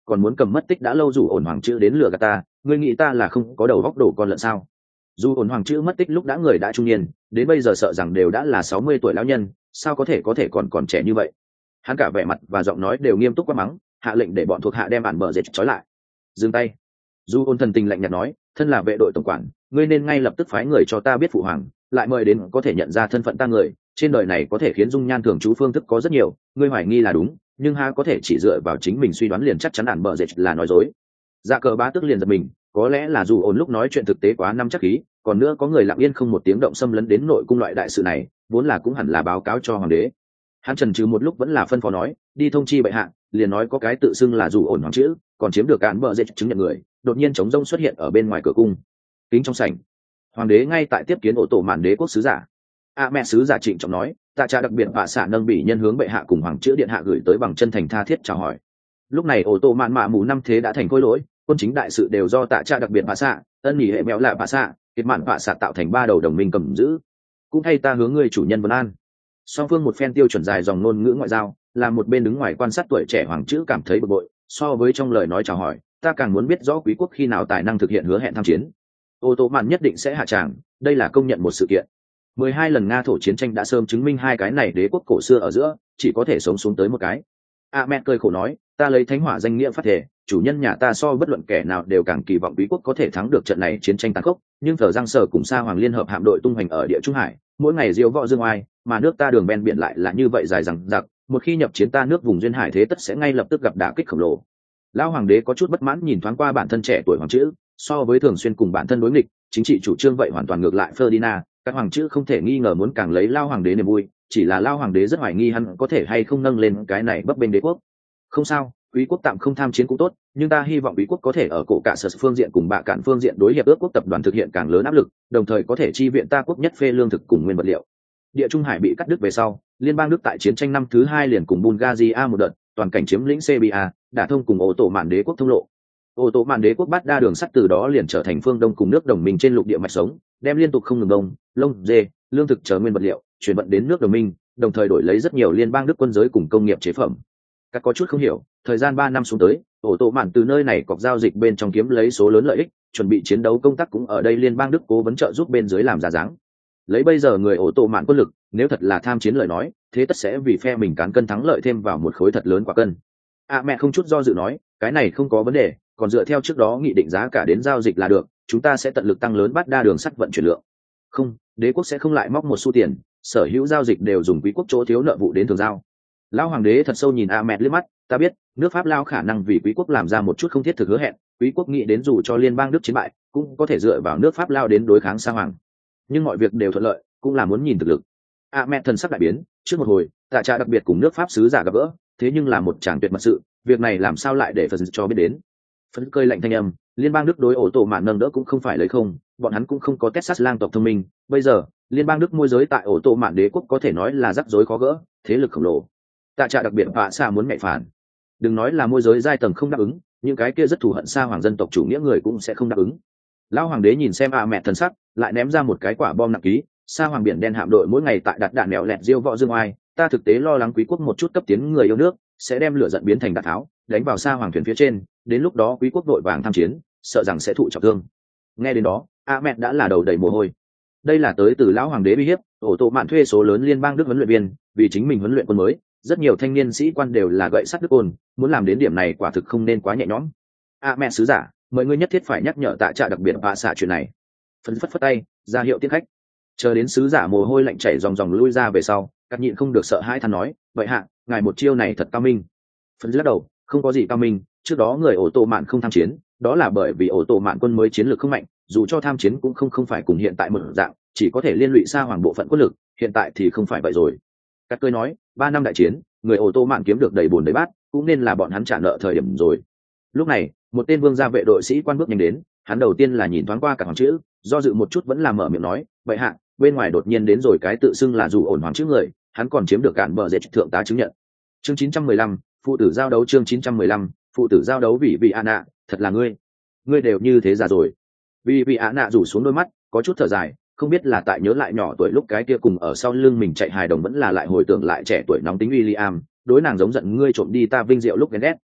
[SPEAKER 1] còn muốn cầm mất tích đã lâu dù ổn hoàng chữ đến lừa gạt ta, ngươi nghĩ ta là không có đầu góc đổ con lợn sao? Dù ổn hoàng chữ mất tích lúc đã người đã trung niên, đến bây giờ sợ rằng đều đã là sáu mươi tuổi lão nhân, sao có thể có thể còn còn trẻ như vậy? Hắn cả vẻ mặt và giọng nói đều nghiêm túc quá mắng, hạ lệnh để bọn thuộc hạ đem bản bờ dệt trói lại. Dừng tay. Dù ôn thần tình lạnh nhạt nói, thân là vệ đội tổng quản, ngươi nên ngay lập tức phái người cho ta biết phụ hoàng, lại mời đến có thể nhận ra thân phận ta người. Trên đời này có thể khiến dung nhan thường trú phương thức có rất nhiều, ngươi hoài nghi là đúng, nhưng ha có thể chỉ dựa vào chính mình suy đoán liền chắc chắn ản bờ dệt là nói dối. Dạ cờ bá tức liền giật mình, có lẽ là dù ổn lúc nói chuyện thực tế quá năm chắc khí, còn nữa có người lặng yên không một tiếng động xâm lấn đến nội cung loại đại sự này, vốn là cũng hẳn là báo cáo cho hoàng đế. Hắn chần chừ một lúc vẫn là phân phó nói, đi thông chi bệ hạ, liền nói có cái tự xưng là dù ổn hoàng chữ, còn chiếm được cán bờ dệt chứng nhận người, đột nhiên chống rông xuất hiện ở bên ngoài cửa cung. Kính trong sảnh, hoàng đế ngay tại tiếp kiến ổ tổ mạn đế quốc sứ giả. A mẹ sứ giả trịnh trọng nói, tạ trà đặc biệt vạ xạ nâng bỉ nhân hướng bệ hạ cùng hoàng chữ điện hạ gửi tới bằng chân thành tha thiết chào hỏi. Lúc này ổ tổ mạn mạ mù năm thế đã thành khối lỗi, quân chính đại sự đều do tạ trà đặc biệt vạ xạ, ân nhị hệ mẹo lạ vạ xạ, kiệt mạn vạ xạ tạo thành ba đầu đồng minh cầm giữ. Cũng thay ta hướng ngươi chủ nhân vấn an. Song phương một phen tiêu chuẩn dài dòng ngôn ngữ ngoại giao, làm một bên đứng ngoài quan sát tuổi trẻ hoàng chữ cảm thấy bực bội. So với trong lời nói chào hỏi, ta càng muốn biết rõ quý quốc khi nào tài năng thực hiện hứa hẹn tham chiến. Ô tô mạn nhất định sẽ hạ tràng, đây là công nhận một sự kiện. Mười hai lần Nga thổ chiến tranh đã sớm chứng minh hai cái này đế quốc cổ xưa ở giữa chỉ có thể sống xuống tới một cái. A mẹ cười khổ nói, ta lấy thánh hỏa danh nghĩa phát thể, chủ nhân nhà ta so bất luận kẻ nào đều càng kỳ vọng quý quốc có thể thắng được trận này chiến tranh tàn khốc, nhưng thờ giang sở cùng sa hoàng liên hợp hạm đội tung hoành ở địa trung hải, mỗi ngày diêu võ dương oai, mà nước ta đường ven biển lại là như vậy dài dằng dặc, một khi nhập chiến ta nước vùng duyên hải thế tất sẽ ngay lập tức gặp đả kích khổng lồ. Lão hoàng đế có chút bất mãn nhìn thoáng qua bản thân trẻ tuổi hoàng chữ, so với thường xuyên cùng bản thân đối nghịch, chính trị chủ trương vậy hoàn toàn ngược lại Ferdinand, các hoàng chữ không thể nghi ngờ muốn càng lấy Lao hoàng đế niềm vui, chỉ là Lao hoàng đế rất hoài nghi hắn có thể hay không nâng lên cái này bấp bênh đế quốc. Không sao, quý quốc tạm không tham chiến cũng tốt, nhưng ta hy vọng quý quốc có thể ở cổ cả sở phương diện cùng bạ cản phương diện đối hiệp ước quốc tập đoàn thực hiện càng lớn áp lực, đồng thời có thể chi viện ta quốc nhất phê lương thực cùng nguyên vật liệu. Địa Trung Hải bị cắt đứt về sau, liên bang Đức tại chiến tranh năm thứ hai liền cùng Bulgaria một đợt, toàn cảnh chiếm lĩnh Serbia, đả thông cùng Ổ Tổ Mạn đế quốc thông lộ. Ổ Tổ Mạn đế quốc bắt đa đường sắt từ đó liền trở thành phương đông cùng nước đồng minh trên lục địa mạch sống, đem liên tục không ngừng đông, lông, dê, lương thực chờ nguyên vật liệu chuyển vận đến nước đồng minh, đồng thời đổi lấy rất nhiều liên bang Đức quân giới cùng công nghiệp chế phẩm. Các có chút không hiểu, thời gian ba năm xuống tới, Ổ Tổ Mạn từ nơi này cọc giao dịch bên trong kiếm lấy số lớn lợi ích, chuẩn bị chiến đấu công tác cũng ở đây liên bang Đức cố vấn trợ giúp bên dưới làm ra dáng. Lấy bây giờ người Ổ Tổ Mạn quân lực, nếu thật là tham chiến lời nói, thế tất sẽ vì phe mình cán cân thắng lợi thêm vào một khối thật lớn quả cân. À mẹ không chút do dự nói, cái này không có vấn đề, còn dựa theo trước đó nghị định giá cả đến giao dịch là được, chúng ta sẽ tận lực tăng lớn bát đa đường sắt vận chuyển lượng. Không, đế quốc sẽ không lại móc một xu tiền, sở hữu giao dịch đều dùng quý quốc chỗ thiếu nợ vụ đến thường giao. Lão hoàng đế thật sâu nhìn A mẹ liếc mắt, ta biết, nước Pháp Lao khả năng vì quý quốc làm ra một chút không thiết thực hứa hẹn, quý quốc nghĩ đến dù cho liên bang Đức chiến bại, cũng có thể dựa vào nước Pháp Lao đến đối kháng sa hoàng. Nhưng mọi việc đều thuận lợi, cũng là muốn nhìn thực lực. A mẹ thần sắc đại biến, trước một hồi, tạ trà đặc biệt cùng nước Pháp sứ giả gặp gỡ, thế nhưng là một tràng tuyệt mật sự, việc này làm sao lại để phần cho biết đến. Phấn cơi lạnh thanh âm, liên bang Đức đối Ổ Tổ Mạn nâng đỡ cũng không phải lấy không, bọn hắn cũng không có Texas lang tộc thông minh, bây giờ, liên bang Đức môi giới tại Ổ Tổ Mạn đế quốc có thể nói là rắc rối khó gỡ, thế lực khổng lồ. Tạ trà đặc biệt vạ xa muốn mẹ phản. Đừng nói là môi giới giai tầng không đáp ứng, những cái kia rất thù hận sa hoàng dân tộc chủ nghĩa người cũng sẽ không đáp ứng. Lão hoàng đế nhìn xem A mẹ thần sắc, lại ném ra một cái quả bom nặng ký, sa hoàng biển đen hạm đội mỗi ngày tại đặt đạn nẹo lẹt diêu võ dương oai, ta thực tế lo lắng quý quốc một chút cấp tiến người yêu nước sẽ đem lửa giận biến thành đạn tháo, đánh vào sa hoàng thuyền phía trên, đến lúc đó quý quốc đội vàng tham chiến, sợ rằng sẽ thụ trọng thương. Nghe đến đó, A mẹ đã là đầu đầy mồ hôi. Đây là tới từ lão hoàng đế uy hiếp, Ổ Tổ Mạn thuê số lớn liên bang Đức huấn luyện viên, vì chính mình huấn luyện quân mới, rất nhiều thanh niên sĩ quan đều là gậy sắt đức ôn, muốn làm đến điểm này quả thực không nên quá nhẹ nhõm. A mẹ sứ giả, mọi người nhất thiết phải nhắc nhở tạ trạ đặc biệt và xả chuyện này. Phấn phất phất tay, ra hiệu tiết khách. Chờ đến sứ giả mồ hôi lạnh chảy ròng ròng lui ra về sau, các nhịn không được sợ hãi than nói, vậy hạ, ngài một chiêu này thật cao minh. Phấn lắc đầu, không có gì cao minh, trước đó người Ổ Tổ Mạn không tham chiến, đó là bởi vì Ổ Tổ Mạn quân mới chiến lược không mạnh, dù cho tham chiến cũng không không phải cùng hiện tại một dạng, chỉ có thể liên lụy xa hoàng bộ phận quân lực, hiện tại thì không phải vậy rồi. Các cười nói, ba năm đại chiến, người Ổ Tổ Mạn kiếm được đầy bùn đầy bát, cũng nên là bọn hắn trả nợ thời điểm rồi. Lúc này, một tên vương gia vệ đội sĩ quan bước nhanh đến, hắn đầu tiên là nhìn thoáng qua cả hoàng chữ, do dự một chút vẫn là mở miệng nói, vậy hạ, bên ngoài đột nhiên đến rồi cái tự xưng là dù ổn hoàng chữ người, hắn còn chiếm được cản bờ dệt thượng tá chứng nhận. Chương chín trăm mười lăm, phụ tử giao đấu chương chín trăm mười lăm, phụ tử giao đấu vì vì an nạ, thật là ngươi, ngươi đều như thế già rồi. Vì vì an nạ rủ xuống đôi mắt, có chút thở dài, không biết là tại nhớ lại nhỏ tuổi lúc cái kia cùng ở sau lưng mình chạy hài đồng vẫn là lại hồi tưởng lại trẻ tuổi nóng tính William, đối nàng giống giận ngươi trộm đi ta vinh diệu lúc ghen ghét.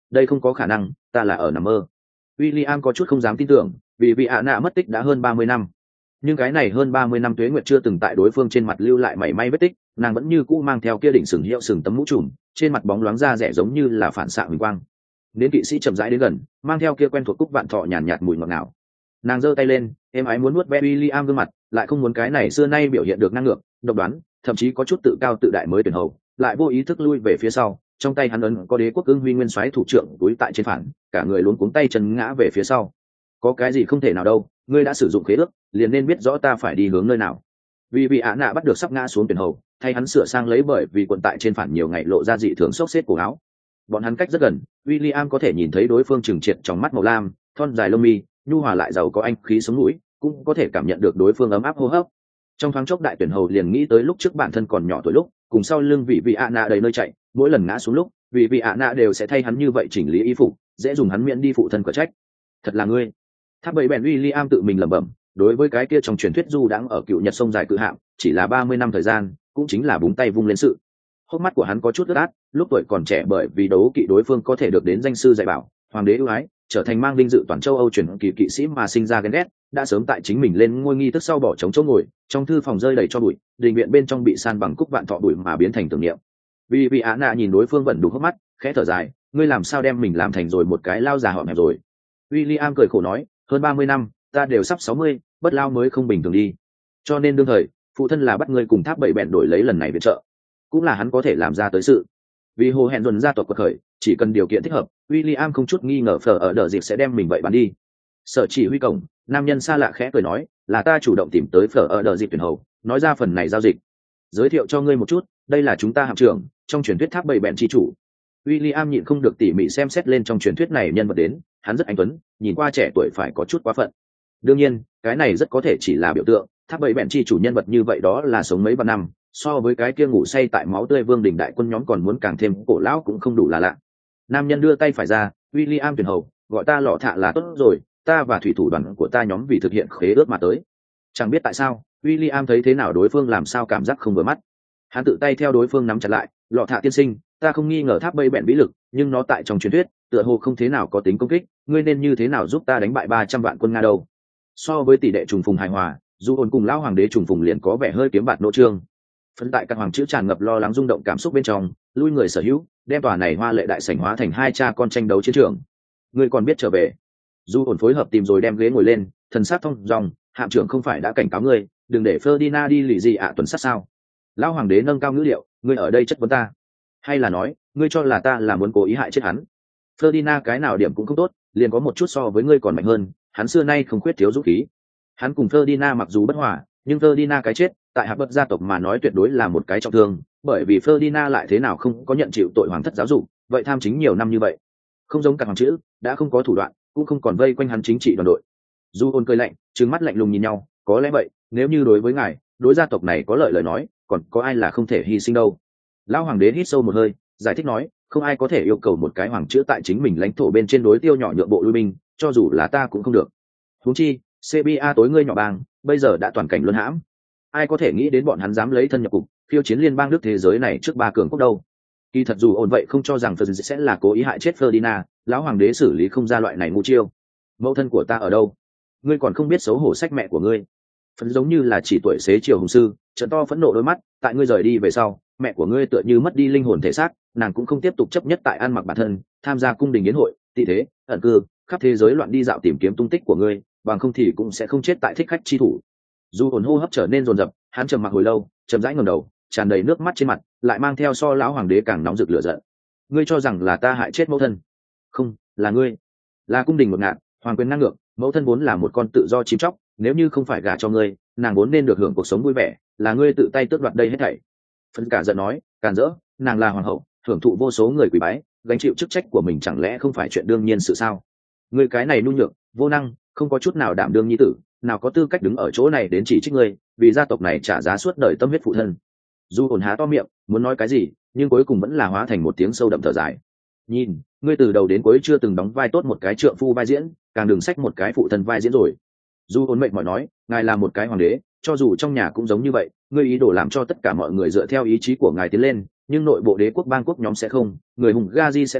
[SPEAKER 1] đây không có khả năng, ta là ở nằm mơ. William có chút không dám tin tưởng, vì vị ạ nạ mất tích đã hơn ba mươi năm. Nhưng cái này hơn ba mươi năm tuế nguyệt chưa từng tại đối phương trên mặt lưu lại mảy may vết tích, nàng vẫn như cũ mang theo kia đỉnh sừng hiệu sừng tấm mũ trùm, trên mặt bóng loáng da rẻ giống như là phản xạ huỳnh quang. Đến kỵ sĩ chậm rãi đến gần, mang theo kia quen thuộc cúc vạn thọ nhàn nhạt, nhạt mùi ngọt ngào. Nàng giơ tay lên, em ái muốn nuốt ve William gương mặt, lại không muốn cái này xưa nay biểu hiện được năng ngược, độc đoán, thậm chí có chút tự cao tự đại mới tuyển hầu, lại vô ý thức lui về phía sau, trong tay hắn ấn có đế quốc ưng huy nguyên soái thủ trưởng túi tại trên phản, cả người luống cuống tay chân ngã về phía sau. Có cái gì không thể nào đâu, ngươi đã sử dụng khế ước, liền nên biết rõ ta phải đi hướng nơi nào. Vì vị ạ nạ bắt được sắp ngã xuống tuyển hầu, thay hắn sửa sang lấy bởi vì quần tại trên phản nhiều ngày lộ ra dị thường xốc xếp cổ áo. Bọn hắn cách rất gần, William có thể nhìn thấy đối phương trừng triệt trong mắt màu lam, thon dài lông mi, nhu hòa lại giàu có anh khí sống mũi, cũng có thể cảm nhận được đối phương ấm áp hô hấp. Trong thoáng chốc đại tuyển hầu liền nghĩ tới lúc trước bản thân còn nhỏ tuổi lúc, cùng sau lưng vị vị ạ nạ đầy nơi chạy, mỗi lần ngã xuống lúc, vị vị ạ nạ đều sẽ thay hắn như vậy chỉnh lý y phục, dễ dùng hắn miễn đi phụ thân cở trách. Thật là ngươi. Tháp bầy bèn William tự mình lẩm bẩm, đối với cái kia trong truyền thuyết du đãng ở cựu nhật sông dài cự hạm, chỉ là ba mươi năm thời gian, cũng chính là búng tay vung lên sự. Hốc mắt của hắn có chút ướt át, lúc tuổi còn trẻ bởi vì đấu kỵ đối phương có thể được đến danh sư dạy bảo, hoàng đế ưu ái, trở thành mang vinh dự toàn châu Âu truyền kỳ kỵ sĩ mà sinh ra ghen ghét, đã sớm tại chính mình lên ngôi nghi thức sau bỏ trống chỗ ngồi, trong thư phòng rơi đầy cho bụi, đình viện bên trong bị san bằng cúc vạn thọ bụi mà biến thành tưởng niệm. Vì vị Á nạ nhìn đối phương vẫn đủ hốc mắt, khẽ thở dài, ngươi làm sao đem mình làm thành rồi một cái lao già họm hẹp rồi. William cười khổ nói, hơn ba mươi năm, ta đều sắp sáu mươi, bất lao mới không bình thường đi. Cho nên đương thời, phụ thân là bắt ngươi cùng tháp bậy bẹn đổi lấy lần này viện trợ, cũng là hắn có thể làm ra tới sự. Vì hồ hẹn dồn gia tộc quật khởi, chỉ cần điều kiện thích hợp, William không chút nghi ngờ phở ở đợt dịp sẽ đem mình vậy bán đi. Sở chỉ huy cổng, nam nhân xa lạ khẽ cười nói, là ta chủ động tìm tới phở ở đợt dịp tuyển hầu, nói ra phần này giao dịch. Giới thiệu cho ngươi một chút, đây là chúng ta hạm trưởng, trong truyền thuyết tháp bậy bẹn chi chủ. William nhịn không được tỉ mỉ xem xét lên trong truyền thuyết này nhân vật đến, hắn rất anh tuấn, nhìn qua trẻ tuổi phải có chút quá phận. Đương nhiên, cái này rất có thể chỉ là biểu tượng, tháp bậy bẹn chi chủ nhân vật như vậy đó là sống mấy vạn năm, so với cái kia ngủ say tại máu tươi vương đình đại quân nhóm còn muốn càng thêm cổ lão cũng không đủ là lạ. Nam nhân đưa tay phải ra, William tuyển hầu, gọi ta lọ thạ là tốt rồi, ta và thủy thủ đoàn của ta nhóm vì thực hiện khế ước mà tới. Chẳng biết tại sao, William thấy thế nào đối phương làm sao cảm giác không vừa mắt. Hắn tự tay theo đối phương nắm chặt lại, lọ thạ tiên sinh, ta không nghi ngờ tháp bậy bẹn vĩ lực, nhưng nó tại trong truyền thuyết, tựa hồ không thế nào có tính công kích, ngươi nên như thế nào giúp ta đánh bại ba trăm vạn quân Nga đâu? So với tỷ lệ trùng phùng hài hòa, dù ổn cùng lão hoàng đế trùng phùng liền có vẻ hơi kiếm bạt nỗ trương. Phân tại các hoàng chữ tràn ngập lo lắng rung động cảm xúc bên trong, lui người sở hữu, đem tòa này hoa lệ đại sảnh hóa thành hai cha con tranh đấu chiến trường. Ngươi còn biết trở về? Dù ổn phối hợp tìm rồi đem ghế ngồi lên, thần sát thông dòng, hạm trưởng không phải đã cảnh cáo ngươi, đừng để Ferdinand đi lì gì ạ tuần sát sao? Lão hoàng đế nâng cao ngữ liệu, ngươi ở đây chất vấn ta, hay là nói, ngươi cho là ta là muốn cố ý hại chết hắn? Ferdinand cái nào điểm cũng không tốt, liền có một chút so với ngươi còn mạnh hơn, hắn xưa nay không khuyết thiếu dũng khí. Hắn cùng Ferdinand mặc dù bất hòa, nhưng Ferdinand cái chết, tại Hạp Bất gia tộc mà nói tuyệt đối là một cái trọng thương, bởi vì Ferdinand lại thế nào không có nhận chịu tội hoàng thất giáo dục, vậy tham chính nhiều năm như vậy, không giống cả hoàng chữ, đã không có thủ đoạn, cũng không còn vây quanh hắn chính trị đoàn đội. Du ôn cười lạnh, trừng mắt lạnh lùng nhìn nhau, có lẽ vậy, nếu như đối với ngài, đối gia tộc này có lợi lời nói, còn có ai là không thể hy sinh đâu. Lão hoàng đế hít sâu một hơi, giải thích nói, không ai có thể yêu cầu một cái hoàng chữ tại chính mình lãnh thổ bên trên đối tiêu nhỏ nhượng bộ lui binh, cho dù là ta cũng không được. Huống chi, xê bê a tối ngươi nhỏ bang, bây giờ đã toàn cảnh luân hãm, ai có thể nghĩ đến bọn hắn dám lấy thân nhập cục, khiêu chiến liên bang nước thế giới này trước ba cường quốc đâu. Kỳ thật dù ổn vậy không cho rằng Ferdinand sẽ là cố ý hại chết Ferdinand, lão hoàng đế xử lý không ra loại này ngu chiêu. Mẫu thân của ta ở đâu? Ngươi còn không biết xấu hổ sách mẹ của ngươi. Phấn giống như là chỉ tuổi xế chiều hùng sư, trận to phẫn nộ đôi mắt, tại ngươi rời đi về sau, mẹ của ngươi tựa như mất đi linh hồn thể xác, nàng cũng không tiếp tục chấp nhất tại ăn mặc bản thân, tham gia cung đình yến hội, tị thế, ẩn cư, khắp thế giới loạn đi dạo tìm kiếm tung tích của ngươi, bằng không thì cũng sẽ không chết tại thích khách chi thủ. Dù ổn hô hấp trở nên rồn rập, hắn trầm mặc hồi lâu, chậm rãi ngẩng đầu, tràn đầy nước mắt trên mặt, lại mang theo so lão hoàng đế càng nóng rực lửa giận. Ngươi cho rằng là ta hại chết mẫu thân? Không, là ngươi. Là cung đình một ngạn, hoàng quyền ngang ngược, mẫu thân vốn là một con tự do chim chóc, nếu như không phải gả cho ngươi, nàng vốn nên được hưởng cuộc sống vui vẻ, là ngươi tự tay tước đoạt đây hết thảy. Phân cả giận nói, càn rỡ, nàng là hoàng hậu, hưởng thụ vô số người quỳ bái, gánh chịu chức trách của mình chẳng lẽ không phải chuyện đương nhiên sự sao? Ngươi cái này nhu nhược, vô năng, không có chút nào đảm đương nhi tử, nào có tư cách đứng ở chỗ này đến chỉ trích ngươi, vì gia tộc này trả giá suốt đời tâm huyết phụ thân. Dù ổn há to miệng, muốn nói cái gì, nhưng cuối cùng vẫn là hóa thành một tiếng sâu đậm thở dài. Nhìn, ngươi từ đầu đến cuối chưa từng đóng vai tốt một cái trượng phu vai diễn, càng đừng sách một cái phụ thân vai diễn rồi. Dù ổn mệnh mỏi nói, ngài là một cái hoàng đế, cho dù trong nhà cũng giống như vậy, ngươi ý đồ làm cho tất cả mọi người dựa theo ý chí của ngài tiến lên, nhưng nội bộ đế quốc bang quốc nhóm sẽ không, người hùng Gazi sẽ không,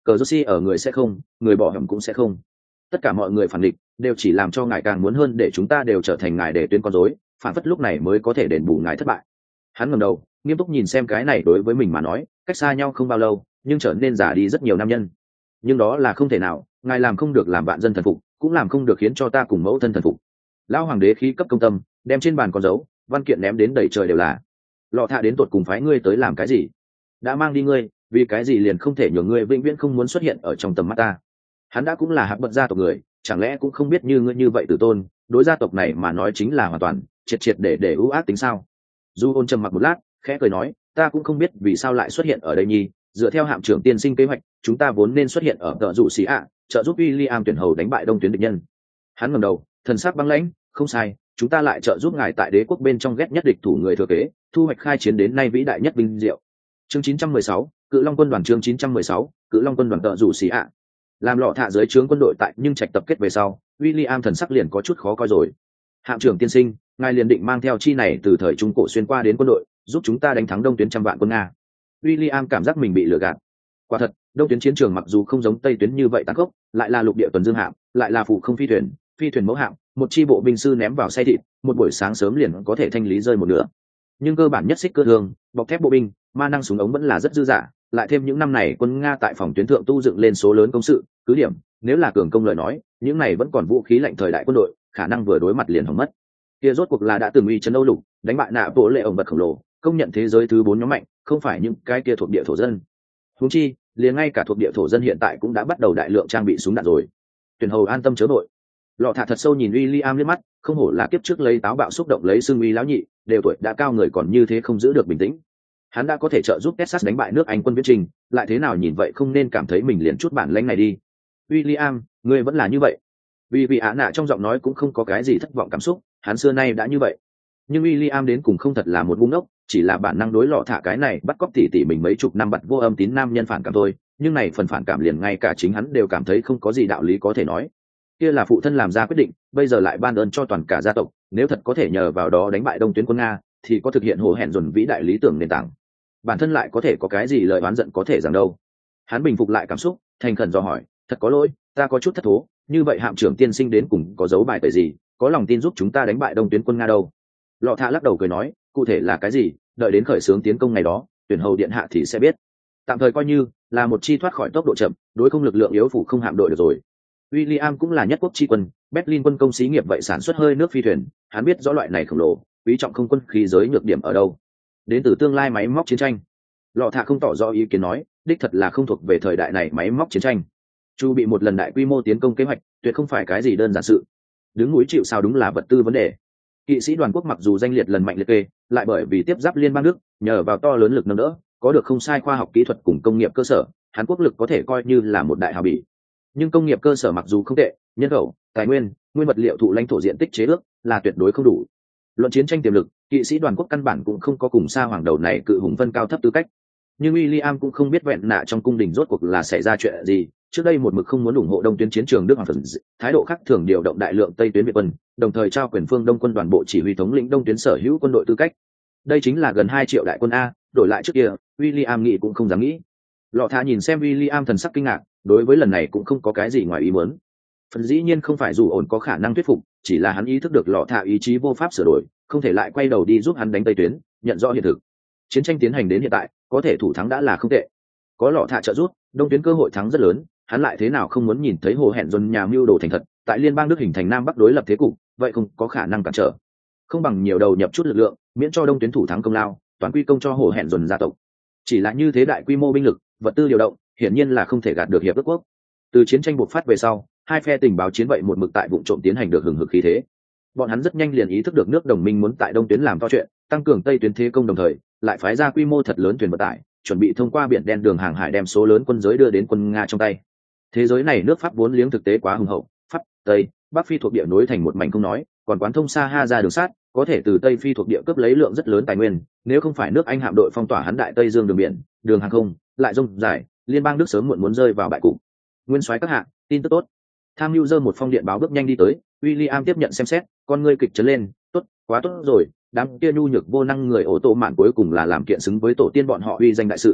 [SPEAKER 1] cờ rossi ở người sẽ không, người bỏ hầm cũng sẽ không. Tất cả mọi người phản địch đều chỉ làm cho ngài càng muốn hơn để chúng ta đều trở thành ngài để tuyên con rối, phản phất lúc này mới có thể đền bù ngài thất bại. Hắn ngẩng đầu nghiêm túc nhìn xem cái này đối với mình mà nói cách xa nhau không bao lâu nhưng trở nên già đi rất nhiều nam nhân. Nhưng đó là không thể nào, ngài làm không được làm vạn dân thần phục, cũng làm không được khiến cho ta cùng mẫu thân thần phục. Lão hoàng đế khí cấp công tâm, đem trên bàn con dấu văn kiện ném đến đầy trời đều là. Lọ Thạ đến tột cùng phái ngươi tới làm cái gì? Đã mang đi ngươi, vì cái gì liền không thể nhường ngươi vĩnh viễn không muốn xuất hiện ở trong tầm mắt ta? Hắn đã cũng là hạc bậc gia tộc người, chẳng lẽ cũng không biết như ngươi như vậy tử tôn, đối gia tộc này mà nói chính là hoàn toàn triệt triệt để để ưu ác tính sao? Du ôn trầm mặc một lát, khẽ cười nói, ta cũng không biết vì sao lại xuất hiện ở đây nhi. Dựa theo hạm trưởng tiên sinh kế hoạch, chúng ta vốn nên xuất hiện ở tợ rủ xì ạ, trợ giúp William tuyển hầu đánh bại đông tuyến địch nhân. Hắn ngẩng đầu, thần sắc băng lãnh, không sai, chúng ta lại trợ giúp ngài tại đế quốc bên trong ghét nhất địch thủ người thừa kế, thu hoạch khai chiến đến nay vĩ đại nhất vinh diệu. Chương chín trăm mười sáu, Cự Long quân đoàn chương chín trăm mười sáu, Cự Long quân đoàn tợ rủ xì ạ. Làm Lọ Thạ dưới trướng quân đội tại nhưng trạch tập kết về sau, William thần sắc liền có chút khó coi rồi. Hạm trưởng tiên sinh, ngài liền định mang theo chi này từ thời trung cổ xuyên qua đến quân đội, giúp chúng ta đánh thắng đông tuyến trăm vạn quân Nga. William cảm giác mình bị lừa gạt. Quả thật, đông tuyến chiến trường mặc dù không giống tây tuyến như vậy tàn khốc, lại là lục địa tuần dương hạm, lại là phụ không phi thuyền, phi thuyền mẫu hạm, một chi bộ binh sư ném vào say thịt, một buổi sáng sớm liền có thể thanh lý rơi một nửa. Nhưng cơ bản nhất xích cơ thương, bọc thép bộ binh, ma năng súng ống vẫn là rất dư dả, lại thêm những năm này quân Nga tại phòng tuyến thượng tu dựng lên số lớn công sự, cứ điểm, nếu là cường công lời nói, những này vẫn còn vũ khí lạnh thời đại quân đội, khả năng vừa đối mặt liền hỏng mất. Kia rốt cuộc là đã từng uy chấn Âu lục, đánh bại nạ bộ lệ ổng vật khổng lồ, công nhận thế giới thứ bốn nhóm mạnh, không phải những cái kia thuộc địa thổ dân. Huống chi, liền ngay cả thuộc địa thổ dân hiện tại cũng đã bắt đầu đại lượng trang bị súng đạn rồi. Tuyển hầu an tâm chớ nội. Lọ Thạ thật sâu nhìn William liếc mắt, không hổ là kiếp trước lấy táo bạo xúc động lấy xương uy lão nhị, đều tuổi đã cao người còn như thế không giữ được bình tĩnh. Hắn đã có thể trợ giúp Texas đánh bại nước Anh quân viễn trình, lại thế nào nhìn vậy không nên cảm thấy mình liền chút bản lĩnh này đi. William, ngươi vẫn là như vậy. Vì vị Á nạ trong giọng nói cũng không có cái gì thất vọng cảm xúc, hắn xưa nay đã như vậy. Nhưng William đến cùng không thật là một ngu ngốc, chỉ là bản năng đối Lọ Thạ cái này bắt cóc tỉ tỉ mình mấy chục năm bật vô âm tín nam nhân phản cảm thôi, nhưng này phần phản cảm liền ngay cả chính hắn đều cảm thấy không có gì đạo lý có thể nói. Kia là phụ thân làm ra quyết định, bây giờ lại ban ơn cho toàn cả gia tộc, nếu thật có thể nhờ vào đó đánh bại đông tuyến quân Nga, thì có thực hiện hồ hẹn dồn vĩ đại lý tưởng nền tảng. Bản thân lại có thể có cái gì lời oán giận có thể rằng đâu. Hắn bình phục lại cảm xúc, thành khẩn dò hỏi, thật có lỗi, ta có chút thất thố, như vậy hạm trưởng tiên sinh đến cùng có dấu bài tẩy gì, có lòng tin giúp chúng ta đánh bại đông tuyến quân Nga đâu? Lọ Thạ lắc đầu cười nói, cụ thể là cái gì, đợi đến khởi xướng tiến công ngày đó, tuyển hầu điện hạ thì sẽ biết. Tạm thời coi như là một chi thoát khỏi tốc độ chậm, đối không lực lượng yếu phủ không hạm đội được rồi. William cũng là nhất quốc chi quân, Berlin quân công xí nghiệp vậy sản xuất hơi nước phi thuyền, hắn biết rõ loại này khổng lồ, quý trọng không quân khí giới nhược điểm ở đâu. Đến từ tương lai máy móc chiến tranh. Lọ Thạ không tỏ rõ ý kiến nói, đích thật là không thuộc về thời đại này máy móc chiến tranh. Chu bị một lần đại quy mô tiến công kế hoạch, tuyệt không phải cái gì đơn giản sự. Đứng núi chịu sào đúng là vật tư vấn đề. Kỵ sĩ đoàn quốc mặc dù danh liệt lần mạnh liệt kê, lại bởi vì tiếp giáp liên bang Đức, nhờ vào to lớn lực nâng đỡ, có được không sai khoa học kỹ thuật cùng công nghiệp cơ sở, Hàn Quốc lực có thể coi như là một đại hào bỉ. Nhưng công nghiệp cơ sở mặc dù không tệ, nhân khẩu, tài nguyên, nguyên vật liệu thụ lãnh thổ diện tích chế ước là tuyệt đối không đủ. Luận chiến tranh tiềm lực, kỵ sĩ đoàn quốc căn bản cũng không có cùng xa hoàng đầu này cự hùng phân cao thấp tư cách. Nhưng William cũng không biết vẹn nạ trong cung đình rốt cuộc là xảy ra chuyện gì. Trước đây một mực không muốn ủng hộ đông tuyến chiến trường Đức Hoàng Phần, thái độ khác thường điều động đại lượng Tây tuyến Việt quân, đồng thời trao quyền phương Đông quân đoàn bộ chỉ huy thống lĩnh đông tuyến sở hữu quân đội tư cách. Đây chính là gần hai triệu đại quân a, đổi lại trước kia, William nghĩ cũng không dám nghĩ. Lọ Thạ nhìn xem William thần sắc kinh ngạc, đối với lần này cũng không có cái gì ngoài ý muốn. Phần dĩ nhiên không phải dù ổn có khả năng thuyết phục, chỉ là hắn ý thức được Lọ Thạ ý chí vô pháp sửa đổi, không thể lại quay đầu đi giúp hắn đánh Tây tuyến, nhận rõ hiện thực. Chiến tranh tiến hành đến hiện tại, có thể thủ thắng đã là không tệ. Có Lọ Thạ trợ giúp, đông tuyến cơ hội thắng rất lớn, hắn lại thế nào không muốn nhìn thấy hồ hẹn dồn nhà mưu đồ thành thật, tại liên bang Đức hình thành Nam Bắc đối lập thế cục, vậy không có khả năng cản trở. Không bằng nhiều đầu nhập chút lực lượng, miễn cho đông tuyến thủ thắng công lao, toàn quy công cho hồ hẹn dồn gia tộc. Chỉ là như thế đại quy mô binh lực, vật tư điều động, hiển nhiên là không thể gạt được hiệp ước quốc. Từ chiến tranh bộc phát về sau, hai phe tình báo chiến vậy một mực tại vụ trộm tiến hành được hừng hực khí thế. Bọn hắn rất nhanh liền ý thức được nước đồng minh muốn tại đông tuyến làm to chuyện, tăng cường tây tuyến thế công đồng thời, lại phái ra quy mô thật lớn thuyền vận tải, chuẩn bị thông qua biển đen đường hàng hải đem số lớn quân giới đưa đến quân Nga trong tay. Thế giới này nước Pháp vốn liếng thực tế quá hùng hậu, Pháp, Tây, Bắc Phi thuộc địa nối thành một mảnh không nói, còn quán thông xa ha ra đường sắt, có thể từ Tây Phi thuộc địa cướp lấy lượng rất lớn tài nguyên, nếu không phải nước Anh hạm đội phong tỏa hắn đại Tây Dương đường biển, đường hàng không, lại rông dài, liên bang Đức sớm muộn muốn rơi vào bại cục. Nguyên soái các hạ, tin tức tốt. Tham Nhu giơ một phong điện báo bước nhanh đi tới, William tiếp nhận xem xét, con ngươi kịch trấn lên, tốt, quá tốt rồi, đám kia nhu nhược vô năng người ổ tổ mạn cuối cùng là làm kiện xứng với tổ tiên bọn họ uy danh đại sự.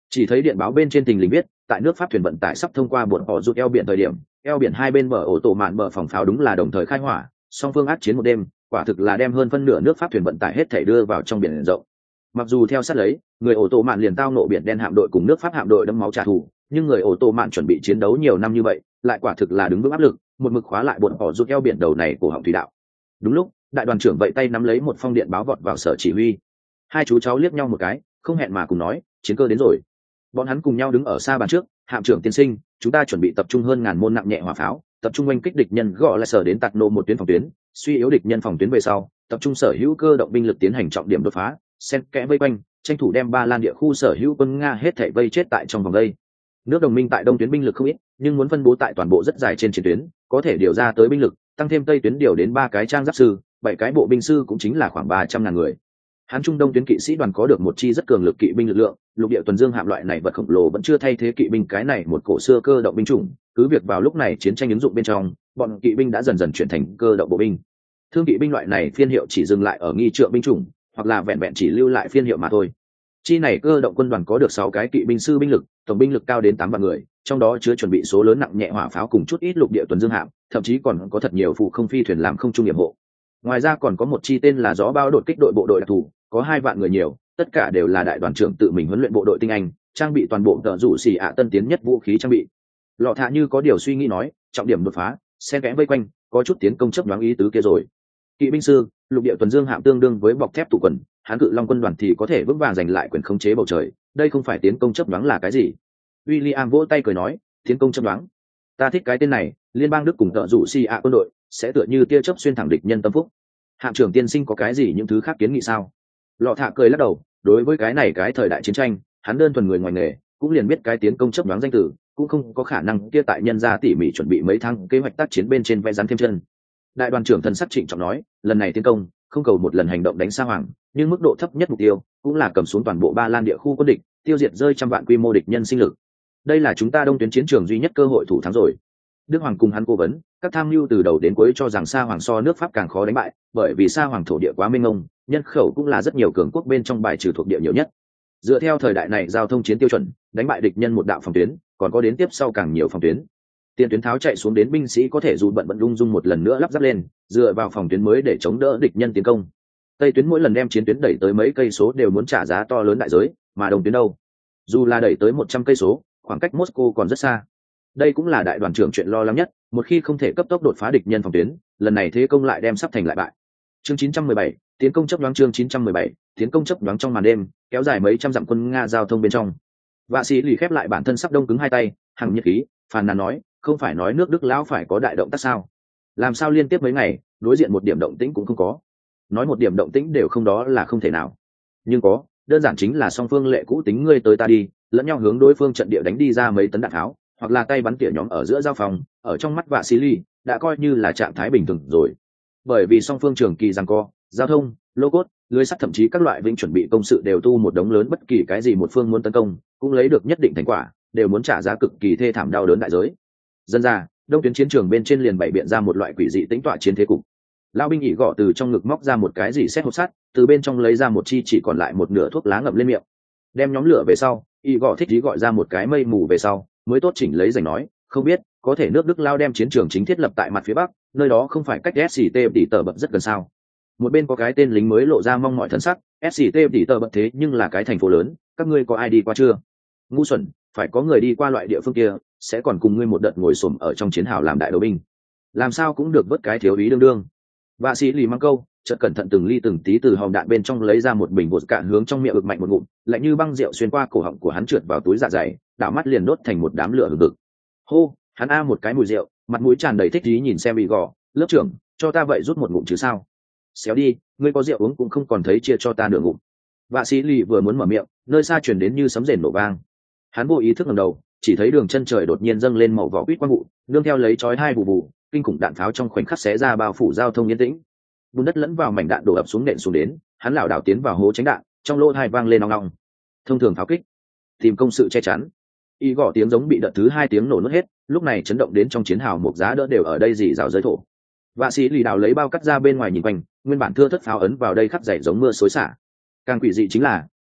[SPEAKER 1] Chỉ thấy điện báo bên trên tình lình viết, tại nước Pháp thuyền vận tải sắp thông qua bột họ rút eo biển thời điểm, eo biển hai bên bờ ổ tổ mạn bờ phòng pháo đúng là đồng thời khai hỏa, song phương ác chiến một đêm, quả thực là đem hơn phân nửa nước Pháp thuyền vận tải hết thảy đưa vào trong biển rộng. Mặc dù theo sát lấy, người ổ tổ mạn liền tao nộ biển đen hạm đội cùng nước Pháp hạm đội đẫm máu trả thù, nhưng người ổ tổ mạn chuẩn bị chiến đấu nhiều năm như vậy, lại quả thực là đứng vững áp lực, một mực khóa lại bột họ rút eo biển đầu này của họng thủy đạo. Đúng lúc, đại đoàn trưởng vậy tay nắm lấy một phong điện báo vọt vào sở chỉ huy. Hai chú cháu liếc nhau một cái, không hẹn mà cùng nói, chiến cơ đến rồi. Bọn hắn cùng nhau đứng ở xa bàn trước, hạm trưởng tiên sinh, chúng ta chuẩn bị tập trung hơn ngàn môn nặng nhẹ hỏa pháo, tập trung oanh kích địch nhân gọi là sở đến tạc nổ một tuyến phòng tuyến, suy yếu địch nhân phòng tuyến về sau, tập trung sở hữu cơ động binh lực tiến hành trọng điểm đột phá, xen kẽ vây quanh, tranh thủ đem ba lan địa khu sở hữu quân nga hết thảy vây chết tại trong vòng vây. Nước đồng minh tại đông tuyến binh lực không ít, nhưng muốn phân bố tại toàn bộ rất dài trên chiến tuyến, có thể điều ra tới binh lực, tăng thêm tây tuyến điều đến ba cái trang giáp sư, bảy cái bộ binh sư cũng chính là khoảng ba trăm ngàn người. Hán Trung Đông tuyến kỵ sĩ đoàn có được một chi rất cường lực kỵ binh lực lượng, lục địa tuần dương hạm loại này vật khổng lồ vẫn chưa thay thế kỵ binh cái này một cổ xưa cơ động binh chủng, cứ việc vào lúc này chiến tranh ứng dụng bên trong, bọn kỵ binh đã dần dần chuyển thành cơ động bộ binh. Thương kỵ binh loại này phiên hiệu chỉ dừng lại ở nghi trượng binh chủng, hoặc là vẹn vẹn chỉ lưu lại phiên hiệu mà thôi. Chi này cơ động quân đoàn có được sáu cái kỵ binh sư binh lực, tổng binh lực cao đến tám vạn người, trong đó chứa chuẩn bị số lớn nặng nhẹ hỏa pháo cùng chút ít lục địa tuần dương hạm, thậm chí còn có thật nhiều phụ không phi thuyền làm không trung nhiệm hộ. Ngoài ra còn có một chi tên là gió bao đột kích đội bộ đội đặc thù, có hai vạn người nhiều, tất cả đều là đại đoàn trưởng tự mình huấn luyện bộ đội tinh anh, trang bị toàn bộ tờ rủ xì ạ tân tiến nhất vũ khí trang bị. Lọ Thạ như có điều suy nghĩ nói, trọng điểm đột phá, xen kẽ vây quanh, có chút tiến công chấp đoán ý tứ kia rồi. Kỵ binh sư, lục địa tuần dương hạm tương đương với bọc thép tụ quần, Hán Cự Long quân đoàn thì có thể vững vàng giành lại quyền khống chế bầu trời, đây không phải tiến công chấp đoán là cái gì? William vỗ tay cười nói, tiến công chấp đoán. Ta thích cái tên này, liên bang Đức cùng tợ rủ xì ạ quân đội sẽ tựa như tia chớp xuyên thẳng địch nhân tâm phúc. Hạm trưởng tiên sinh có cái gì những thứ khác kiến nghị sao? Lọ Thạ cười lắc đầu, đối với cái này cái thời đại chiến tranh, hắn đơn thuần người ngoài nghề, cũng liền biết cái tiến công chấp đoán danh từ, cũng không có khả năng kia tại nhân gia tỉ mỉ chuẩn bị mấy tháng kế hoạch tác chiến bên trên vẽ rắn thêm chân. Đại đoàn trưởng thần sắc trịnh trọng nói, lần này tiến công, không cầu một lần hành động đánh Sa Hoàng, nhưng mức độ thấp nhất mục tiêu cũng là cầm xuống toàn bộ Ba Lan địa khu quân địch, tiêu diệt rơi trăm vạn quy mô địch nhân sinh lực. Đây là chúng ta đông tuyến chiến trường duy nhất cơ hội thủ thắng rồi. Đức Hoàng cùng hắn cố vấn, các tham mưu từ đầu đến cuối cho rằng Sa Hoàng so nước Pháp càng khó đánh bại, bởi vì Sa Hoàng thổ địa quá mênh mông, nhân khẩu cũng là rất nhiều cường quốc bên trong bài trừ thuộc địa nhiều nhất. Dựa theo thời đại này giao thông chiến tiêu chuẩn, đánh bại địch nhân một đạo phòng tuyến, còn có đến tiếp sau càng nhiều phòng tuyến. Tiền tuyến tháo chạy xuống đến binh sĩ có thể dù bận bận lung dung một lần nữa lắp ráp lên, dựa vào phòng tuyến mới để chống đỡ địch nhân tiến công. Tây tuyến mỗi lần đem chiến tuyến đẩy tới mấy cây số đều muốn trả giá to lớn đại giới, mà đông tuyến đâu? Dù là đẩy tới một trăm cây số, khoảng cách Moscow còn rất xa. Đây cũng là đại đoàn trưởng chuyện lo lắng nhất, một khi không thể cấp tốc đột phá địch nhân phòng tuyến, lần này thế công lại đem sắp thành lại bại. Chương chín trăm mười bảy, tiến công chấp đoán chương chín trăm mười bảy, tiến công chấp đoán trong màn đêm, kéo dài mấy trăm dặm quân Nga giao thông bên trong. Vạ sĩ lì khép lại bản thân sắp đông cứng hai tay, hằng nhiệt khí, phàn nàn nói, không phải nói nước Đức lão phải có đại động tác sao? Làm sao liên tiếp mấy ngày, đối diện một điểm động tĩnh cũng không có. Nói một điểm động tĩnh đều không đó là không thể nào. Nhưng có, đơn giản chính là song phương lệ cũ tính ngươi tới ta đi, lẫn nhau hướng đối phương trận địa đánh đi ra mấy tấn đạn tháo, hoặc là tay bắn tỉa nhóm ở giữa giao phòng, ở trong mắt Vạ sĩ lì đã coi như là trạng thái bình thường rồi. Bởi vì song phương trường kỳ giằng co, giao thông, lô cốt, lưới sắt thậm chí các loại vĩnh chuẩn bị công sự đều tu một đống lớn, bất kỳ cái gì một phương muốn tấn công cũng lấy được nhất định thành quả, đều muốn trả giá cực kỳ thê thảm đau đớn đại giới. Dân ra, đông tuyến chiến trường bên trên liền bày biện ra một loại quỷ dị tính tọa chiến thế cục. Lão binh ỉ gọ từ trong ngực móc ra một cái gì xét hộp sắt, từ bên trong lấy ra một chi chỉ còn lại một nửa thuốc lá ngậm lên miệng. Đem nhóm lửa về sau, ỉ gọ thích ý gọi ra một cái mây mù về sau, mới tốt chỉnh lấy giành nói, không biết có thể nước Đức lao đem chiến trường chính thiết lập tại mặt phía bắc, nơi đó không phải cách ét xê tê tỉ tờ bậc rất gần sao? Một bên có cái tên lính mới lộ ra mong mỏi thân sắc, ét xê tê tỉ tờ bậc thế nhưng là cái thành phố lớn, các ngươi có ai đi qua chưa? Ngu xuẩn, phải có người đi qua loại địa phương kia, sẽ còn cùng ngươi một đợt ngồi xổm ở trong chiến hào làm đại đầu binh, làm sao cũng được vớt cái thiếu ý đương đương. Vạ sĩ lì mang câu, chợt cẩn thận từng ly từng tí từ hòm đạn bên trong lấy ra một bình bột cạn hướng trong miệng ực mạnh một ngụm, lạnh như băng rượu xuyên qua cổ họng của hắn trượt vào túi dạ dày, đảo mắt liền đốt thành một đám lửa hừng hực. Hô, hắn a một cái mùi rượu, mặt mũi tràn đầy thích ý nhìn xem bị gò, lớp trưởng, cho ta vậy rút một ngụm chứ sao? Xéo đi, ngươi có rượu uống cũng không còn thấy chia cho ta nửa ngụm. Vạ sĩ lì vừa muốn mở miệng, nơi xa truyền đến như sấm rền nổ vang. Hắn vô ý thức ngẩng đầu, chỉ thấy đường chân trời đột nhiên dâng lên màu vỏ quýt quang vụ, nương theo lấy chói hai bù bù, kinh khủng đạn pháo trong khoảnh khắc xé ra bao phủ giao thông yên tĩnh. Bùn đất lẫn vào mảnh đạn đổ ập xuống nện xuống đến, hắn lảo đảo tiến vào hố tránh đạn, trong lỗ tai vang lên ong ong. Thông thường pháo kích, tìm công sự che chắn. Y gõ tiếng giống bị đợt thứ hai tiếng nổ nuốt hết, lúc này chấn động đến trong chiến hào một giá đỡ đều ở đây dì rào rơi thổ. Vạ sĩ lì đào lấy bao cắt ra bên ngoài nhìn quanh, nguyên bản thưa thất pháo ấn vào đây khắc dày giống mưa xối xả. Càng quỷ dị chính là,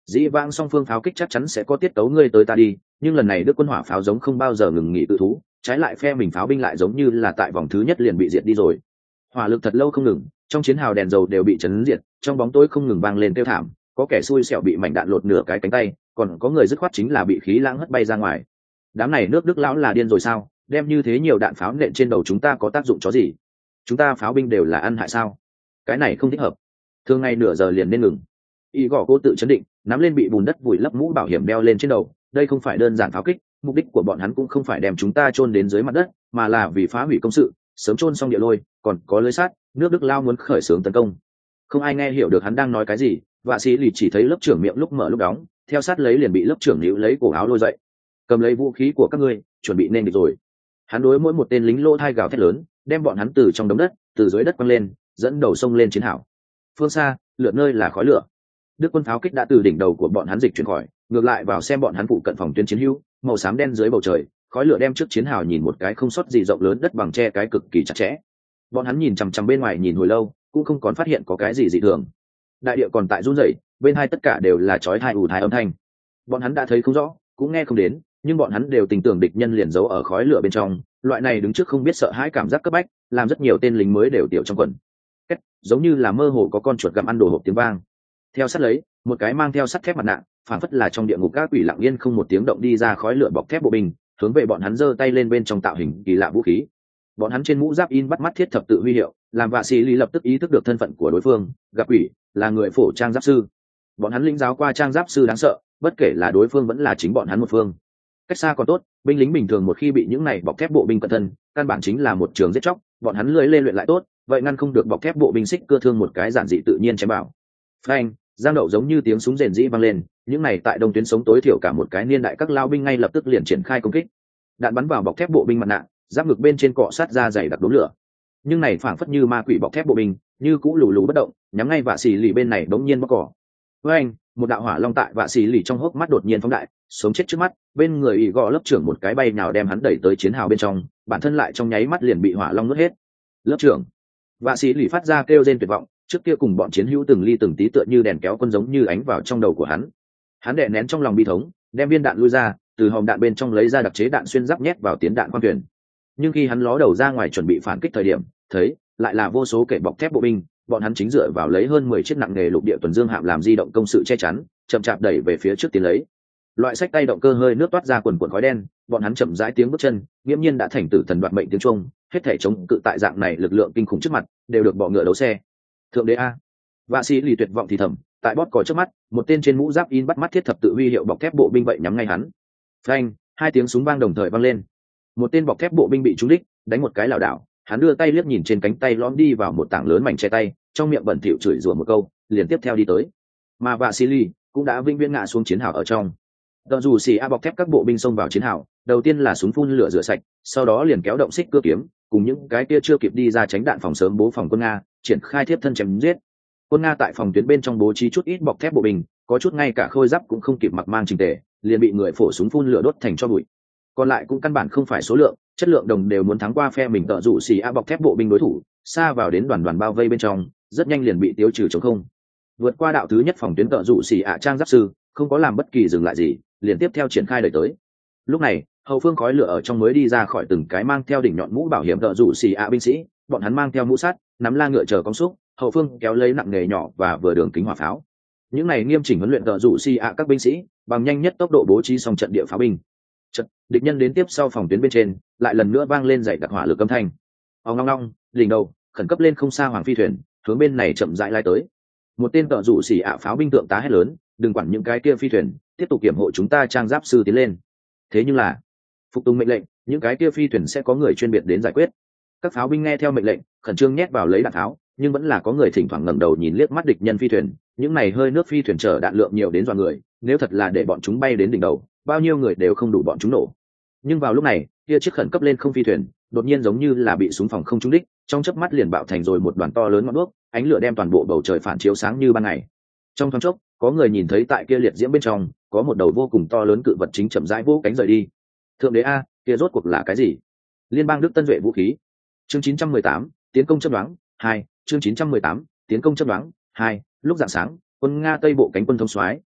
[SPEAKER 1] dĩ vãng song phương pháo kích chắc chắn sẽ có tiết tấu ngươi tới ta đi, nhưng lần này đức quân hỏa pháo giống không bao giờ ngừng nghỉ tự thú, trái lại phe mình pháo binh lại giống như là tại vòng thứ nhất liền bị diệt đi rồi. Hỏa lực thật lâu không ngừng, trong chiến hào đèn dầu đều bị chấn diệt, trong bóng tối không ngừng vang lên kêu thảm, có kẻ xui xẻo bị mảnh đạn lột nửa cái cánh tay, còn có người dứt khoát chính là bị khí lãng hất bay ra ngoài. Đám này nước Đức lão là điên rồi sao? Đem như thế nhiều đạn pháo nện trên đầu chúng ta có tác dụng chó gì? Chúng ta pháo binh đều là ăn hại sao? Cái này không thích hợp. Thường ngày nửa giờ liền nên ngừng. Y gõ cố tự chấn định, nắm lên bị bùn đất vùi lấp mũ bảo hiểm đeo lên trên đầu. Đây không phải đơn giản pháo kích, mục đích của bọn hắn cũng không phải đem chúng ta chôn đến dưới mặt đất, mà là vì phá hủy công sự, sớm chôn xong địa lôi, còn có lưới sắt, nước Đức lao muốn khởi xướng tấn công. Không ai nghe hiểu được hắn đang nói cái gì, Vạ Sĩ Lì chỉ thấy lớp trưởng miệng lúc mở lúc đóng, theo sát lấy liền bị lớp trưởng níu lấy cổ áo lôi dậy. Cầm lấy vũ khí của các ngươi, chuẩn bị nên địch rồi. Hắn đối mỗi một tên lính lô thai gào thét lớn, đem bọn hắn từ trong đống đất, từ dưới đất quăng lên, dẫn đầu sông lên chiến hào. Phương xa, lượn nơi là khói lửa. Đức quân pháo kích đã từ đỉnh đầu của bọn hắn dịch chuyển khỏi, ngược lại vào xem bọn hắn phụ cận phòng tuyến chiến hữu, màu xám đen dưới bầu trời, khói lửa đem trước chiến hào nhìn một cái không sót gì rộng lớn đất bằng tre cái cực kỳ chặt chẽ. Bọn hắn nhìn chằm chằm bên ngoài nhìn hồi lâu, cũng không còn phát hiện có cái gì dị thường. Đại địa còn tại run rẩy, bên hai tất cả đều là chói tai ù tai âm thanh. Bọn hắn đã thấy không rõ, cũng nghe không đến, nhưng bọn hắn đều tình tưởng địch nhân liền giấu ở khói lửa bên trong, loại này đứng trước không biết sợ hãi cảm giác cấp bách, làm rất nhiều tên lính mới đều tiểu trong quần. Kết, giống như là mơ hồ có con chuột gặm ăn đồ hộp tiếng vang. Theo sát lấy, một cái mang theo sắt thép mặt nạ, phản phất là trong địa ngục các quỷ lặng yên không một tiếng động đi ra khói lửa bọc thép bộ binh, hướng về bọn hắn giơ tay lên bên trong tạo hình kỳ lạ vũ khí. Bọn hắn trên mũ giáp in bắt mắt thiết thập tự huy hiệu, làm Vạ Sĩ Lý lập tức ý thức được thân phận của đối phương, gặp quỷ, là người phổ trang giáp sư. Bọn hắn lĩnh giáo qua trang giáp sư đáng sợ, bất kể là đối phương vẫn là chính bọn hắn một phương. Cách xa còn tốt, binh lính bình thường một khi bị những này bọc thép bộ binh cận thân, căn bản chính là một trường giết chóc, bọn hắn lưỡi lên luyện lại tốt, vậy ngăn không được bọc thép bộ binh xích cưa thương một cái giản dị tự nhiên chém bảo. Phanh, giang đậu giống như tiếng súng rền rĩ vang lên, những này tại đông tuyến sống tối thiểu cả một cái niên đại các lao binh ngay lập tức liền triển khai công kích. Đạn bắn vào bọc thép bộ binh mặt nạ, giáp ngực bên trên cọ sát ra dày đặc đốm lửa. Nhưng này phảng phất như ma quỷ bọc thép bộ binh, như cũ lù lù bất động, nhắm ngay Vạ Sĩ Lì bên này bỗng nhiên bóc cỏ. Với anh, một đạo hỏa long tại Vạ Sĩ Lì trong hốc mắt đột nhiên phóng đại, sống chết trước mắt, bên người ỷ gọ lớp trưởng một cái bay nào đem hắn đẩy tới chiến hào bên trong, bản thân lại trong nháy mắt liền bị hỏa long nuốt hết. Lớp trưởng, Vạ Sĩ Lì phát ra kêu rên tuyệt vọng, trước kia cùng bọn chiến hữu từng ly từng tí tựa như đèn kéo quân giống như ánh vào trong đầu của hắn. Hắn đè nén trong lòng bi thống, đem viên đạn lui ra, từ hòm đạn bên trong lấy ra đặc chế đạn xuyên giáp nhét vào tiến đạn khoang thuyền. Nhưng khi hắn ló đầu ra ngoài chuẩn bị phản kích thời điểm, thấy lại là vô số kẻ bọc thép bộ binh, bọn hắn chính dựa vào lấy hơn mười chiếc nặng nghề lục địa tuần dương hạm làm di động công sự che chắn, chậm chạp đẩy về phía trước tiến lấy. Loại sách tay động cơ hơi nước toát ra quần quần khói đen, bọn hắn chậm rãi tiếng bước chân, nghiễm nhiên đã thành tử thần đoạt mệnh tiếng trung, hết thể chống cự tại dạng này lực lượng kinh khủng trước mặt, đều được bọ ngựa đấu xe. Thượng đế a! Vạ Sĩ Lì tuyệt vọng thì thầm, tại bót cò trước mắt, một tên trên mũ giáp in bắt mắt thiết thập tự huy hiệu bọc thép bộ binh vậy nhắm ngay hắn. Phanh, hai tiếng súng vang đồng thời vang lên. Một tên bọc thép bộ binh bị trúng đích, đánh một cái lảo đảo, hắn đưa tay liếc nhìn trên cánh tay lõm đi vào một tảng lớn mảnh che tay, trong miệng bẩn thỉu chửi rủa một câu, liền tiếp theo đi tới. Mà Vạ Sĩ Lì cũng đã vinh viễn ngã xuống chiến hào ở trong. Tờ dù xì a bọc thép các bộ binh xông vào chiến hào, đầu tiên là súng phun lửa rửa sạch, sau đó liền kéo động xích cưa kiếm, cùng những cái kia chưa kịp đi ra tránh đạn phòng sớm bố phòng quân Nga, triển khai tiếp thân chém giết. Quân Nga tại phòng tuyến bên trong bố trí chút ít bọc thép bộ binh, có chút ngay cả khôi giáp cũng không kịp mặc mang chỉnh tề, liền bị người phổ súng phun lửa đốt thành tro bụi. Còn lại cũng căn bản không phải số lượng, chất lượng đồng đều muốn thắng qua phe mình tợ rủ xì a bọc thép bộ binh đối thủ, xa vào đến đoàn đoàn bao vây bên trong, rất nhanh liền bị tiêu trừ chống không. Vượt qua đạo thứ nhất phòng tuyến tợ rủ xì a trang giáp sư, không có làm bất kỳ dừng lại gì, liền tiếp theo triển khai đẩy tới. Lúc này, hậu phương khói lửa ở trong mới đi ra khỏi từng cái mang theo đỉnh nhọn mũ bảo hiểm tợ rủ xì a binh sĩ, bọn hắn mang theo mũ sắt, nắm la ngựa chờ công xúc, hậu phương kéo lấy nặng nghề nhỏ và vừa đường kính hỏa pháo. Những này nghiêm chỉnh huấn luyện tợ rủ xì a các binh sĩ, bằng nhanh nhất tốc độ bố trí xong trận địa pháo binh. Trận, địch nhân đến tiếp sau phòng tuyến bên trên, lại lần nữa vang lên dày đặc hỏa lực âm thanh. Ong ong ong, đỉnh đầu, khẩn cấp lên không xa hoàng phi thuyền, hướng bên này chậm rãi lai tới. Một tên tợ rủ xì ạ pháo binh thượng tá hét lớn, đừng quản những cái kia phi thuyền, tiếp tục kiểm hộ chúng ta trang giáp sư tiến lên. Thế nhưng là, phục tùng mệnh lệnh, những cái kia phi thuyền sẽ có người chuyên biệt đến giải quyết. Các pháo binh nghe theo mệnh lệnh, khẩn trương nhét vào lấy đạn tháo, nhưng vẫn là có người thỉnh thoảng ngẩng đầu nhìn liếc mắt địch nhân phi thuyền. Những này hơi nước phi thuyền chở đạn lượng nhiều đến dọa người, nếu thật là để bọn chúng bay đến đỉnh đầu, bao nhiêu người đều không đủ bọn chúng nổ. Nhưng vào lúc này, kia chiếc khẩn cấp lên không phi thuyền, đột nhiên giống như là bị súng phòng không trúng đích, trong chớp mắt liền bạo thành rồi một đoàn to lớn ngọn đuốc, ánh lửa đem toàn bộ bầu trời phản chiếu sáng như ban ngày. Trong thoáng chốc, có người nhìn thấy tại kia liệt diễm bên trong, có một đầu vô cùng to lớn cự vật chính chậm rãi vỗ cánh rời đi. Thượng đế a, kia rốt cuộc là cái gì? Liên bang Đức Tân Duệ vũ khí. Chương chín trăm mười tám, tiến công chớp nhoáng, hai, chương chín trăm mười tám, tiến công chớp nhoáng, hai, lúc rạng sáng, quân Nga Tây bộ cánh quân thông soái,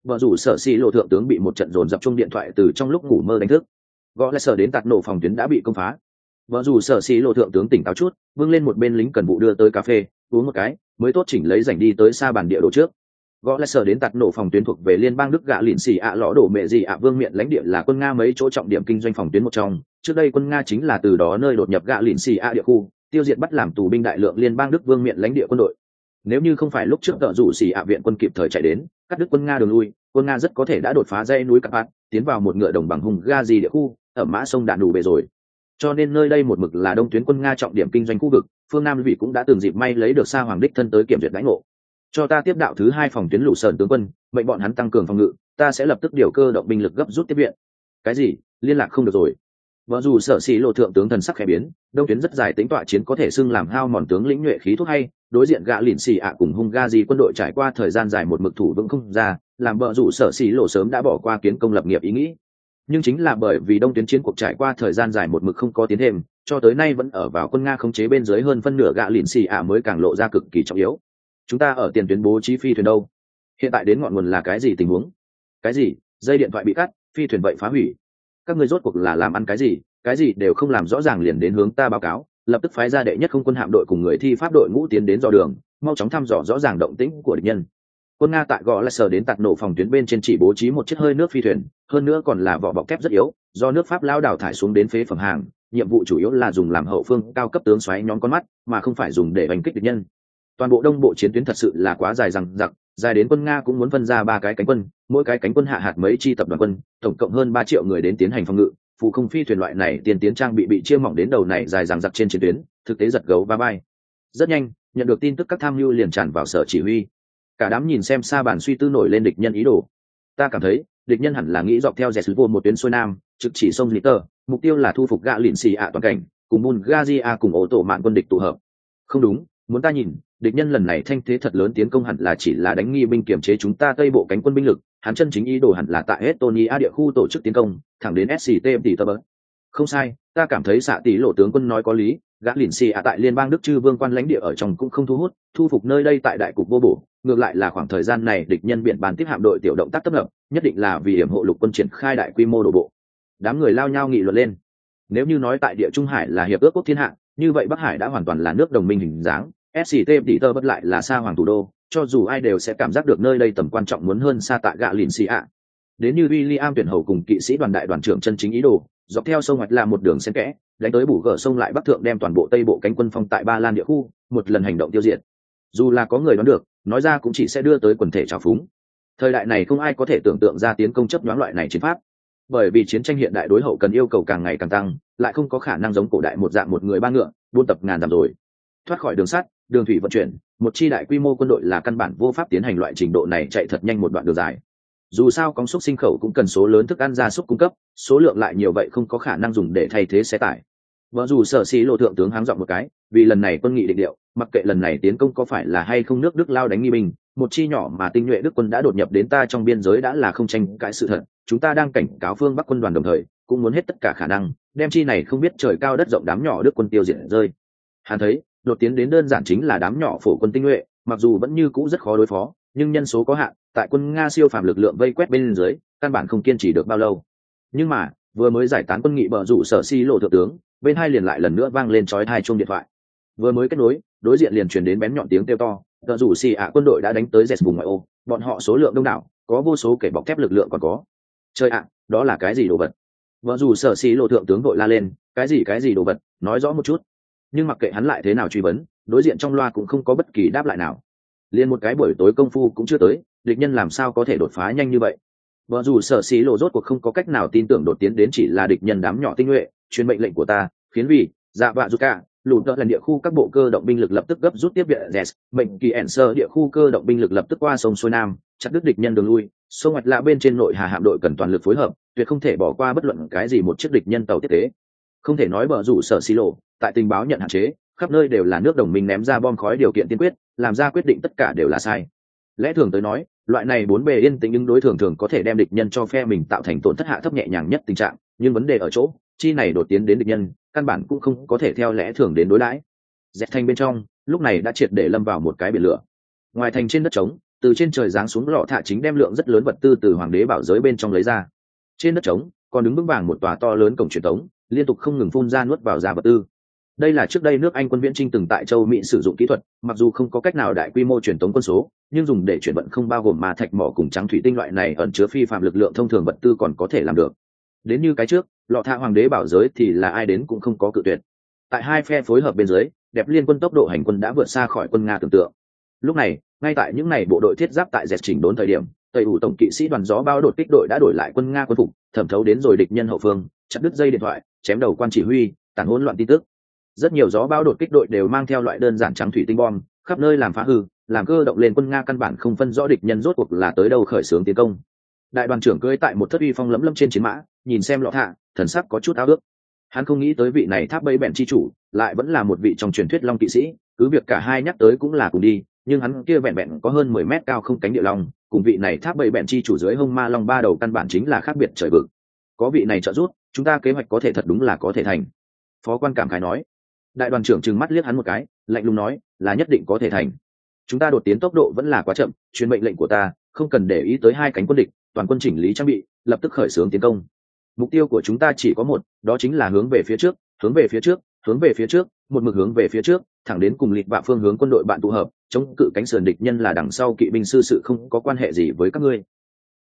[SPEAKER 1] vợ rủ sở xì lộ thượng tướng bị một trận dồn dập chung điện thoại từ trong lúc ngủ mơ đánh thức. Gõ lại sở đến tạt nổ phòng tuyến đã bị công phá. Vợ rủ sở xì lộ thượng tướng tỉnh táo chút, vâng lên một bên lính cần vụ đưa tới cà phê, uống một cái, mới tốt chỉnh lấy rảnh đi tới xa bàn địa đồ trước. Gõ lại sở đến tạt nổ phòng tuyến thuộc về liên bang Đức gạ lịn xì ạ lõ đổ mẹ gì ạ vương miện lãnh địa là quân Nga mấy chỗ trọng điểm kinh doanh phòng tuyến một trong. Trước đây quân Nga chính là từ đó nơi đột nhập gạ lịn xì ạ địa khu, tiêu diệt bắt làm tù binh đại lượng liên bang Đức vương miện lãnh địa quân đội. Nếu như không phải lúc trước tợ rủ xì ạ viện quân kịp thời chạy đến, cắt đứt quân Nga đường lui, quân Nga rất có thể đã đột phá dãy núi Carpat, tiến vào một ngựa đồng bằng hùng Gazi địa khu, ở mã sông đạn đủ bề rồi. Cho nên nơi đây một mực là đông tuyến quân Nga trọng điểm kinh doanh khu vực, phương Nam vị cũng đã từng dịp may lấy được Sa Hoàng đích thân tới kiểm duyệt đánh ngộ. Cho ta tiếp đạo thứ hai phòng tuyến lũ sờn tướng quân, mệnh bọn hắn tăng cường phòng ngự, ta sẽ lập tức điều cơ động binh lực gấp rút tiếp viện. Cái gì? Liên lạc không được rồi. Vợ dù sở xì lộ thượng tướng thần sắc khẽ biến, đông tuyến rất dài tính tọa chiến có thể xưng làm hao mòn tướng lĩnh nhuệ khí thuốc hay, đối diện gạ lìn xì ạ cùng hung ga gì quân đội trải qua thời gian dài một mực thủ vững không ra, làm vợ dù sở xì lộ sớm đã bỏ qua kiến công lập nghiệp ý nghĩ. Nhưng chính là bởi vì đông tuyến chiến cuộc trải qua thời gian dài một mực không có tiến thêm, cho tới nay vẫn ở vào quân Nga khống chế bên dưới hơn phân nửa gạ lìn xì ạ mới càng lộ ra cực kỳ trọng yếu. Chúng ta ở tiền tuyến bố trí phi thuyền đâu? Hiện tại đến ngọn nguồn là cái gì tình huống? Cái gì? Dây điện thoại bị cắt, phi thuyền vậy phá hủy. Các ngươi rốt cuộc là làm ăn cái gì? Cái gì đều không làm rõ ràng liền đến hướng ta báo cáo, lập tức phái ra đệ nhất không quân hạm đội cùng người thi pháp đội ngũ tiến đến dò đường, mau chóng thăm dò rõ ràng động tĩnh của địch nhân. Quân Nga tại gò lại sở đến tạt nổ phòng tuyến bên trên chỉ bố trí một chiếc hơi nước phi thuyền, hơn nữa còn là vỏ bọc thép rất yếu, do nước Pháp lao đảo thải xuống đến phế phẩm hàng, nhiệm vụ chủ yếu là dùng làm hậu phương cao cấp tướng xoáy nhóm con mắt, mà không phải dùng để đánh kích địch nhân. Toàn bộ đông bộ chiến tuyến thật sự là quá dài rằng giặc, dài đến quân Nga cũng muốn phân ra ba cái cánh quân, mỗi cái cánh quân hạ hạt mấy chi tập đoàn quân, tổng cộng hơn ba triệu người đến tiến hành phòng ngự. Phụ không phi thuyền loại này tiên tiến trang bị bị chia mỏng đến đầu này dài dằng dặc trên chiến tuyến, thực tế giật gấu va bay. Rất nhanh, nhận được tin tức các tham mưu liền tràn vào sở chỉ huy. Cả đám nhìn xem xa bàn suy tư nổi lên địch nhân ý đồ. Ta cảm thấy, địch nhân hẳn là nghĩ dọc theo Jesús một tuyến xuôi nam, trực chỉ sông Liter, mục tiêu là thu phục gạ lịn xì ạ toàn cảnh, cùng Bulgaria cùng ổ tổ mạn quân địch tụ hợp. Không đúng, muốn ta nhìn, địch nhân lần này thanh thế thật lớn tiến công hẳn là chỉ là đánh nghi binh kiểm chế chúng ta tây bộ cánh quân binh lực, hắn chân chính ý đồ hẳn là tại Estonia địa khu tổ chức tiến công, thẳng đến ét xê tê Petersburg. Không sai, ta cảm thấy xạ tỷ lộ tướng quân nói có lý, gã lìn xì ạ tại liên bang Đức Chư Vương quan lãnh địa ở trong cũng không thu hút, thu phục nơi đây tại đại cục vô bổ, ngược lại là khoảng thời gian này địch nhân biển bàn tiếp hạm đội tiểu động tác tấp nập, nhất định là vì hiểm hộ lục quân triển khai đại quy mô đổ bộ. Đám người lao nhau nghị luận lên. Nếu như nói tại địa Trung Hải là hiệp ước quốc thiên hạ, như vậy Bắc Hải đã hoàn toàn là nước đồng minh hình dáng, ét xê tê Petersburg lại là Sa Hoàng thủ đô, cho dù ai đều sẽ cảm giác được nơi đây tầm quan trọng muốn hơn xa tại gạ lìn xì ạ. Đến như William tuyển hầu cùng kỵ sĩ đoàn đại đoàn trưởng chân chính ý đồ, dọc theo sông hoạch là một đường xen kẽ, đánh tới bù gờ sông lại bắc thượng đem toàn bộ tây bộ cánh quân phong tại Ba Lan địa khu, một lần hành động tiêu diệt. Dù là có người đoán được, nói ra cũng chỉ sẽ đưa tới quần thể trào phúng. Thời đại này không ai có thể tưởng tượng ra tiến công chấp nhoáng loại này chiến pháp, bởi vì chiến tranh hiện đại đối hậu cần yêu cầu càng ngày càng tăng, lại không có khả năng giống cổ đại một dạng một người ba ngựa, buôn tập ngàn dặm rồi. Thoát khỏi đường sắt, đường thủy vận chuyển, một chi đại quy mô quân đội là căn bản vô pháp tiến hành loại trình độ này chạy thật nhanh một đoạn đường dài. Dù sao con súc sinh khẩu cũng cần số lớn thức ăn gia súc cung cấp, số lượng lại nhiều vậy không có khả năng dùng để thay thế xe tải. Vợ dù sở xí lộ thượng tướng háng giọng một cái, vì lần này quân nghị định điệu, mặc kệ lần này tiến công có phải là hay không nước Đức lao đánh nghi binh, một chi nhỏ mà tinh nhuệ Đức quân đã đột nhập đến ta trong biên giới đã là không tranh cãi sự thật. Chúng ta đang cảnh cáo phương Bắc quân đoàn đồng thời, cũng muốn hết tất cả khả năng, đem chi này không biết trời cao đất rộng đám nhỏ Đức quân tiêu diệt rơi. Hắn thấy, đột tiến đến đơn giản chính là đám nhỏ phổ quân tinh nhuệ, mặc dù vẫn như cũ rất khó đối phó, nhưng nhân số có hạn, tại quân Nga siêu phàm lực lượng vây quét bên dưới, căn bản không kiên trì được bao lâu. Nhưng mà, vừa mới giải tán quân nghị bờ rủ sở xi lộ thượng tướng, bên hai liền lại lần nữa vang lên chói tai chuông điện thoại. Vừa mới kết nối, đối diện liền truyền đến bén nhọn tiếng kêu to, bờ rủ xì ạ quân đội đã đánh tới dẹt vùng ngoại ô, bọn họ số lượng đông đảo, có vô số kẻ bọc thép lực lượng còn có. Chơi ạ, đó là cái gì đồ vật? Bờ rủ sở xi lộ thượng tướng đội la lên, cái gì cái gì đồ vật, nói rõ một chút. Nhưng mặc kệ hắn lại thế nào truy vấn, đối diện trong loa cũng không có bất kỳ đáp lại nào. Liên một cái buổi tối công phu cũng chưa tới, địch nhân làm sao có thể đột phá nhanh như vậy? Vợ dù sở xí lộ rốt cuộc không có cách nào tin tưởng đột tiến đến chỉ là địch nhân đám nhỏ tinh nhuệ, truyền mệnh lệnh của ta, khiến vì dạ vạ dù cả lùn tợ lần địa khu các bộ cơ động binh lực lập tức gấp rút tiếp viện Res, mệnh kỳ ẻn sơ địa khu cơ động binh lực lập tức qua sông xuôi nam, chặt đứt địch nhân đường lui, sông hoạch lạ bên trên nội hà hạm đội cần toàn lực phối hợp, tuyệt không thể bỏ qua bất luận cái gì một chiếc địch nhân tàu tiếp tế. Không thể nói bờ rủ sở xí lộ, tại tình báo nhận hạn chế, khắp nơi đều là nước đồng minh ném ra bom khói điều kiện tiên quyết, làm ra quyết định tất cả đều là sai. Lẽ thường tới nói, loại này bốn bề yên tĩnh nhưng đối thường thường có thể đem địch nhân cho phe mình tạo thành tổn thất hạ thấp nhẹ nhàng nhất tình trạng, nhưng vấn đề ở chỗ, chi này đột tiến đến địch nhân, căn bản cũng không có thể theo lẽ thường đến đối đãi. Dẹt thành bên trong, lúc này đã triệt để lâm vào một cái biển lửa. Ngoài thành trên đất trống, từ trên trời giáng xuống lọ thạ chính đem lượng rất lớn vật tư từ hoàng đế bảo giới bên trong lấy ra. Trên đất trống còn đứng vững vàng một tòa to lớn cổng truyền thống, liên tục không ngừng phun ra nuốt vào ra vật tư. Đây là trước đây nước Anh quân viễn chinh từng tại châu Mỹ sử dụng kỹ thuật, mặc dù không có cách nào đại quy mô truyền tống quân số, nhưng dùng để chuyển vận không bao gồm ma thạch mỏ cùng trắng thủy tinh loại này ẩn chứa phi phạm lực lượng thông thường vật tư còn có thể làm được. Đến như cái trước, lọ thạ hoàng đế bảo giới thì là ai đến cũng không có cự tuyệt. Tại hai phe phối hợp bên dưới, đẹp liên quân tốc độ hành quân đã vượt xa khỏi quân Nga tưởng tượng. Lúc này, ngay tại những ngày bộ đội thiết giáp tại dẹt chỉnh đốn thời điểm, tây ủ tổng kỵ sĩ đoàn gió bao đột kích đội đã đổi lại quân Nga quân phục, thẩm thấu đến rồi địch nhân hậu phương, chặt đứt dây điện thoại, chém đầu quan chỉ huy, tàn hỗn loạn tin tức. Rất nhiều gió bão đột kích đội đều mang theo loại đơn giản trắng thủy tinh bom, khắp nơi làm phá hư, làm cơ động lên quân Nga căn bản không phân rõ địch nhân rốt cuộc là tới đâu khởi xướng tiến công. Đại đoàn trưởng cưỡi tại một thất uy phong lẫm lẫm trên chiến mã, nhìn xem lọ thạ, thần sắc có chút ao ước. Hắn không nghĩ tới vị này tháp bẫy bẹn chi chủ, lại vẫn là một vị trong truyền thuyết long kỵ sĩ, cứ việc cả hai nhắc tới cũng là cùng đi, nhưng hắn kia vẹn vẹn có hơn mười mét cao không cánh địa long, cùng vị này tháp bẫy bẹn chi chủ dưới hông ma long ba đầu căn bản chính là khác biệt trời vực. Có vị này trợ giúp, chúng ta kế hoạch có thể thật đúng là có thể thành. Phó quan cảm khái nói. Đại đoàn trưởng trừng mắt liếc hắn một cái, lạnh lùng nói, là nhất định có thể thành. Chúng ta đột tiến tốc độ vẫn là quá chậm, truyền mệnh lệnh của ta, không cần để ý tới hai cánh quân địch, toàn quân chỉnh lý trang bị, lập tức khởi xướng tiến công. Mục tiêu của chúng ta chỉ có một, đó chính là hướng về phía trước, hướng về phía trước, hướng về phía trước, một mực hướng về phía trước, thẳng đến cùng lịch bạ phương hướng quân đội bạn tụ hợp, chống cự cánh sườn địch nhân là đằng sau kỵ binh sư sự không có quan hệ gì với các ngươi.